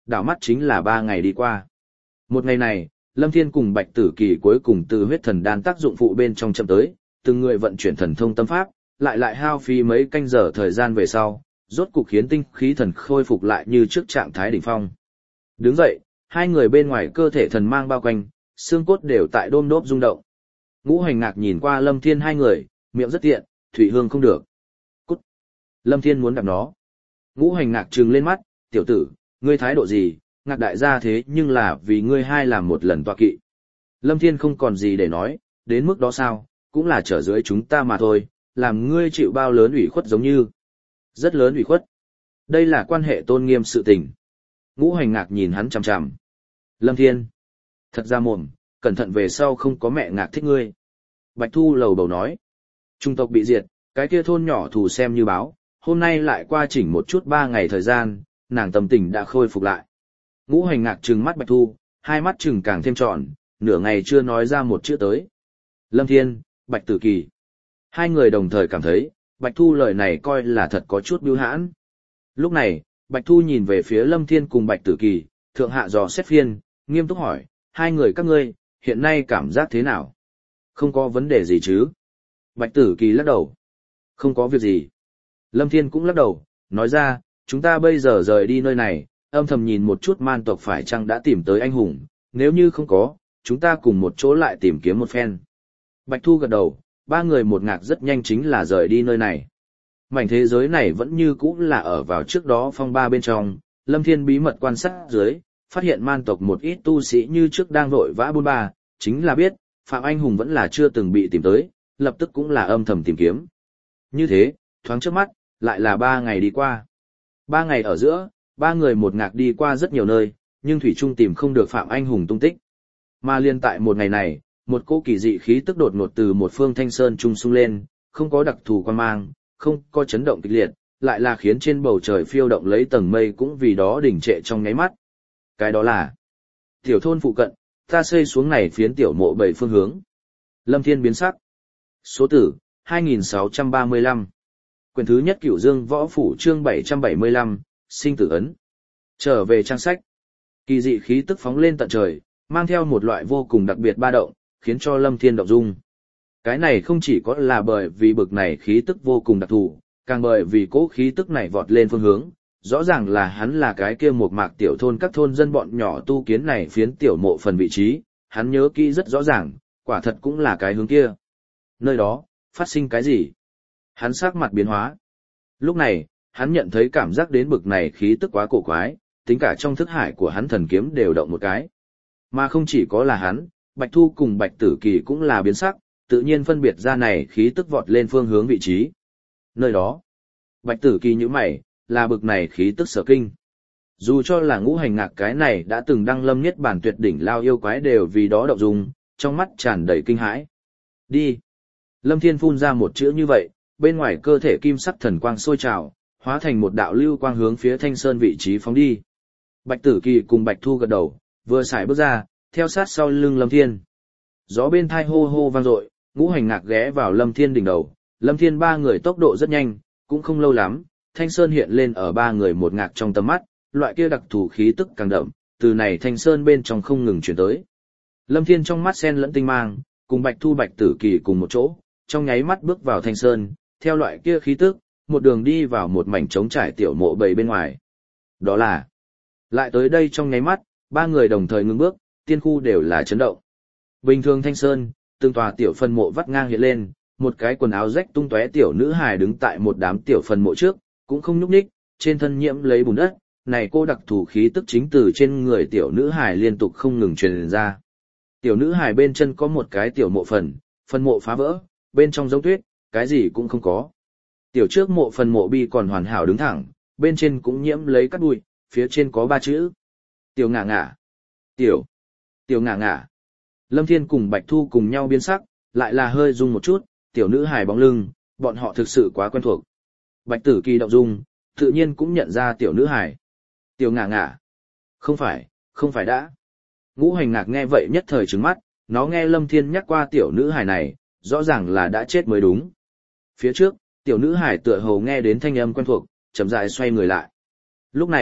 đảo mắt chính là 3 ngày đi qua. Một ngày này, Lâm Thiên cùng Bạch Tử Kỳ cuối cùng từ huyết thần đan tác dụng phụ bên trong chậm tới, từng người vận chuyển thần thông tâm pháp, lại hao phí mấy canh giờ thời gian về sau, rốt cục khiến tinh khí thần khôi phục lại như trước trạng thái đỉnh phong. Đứng dậy, hai người bên ngoài cơ thể thần mang bao quanh, xương cốt đều tại đôm đốp rung động. Ngũ Hành Ngạc nhìn qua Lâm Thiên hai người, miệng rất tiện, thủy hương không được. Cút. Lâm Thiên muốn đạp nó. Ngũ Hành Ngạc trừng lên mắt, tiểu tử, ngươi thái độ gì, Ngạc đại gia thế nhưng là vì ngươi hai làm một lần tọa kỵ. Lâm Thiên không còn gì để nói, đến mức đó sao, cũng là trở dưới chúng ta mà thôi, làm ngươi chịu bao lớn ủy khuất giống như. Rất lớn ủy khuất. Đây là quan hệ tôn nghiêm sự tình. Ngũ Hành Ngạc nhìn hắn chằm chằm. Lâm Thiên. Thật ra mồm, cẩn thận về sau không có mẹ Ngạc thích ngươi. Bạch Thu lầu bầu nói. Trung tộc bị diệt, cái kia thôn nhỏ thù xem như báo, hôm nay lại qua chỉnh một chút 3 ngày thời gian, nàng tâm tình đã khôi phục lại. Ngũ Hành Ngạc trừng mắt Bạch Thu, hai mắt trừng càng thêm tròn, nửa ngày chưa nói ra một chữ tới. Lâm Thiên, Bạch Tử Kỳ. Hai người đồng thời cảm thấy, Bạch Thu lời này coi là thật có chút bưu hãn. Lúc này, Bạch Thu nhìn về phía Lâm Thiên cùng Bạch Tử Kỳ, thượng hạ dò xét phiên, nghiêm túc hỏi, hai người các ngươi, hiện nay cảm giác thế nào? Không có vấn đề gì chứ? Bạch Tử Kỳ lắc đầu. Không có việc gì. Lâm Thiên cũng lắc đầu, nói ra, chúng ta bây giờ rời đi nơi này, âm thầm nhìn một chút man tộc phải chăng đã tìm tới anh hùng, nếu như không có, chúng ta cùng một chỗ lại tìm kiếm một phen. Bạch Thu gật đầu, ba người một ngạc rất nhanh chính là rời đi nơi này. Mảnh thế giới này vẫn như cũ là ở vào trước đó phong ba bên trong, Lâm Thiên bí mật quan sát dưới, phát hiện man tộc một ít tu sĩ như trước đang vội vã buôn ba, chính là biết, Phạm Anh Hùng vẫn là chưa từng bị tìm tới, lập tức cũng là âm thầm tìm kiếm. Như thế, thoáng trước mắt, lại là 3 ngày đi qua. 3 ngày ở giữa, ba người một ngạc đi qua rất nhiều nơi, nhưng Thủy Trung tìm không được Phạm Anh Hùng tung tích. Mà liên tại một ngày này, một cỗ kỳ dị khí tức đột ngột từ một phương thanh sơn trung sung lên, không có đặc thù quan mang, không có chấn động kịch liệt, lại là khiến trên bầu trời phiêu động lấy tầng mây cũng vì đó đỉnh trệ trong nháy mắt. Cái đó là tiểu thôn phụ cận, ta xây xuống này phiến tiểu mộ 7 phương hướng. Lâm Thiên biến sắc. Số tử 2635. Quyển thứ nhất Cửu Dương Võ Phủ chương 775, sinh tử ấn. Trở về trang sách. Kỳ dị khí tức phóng lên tận trời, mang theo một loại vô cùng đặc biệt ba động, khiến cho Lâm Thiên động dung. Cái này không chỉ có là bởi vì bực này khí tức vô cùng đặc thù, càng bởi vì cỗ khí tức này vọt lên phương hướng, rõ ràng là hắn là cái kia một mạc tiểu thôn các thôn dân bọn nhỏ tu kiến này phiến tiểu mộ phần vị trí, hắn nhớ kỹ rất rõ ràng, quả thật cũng là cái hướng kia. Nơi đó, phát sinh cái gì? Hắn sắc mặt biến hóa. Lúc này, hắn nhận thấy cảm giác đến bực này khí tức quá cổ quái, tính cả trong thức hải của hắn thần kiếm đều động một cái. Mà không chỉ có là hắn, Bạch Thu cùng Bạch Tử Kỳ cũng là biến sắc, tự nhiên phân biệt ra này khí tức vọt lên phương hướng vị trí. Nơi đó, Bạch Tử Kỳ như mày, là bực này khí tức sở kinh. Dù cho là Ngũ Hành Ngạc cái này đã từng đăng lâm niết bản tuyệt đỉnh lao yêu quái đều vì đó động dung, trong mắt tràn đầy kinh hãi. Đi. Lâm Thiên phun ra một chữ như vậy, bên ngoài cơ thể kim sắc thần quang sôi trào, hóa thành một đạo lưu quang hướng phía Thanh Sơn vị trí phóng đi. Bạch Tử Kỳ cùng Bạch Thu gật đầu, vừa xài bước ra, theo sát sau lưng Lâm Thiên. Gió bên thai hô hô vang dội, Ngũ Hành Ngạc ghé vào Lâm Thiên đỉnh đầu, Lâm Thiên ba người tốc độ rất nhanh, cũng không lâu lắm, Thanh Sơn hiện lên ở ba người một ngạc trong tầm mắt, loại kia đặc thù khí tức càng đậm, từ này Thanh Sơn bên trong không ngừng chuyển tới. Lâm Thiên trong mắt sen lẫn tinh mang, cùng Bạch Thu Bạch Tử Kỳ cùng một chỗ, trong nháy mắt bước vào Thanh Sơn, theo loại kia khí tức, một đường đi vào một mảnh trống trải tiểu mộ bầy bên ngoài. Đó là, lại tới đây trong nháy mắt, ba người đồng thời ngưng bước, tiên khu đều là chấn động. Bình thường Thanh Sơn, từng tòa tiểu phần mộ vắt ngang hiện lên, một cái quần áo rách tung tóe tiểu nữ hài đứng tại một đám tiểu phần mộ trước, cũng không nhúc nhích, trên thân nhiễm lấy bùn đất, này cô đặc thù khí tức chính từ trên người tiểu nữ hài liên tục không ngừng truyền ra. Tiểu nữ hài bên chân có một cái tiểu mộ phần mộ phá vỡ, bên trong giống tuyết, cái gì cũng không có. Tiểu trước mộ phần mộ bi còn hoàn hảo đứng thẳng, bên trên cũng nhiễm lấy cát bụi, phía trên có 3 chữ. Tiểu ngả ngả. Tiểu ngả ngả. Lâm Thiên cùng Bạch Thu cùng nhau biến sắc, lại là hơi rung một chút, tiểu nữ hài bóng lưng, bọn họ thực sự quá quen thuộc. Bạch Tử Kỳ động dung, tự nhiên cũng nhận ra tiểu nữ hài. Tiểu ngả ngả. Không phải đã. Ngũ Hành Ngạc nghe vậy nhất thời trừng mắt, nó nghe Lâm Thiên nhắc qua tiểu nữ hài này, rõ ràng là đã chết mới đúng. Phía trước, tiểu nữ hài tựa hồ nghe đến thanh âm quen thuộc, chậm rãi xoay người lại. Lúc này,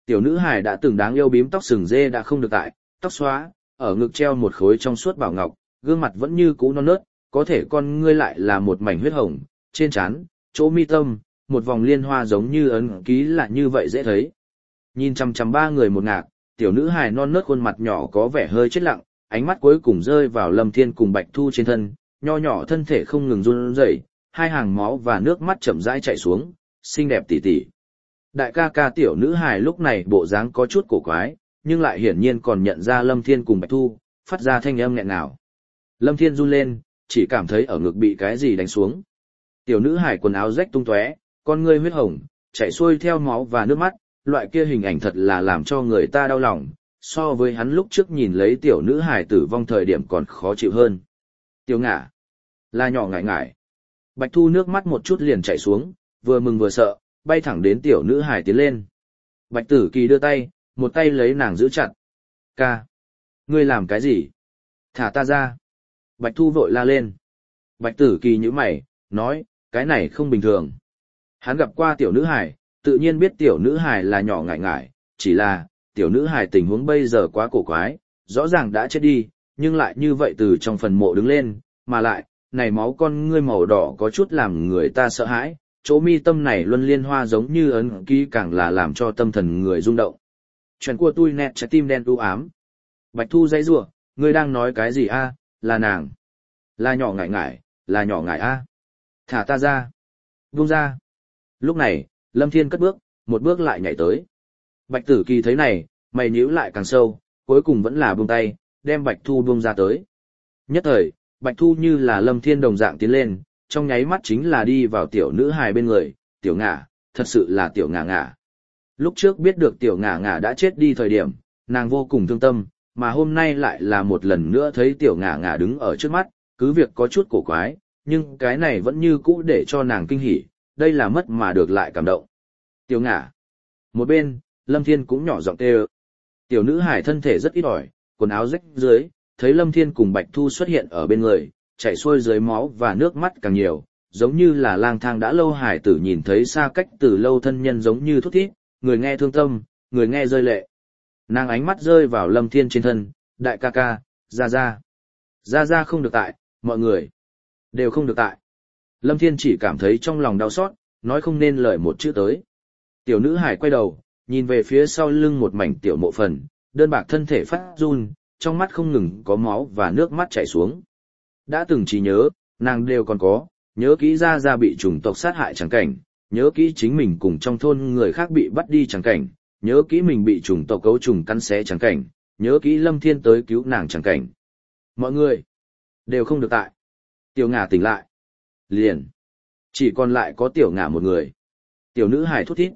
Tiểu nữ hài đã từng đáng yêu bím tóc sừng dê đã không được tại, tóc xóa, ở ngực treo một khối trong suốt bảo ngọc, gương mặt vẫn như cũ non nớt, có thể con ngươi lại là một mảnh huyết hồng, trên trán, chỗ mi tâm, một vòng liên hoa giống như ấn ký là như vậy dễ thấy. Nhìn chằm chằm ba người một ngạc, tiểu nữ hài non nớt khuôn mặt nhỏ có vẻ hơi chết lặng, ánh mắt cuối cùng rơi vào Lâm Thiên cùng Bạch Thu trên thân, nho nhỏ thân thể không ngừng run rẩy, hai hàng máu và nước mắt chậm rãi chảy xuống, xinh đẹp tỉ tỉ. Đại ca ca tiểu nữ hài lúc này bộ dáng có chút cổ quái, nhưng lại hiển nhiên còn nhận ra Lâm Thiên cùng Bạch Thu, phát ra thanh âm nghẹn ngào. Lâm Thiên run lên, chỉ cảm thấy ở ngực bị cái gì đánh xuống. Tiểu nữ hài quần áo rách tung tóe, con ngươi huyết hồng, chảy xuôi theo máu và nước mắt, loại kia hình ảnh thật là làm cho người ta đau lòng, so với hắn lúc trước nhìn lấy tiểu nữ hài tử vong thời điểm còn khó chịu hơn. Tiểu ngả, là nhỏ ngải ngải. Bạch Thu nước mắt một chút liền chảy xuống, vừa mừng vừa sợ, bay thẳng đến tiểu nữ hài tiến lên. Bạch Tử Kỳ đưa tay, một tay lấy nàng giữ chặt. Ca, ngươi làm cái gì? Thả ta ra. Bạch Thu vội la lên. Bạch Tử Kỳ nhíu mày, nói, cái này không bình thường. Hắn gặp qua tiểu nữ hài, tự nhiên biết tiểu nữ hài là nhỏ ngải ngải, chỉ là, tiểu nữ hài tình huống bây giờ quá cổ quái, rõ ràng đã chết đi, nhưng lại như vậy từ trong phần mộ đứng lên, mà lại, này máu con ngươi màu đỏ có chút làm người ta sợ hãi, chỗ mi tâm này luân liên hoa giống như ấn ký càng là làm cho tâm thần người rung động. Chuyện của tôi nẹt trái tim đen u ám. Bạch Thu dãy rủa, ngươi đang nói cái gì a? Là nàng. Là nhỏ ngải ngải, là nhỏ ngải a. Thả ta ra. Buông ra. Lúc này, Lâm Thiên cất bước, một bước lại nhảy tới. Bạch Tử Kỳ thấy này, mày nhíu lại càng sâu, cuối cùng vẫn là buông tay, đem Bạch Thu buông ra tới. Nhất thời, Bạch Thu như là Lâm Thiên đồng dạng tiến lên, trong nháy mắt chính là đi vào tiểu nữ hài bên người, tiểu ngả, thật sự là tiểu ngả ngả. Lúc trước biết được tiểu ngả ngả đã chết đi thời điểm, nàng vô cùng thương tâm, mà hôm nay lại là một lần nữa thấy tiểu ngả ngả đứng ở trước mắt, cứ việc có chút cổ quái, nhưng cái này vẫn như cũ để cho nàng kinh hỉ, đây là mất mà được lại cảm động. Tiểu ngả. Một bên, Lâm Thiên cũng nhỏ giọng kêu. Tiểu nữ hài thân thể rất ít ỏi, quần áo rách dưới, thấy Lâm Thiên cùng Bạch Thu xuất hiện ở bên người, chảy xuôi dưới máu và nước mắt càng nhiều, giống như là lang thang đã lâu hải tử nhìn thấy xa cách từ lâu thân nhân giống như thút thít, người nghe thương tâm, người nghe rơi lệ. Nàng ánh mắt rơi vào Lâm Thiên trên thân, đại ca ca, ra ra. Ra ra không được tại, mọi người đều không được tại. Lâm Thiên chỉ cảm thấy trong lòng đau xót, nói không nên lời một chữ tới. Tiểu nữ hải quay đầu, nhìn về phía sau lưng một mảnh tiểu mộ phần, đơn bạc thân thể phát run, trong mắt không ngừng có máu và nước mắt chảy xuống. Đã từng trí nhớ, nàng đều còn có, nhớ kỹ ra ra bị chủng tộc sát hại chẳng cảnh, nhớ kỹ chính mình cùng trong thôn người khác bị bắt đi chẳng cảnh, nhớ kỹ mình bị chủng tộc cấu trùng cắn xé chẳng cảnh, nhớ kỹ Lâm Thiên tới cứu nàng chẳng cảnh. Mọi người đều không được tại. Tiểu ngả tỉnh lại. Liền. Chỉ còn lại có tiểu ngả một người. Tiểu nữ hài thút thít.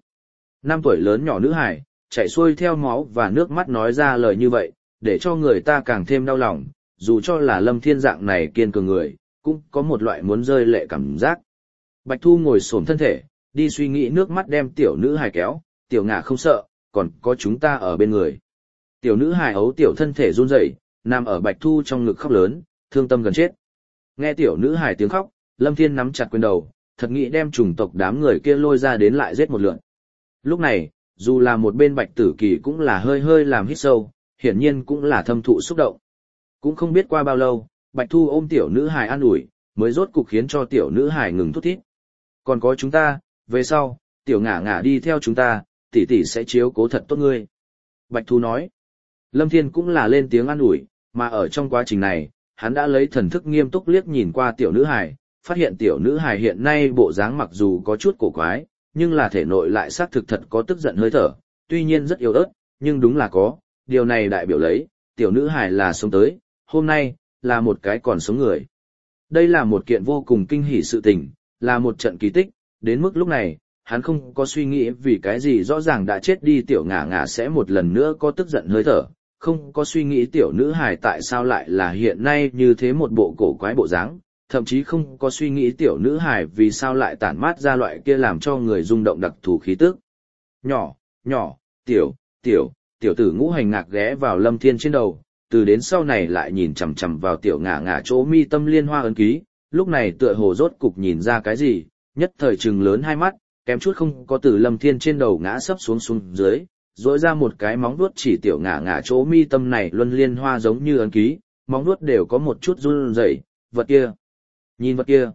5 tuổi lớn nhỏ nữ hài, chảy xuôi theo máu và nước mắt nói ra lời như vậy, để cho người ta càng thêm đau lòng, dù cho là Lâm Thiên dạng này kiên cường người, cũng có một loại muốn rơi lệ cảm giác. Bạch Thu ngồi xổm thân thể, đi suy nghĩ nước mắt đem tiểu nữ hài kéo, tiểu ngả không sợ, còn có chúng ta ở bên người. Tiểu nữ hài ấu tiểu thân thể run rẩy, nằm ở Bạch Thu trong ngực khóc lớn, thương tâm gần chết. Nghe tiểu nữ hài tiếng khóc, Lâm Thiên nắm chặt quyền đầu, thật nghĩ đem chủng tộc đám người kia lôi ra đến lại giết một lượt. Lúc này, dù là một bên Bạch Tử Kỳ cũng là hơi hơi làm hít sâu, hiển nhiên cũng là thâm thụ xúc động. Cũng không biết qua bao lâu, Bạch Thu ôm tiểu nữ hài an ủi, mới rốt cục khiến cho tiểu nữ hài ngừng thút thít. Còn có chúng ta, về sau, tiểu ngả ngả đi theo chúng ta, tỷ tỷ sẽ chiếu cố thật tốt ngươi. Bạch Thu nói. Lâm Thiên cũng là lên tiếng an ủi, mà ở trong quá trình này, hắn đã lấy thần thức nghiêm túc liếc nhìn qua tiểu nữ hài, phát hiện tiểu nữ hài hiện nay bộ dáng mặc dù có chút cổ quái, nhưng là thể nội lại xác thực thật có tức giận hơi thở, tuy nhiên rất yếu ớt, nhưng đúng là có, điều này đại biểu lấy, tiểu nữ hài là sống tới, hôm nay, là một cái còn sống người. Đây là một kiện vô cùng kinh hỉ sự tình, là một trận kỳ tích, đến mức lúc này, hắn không có suy nghĩ vì cái gì rõ ràng đã chết đi tiểu ngả ngả sẽ một lần nữa có tức giận hơi thở, không có suy nghĩ tiểu nữ hài tại sao lại là hiện nay như thế một bộ cổ quái bộ dáng, thậm chí không có suy nghĩ tiểu nữ hài vì sao lại tản mát ra loại kia làm cho người rung động đặc thù khí tức. Nhỏ, tiểu tử Ngũ Hành ngạc ghé vào Lâm Thiên trên đầu, từ đến sau này lại nhìn chằm chằm vào tiểu ngả ngả chỗ mi tâm liên hoa ấn ký, lúc này tựa hồ rốt cục nhìn ra cái gì, nhất thời trừng lớn hai mắt, kém chút không có từ Lâm Thiên trên đầu ngã sấp xuống dưới, rỗi ra một cái móng vuốt chỉ tiểu ngả ngả chỗ mi tâm này luân liên hoa giống như ấn ký, móng vuốt đều có một chút run rẩy, vật kia. Nhìn vật kia.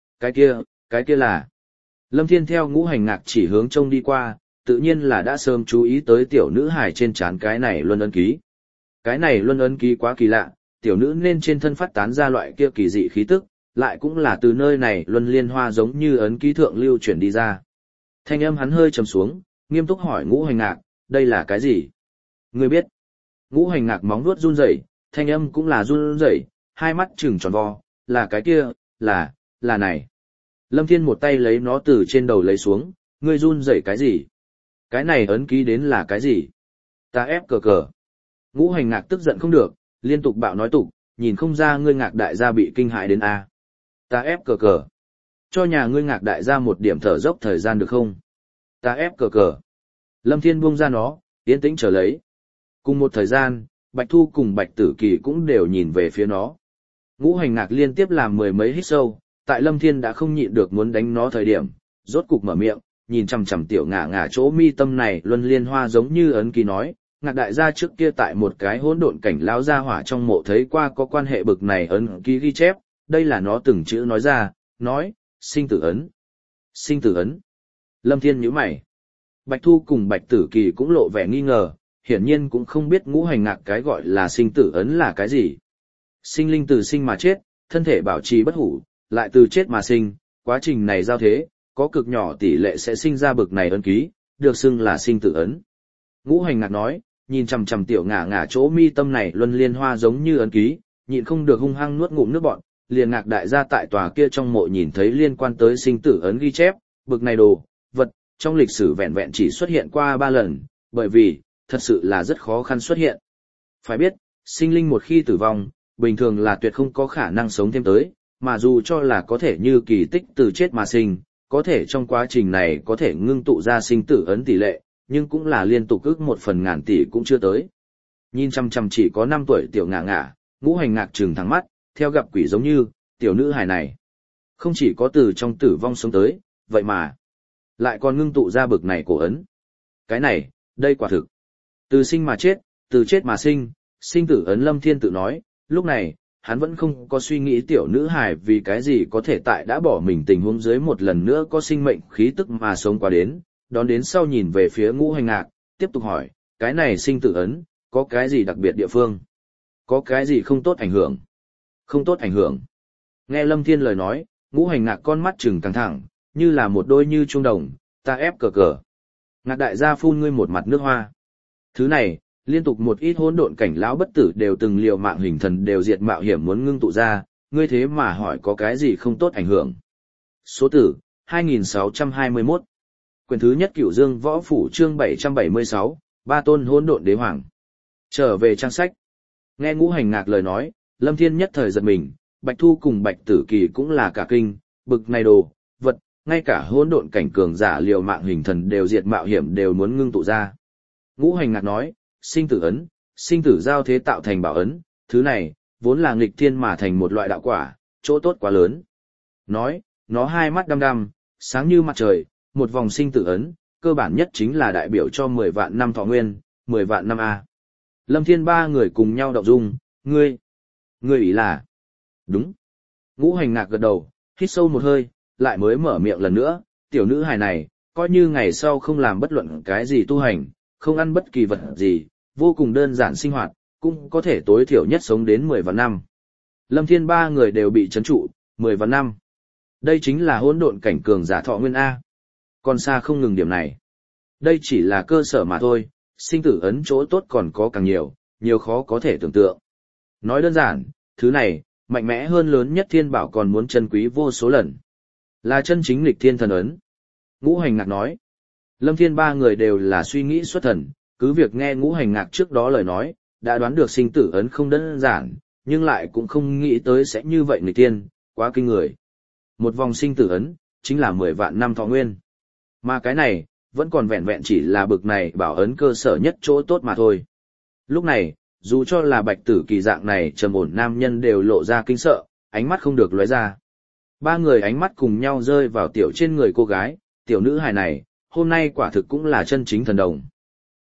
Cái kia là. Lâm Thiên theo Ngũ Hành Ngạc chỉ hướng trông đi qua, tự nhiên là đã sớm chú ý tới tiểu nữ hài trên trán cái này luân ấn ký. Cái này luân ấn ký quá kỳ lạ, tiểu nữ nên trên thân phát tán ra loại kia kỳ dị khí tức, lại cũng là từ nơi này luân liên hoa giống như ấn ký thượng lưu chuyển đi ra. Thanh âm hắn hơi trầm xuống, nghiêm túc hỏi Ngũ Hành Ngạc, đây là cái gì? Ngươi biết? Ngũ Hành Ngạc móng vuốt run rẩy, thanh âm cũng là run rẩy, hai mắt trừng tròn vo, là cái kia, là này. Lâm Thiên một tay lấy nó từ trên đầu lấy xuống, ngươi run rẩy cái gì? Cái này ấn ký đến là cái gì? Ta ép cờ cờ. Ngũ Hành Ngạc tức giận không được, liên tục bạo nói tục, nhìn không ra ngươi Ngạc đại gia bị kinh hại đến a. Ta ép cờ cờ. Cho nhà ngươi Ngạc đại gia một điểm thở dốc thời gian được không? Ta ép cờ cờ. Lâm Thiên buông ra nó, yên tĩnh chờ lấy. Cùng một thời gian, Bạch Thu cùng Bạch Tử Kỳ cũng đều nhìn về phía nó. Ngũ Hành Ngạc liên tiếp làm mười mấy hít sâu, tại Lâm Thiên đã không nhịn được muốn đánh nó thời điểm, rốt cục mở miệng, nhìn chằm chằm tiểu ngả ngả chỗ mi tâm này luân liên hoa giống như ấn ký nói, Ngạc đại gia trước kia tại một cái hỗn độn cảnh lão gia hỏa trong mộ thấy qua có quan hệ bực này ấn ký ghi chép, đây là nó từng chữ nói ra, nói, sinh tử ấn. Sinh tử ấn. Lâm Thiên nhíu mày. Bạch Thu cùng Bạch Tử Kỳ cũng lộ vẻ nghi ngờ, hiển nhiên cũng không biết Ngũ Hành Ngạc cái gọi là sinh tử ấn là cái gì. Sinh linh từ sinh mà chết, thân thể bảo trì bất hủ, lại từ chết mà sinh, quá trình này giao thế, có cực nhỏ tỷ lệ sẽ sinh ra bực này ấn ký, được xưng là sinh tử ấn. Ngũ Hành Ngạc nói, nhìn chằm chằm tiểu ngả ngả chỗ mi tâm này luân liên hoa giống như ấn ký, nhịn không được hung hăng nuốt ngụm nước bọt, liền Ngạc đại gia tại tòa kia trong mộ nhìn thấy liên quan tới sinh tử ấn ghi chép, bực này đồ, vật, trong lịch sử vẹn vẹn chỉ xuất hiện qua 3 lần, bởi vì, thật sự là rất khó khăn xuất hiện. Phải biết, sinh linh một khi tử vong, bình thường là tuyệt không có khả năng sống thêm tới, mà dù cho là có thể như kỳ tích từ chết mà sinh, có thể trong quá trình này có thể ngưng tụ ra sinh tử ấn tỷ lệ, nhưng cũng là liên tục ước 1/1000 tỷ cũng chưa tới. Nhìn chăm chăm chỉ có 5 tuổi tiểu ngả ngả, Ngũ Hành Ngạc trừng thẳng mắt, theo gặp quỷ giống như, tiểu nữ hài này. Không chỉ có từ trong tử vong sống tới, vậy mà lại còn ngưng tụ ra bực này cổ ấn. Cái này, đây quả thực. Từ sinh mà chết, từ chết mà sinh, sinh tử ấn. Lâm Thiên tự nói, lúc này, hắn vẫn không có suy nghĩ tiểu nữ hài vì cái gì có thể tại đã bỏ mình tình huống dưới một lần nữa có sinh mệnh khí tức mà sống qua đến, đón đến sau nhìn về phía Ngũ Hành Ngạc, tiếp tục hỏi, cái này sinh tử ấn, có cái gì đặc biệt địa phương? Có cái gì không tốt ảnh hưởng? Không tốt ảnh hưởng. Nghe Lâm Thiên lời nói, Ngũ Hành Ngạc con mắt trừng căng thẳng, như là một đôi như chuông đồng, ta ép cờ cờ. Ngạc đại gia phun ngươi một mặt nước hoa. Thứ này, liên tục một ít hỗn độn cảnh lão bất tử đều từng liều mạng hình thần đều diệt mạo hiểm muốn ngưng tụ ra, ngươi thế mà hỏi có cái gì không tốt ảnh hưởng. Số tử, 2621. Quyển thứ nhất Cửu Dương Võ Phủ chương 776, Ba Tôn Hỗn Độn Đế Hoàng. Trở về trang sách. Nghe Ngũ Hành Ngạc lời nói, Lâm Thiên nhất thời giật mình, Bạch Thu cùng Bạch Tử Kỳ cũng là cả kinh, bực này đồ, vật, ngay cả hỗn độn cảnh cường giả liều mạng hình thần đều diệt mạo hiểm đều muốn ngưng tụ ra. Ngũ Hành Ngạc nói, sinh tử ấn, sinh tử giao thế tạo thành bảo ấn, thứ này, vốn là nghịch thiên mà thành một loại đạo quả, chỗ tốt quá lớn. Nói, nó hai mắt đăm đăm, sáng như mặt trời, một vòng sinh tử ấn, cơ bản nhất chính là đại biểu cho 10 vạn năm thọ nguyên, 10 vạn năm A. Lâm Thiên ba người cùng nhau động dung, ngươi ý là, đúng. Ngũ Hành Ngạc gật đầu, hít sâu một hơi, lại mới mở miệng lần nữa, tiểu nữ hài này, coi như ngày sau không làm bất luận cái gì tu hành, không ăn bất kỳ vật gì, vô cùng đơn giản sinh hoạt, cũng có thể tối thiểu nhất sống đến 10 vạn năm. Lâm Thiên ba người đều bị chấn trụ, 10 vạn năm. Đây chính là hỗn độn cảnh cường giả thọ nguyên A. Còn xa không ngừng điểm này. Đây chỉ là cơ sở mà thôi, sinh tử ấn chỗ tốt còn có càng nhiều, nhiều khó có thể tưởng tượng. Nói đơn giản, thứ này, mạnh mẽ hơn lớn nhất thiên bảo còn muốn chân quý vô số lần. Là chân chính lịch thiên thần ấn. Ngũ Hành Ngạc nói. Lâm Thiên ba người đều là suy nghĩ xuất thần, cứ việc nghe Ngũ Hành Ngạc trước đó lời nói, đã đoán được sinh tử ấn không đơn giản, nhưng lại cũng không nghĩ tới sẽ như vậy nghịch thiên, quá kinh người. Một vòng sinh tử ấn, chính là 10 vạn năm thọ nguyên. Mà cái này, vẫn còn vẹn vẹn chỉ là bực này bảo ấn cơ sở nhất chỗ tốt mà thôi. Lúc này, dù cho là Bạch Tử Kỳ dạng này trầm ổn nam nhân đều lộ ra kinh sợ, ánh mắt không được lóe ra. Ba người ánh mắt cùng nhau rơi vào tiểu trên người cô gái, tiểu nữ hài này, hôm nay quả thực cũng là chân chính thần đồng.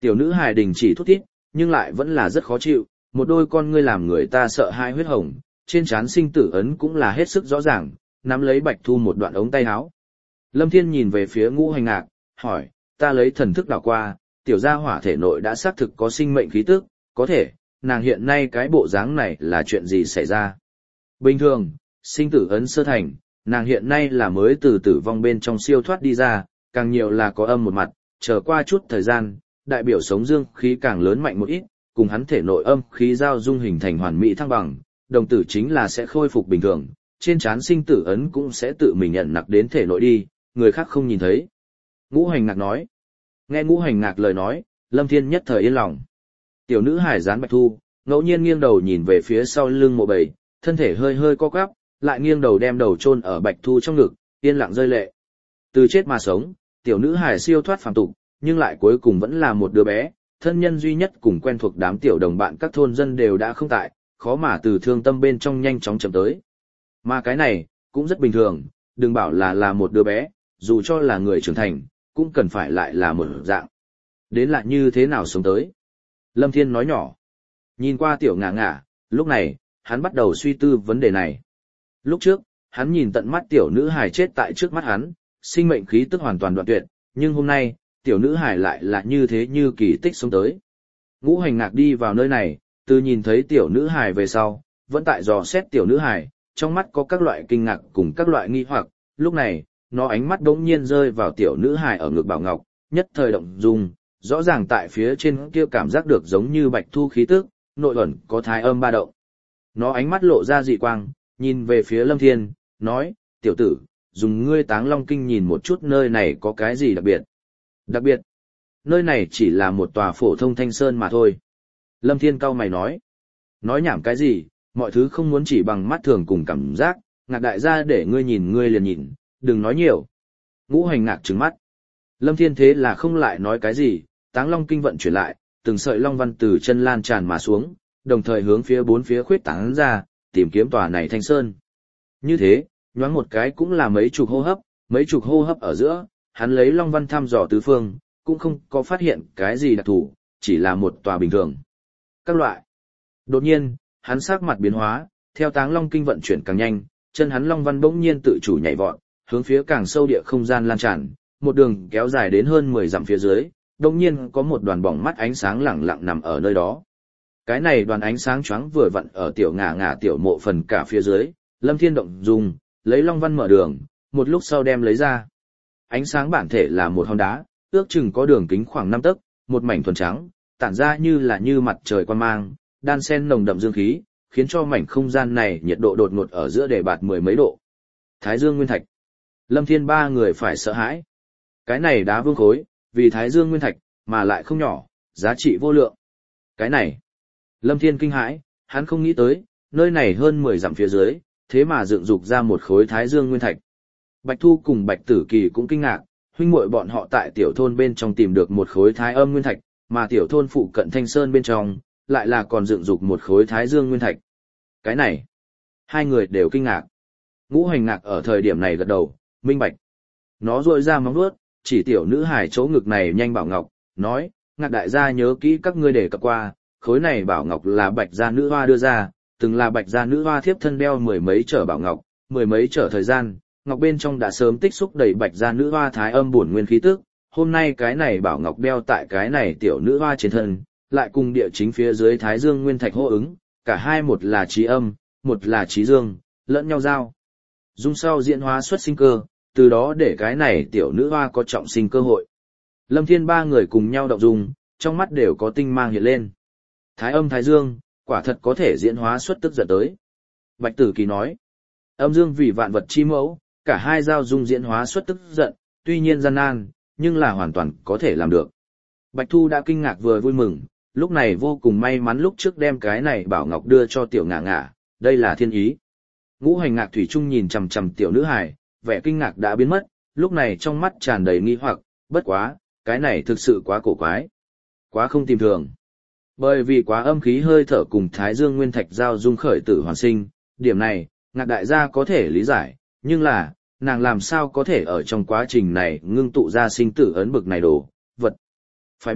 Tiểu nữ hài đình chỉ thút thít, nhưng lại vẫn là rất khó chịu, một đôi con ngươi làm người ta sợ hai huyết hồng, trên trán sinh tử ấn cũng là hết sức rõ ràng, nắm lấy Bạch Thu một đoạn ống tay áo. Lâm Thiên nhìn về phía Ngũ Hành Ngạc, hỏi, ta lấy thần thức đảo qua, tiểu gia hỏa thể nội đã xác thực có sinh mệnh khí tức, có thể, nàng hiện nay cái bộ dáng này là chuyện gì xảy ra? Bình thường, sinh tử ấn sơ thành, nàng hiện nay là mới từ tử vong bên trong siêu thoát đi ra, càng nhiều là có âm một mặt, chờ qua chút thời gian, đại biểu sống dương khí càng lớn mạnh một ít, cùng hắn thể nội âm khí giao dung hình thành hoàn mỹ thăng bằng, đồng tử chính là sẽ khôi phục bình thường, trên trán sinh tử ấn cũng sẽ tự mình nhận nặc đến thể nội đi, người khác không nhìn thấy. Ngũ Hành Ngạc nói. Nghe Ngũ Hành Ngạc lời nói, Lâm Thiên nhất thời yên lòng. Tiểu nữ hải gián Bạch Thu, ngẫu nhiên nghiêng đầu nhìn về phía sau lưng mộ bầy, thân thể hơi hơi co quắp, lại nghiêng đầu đem đầu chôn ở Bạch Thu trong ngực, yên lặng rơi lệ. Từ chết mà sống, tiểu nữ hải siêu thoát phàm tục, nhưng lại cuối cùng vẫn là một đứa bé, thân nhân duy nhất cùng quen thuộc đám tiểu đồng bạn các thôn dân đều đã không tại, khó mà từ thương tâm bên trong nhanh chóng chậm tới. Mà cái này, cũng rất bình thường, đừng bảo là một đứa bé, dù cho là người trưởng thành, cũng cần phải lại là một dạng. Đến lại như thế nào sống tới? Lâm Thiên nói nhỏ. Nhìn qua tiểu ngả ngả, lúc này, hắn bắt đầu suy tư vấn đề này. Lúc trước, hắn nhìn tận mắt tiểu nữ hài chết tại trước mắt hắn, sinh mệnh khí tức hoàn toàn đoạn tuyệt, nhưng hôm nay, tiểu nữ hài lại là như thế như kỳ tích sống tới. Ngũ Hành Ngạc đi vào nơi này, từ nhìn thấy tiểu nữ hài về sau, vẫn tại dò xét tiểu nữ hài, trong mắt có các loại kinh ngạc cùng các loại nghi hoặc, lúc này, nó ánh mắt đống nhiên rơi vào tiểu nữ hài ở ngực Bảo Ngọc, nhất thời động dung, rõ ràng tại phía trên kia cảm giác được giống như Bạch Thu khí tức, nội ẩn có thái âm ba động. Nó ánh mắt lộ ra dị quang, nhìn về phía Lâm Thiên, nói, tiểu tử, dùng ngươi Táng Long Kinh nhìn một chút nơi này có cái gì đặc biệt. Đặc biệt, nơi này chỉ là một tòa phổ thông thanh sơn mà thôi. Lâm Thiên cau mày nói nhảm cái gì, mọi thứ không muốn chỉ bằng mắt thường cùng cảm giác, Ngạc đại gia để ngươi nhìn ngươi liền nhìn, đừng nói nhiều. Ngũ Hành Ngạc trừng mắt. Lâm Thiên thế là không lại nói cái gì, Táng Long Kinh vận chuyển lại, từng sợi long văn từ chân lan tràn mà xuống, đồng thời hướng phía bốn phía khuyết tán ra, tìm kiếm tòa này thanh sơn. Như thế, nhoáng một cái cũng là mấy chục hô hấp ở giữa, hắn lấy long văn thăm dò tứ phương, cũng không có phát hiện cái gì đặc thù, chỉ là một tòa bình thường. Các loại. Đột nhiên, hắn sắc mặt biến hóa, theo Táng Long Kinh vận chuyển càng nhanh, chân hắn long văn bỗng nhiên tự chủ nhảy vọt, hướng phía càng sâu địa không gian lan tràn, một đường kéo dài đến hơn 10 dặm phía dưới, đột nhiên có một đoàn bỏng mắt ánh sáng lẳng lặng nằm ở nơi đó. Cái này đoàn ánh sáng choáng vừa vặn ở tiểu ngả ngả tiểu mộ phần cả phía dưới, Lâm Thiên động dùng, lấy long văn mở đường, một lúc sau đem lấy ra. Ánh sáng bản thể là một hòn đá, ước chừng có đường kính khoảng 5 tấc, một mảnh thuần trắng, tản ra như mặt trời quan mang, đan xen nồng đậm dương khí, khiến cho mảnh không gian này nhiệt độ đột ngột ở giữa để bạt 10 mấy độ. Thái Dương Nguyên Thạch. Lâm Thiên ba người phải sợ hãi. Cái này đá vương khối, vì Thái Dương Nguyên Thạch, mà lại không nhỏ, giá trị vô lượng. Cái này. Lâm Thiên kinh hãi, hắn không nghĩ tới, nơi này hơn 10 dặm phía dưới, thế mà dựng dục ra một khối Thái Dương Nguyên Thạch. Bạch Thu cùng Bạch Tử Kỳ cũng kinh ngạc, huynh muội bọn họ tại tiểu thôn bên trong tìm được một khối Thái Âm Nguyên Thạch, mà tiểu thôn phụ cận Thanh Sơn bên trong, lại là còn dựng dục một khối Thái Dương Nguyên Thạch. Cái này, hai người đều kinh ngạc. Ngũ Hành Ngạc ở thời điểm này gật đầu, minh bạch. Nó rội ra móng vuốt, chỉ tiểu nữ hài chỗ ngực này nhanh Bảo Ngọc, nói, Ngạc đại gia nhớ kỹ các ngươi để cập qua, khối này Bảo Ngọc là Bạch gia nữ hoa đưa ra, từng là Bạch gia nữ hoa thiếp thân đeo mười mấy trở Bảo Ngọc, mười mấy trở thời gian, Ngọc bên trong đã sớm tích xúc đầy Bạch gia nữ hoa thái âm bổn nguyên khí tức, hôm nay cái này Bảo Ngọc đeo tại cái này tiểu nữ hoa trên thân, lại cùng địa chính phía dưới Thái Dương Nguyên Thạch hô ứng, cả hai một là trí âm, một là trí dương, lẫn nhau giao. Dung sau diễn hóa xuất sinh cơ, từ đó để cái này tiểu nữ hoa có trọng sinh cơ hội. Lâm Thiên ba người cùng nhau động dung, trong mắt đều có tinh mang hiện lên. Thái âm Thái Dương, quả thật có thể diễn hóa xuất tức giận tới. Bạch Tử Kỳ nói, âm dương vì vạn vật chi mẫu, cả hai giao dung diễn hóa xuất tức giận, tuy nhiên gian nan, nhưng là hoàn toàn có thể làm được. Bạch Thu đã kinh ngạc vừa vui mừng, lúc này vô cùng may mắn lúc trước đem cái này Bảo Ngọc đưa cho tiểu ngả ngả, đây là thiên ý. Ngũ Hành Ngạc thủy chung nhìn chằm chằm tiểu nữ hài, vẻ kinh ngạc đã biến mất, lúc này trong mắt tràn đầy nghi hoặc, bất quá, cái này thực sự quá cổ quái, quá không tìm thường. Bởi vì quá âm khí hơi thở cùng Thái Dương Nguyên Thạch giao dung khởi tử hoàn sinh, điểm này, Ngạc đại gia có thể lý giải, nhưng là, nàng làm sao có thể ở trong quá trình này ngưng tụ ra sinh tử ấn bực này đồ vật. Phải biết,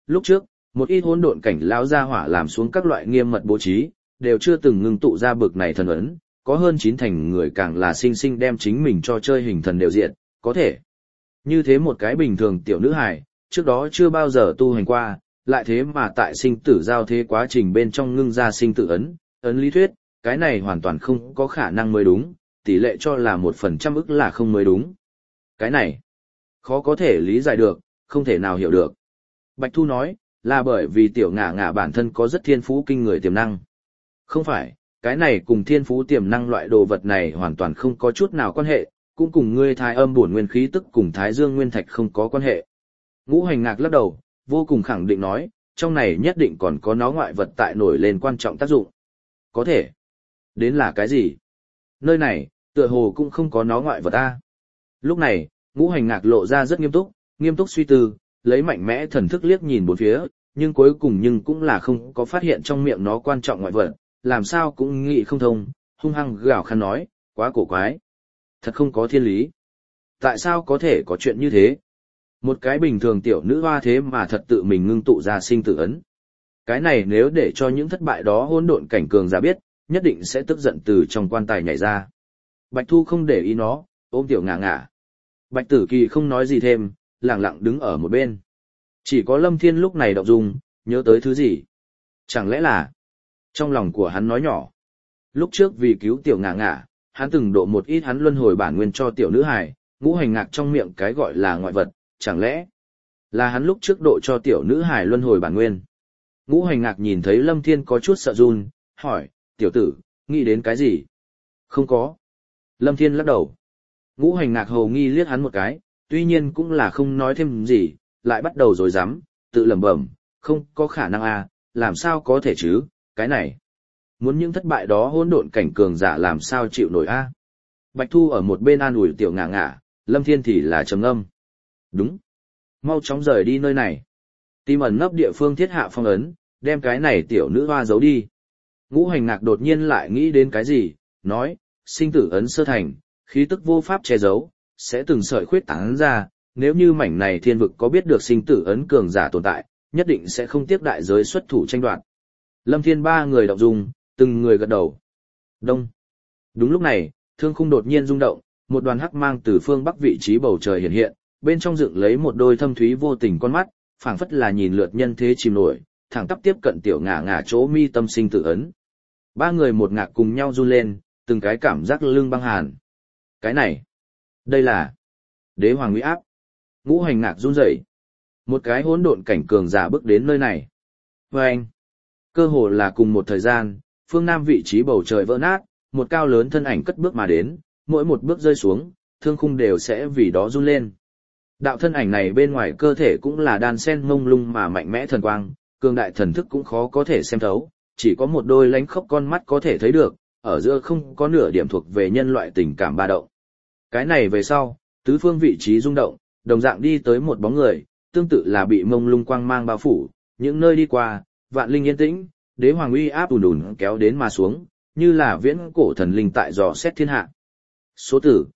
lúc trước, một ít hỗn độn cảnh lão gia hỏa làm xuống các loại nghiêm mật bố trí, đều chưa từng ngưng tụ ra bực này thần ấn, có hơn 9 thành người càng là sinh sinh đem chính mình cho chơi hình thần đều diện, có thể. Như thế một cái bình thường tiểu nữ hài, trước đó chưa bao giờ tu hành qua, lại thế mà tại sinh tử giao thế quá trình bên trong ngưng ra sinh tử ấn lý thuyết, cái này hoàn toàn không có khả năng mới đúng, tỷ lệ cho là 1% ức là không mới đúng. Cái này, khó có thể lý giải được, không thể nào hiểu được. Bạch Thu nói, là bởi vì tiểu ngả ngả bản thân có rất thiên phú kinh người tiềm năng. Không phải, cái này cùng thiên phú tiềm năng loại đồ vật này hoàn toàn không có chút nào quan hệ, cũng cùng ngươi thái âm bổn nguyên khí tức cùng thái dương nguyên thạch không có quan hệ. Ngũ Hành Ngạc lắc đầu, vô cùng khẳng định nói, trong này nhất định còn có nó ngoại vật tại nổi lên quan trọng tác dụng. Có thể. Đến là cái gì? Nơi này, tựa hồ cũng không có nó ngoại vật ta. Lúc này, Ngũ Hành Ngạc lộ ra rất nghiêm túc suy tư, lấy mạnh mẽ thần thức liếc nhìn bốn phía, nhưng cuối cùng cũng là không có phát hiện trong miệng nó quan trọng ngoại vật, làm sao cũng nghĩ không thông, hung hăng gào khăn nói, quá cổ quái. Thật không có thiên lý. Tại sao có thể có chuyện như thế? Một cái bình thường tiểu nữ hoa thế mà thật tự mình ngưng tụ ra sinh tử ấn. Cái này nếu để cho những thất bại đó hỗn độn cảnh cường giả biết, nhất định sẽ tức giận từ trong quan tài nhảy ra. Bạch Thu không để ý nó, ôm tiểu ngả ngả. Bạch Tử Kỳ không nói gì thêm, lặng lặng đứng ở một bên. Chỉ có Lâm Thiên lúc này động dung, nhớ tới thứ gì? Chẳng lẽ là... Trong lòng của hắn nói nhỏ. Lúc trước vì cứu tiểu ngả ngả, hắn từng độ một ít hắn luân hồi bản nguyên cho tiểu nữ hài, Ngũ Hành Ngạc trong miệng cái gọi là ngoại vật, chẳng lẽ là hắn lúc trước độ cho tiểu nữ hài luân hồi bản nguyên. Ngũ Hành Ngạc nhìn thấy Lâm Thiên có chút sợ run, hỏi, tiểu tử, nghĩ đến cái gì? Không có. Lâm Thiên lắc đầu. Ngũ Hành Ngạc hầu nghi liếc hắn một cái, tuy nhiên cũng là không nói thêm gì, lại bắt đầu rồi dám, tự lẩm bẩm, không có khả năng à, làm sao có thể chứ, cái này. Muốn những thất bại đó hỗn độn cảnh cường giả làm sao chịu nổi a? Bạch Thu ở một bên an ủi tiểu ngả ngả, Lâm Thiên thì là trầm ngâm. Đúng. Mau chóng rời đi nơi này. Tìm ẩn nấp địa phương thiết hạ phong ấn, đem cái này tiểu nữ hoa giấu đi. Ngũ Hành Ngạc đột nhiên lại nghĩ đến cái gì, nói, sinh tử ấn sơ thành, khí tức vô pháp che giấu, sẽ từng sợi khuyết tán ra, nếu như mảnh này thiên vực có biết được sinh tử ấn cường giả tồn tại, nhất định sẽ không tiếc đại giới xuất thủ tranh đoạt. Lâm Thiên ba người động dung, từng người gật đầu. Đông. Đúng lúc này, thương khung đột nhiên rung động, một đoàn hắc mang từ phương bắc vị trí bầu trời hiện hiện, bên trong dựng lấy một đôi thâm thúy vô tình con mắt, phảng phất là nhìn lượt nhân thế chìm nổi, thẳng tắp tiếp cận tiểu ngả ngả chỗ mi tâm sinh tử ấn. Ba người một ngạc cùng nhau run lên, từng cái cảm giác lưng băng hàn. Cái này, đây là Đế Hoàng uy áp. Ngũ Hành Ngạc run rẩy. Một cái hỗn độn cảnh cường giả bước đến nơi này. Và anh, cơ hồ là cùng một thời gian, phương nam vị trí bầu trời vỡ nát, một cao lớn thân ảnh cất bước mà đến, mỗi một bước rơi xuống, thương khung đều sẽ vì đó run lên. Đạo thân ảnh này bên ngoài cơ thể cũng là đan sen mông lung mà mạnh mẽ thần quang, cường đại thần thức cũng khó có thể xem thấu, chỉ có một đôi lánh khốc con mắt có thể thấy được, ở giữa không có nửa điểm thuộc về nhân loại tình cảm ba động. Cái này về sau, tứ phương vị trí rung động, đồng dạng đi tới một bóng người, tương tự là bị mông lung quang mang bao phủ, những nơi đi qua, vạn linh yên tĩnh, Đế Hoàng uy áp ùn ùn kéo đến mà xuống, như là viễn cổ thần linh tại dò xét thiên hạ. Số tử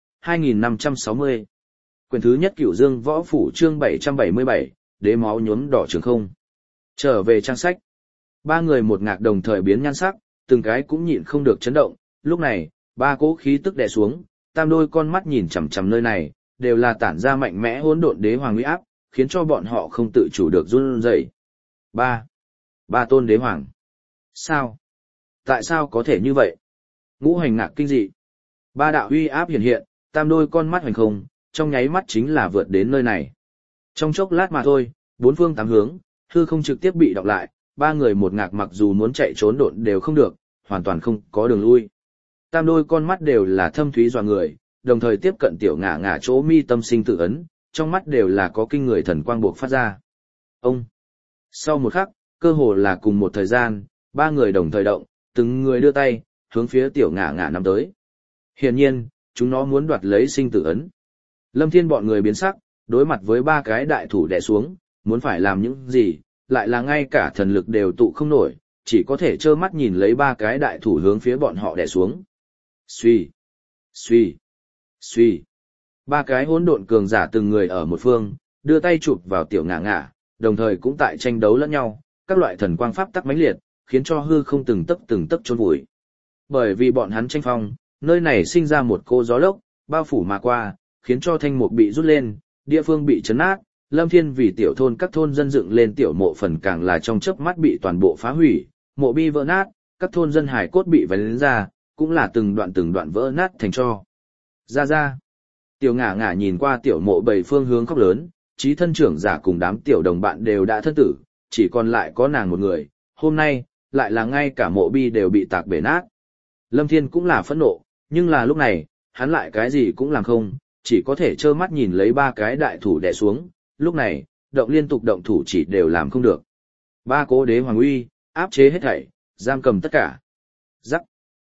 2560. Quyển thứ nhất Cửu Dương Võ Phủ chương 777, Đế máu nhuốm đỏ trường không. Trở về trang sách. Ba người một ngạc đồng thời biến nhan sắc, từng cái cũng nhịn không được chấn động, lúc này, ba cỗ khí tức đè xuống, tam đôi con mắt nhìn chằm chằm nơi này, đều là tản ra mạnh mẽ hỗn độn Đế Hoàng uy áp, khiến cho bọn họ không tự chủ được run rẩy. Ba tôn Đế Hoàng. Sao? Tại sao có thể như vậy? Ngũ Hành Ngạc kinh dị. Ba đạo uy áp hiện hiện, tam đôi con mắt hoành không, trong nháy mắt chính là vượt đến nơi này. Trong chốc lát mà thôi, bốn phương tám hướng, hư không trực tiếp bị đọc lại, ba người một ngạc mặc dù muốn chạy trốn độn đều không được, hoàn toàn không có đường lui. Tam đôi con mắt đều là thâm thúy dọa người, đồng thời tiếp cận tiểu ngả ngả chỗ mi tâm sinh tử ấn, trong mắt đều là có kinh người thần quang buộc phát ra. Ông. Sau một khắc, cơ hồ là cùng một thời gian, ba người đồng thời động, từng người đưa tay, hướng phía tiểu ngả ngả nắm tới. Hiển nhiên, chúng nó muốn đoạt lấy sinh tử ấn. Lâm Thiên bọn người biến sắc, đối mặt với ba cái đại thủ đè xuống, muốn phải làm những gì, lại là ngay cả thần lực đều tụ không nổi, chỉ có thể trơ mắt nhìn lấy ba cái đại thủ hướng phía bọn họ đè xuống. Xuy, xuy, xuy. Ba cái hỗn độn cường giả từng người ở một phương, đưa tay chụp vào tiểu ngả ngả, đồng thời cũng tại tranh đấu lẫn nhau, các loại thần quang pháp tắc mãnh liệt, khiến cho hư không từng tấc chôn vùi. Bởi vì bọn hắn tranh phong, nơi này sinh ra một cô gió lốc, bao phủ mà qua, khiến cho thanh mục bị rút lên, địa phương bị chấn nát, Lâm Thiên vì tiểu thôn các thôn dân dựng lên tiểu mộ phần càng là trong chớp mắt bị toàn bộ phá hủy, mộ bi vỡ nát, các thôn dân hải cốt bị vén ra, cũng là từng đoạn vỡ nát thành tro. Ra. Tiểu ngả ngả nhìn qua tiểu mộ bảy phương hướng khóc lớn, trí thân trưởng giả cùng đám tiểu đồng bạn đều đã thân tử, chỉ còn lại có nàng một người, hôm nay, lại là ngay cả mộ bi đều bị tạc bể nát. Lâm Thiên cũng là phẫn nộ, nhưng là lúc này, hắn lại cái gì cũng làm không, chỉ có thể trơ mắt nhìn lấy ba cái đại thủ đè xuống, lúc này, liên tục động thủ chỉ đều làm không được. Ba cố đế hoàng uy, áp chế hết thảy, giam cầm tất cả. Rắc,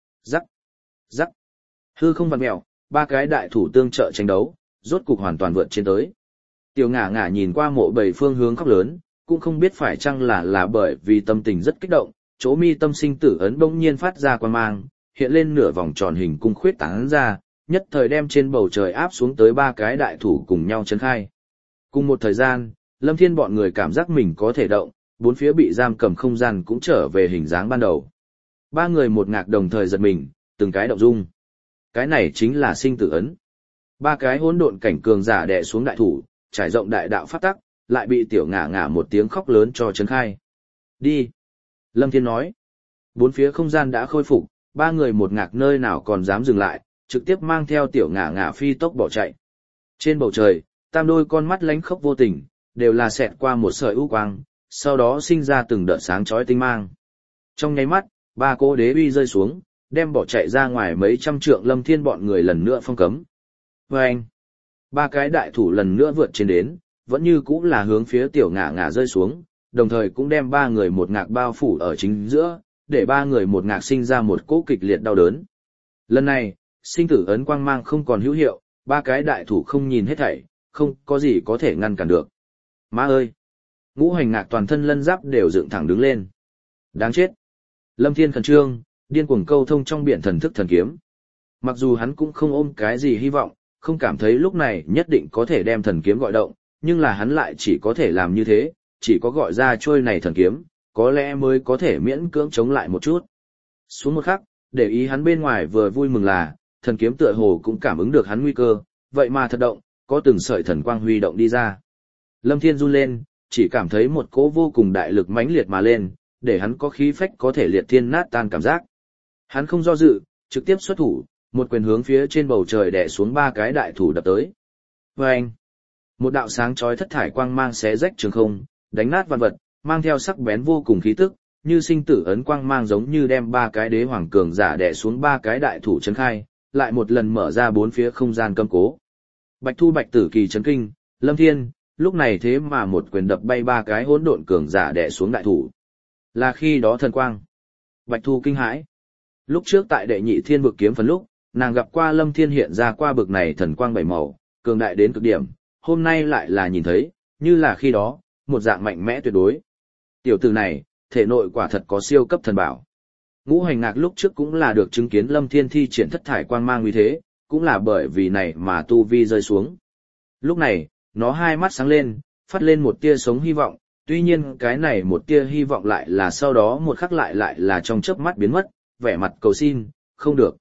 rắc. Hư không vặn mèo, ba cái đại thủ tương trợ tranh đấu, rốt cục hoàn toàn vượt trên tới. Tiểu ngả ngả nhìn qua mộ bảy phương hướng khóc lớn, cũng không biết phải chăng là bởi vì tâm tình rất kích động, chỗ mi tâm sinh tử ấn bỗng nhiên phát ra quang mang, hiện lên nửa vòng tròn hình cung khuyết tán ra, nhất thời đem trên bầu trời áp xuống tới ba cái đại thủ cùng nhau chấn khai. Cùng một thời gian, Lâm Thiên bọn người cảm giác mình có thể động, bốn phía bị giam cầm không gian cũng trở về hình dáng ban đầu. Ba người một ngạc đồng thời giật mình, từng cái động dung. Cái này chính là sinh tử ấn. Ba cái hỗn độn cảnh cường giả đè xuống đại thủ, trải rộng đại đạo pháp tắc, lại bị tiểu ngả ngả một tiếng khóc lớn cho chấn khai. Đi. Lâm Thiên nói. Bốn phía không gian đã khôi phục, ba người một ngạc nơi nào còn dám dừng lại, trực tiếp mang theo tiểu ngả ngả phi tốc bỏ chạy. Trên bầu trời, tam đôi con mắt lánh khốc vô tình, đều là xẹt qua một sợi u quang, sau đó sinh ra từng đợt sáng chói tinh mang. Trong nháy mắt, ba cỗ đế uy rơi xuống, đem bỏ chạy ra ngoài mấy trăm trượng Lâm Thiên bọn người lần nữa phong cấm. Và anh, ba cái đại thủ lần nữa vượt trên đến, vẫn như cũng là hướng phía tiểu ngả ngả rơi xuống, đồng thời cũng đem ba người một ngạc bao phủ ở chính giữa, để ba người một ngạc sinh ra một cỗ kịch liệt đau đớn. Lần này, sinh tử ấn quang mang không còn hữu hiệu, ba cái đại thủ không nhìn hết thảy, không có gì có thể ngăn cản được. Má ơi! Ngũ hành ngạc toàn thân lân giáp đều dựng thẳng đứng lên. Đáng chết! Lâm Thiên khẩn trương, điên cuồng câu thông trong biển thần thức thần kiếm. Mặc dù hắn cũng không ôm cái gì hy vọng, không cảm thấy lúc này nhất định có thể đem thần kiếm gọi động, nhưng là hắn lại chỉ có thể làm như thế, chỉ có gọi ra trôi này thần kiếm, có lẽ mới có thể miễn cưỡng chống lại một chút. Xuống một khắc, để ý hắn bên ngoài vừa vui mừng là, thần kiếm tựa hồ cũng cảm ứng được hắn nguy cơ, vậy mà thật động, có từng sợi thần quang huy động đi ra. Lâm Thiên run lên, chỉ cảm thấy một cỗ vô cùng đại lực mãnh liệt mà lên, để hắn có khí phách có thể liệt thiên nát tan cảm giác. Hắn không do dự, trực tiếp xuất thủ, một quyền hướng phía trên bầu trời đè xuống ba cái đại thủ đập tới. Vâng! Một đạo sáng chói thất thải quang mang xé rách trường không, đánh nát vạn vật, mang theo sắc bén vô cùng khí tức, như sinh tử ấn quang mang giống như đem ba cái đế hoàng cường giả đè xuống ba cái đại thủ chấn khai, lại một lần mở ra bốn phía không gian cấm cố. Bạch Thu Bạch Tử Kỳ chấn kinh, Lâm Thiên, lúc này thế mà một quyền đập bay ba cái hỗn độn cường giả đè xuống đại thủ. Là khi đó thần quang. Bạch Thu kinh hãi. Lúc trước tại đệ nhị thiên vực kiếm phần lúc, nàng gặp qua Lâm Thiên hiện ra qua bực này thần quang bảy màu, cường đại đến cực điểm, hôm nay lại là nhìn thấy, như là khi đó, một dạng mạnh mẽ tuyệt đối. Tiểu tử này, thể nội quả thật có siêu cấp thần bảo. Ngũ hành ngạc lúc trước cũng là được chứng kiến Lâm Thiên thi triển thất thải quang mang uy thế, cũng là bởi vì này mà tu vi rơi xuống. Lúc này, nó hai mắt sáng lên, phát lên một tia sống hy vọng, tuy nhiên cái này một tia hy vọng lại là sau đó một khắc lại là trong chớp mắt biến mất, vẻ mặt cầu xin, không được,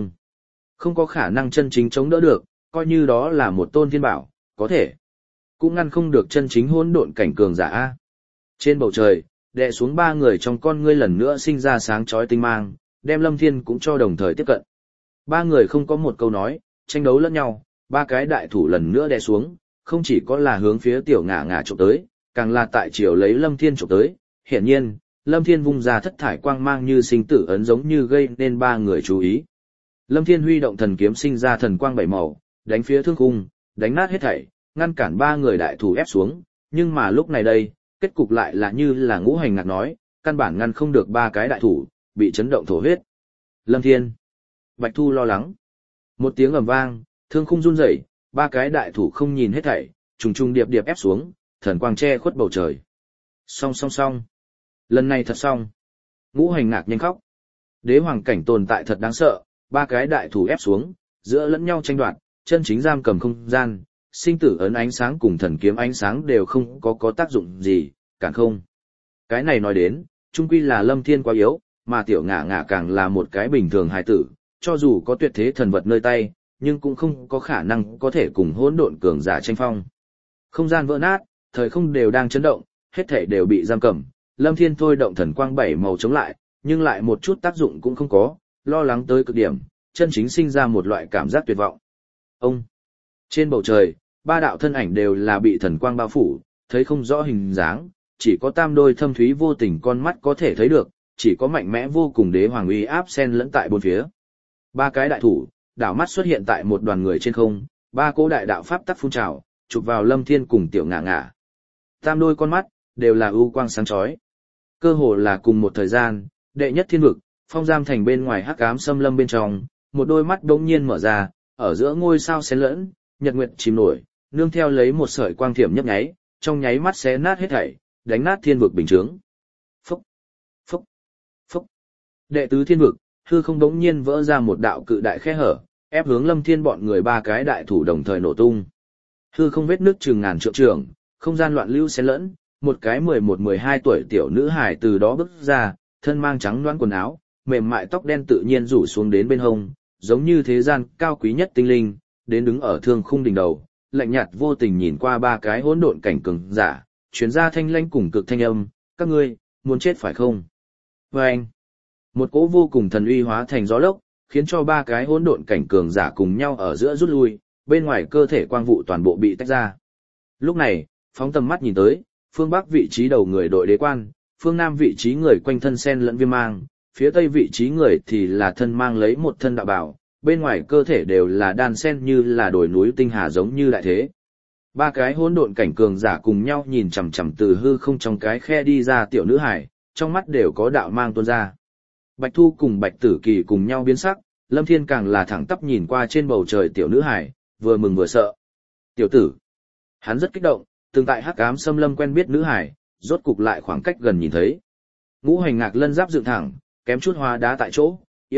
không có khả năng chân chính chống đỡ được, coi như đó là một tôn thiên bảo, có thể, cũng ngăn không được chân chính hỗn độn cảnh cường giả. Trên bầu trời, đè xuống ba người trong con ngươi lần nữa sinh ra sáng chói tinh mang, đem Lâm Thiên cũng cho đồng thời tiếp cận. Ba người không có một câu nói, tranh đấu lẫn nhau, ba cái đại thủ lần nữa đè xuống, không chỉ có là hướng phía tiểu ngả ngả chụp tới, càng là tại chiều lấy Lâm Thiên chụp tới. Hiển nhiên, Lâm Thiên vung ra thất thải quang mang như sinh tử ấn giống như gây nên ba người chú ý. Lâm Thiên huy động thần kiếm sinh ra thần quang bảy màu, đánh phía thương khung, đánh nát hết thảy, ngăn cản ba người đại thủ ép xuống, nhưng mà lúc này đây, kết cục lại là như là ngũ hành ngạc nói, căn bản ngăn không được ba cái đại thủ, bị chấn động thổ huyết. Lâm Thiên. Bạch Thu lo lắng. Một tiếng ầm vang, thương khung run rẩy, ba cái đại thủ không nhìn hết thảy, trùng trùng điệp điệp ép xuống, thần quang che khuất bầu trời. Song. Lần này thật xong. Ngũ hành ngạc nhanh khóc. Đế hoàng cảnh tồn tại thật đáng sợ, ba cái đại thủ ép xuống, giữa lẫn nhau tranh đoạt, chân chính giam cầm không gian, sinh tử ấn ánh sáng cùng thần kiếm ánh sáng đều không có tác dụng gì, cản không. Cái này nói đến, chung quy là Lâm Thiên quá yếu, mà tiểu ngả ngả càng là một cái bình thường hài tử, cho dù có tuyệt thế thần vật nơi tay, nhưng cũng không có khả năng có thể cùng hỗn độn cường giả tranh phong. Không gian vỡ nát, thời không đều đang chấn động, hết thảy đều bị giam cầm, Lâm Thiên thôi động thần quang bảy màu chống lại, nhưng lại một chút tác dụng cũng không có, lo lắng tới cực điểm, chân chính sinh ra một loại cảm giác tuyệt vọng. Ông, trên bầu trời, ba đạo thân ảnh đều là bị thần quang bao phủ, thấy không rõ hình dáng, chỉ có tam đôi thâm thúy vô tình con mắt có thể thấy được, chỉ có mạnh mẽ vô cùng đế hoàng uy áp xen lẫn tại bốn phía. Ba cái đại thủ, đảo mắt xuất hiện tại một đoàn người trên không, ba cỗ đại đạo pháp tắc phun trào, chụp vào Lâm Thiên cùng tiểu ngả ngả. Tam đôi con mắt, đều là ưu quang sáng chói. Cơ hồ là cùng một thời gian, đệ nhất thiên vực, phong giam thành bên ngoài hắc ám xâm lâm bên trong, một đôi mắt đống nhiên mở ra, ở giữa ngôi sao xen lẫn, nhật nguyệt chìm nổi, nương theo lấy một sợi quang thiểm nhấp nháy, trong nháy mắt xé nát hết thảy, đánh nát thiên vực bình chướng. Phúc, phúc, phúc. Đệ tứ thiên vực, hư không đống nhiên vỡ ra một đạo cự đại khe hở, ép hướng Lâm Thiên bọn người ba cái đại thủ đồng thời nổ tung. Hư không vết nước chừng ngàn trượng trường, không gian loạn lưu xen lẫn, một cái 11-12 tuổi tiểu nữ hài từ đó bước ra, thân mang trắng loãng quần áo, mềm mại tóc đen tự nhiên rủ xuống đến bên hông, giống như thế gian cao quý nhất tinh linh, đến đứng ở thương khung đỉnh đầu, lạnh nhạt vô tình nhìn qua ba cái hỗn độn cảnh cường giả, truyền ra thanh lãnh cùng cực thanh âm, các ngươi muốn chết phải không? Và anh, một cỗ vô cùng thần uy hóa thành gió lốc, khiến cho ba cái hỗn độn cảnh cường giả cùng nhau ở giữa rút lui, bên ngoài cơ thể quang vụ toàn bộ bị tách ra. Lúc này, phóng tầm mắt nhìn tới, phương Bắc vị trí đầu người đội đế quan, phương Nam vị trí người quanh thân sen lẫn viêm mang, phía Tây vị trí người thì là thân mang lấy một thân đạo bào, bên ngoài cơ thể đều là đan sen như là đồi núi tinh hà giống như đại thế. Ba cái hỗn độn cảnh cường giả cùng nhau nhìn chằm chằm từ hư không trong cái khe đi ra tiểu nữ hải, trong mắt đều có đạo mang tuôn ra. Bạch Thu cùng Bạch Tử Kỳ cùng nhau biến sắc, Lâm Thiên càng là thẳng tắp nhìn qua trên bầu trời tiểu nữ hải, vừa mừng vừa sợ. Tiểu tử, hắn rất kích động, từng tại hắc ám xâm lâm quen biết nữ hải, rốt cục lại khoảng cách gần nhìn thấy. Ngũ hành ngạc lân giáp dựng thẳng, kém chút hóa đá tại chỗ,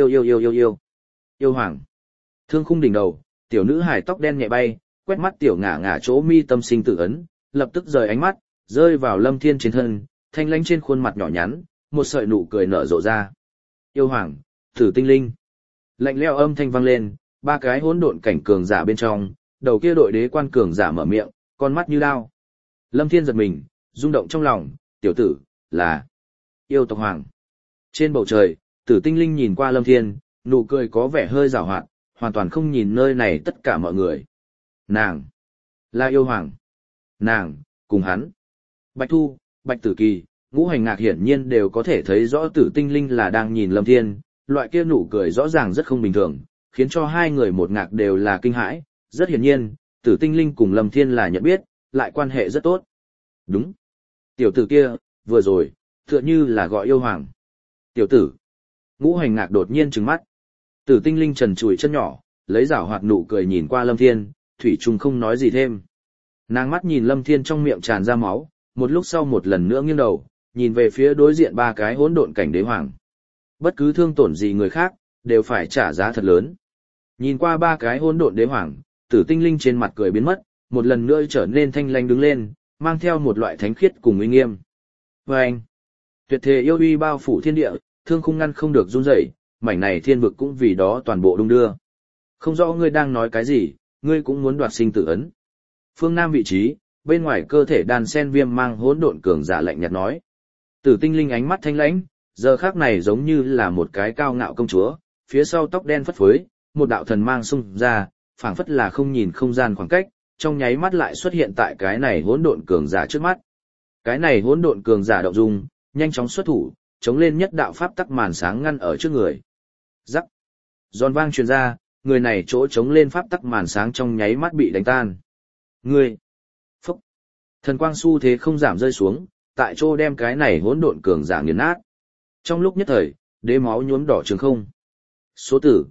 yêu hoàng. Thương khung đỉnh đầu, tiểu nữ hải tóc đen nhẹ bay, quét mắt tiểu ngả ngả chỗ mi tâm sinh tử ấn, lập tức rời ánh mắt, rơi vào Lâm Thiên trên thân, thanh lãnh trên khuôn mặt nhỏ nhắn, một sợi nụ cười nở rộ ra. Yêu hoàng, Tử Tinh Linh. Lạnh lẽo âm thanh vang lên, ba cái hỗn độn cảnh cường giả bên trong, đầu kia đội đế quan cường giả mở miệng, con mắt như đao. Lâm Thiên giật mình, rung động trong lòng, tiểu tử, là yêu tộc hoàng. Trên bầu trời, Tử Tinh Linh nhìn qua Lâm Thiên, nụ cười có vẻ hơi giảo hoạt, hoàn toàn không nhìn nơi này tất cả mọi người. Nàng, là yêu hoàng. Nàng, cùng hắn. Bạch Thu, Bạch Tử Kỳ, Ngũ Hành Ngạc hiển nhiên đều có thể thấy rõ Tử Tinh Linh là đang nhìn Lâm Thiên, loại kia nụ cười rõ ràng rất không bình thường, khiến cho hai người một ngạc đều là kinh hãi, rất hiển nhiên, Tử Tinh Linh cùng Lâm Thiên là nhận biết, lại quan hệ rất tốt. Đúng. Tiểu tử kia, vừa rồi, tựa như là gọi yêu hoàng. Tiểu tử. Ngũ Hành Ngạc đột nhiên trừng mắt. Tử Tinh Linh trần trụi chân nhỏ, lấy giảo hoạt nụ cười nhìn qua Lâm Thiên, thủy chung không nói gì thêm. Nàng mắt nhìn Lâm Thiên trong miệng tràn ra máu, một lúc sau một lần nữa nghiêng đầu, nhìn về phía đối diện ba cái hỗn độn cảnh đế hoàng. Bất cứ thương tổn gì người khác, đều phải trả giá thật lớn. Nhìn qua ba cái hỗn độn đế hoàng, Tử Tinh Linh trên mặt cười biến mất, một lần nữa trở nên thanh lãnh đứng lên, mang theo một loại thánh khiết cùng uy nghiêm. Và anh, tuyệt thế yêu uy bao phủ thiên địa, thương khung ngăn không được run rẩy, mảnh này thiên vực cũng vì đó toàn bộ đung đưa. Không rõ ngươi đang nói cái gì, ngươi cũng muốn đoạt sinh tử ấn. Phương Nam vị trí, bên ngoài cơ thể đàn sen viêm mang hỗn độn cường giả lạnh nhạt nói. Tử Tinh Linh ánh mắt thanh lãnh, giờ khác này giống như là một cái cao ngạo công chúa, phía sau tóc đen phất phới, một đạo thần mang xung ra, phảng phất là không nhìn không gian khoảng cách, trong nháy mắt lại xuất hiện tại cái này hỗn độn cường giả trước mắt. Cái này hỗn độn cường giả động dung, nhanh chóng xuất thủ, chống lên nhất đạo pháp tắc màn sáng ngăn ở trước người. Rắc. Giòn vang truyền ra, người này chỗ chống lên pháp tắc màn sáng trong nháy mắt bị đánh tan. Ngươi. Phúc. Thần quang xu thế không giảm rơi xuống, tại chỗ đem cái này hỗn độn cường giả nghiền nát. Trong lúc nhất thời, đế máu nhuốm đỏ trường không. Số tử,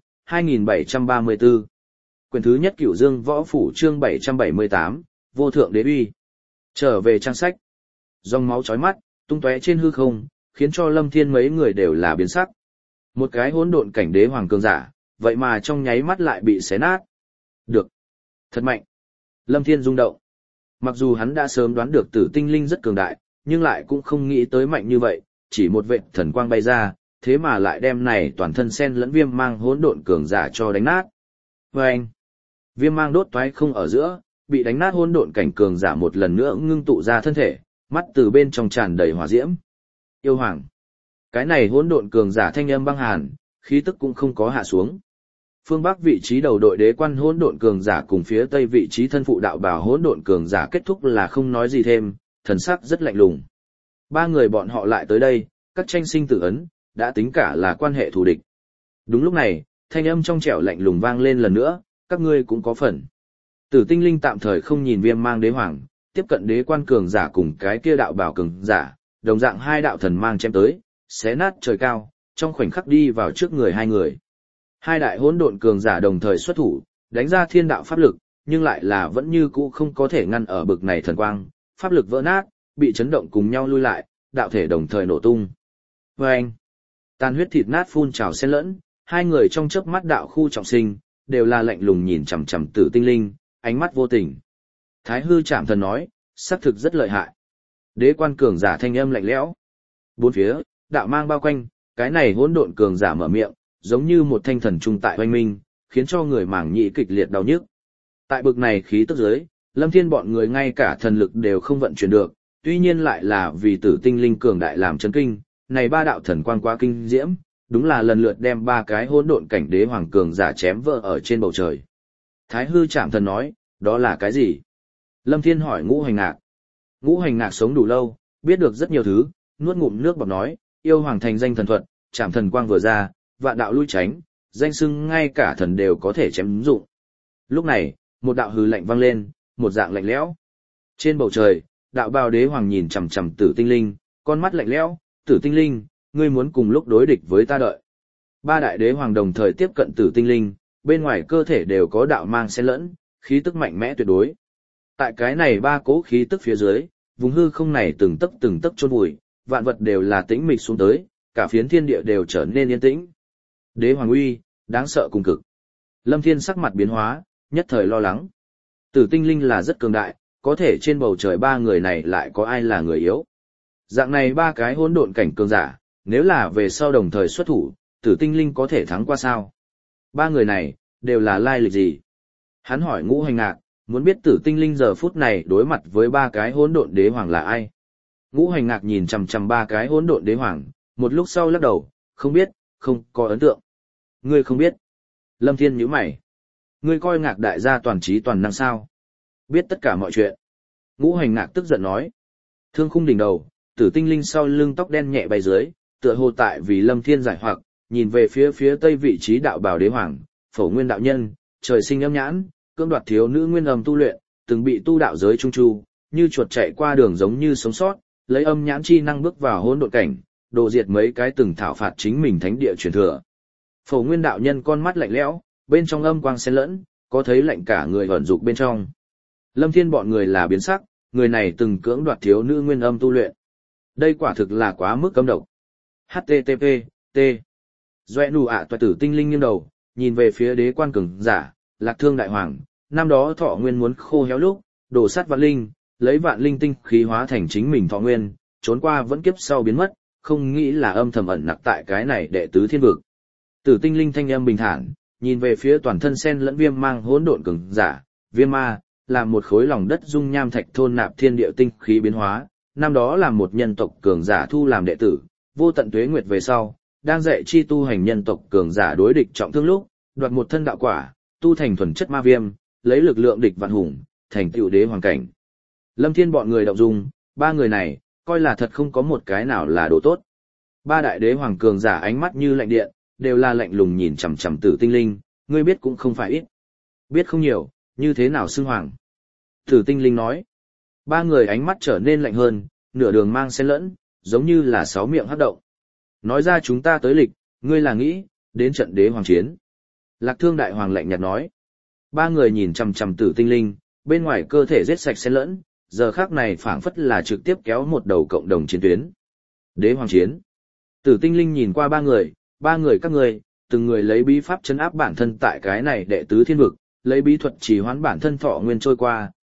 2734. Quyển thứ nhất Cửu Dương Võ Phủ chương 778, Vô Thượng Đế Uy. Trở về trang sách. Dòng máu chói mắt, tung tóe trên hư không, khiến cho Lâm Thiên mấy người đều là biến sắc. Một cái hỗn độn cảnh đế hoàng cường giả, vậy mà trong nháy mắt lại bị xé nát. Được. Thật mạnh. Lâm Thiên rung động. Mặc dù hắn đã sớm đoán được tử tinh linh rất cường đại, nhưng lại cũng không nghĩ tới mạnh như vậy, chỉ một vệt thần quang bay ra, thế mà lại đem này toàn thân sen lẫn viêm mang hỗn độn cường giả cho đánh nát. Vâng! Viêm mang đốt toái không ở giữa, bị đánh nát hỗn độn cảnh cường giả một lần nữa ngưng tụ ra thân thể, mắt từ bên trong tràn đầy hỏa diễm. Yêu hoàng! Cái này hỗn độn cường giả thanh âm băng hàn, khí tức cũng không có hạ xuống. Phương Bắc vị trí đầu đội đế quan hỗn độn cường giả cùng phía Tây vị trí thân phụ đạo bào hỗn độn cường giả kết thúc là không nói gì thêm, thần sắc rất lạnh lùng. Ba người bọn họ lại tới đây, các tranh sinh tử ấn, đã tính cả là quan hệ thù địch. Đúng lúc này, thanh âm trong trẻo lạnh lùng vang lên lần nữa, các ngươi cũng có phần. Tử tinh linh tạm thời không nhìn viêm mang đế hoàng, tiếp cận đế quan cường giả cùng cái kia đạo bảo cường giả, đồng dạng hai đạo thần mang chém tới, xé nát trời cao, trong khoảnh khắc đi vào trước người hai người. Hai đại hỗn độn cường giả đồng thời xuất thủ, đánh ra thiên đạo pháp lực, nhưng lại là vẫn như cũ không có thể ngăn ở bực này thần quang, pháp lực vỡ nát, bị chấn động cùng nhau lui lại, đạo thể đồng thời nổ tung. Vâng! Tàn huyết thịt nát phun trào xen lẫn, hai người trong chớp mắt đạo khu trọng sinh, đều là lạnh lùng nhìn chằm chằm tử tinh linh, ánh mắt vô tình. Thái hư trảm thần nói, xác thực rất lợi hại. Đế quan cường giả thanh âm lạnh lẽo. Bốn phía, đạo mang bao quanh, cái này hỗn độn cường giả mở miệng, giống như một thanh thần trung tại oanh minh, khiến cho người mảng nhĩ kịch liệt đau nhức. Tại bực này khí tức dưới, Lâm Thiên bọn người ngay cả thần lực đều không vận chuyển được, tuy nhiên lại là vì tử tinh linh cường đại làm chấn kinh, này ba đạo thần quang quá kinh diễm, đúng là lần lượt đem ba cái hỗn độn cảnh đế hoàng cường giả chém vỡ ở trên bầu trời. Thái hư trảm thần nói, đó là cái gì? Lâm Thiên hỏi Ngũ Hành Ngạc. Ngũ Hành Ngạc sống đủ lâu, biết được rất nhiều thứ, nuốt ngụm nước bọt nói, yêu hoàng thành danh thần thuật, trảm thần quang vừa ra, vạn đạo lui tránh, danh xưng ngay cả thần đều có thể chém dụng. Lúc này, một đạo hư lạnh vang lên, một dạng lạnh lẽo. Trên bầu trời, đạo bào đế hoàng nhìn chằm chằm tử tinh linh, con mắt lạnh lẽo, tử tinh linh, ngươi muốn cùng lúc đối địch với ta đợi. Ba đại đế hoàng đồng thời tiếp cận tử tinh linh, bên ngoài cơ thể đều có đạo mang xen lẫn, khí tức mạnh mẽ tuyệt đối. Tại cái này ba cố khí tức phía dưới, vùng hư không này từng tấc chôn vùi, vạn vật đều là tĩnh mịch xuống tới, cả phiến thiên địa đều trở nên yên tĩnh. Đế hoàng uy, đáng sợ cùng cực. Lâm Thiên sắc mặt biến hóa, nhất thời lo lắng. Tử tinh linh là rất cường đại, có thể trên bầu trời ba người này lại có ai là người yếu. Dạng này ba cái hỗn độn cảnh cường giả, nếu là về sau đồng thời xuất thủ, tử tinh linh có thể thắng qua sao? Ba người này, đều là lai lịch gì? Hắn hỏi Ngũ Hành Ngạc, muốn biết tử tinh linh giờ phút này đối mặt với ba cái hỗn độn đế hoàng là ai? Ngũ Hành Ngạc nhìn chằm chằm ba cái hỗn độn đế hoàng, một lúc sau lắc đầu, không biết, không có ấn tượng. Ngươi không biết. Lâm Thiên nhíu mày. Ngươi coi Ngạc đại gia toàn trí toàn năng sao? Biết tất cả mọi chuyện. Ngũ Hành Ngạc tức giận nói. Thương khung đỉnh đầu, tử tinh linh sau lưng tóc đen nhẹ bay dưới, tựa hồ tại vì Lâm Thiên giải hoặc, nhìn về phía tây vị trí đạo bào đế hoàng, Phổ Nguyên đạo nhân, trời sinh âm nhãn, cưỡng đoạt thiếu nữ nguyên âm tu luyện, từng bị tu đạo giới trung chu, như chuột chạy qua đường giống như sống sót, lấy âm nhãn chi năng bước vào hỗn độn cảnh, độ diệt mấy cái từng thảo phạt chính mình thánh địa truyền thừa. Phổ Nguyên đạo nhân con mắt lạnh lẽo, bên trong âm quang xen lẫn, có thấy lạnh cả người ẩn dục bên trong. Lâm Thiên bọn người là biến sắc, người này từng cưỡng đoạt thiếu nữ nguyên âm tu luyện. Đây quả thực là quá mức cấm độc. HTTP, T. Doẹ nụ ạ toại tử tinh linh nghiêng đầu, nhìn về phía đế quan cường giả, Lạc Thương đại hoàng, năm đó thọ nguyên muốn khô héo lúc, đổ sát vạn linh, lấy vạn linh tinh khí hóa thành chính mình thọ nguyên, trốn qua vẫn kiếp sau biến mất, không nghĩ là âm thầm ẩn nặc tại cái này đệ tứ thiên vực. Tử tinh linh thanh âm bình thản, nhìn về phía toàn thân sen lẫn viêm mang hỗn độn cường giả, viêm ma, là một khối lòng đất dung nham thạch thôn nạp thiên địa tinh khí biến hóa, năm đó là một nhân tộc cường giả thu làm đệ tử, vô tận tuế nguyệt về sau, đang dạy chi tu hành nhân tộc cường giả đối địch trọng thương lúc, đoạt một thân đạo quả, tu thành thuần chất ma viêm, lấy lực lượng địch vạn hùng, thành tựu đế hoàng cảnh. Lâm Thiên bọn người động dung, ba người này, coi là thật không có một cái nào là đồ tốt. Ba đại đế hoàng cường giả ánh mắt như lạnh điện, đều là lạnh lùng nhìn chằm chằm tử tinh linh, ngươi biết cũng không phải ít. Biết không nhiều, như thế nào xưng hoàng. Tử tinh linh nói. Ba người ánh mắt trở nên lạnh hơn, nửa đường mang xen lẫn, giống như là sáu miệng hắc động. Nói ra chúng ta tới lịch, ngươi là nghĩ, đến trận đế hoàng chiến. Lạc Thương đại hoàng lạnh nhạt nói. Ba người nhìn chằm chằm tử tinh linh, bên ngoài cơ thể giết sạch xen lẫn, giờ khắc này phảng phất là trực tiếp kéo một đầu cộng đồng chiến tuyến. Đế hoàng chiến. Tử tinh linh nhìn qua ba người các ngươi, từng người lấy bí pháp chấn áp bản thân tại cái này đệ tứ thiên vực, lấy bí thuật chỉ hoán bản thân thọ nguyên trôi qua,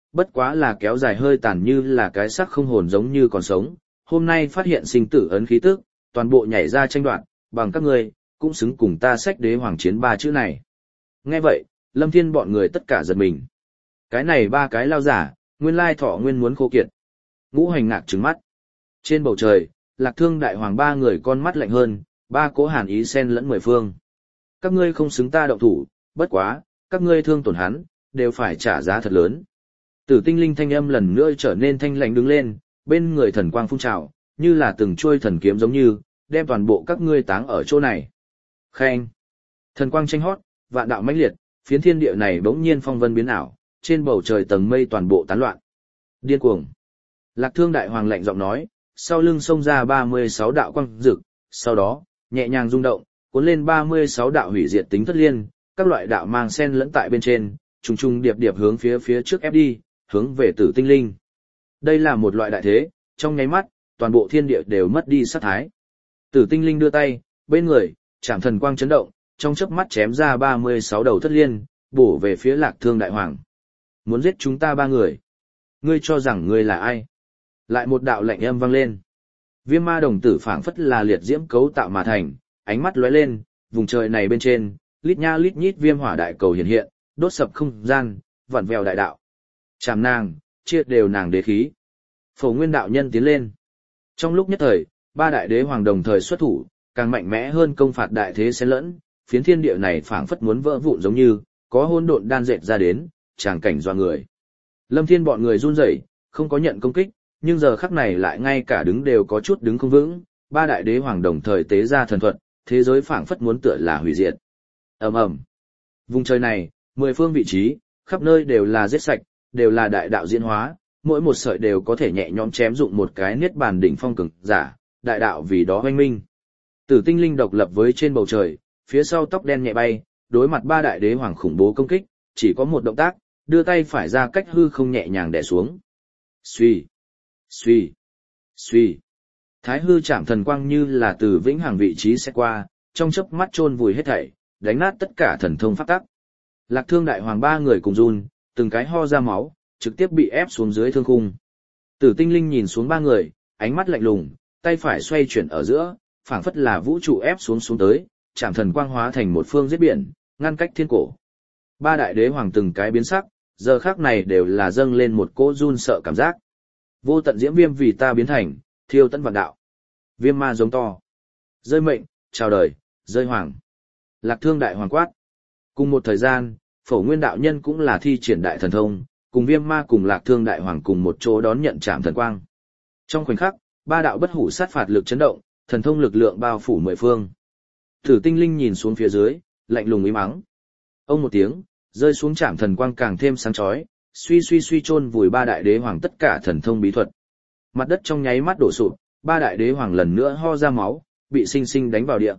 bất quá là kéo dài hơi tàn như là cái xác không hồn giống như còn sống, hôm nay phát hiện sinh tử ấn khí tức, toàn bộ nhảy ra tranh đoạt, bằng các ngươi, cũng xứng cùng ta sách đế hoàng chiến 3 chữ này. Nghe vậy, Lâm Thiên bọn người tất cả giật mình. Cái này 3 cái lao giả, nguyên lai thọ nguyên muốn khô kiệt. Ngũ Hành ngạc trừng mắt. Trên bầu trời, Lạc Thương Đại Hoàng 3 người con mắt lạnh hơn, 3 cỗ hàn ý xen lẫn 10 phương. Các ngươi không xứng ta động thủ, bất quá, các ngươi thương tổn hắn, đều phải trả giá thật lớn. Tử Tinh Linh thanh âm lần nữa trở nên thanh lãnh đứng lên, bên người thần quang phun trào, như là từng chuôi thần kiếm giống như, đem toàn bộ các ngươi táng ở chỗ này. Khen! Thần quang tranh hót, vạn đạo mãnh liệt, phiến thiên địa này bỗng nhiên phong vân biến ảo, trên bầu trời tầng mây toàn bộ tán loạn. Điên cuồng! Lạc Thương Đại Hoàng lạnh giọng nói, sau lưng xông ra 36 đạo quang rực, sau đó, nhẹ nhàng rung động, cuốn lên 36 đạo hủy diệt tính thất liên, các loại đạo mang xen lẫn tại bên trên, trùng trùng điệp điệp hướng phía trước ép đi, hướng về Tử Tinh Linh. Đây là một loại đại thế, trong nháy mắt, toàn bộ thiên địa đều mất đi sát thái. Tử Tinh Linh đưa tay, bên người, Trảm Thần Quang chấn động, trong chớp mắt chém ra 36 đầu thất liên, bổ về phía Lạc Thương Đại Hoàng. Muốn giết chúng ta 3 người. Ngươi cho rằng ngươi là ai? Lại một đạo lạnh âm vang lên. Viêm ma đồng tử phảng phất là liệt diễm cấu tạo mà thành, ánh mắt lóe lên, vùng trời này bên trên, lít nha lít nhít viêm hỏa đại cầu hiện hiện, đốt sập không gian, vặn vẹo đại đạo. Chạm nàng, chia đều nàng đế khí. Phổ Nguyên đạo nhân tiến lên. Trong lúc nhất thời, 3 đại đế hoàng đồng thời xuất thủ, càng mạnh mẽ hơn công phạt đại thế xen lẫn, phiến thiên địa này phảng phất muốn vỡ vụn giống như, có hỗn độn đan dệt ra đến, tràng cảnh doa người. Lâm Thiên bọn người run rẩy, không có nhận công kích, nhưng giờ khắc này lại ngay cả đứng đều có chút đứng không vững, 3 đại đế hoàng đồng thời tế ra thần thuật, thế giới phảng phất muốn tựa là hủy diệt. Ầm ầm. Vùng trời này, 10 phương vị trí, khắp nơi đều là giết sạch, đều là đại đạo diễn hóa, mỗi một sợi đều có thể nhẹ nhõm chém dụng một cái niết bàn đỉnh phong cường giả, đại đạo vì đó hoanh minh. Tử Tinh Linh độc lập với trên bầu trời, phía sau tóc đen nhẹ bay, đối mặt 3 đại đế hoàng khủng bố công kích, chỉ có một động tác, đưa tay phải ra cách hư không nhẹ nhàng đè xuống. Xuy, xuy, xuy. Thái hư chạm thần quang như là từ vĩnh hằng vị trí sẽ qua, trong chớp mắt chôn vùi hết thảy, đánh nát tất cả thần thông pháp tắc. Lạc Thương Đại Hoàng 3 người cùng run, từng cái ho ra máu, trực tiếp bị ép xuống dưới thương khung. Tử Tinh Linh nhìn xuống 3 người, ánh mắt lạnh lùng, tay phải xoay chuyển ở giữa, phảng phất là vũ trụ ép xuống tới, chạm thần quang hóa thành một phương giết biển, ngăn cách thiên cổ. 3 đại đế hoàng từng cái biến sắc, giờ khắc này đều là dâng lên một cỗ run sợ cảm giác. Vô tận diễm viêm vì ta biến thành, thiêu tận vạn đạo. Viêm ma giống to. Rơi mệnh, chào đời, rơi hoàng. Lạc Thương Đại Hoàng quát. Cùng một thời gian, Phổ Nguyên đạo nhân cũng là thi triển đại thần thông, cùng Viêm ma cùng Lạc Thương Đại Hoàng cùng một chỗ đón nhận trảm thần quang. Trong khoảnh khắc, 3 đạo bất hủ sát phạt lực chấn động, thần thông lực lượng bao phủ 10 phương. Tử Tinh Linh nhìn xuống phía dưới, lạnh lùng im mắng. Ông một tiếng, rơi xuống trảm thần quang càng thêm sáng chói, suy chôn vùi 3 đại đế hoàng tất cả thần thông bí thuật. Mặt đất trong nháy mắt đổ sụp, 3 đại đế hoàng lần nữa ho ra máu, bị sinh sinh đánh vào địa.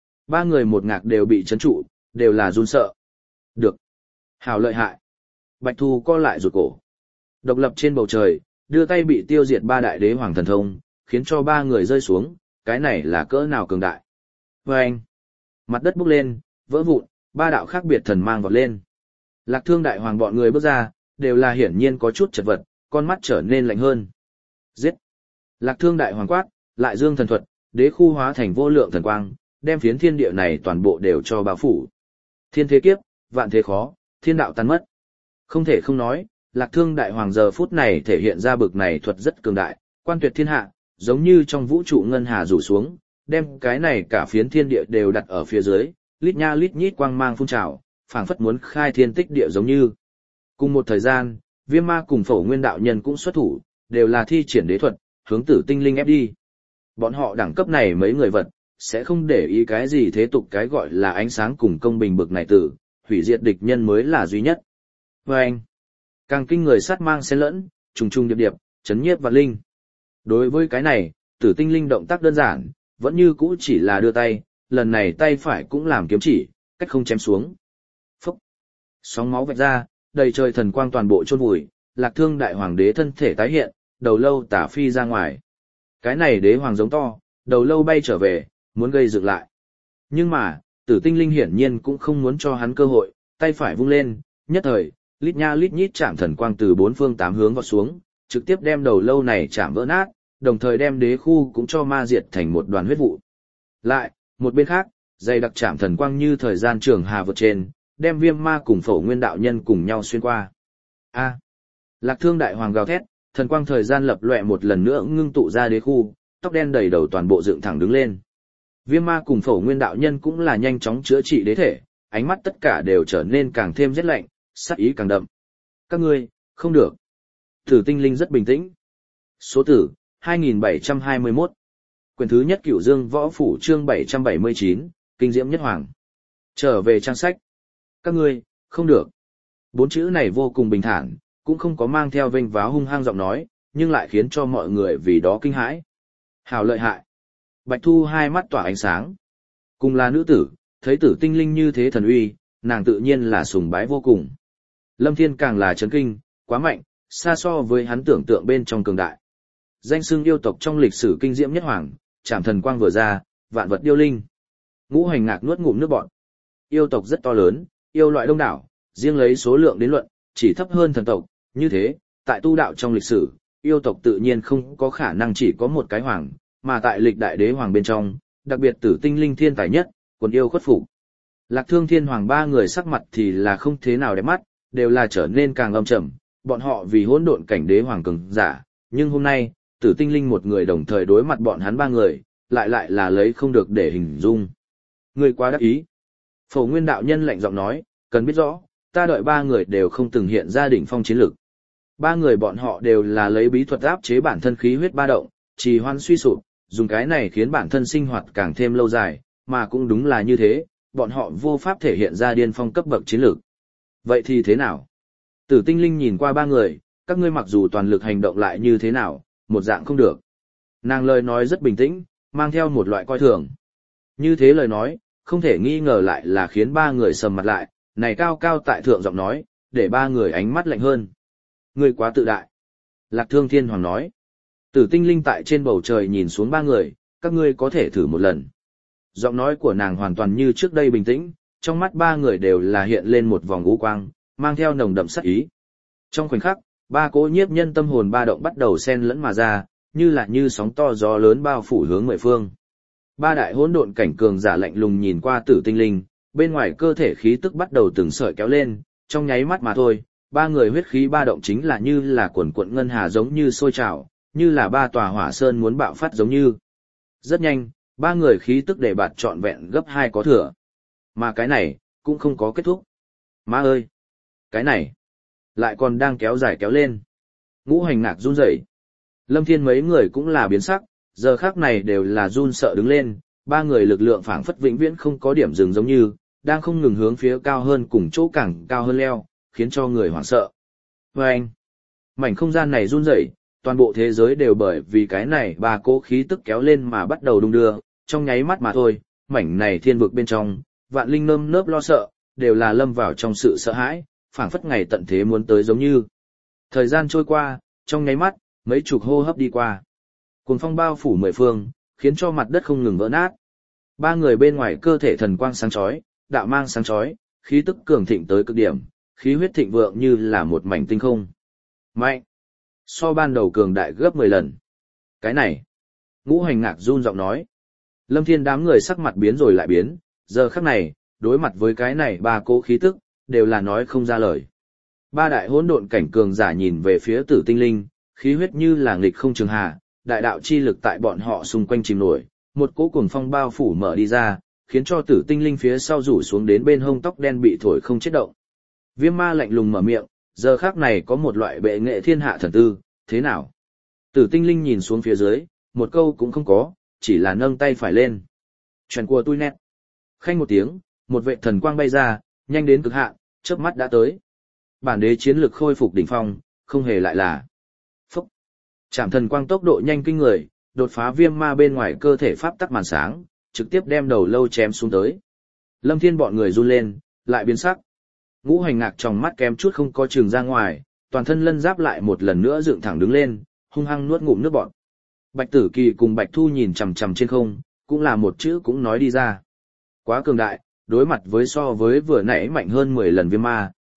3 người một ngạc đều bị chấn trụ, đều là run sợ. Được. Hảo lợi hại. Bạch Thu co lại rụt cổ. Độc lập trên bầu trời, đưa tay bị tiêu diệt 3 đại đế hoàng thần thông, khiến cho 3 người rơi xuống, cái này là cỡ nào cường đại. Vâng. Mặt đất bốc lên, vỡ vụn, 3 đạo khác biệt thần mang vọt lên. Lạc Thương Đại Hoàng bọn người bước ra, đều là hiển nhiên có chút chật vật, con mắt trở nên lạnh hơn. Giết! Lạc Thương Đại Hoàng quát, lại dương thần thuật, đế khu hóa thành vô lượng thần quang, đem phiến thiên địa này toàn bộ đều cho bao phủ. Thiên thế kiếp, vạn thế khó, thiên đạo tan mất. Không thể không nói, Lạc Thương Đại Hoàng giờ phút này thể hiện ra bực này thuật rất cường đại, quan tuyệt thiên hạ, giống như trong vũ trụ ngân hà rủ xuống, đem cái này cả phiến thiên địa đều đặt ở phía dưới, lít nha lít nhít quang mang phun trào, phảng phất muốn khai thiên tích địa giống như. Cùng một thời gian, Viêm ma cùng Phổ Nguyên đạo nhân cũng xuất thủ, đều là thi triển đế thuật, hướng Tử Tinh Linh ép đi. Bọn họ đẳng cấp này mấy người vật, sẽ không để ý cái gì thế tục cái gọi là ánh sáng cùng công bình bực này tử, hủy diệt địch nhân mới là duy nhất. Và anh, càng kinh người sát mang xen lẫn, trùng trùng điệp điệp, chấn nhiếp vạn linh. Đối với cái này, Tử Tinh Linh động tác đơn giản, vẫn như cũ chỉ là đưa tay, lần này tay phải cũng làm kiếm chỉ, cách không chém xuống. Phúc! Sóng máu vạch ra, đầy trời thần quang toàn bộ chôn vùi, Lạc Thương Đại Hoàng đế thân thể tái hiện, đầu lâu tả phi ra ngoài. Cái này đế hoàng giống to, đầu lâu bay trở về, muốn gây dựng lại. Nhưng mà, Tử Tinh Linh hiển nhiên cũng không muốn cho hắn cơ hội, tay phải vung lên, nhất thời, lít nha lít nhít chạm thần quang từ bốn phương tám hướng vọt xuống, trực tiếp đem đầu lâu này chạm vỡ nát, đồng thời đem đế khu cũng cho ma diệt thành một đoàn huyết vụ. Lại, một bên khác, dày đặc chạm thần quang như thời gian trường hà vượt trên, đem Viêm Ma cùng Phổ Nguyên đạo nhân cùng nhau xuyên qua. A! Lạc Thương đại hoàng gào thét, thần quang thời gian lập lòe một lần nữa ngưng tụ ra đế khu, tóc đen đầy đầu toàn bộ dựng thẳng đứng lên. Viêm Ma cùng Phổ Nguyên đạo nhân cũng là nhanh chóng chữa trị đế thể, ánh mắt tất cả đều trở nên càng thêm rét lạnh, sát ý càng đậm. Các ngươi, không được. Tử Tinh Linh rất bình tĩnh. Số tử, 2721. Quyển thứ nhất Cửu Dương Võ Phủ chương 779, Kinh Diễm Nhất Hoàng. Trở về trang sách. Các ngươi, không được. Bốn chữ này vô cùng bình thản, cũng không có mang theo vênh váo hung hăng giọng nói, nhưng lại khiến cho mọi người vì đó kinh hãi. Hào lợi hại. Bạch Thu hai mắt tỏa ánh sáng. Cùng là nữ tử, thấy Tử Tinh Linh như thế thần uy, nàng tự nhiên là sùng bái vô cùng. Lâm Thiên càng là chấn kinh, quá mạnh, xa so với hắn tưởng tượng bên trong cường đại. Danh xưng yêu tộc trong lịch sử kinh diễm nhất hoàng, chạm thần quang vừa ra, vạn vật điêu linh. Ngũ Hành Ngạc nuốt ngụm nước bọt. Yêu tộc rất to lớn, yêu loại đông đảo, riêng lấy số lượng đến luận, chỉ thấp hơn thần tộc, như thế, tại tu đạo trong lịch sử, yêu tộc tự nhiên không có khả năng chỉ có một cái hoàng, mà tại lịch đại đế hoàng bên trong, đặc biệt Tử Tinh Linh thiên tài nhất, quần yêu khuất phục. Lạc Thương Thiên Hoàng ba người sắc mặt thì là không thế nào đẹp mắt, đều là trở nên càng âm trầm, bọn họ vì hỗn độn cảnh đế hoàng cường giả, nhưng hôm nay, Tử Tinh Linh một người đồng thời đối mặt bọn hắn ba người, lại là lấy không được để hình dung. Người quá đắc ý. Phổ Nguyên đạo nhân lạnh giọng nói, cần biết rõ, ta đợi ba người đều không từng hiện ra đỉnh phong chiến lực. Ba người bọn họ đều là lấy bí thuật áp chế bản thân khí huyết ba động, trì hoãn suy sụp, dùng cái này khiến bản thân sinh hoạt càng thêm lâu dài, mà cũng đúng là như thế, bọn họ vô pháp thể hiện ra điên phong cấp bậc chiến lược. Vậy thì thế nào? Tử Tinh Linh nhìn qua ba người, các ngươi mặc dù toàn lực hành động lại như thế nào, một dạng không được. Nàng lời nói rất bình tĩnh, mang theo một loại coi thường. Như thế lời nói, không thể nghi ngờ lại là khiến ba người sầm mặt lại, này cao cao tại thượng giọng nói, để ba người ánh mắt lạnh hơn. Ngươi quá tự đại. Lạc Thương Thiên Hoàng nói. Tử Tinh Linh tại trên bầu trời nhìn xuống ba người, các ngươi có thể thử một lần. Giọng nói của nàng hoàn toàn như trước đây bình tĩnh, trong mắt ba người đều là hiện lên một vòng u quang, mang theo nồng đậm sát ý. Trong khoảnh khắc, ba cỗ nhiếp nhân tâm hồn ba động bắt đầu xen lẫn mà ra, như sóng to gió lớn bao phủ hướng mười phương. Ba đại hỗn độn cảnh cường giả lạnh lùng nhìn qua Tử Tinh Linh, bên ngoài cơ thể khí tức bắt đầu từng sợi kéo lên, trong nháy mắt mà thôi, ba người huyết khí ba động chính là như là cuồn cuộn ngân hà giống như sôi trào, như là ba tòa hỏa sơn muốn bạo phát giống như. Rất nhanh, ba người khí tức để bạt trọn vẹn gấp hai có thừa. Mà cái này, cũng không có kết thúc. Má ơi! Cái này, lại còn đang kéo dài kéo lên. Ngũ Hành Ngạc run rẩy. Lâm Thiên mấy người cũng là biến sắc, giờ khác này đều là run sợ đứng lên, ba người lực lượng phảng phất vĩnh viễn không có điểm dừng giống như, đang không ngừng hướng phía cao hơn cùng chỗ càng cao hơn leo, khiến cho người hoảng sợ. Và anh, mảnh không gian này run rẩy, toàn bộ thế giới đều bởi vì cái này ba cỗ khí tức kéo lên mà bắt đầu đung đưa, trong nháy mắt mà thôi, mảnh này thiên vực bên trong, vạn linh nơm nớp lo sợ, đều là lâm vào trong sự sợ hãi, phảng phất ngày tận thế muốn tới giống như. Thời gian trôi qua, trong nháy mắt, mấy chục hô hấp đi qua. Cuồng phong bao phủ mười phương, khiến cho mặt đất không ngừng vỡ nát. Ba người bên ngoài cơ thể thần quang sáng chói, đạo mang sáng chói, khí tức cường thịnh tới cực điểm, khí huyết thịnh vượng như là một mảnh tinh không. Mạnh! So ban đầu cường đại gấp 10 lần. Cái này! Ngũ Hành Ngạc run giọng nói. Lâm Thiên đám người sắc mặt biến rồi lại biến, giờ khắc này, đối mặt với cái này ba cỗ khí tức, đều là nói không ra lời. Ba đại hỗn độn cảnh cường giả nhìn về phía Tử Tinh Linh, khí huyết như là nghịch không trường hà, đại đạo chi lực tại bọn họ xung quanh chìm nổi, một cỗ cuồng phong bao phủ mở đi ra, khiến cho Tử Tinh Linh phía sau rủ xuống đến bên hông tóc đen bị thổi không chết động. Viêm Ma lạnh lùng mở miệng, giờ khắc này có một loại bệ nghệ thiên hạ thần tư, thế nào? Tử Tinh Linh nhìn xuống phía dưới, một câu cũng không có, chỉ là nâng tay phải lên. Chuyện của tôi nét. Khanh một tiếng, một vệ thần quang bay ra, nhanh đến cực hạn, chớp mắt đã tới. Bản đế chiến lực khôi phục đỉnh phong, không hề lại là. Phúc. Chạm thần quang tốc độ nhanh kinh người, đột phá Viêm Ma bên ngoài cơ thể pháp tắc màn sáng, trực tiếp đem đầu lâu chém xuống tới. Lâm Thiên bọn người run lên, lại biến sắc. Ngũ Hành Ngạc trong mắt kém chút không có trường ra ngoài, toàn thân lân giáp lại một lần nữa dựng thẳng đứng lên, hung hăng nuốt ngụm nước bọt. Bạch Tử Kỳ cùng Bạch Thu nhìn chằm chằm trên không, cũng là một chữ cũng nói đi ra. Quá cường đại, đối mặt với so với vừa nãy mạnh hơn 10 lần Viêm Ma,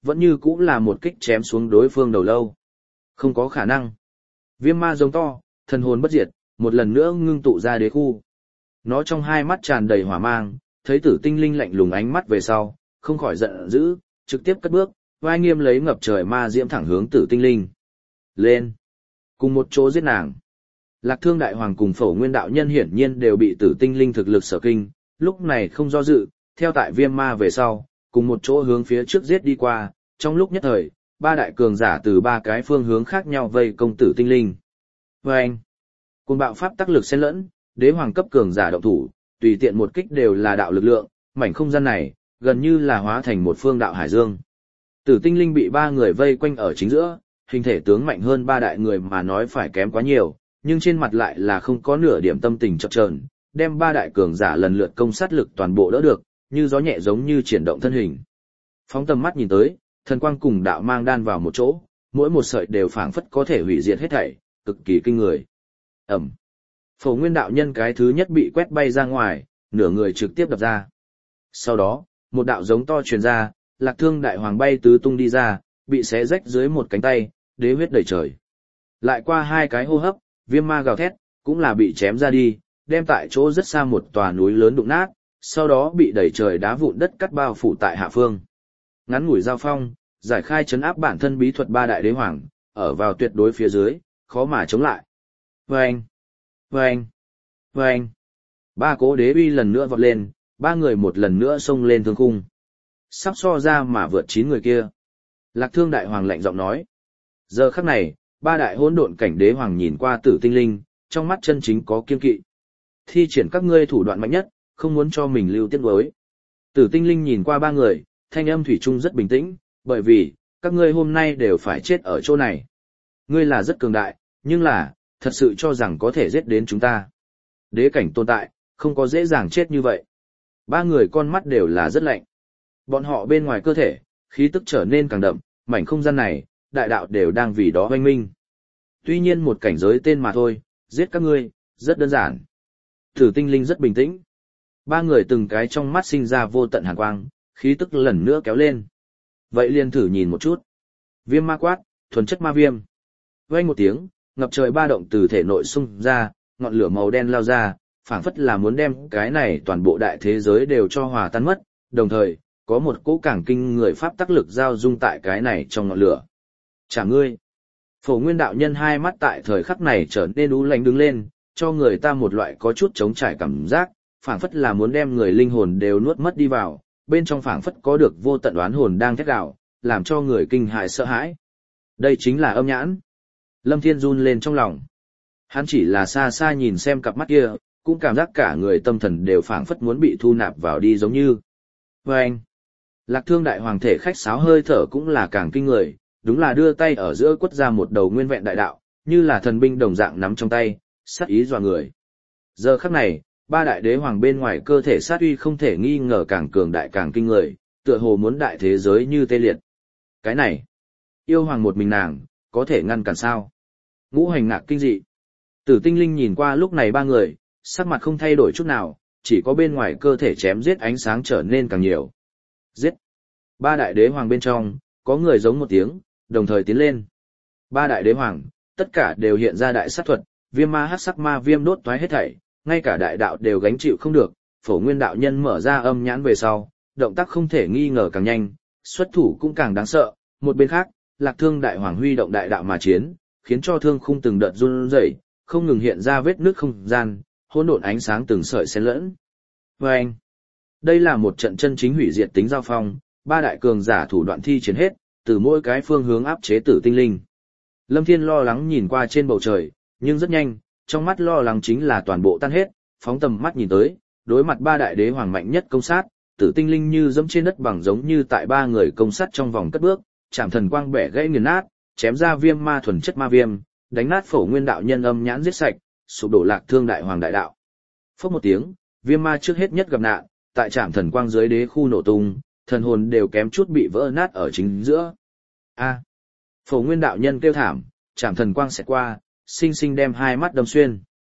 vẫn như cũng là một kích chém xuống đối phương đầu lâu. Không có khả năng. Viêm ma giống to, thần hồn bất diệt, một lần nữa ngưng tụ ra đế khu. Nó trong hai mắt tràn đầy hỏa mang, thấy Tử Tinh Linh lạnh lùng ánh mắt về sau, không khỏi giận dữ, trực tiếp cất bước, vai nghiêm lấy ngập trời ma diễm thẳng hướng Tử Tinh Linh. Lên! Cùng một chỗ giết nàng. Lạc Thương Đại Hoàng cùng Phổ Nguyên đạo nhân hiển nhiên đều bị Tử Tinh Linh thực lực sở kinh, lúc này không do dự, theo tại Viêm Ma về sau, cùng một chỗ hướng phía trước giết đi qua, trong lúc nhất thời, ba đại cường giả từ ba cái phương hướng khác nhau vây công Tử Tinh Linh. Vâng! Cùng bạo pháp tác lực xen lẫn, đế hoàng cấp cường giả động thủ, tùy tiện một kích đều là đạo lực lượng, mảnh không gian này, gần như là hóa thành một phương đạo hải dương. Tử Tinh Linh bị ba người vây quanh ở chính giữa, hình thể tướng mạnh hơn ba đại người mà nói phải kém quá nhiều, nhưng trên mặt lại là không có nửa điểm tâm tình chập chờn, đem ba đại cường giả lần lượt công sát lực toàn bộ đỡ được, như gió nhẹ giống như triển động thân hình. Phóng tầm mắt nhìn tới, thần quang cùng đạo mang đan vào một chỗ, mỗi một sợi đều phảng phất có thể hủy diệt hết thảy, cực kỳ kinh người. Ầm. Phổ Nguyên đạo nhân cái thứ nhất bị quét bay ra ngoài, nửa người trực tiếp đập ra. Sau đó, một đạo giống to truyền ra, Lạc Thương Đại Hoàng bay tứ tung đi ra, bị xé rách dưới một cánh tay, đế huyết đầy trời. Lại qua hai cái hô hấp, Viêm Ma gào thét, cũng là bị chém ra đi, đem tại chỗ rất xa một tòa núi lớn đụng nát, sau đó bị đẩy trời đá vụn đất cắt bao phủ tại hạ phương. Ngắn ngủi giao phong, giải khai chấn áp bản thân bí thuật ba đại đế hoàng, ở vào tuyệt đối phía dưới, khó mà chống lại. Vâng! Vâng! Vâng! Ba cố đế uy lần nữa vọt lên, ba người một lần nữa xông lên thương khung. Sắp so ra mà vượt 9 người kia. Lạc Thương Đại Hoàng lạnh giọng nói. Giờ khắc này, ba đại hỗn độn cảnh đế hoàng nhìn qua Tử Tinh Linh, trong mắt chân chính có kiên kỵ. Thi triển các ngươi thủ đoạn mạnh nhất, không muốn cho mình lưu tiếc nuối. Tử Tinh Linh nhìn qua ba người, thanh âm thủy chung rất bình tĩnh, bởi vì, các ngươi hôm nay đều phải chết ở chỗ này. Ngươi là rất cường đại, nhưng là, thật sự cho rằng có thể giết đến chúng ta. Đế cảnh tồn tại, không có dễ dàng chết như vậy. Ba người con mắt đều là rất lạnh. Bọn họ bên ngoài cơ thể, khí tức trở nên càng đậm, mảnh không gian này, đại đạo đều đang vì đó hoanh minh. Tuy nhiên một cảnh giới tên mà thôi, giết các ngươi, rất đơn giản. Tử Tinh Linh rất bình tĩnh. Ba người từng cái trong mắt sinh ra vô tận hàn quang, khí tức lần nữa kéo lên. Vậy liền thử nhìn một chút. Viêm ma quát, thuần chất ma viêm. Vang một tiếng, ngập trời ba động từ thể nội xung ra, ngọn lửa màu đen lao ra, phảng phất là muốn đem cái này toàn bộ đại thế giới đều cho hòa tan mất, đồng thời, có một cỗ càng kinh người pháp tác lực giao dung tại cái này trong ngọn lửa. Chả ngươi. Phổ Nguyên đạo nhân hai mắt tại thời khắc này trở nên u lạnh đứng lên, cho người ta một loại có chút trống trải cảm giác, phảng phất là muốn đem người linh hồn đều nuốt mất đi vào, bên trong phảng phất có được vô tận oán hồn đang thét gào, làm cho người kinh hại sợ hãi. Đây chính là âm nhãn. Lâm Thiên run lên trong lòng. Hắn chỉ là xa xa nhìn xem cặp mắt kia, cũng cảm giác cả người tâm thần đều phảng phất muốn bị thu nạp vào đi giống như. Vâng! Lạc Thương Đại Hoàng thể khách sáo hơi thở cũng là càng kinh người, đúng là đưa tay ở giữa quất ra một đầu nguyên vẹn đại đạo, như là thần binh đồng dạng nắm trong tay, sát ý dọa người. Giờ khắc này, ba đại đế hoàng bên ngoài cơ thể sát uy không thể nghi ngờ càng cường đại càng kinh người, tựa hồ muốn đại thế giới như tê liệt. Cái này, yêu hoàng một mình nàng, có thể ngăn cản sao? Ngũ hành ngạc kinh dị. Tử Tinh Linh nhìn qua lúc này ba người, sắc mặt không thay đổi chút nào, chỉ có bên ngoài cơ thể chém giết ánh sáng trở nên càng nhiều. Giết! Ba đại đế hoàng bên trong, có người giống một tiếng, đồng thời tiến lên. Ba đại đế hoàng, tất cả đều hiện ra đại sát thuật, viêm ma hắc sắc ma viêm đốt toái hết thảy, ngay cả đại đạo đều gánh chịu không được. Phổ Nguyên đạo nhân mở ra âm nhãn về sau, động tác không thể nghi ngờ càng nhanh, xuất thủ cũng càng đáng sợ. Một bên khác, Lạc Thương Đại Hoàng huy động đại đạo mà chiến, khiến cho thương khung từng đợt run rẩy, không ngừng hiện ra vết nước không gian, hỗn độn ánh sáng từng sợi xen lẫn. Vâng! Đây là một trận chân chính hủy diệt tính giao phong, ba đại cường giả thủ đoạn thi triển hết, từ mỗi cái phương hướng áp chế Tử Tinh Linh. Lâm Thiên lo lắng nhìn qua trên bầu trời, nhưng rất nhanh, trong mắt lo lắng chính là toàn bộ tan hết, phóng tầm mắt nhìn tới, đối mặt ba đại đế hoàng mạnh nhất công sát, Tử Tinh Linh như dẫm trên đất bằng giống như tại ba người công sát trong vòng cất bước, chạm thần quang bẻ gãy nghiền nát, chém ra viêm ma thuần chất ma viêm, đánh nát Phổ Nguyên đạo nhân âm nhãn giết sạch, sụp đổ Lạc Thương Đại Hoàng đại đạo. Phốc một tiếng, viêm ma trước hết nhất gặp nạn, tại trạm thần quang dưới đế khu nổ tung, thần hồn đều kém chút bị vỡ nát ở chính giữa. A! Phổ Nguyên đạo nhân kêu thảm, trạm thần quang xẹt qua, sinh sinh đem hai mắt đâm xuyên.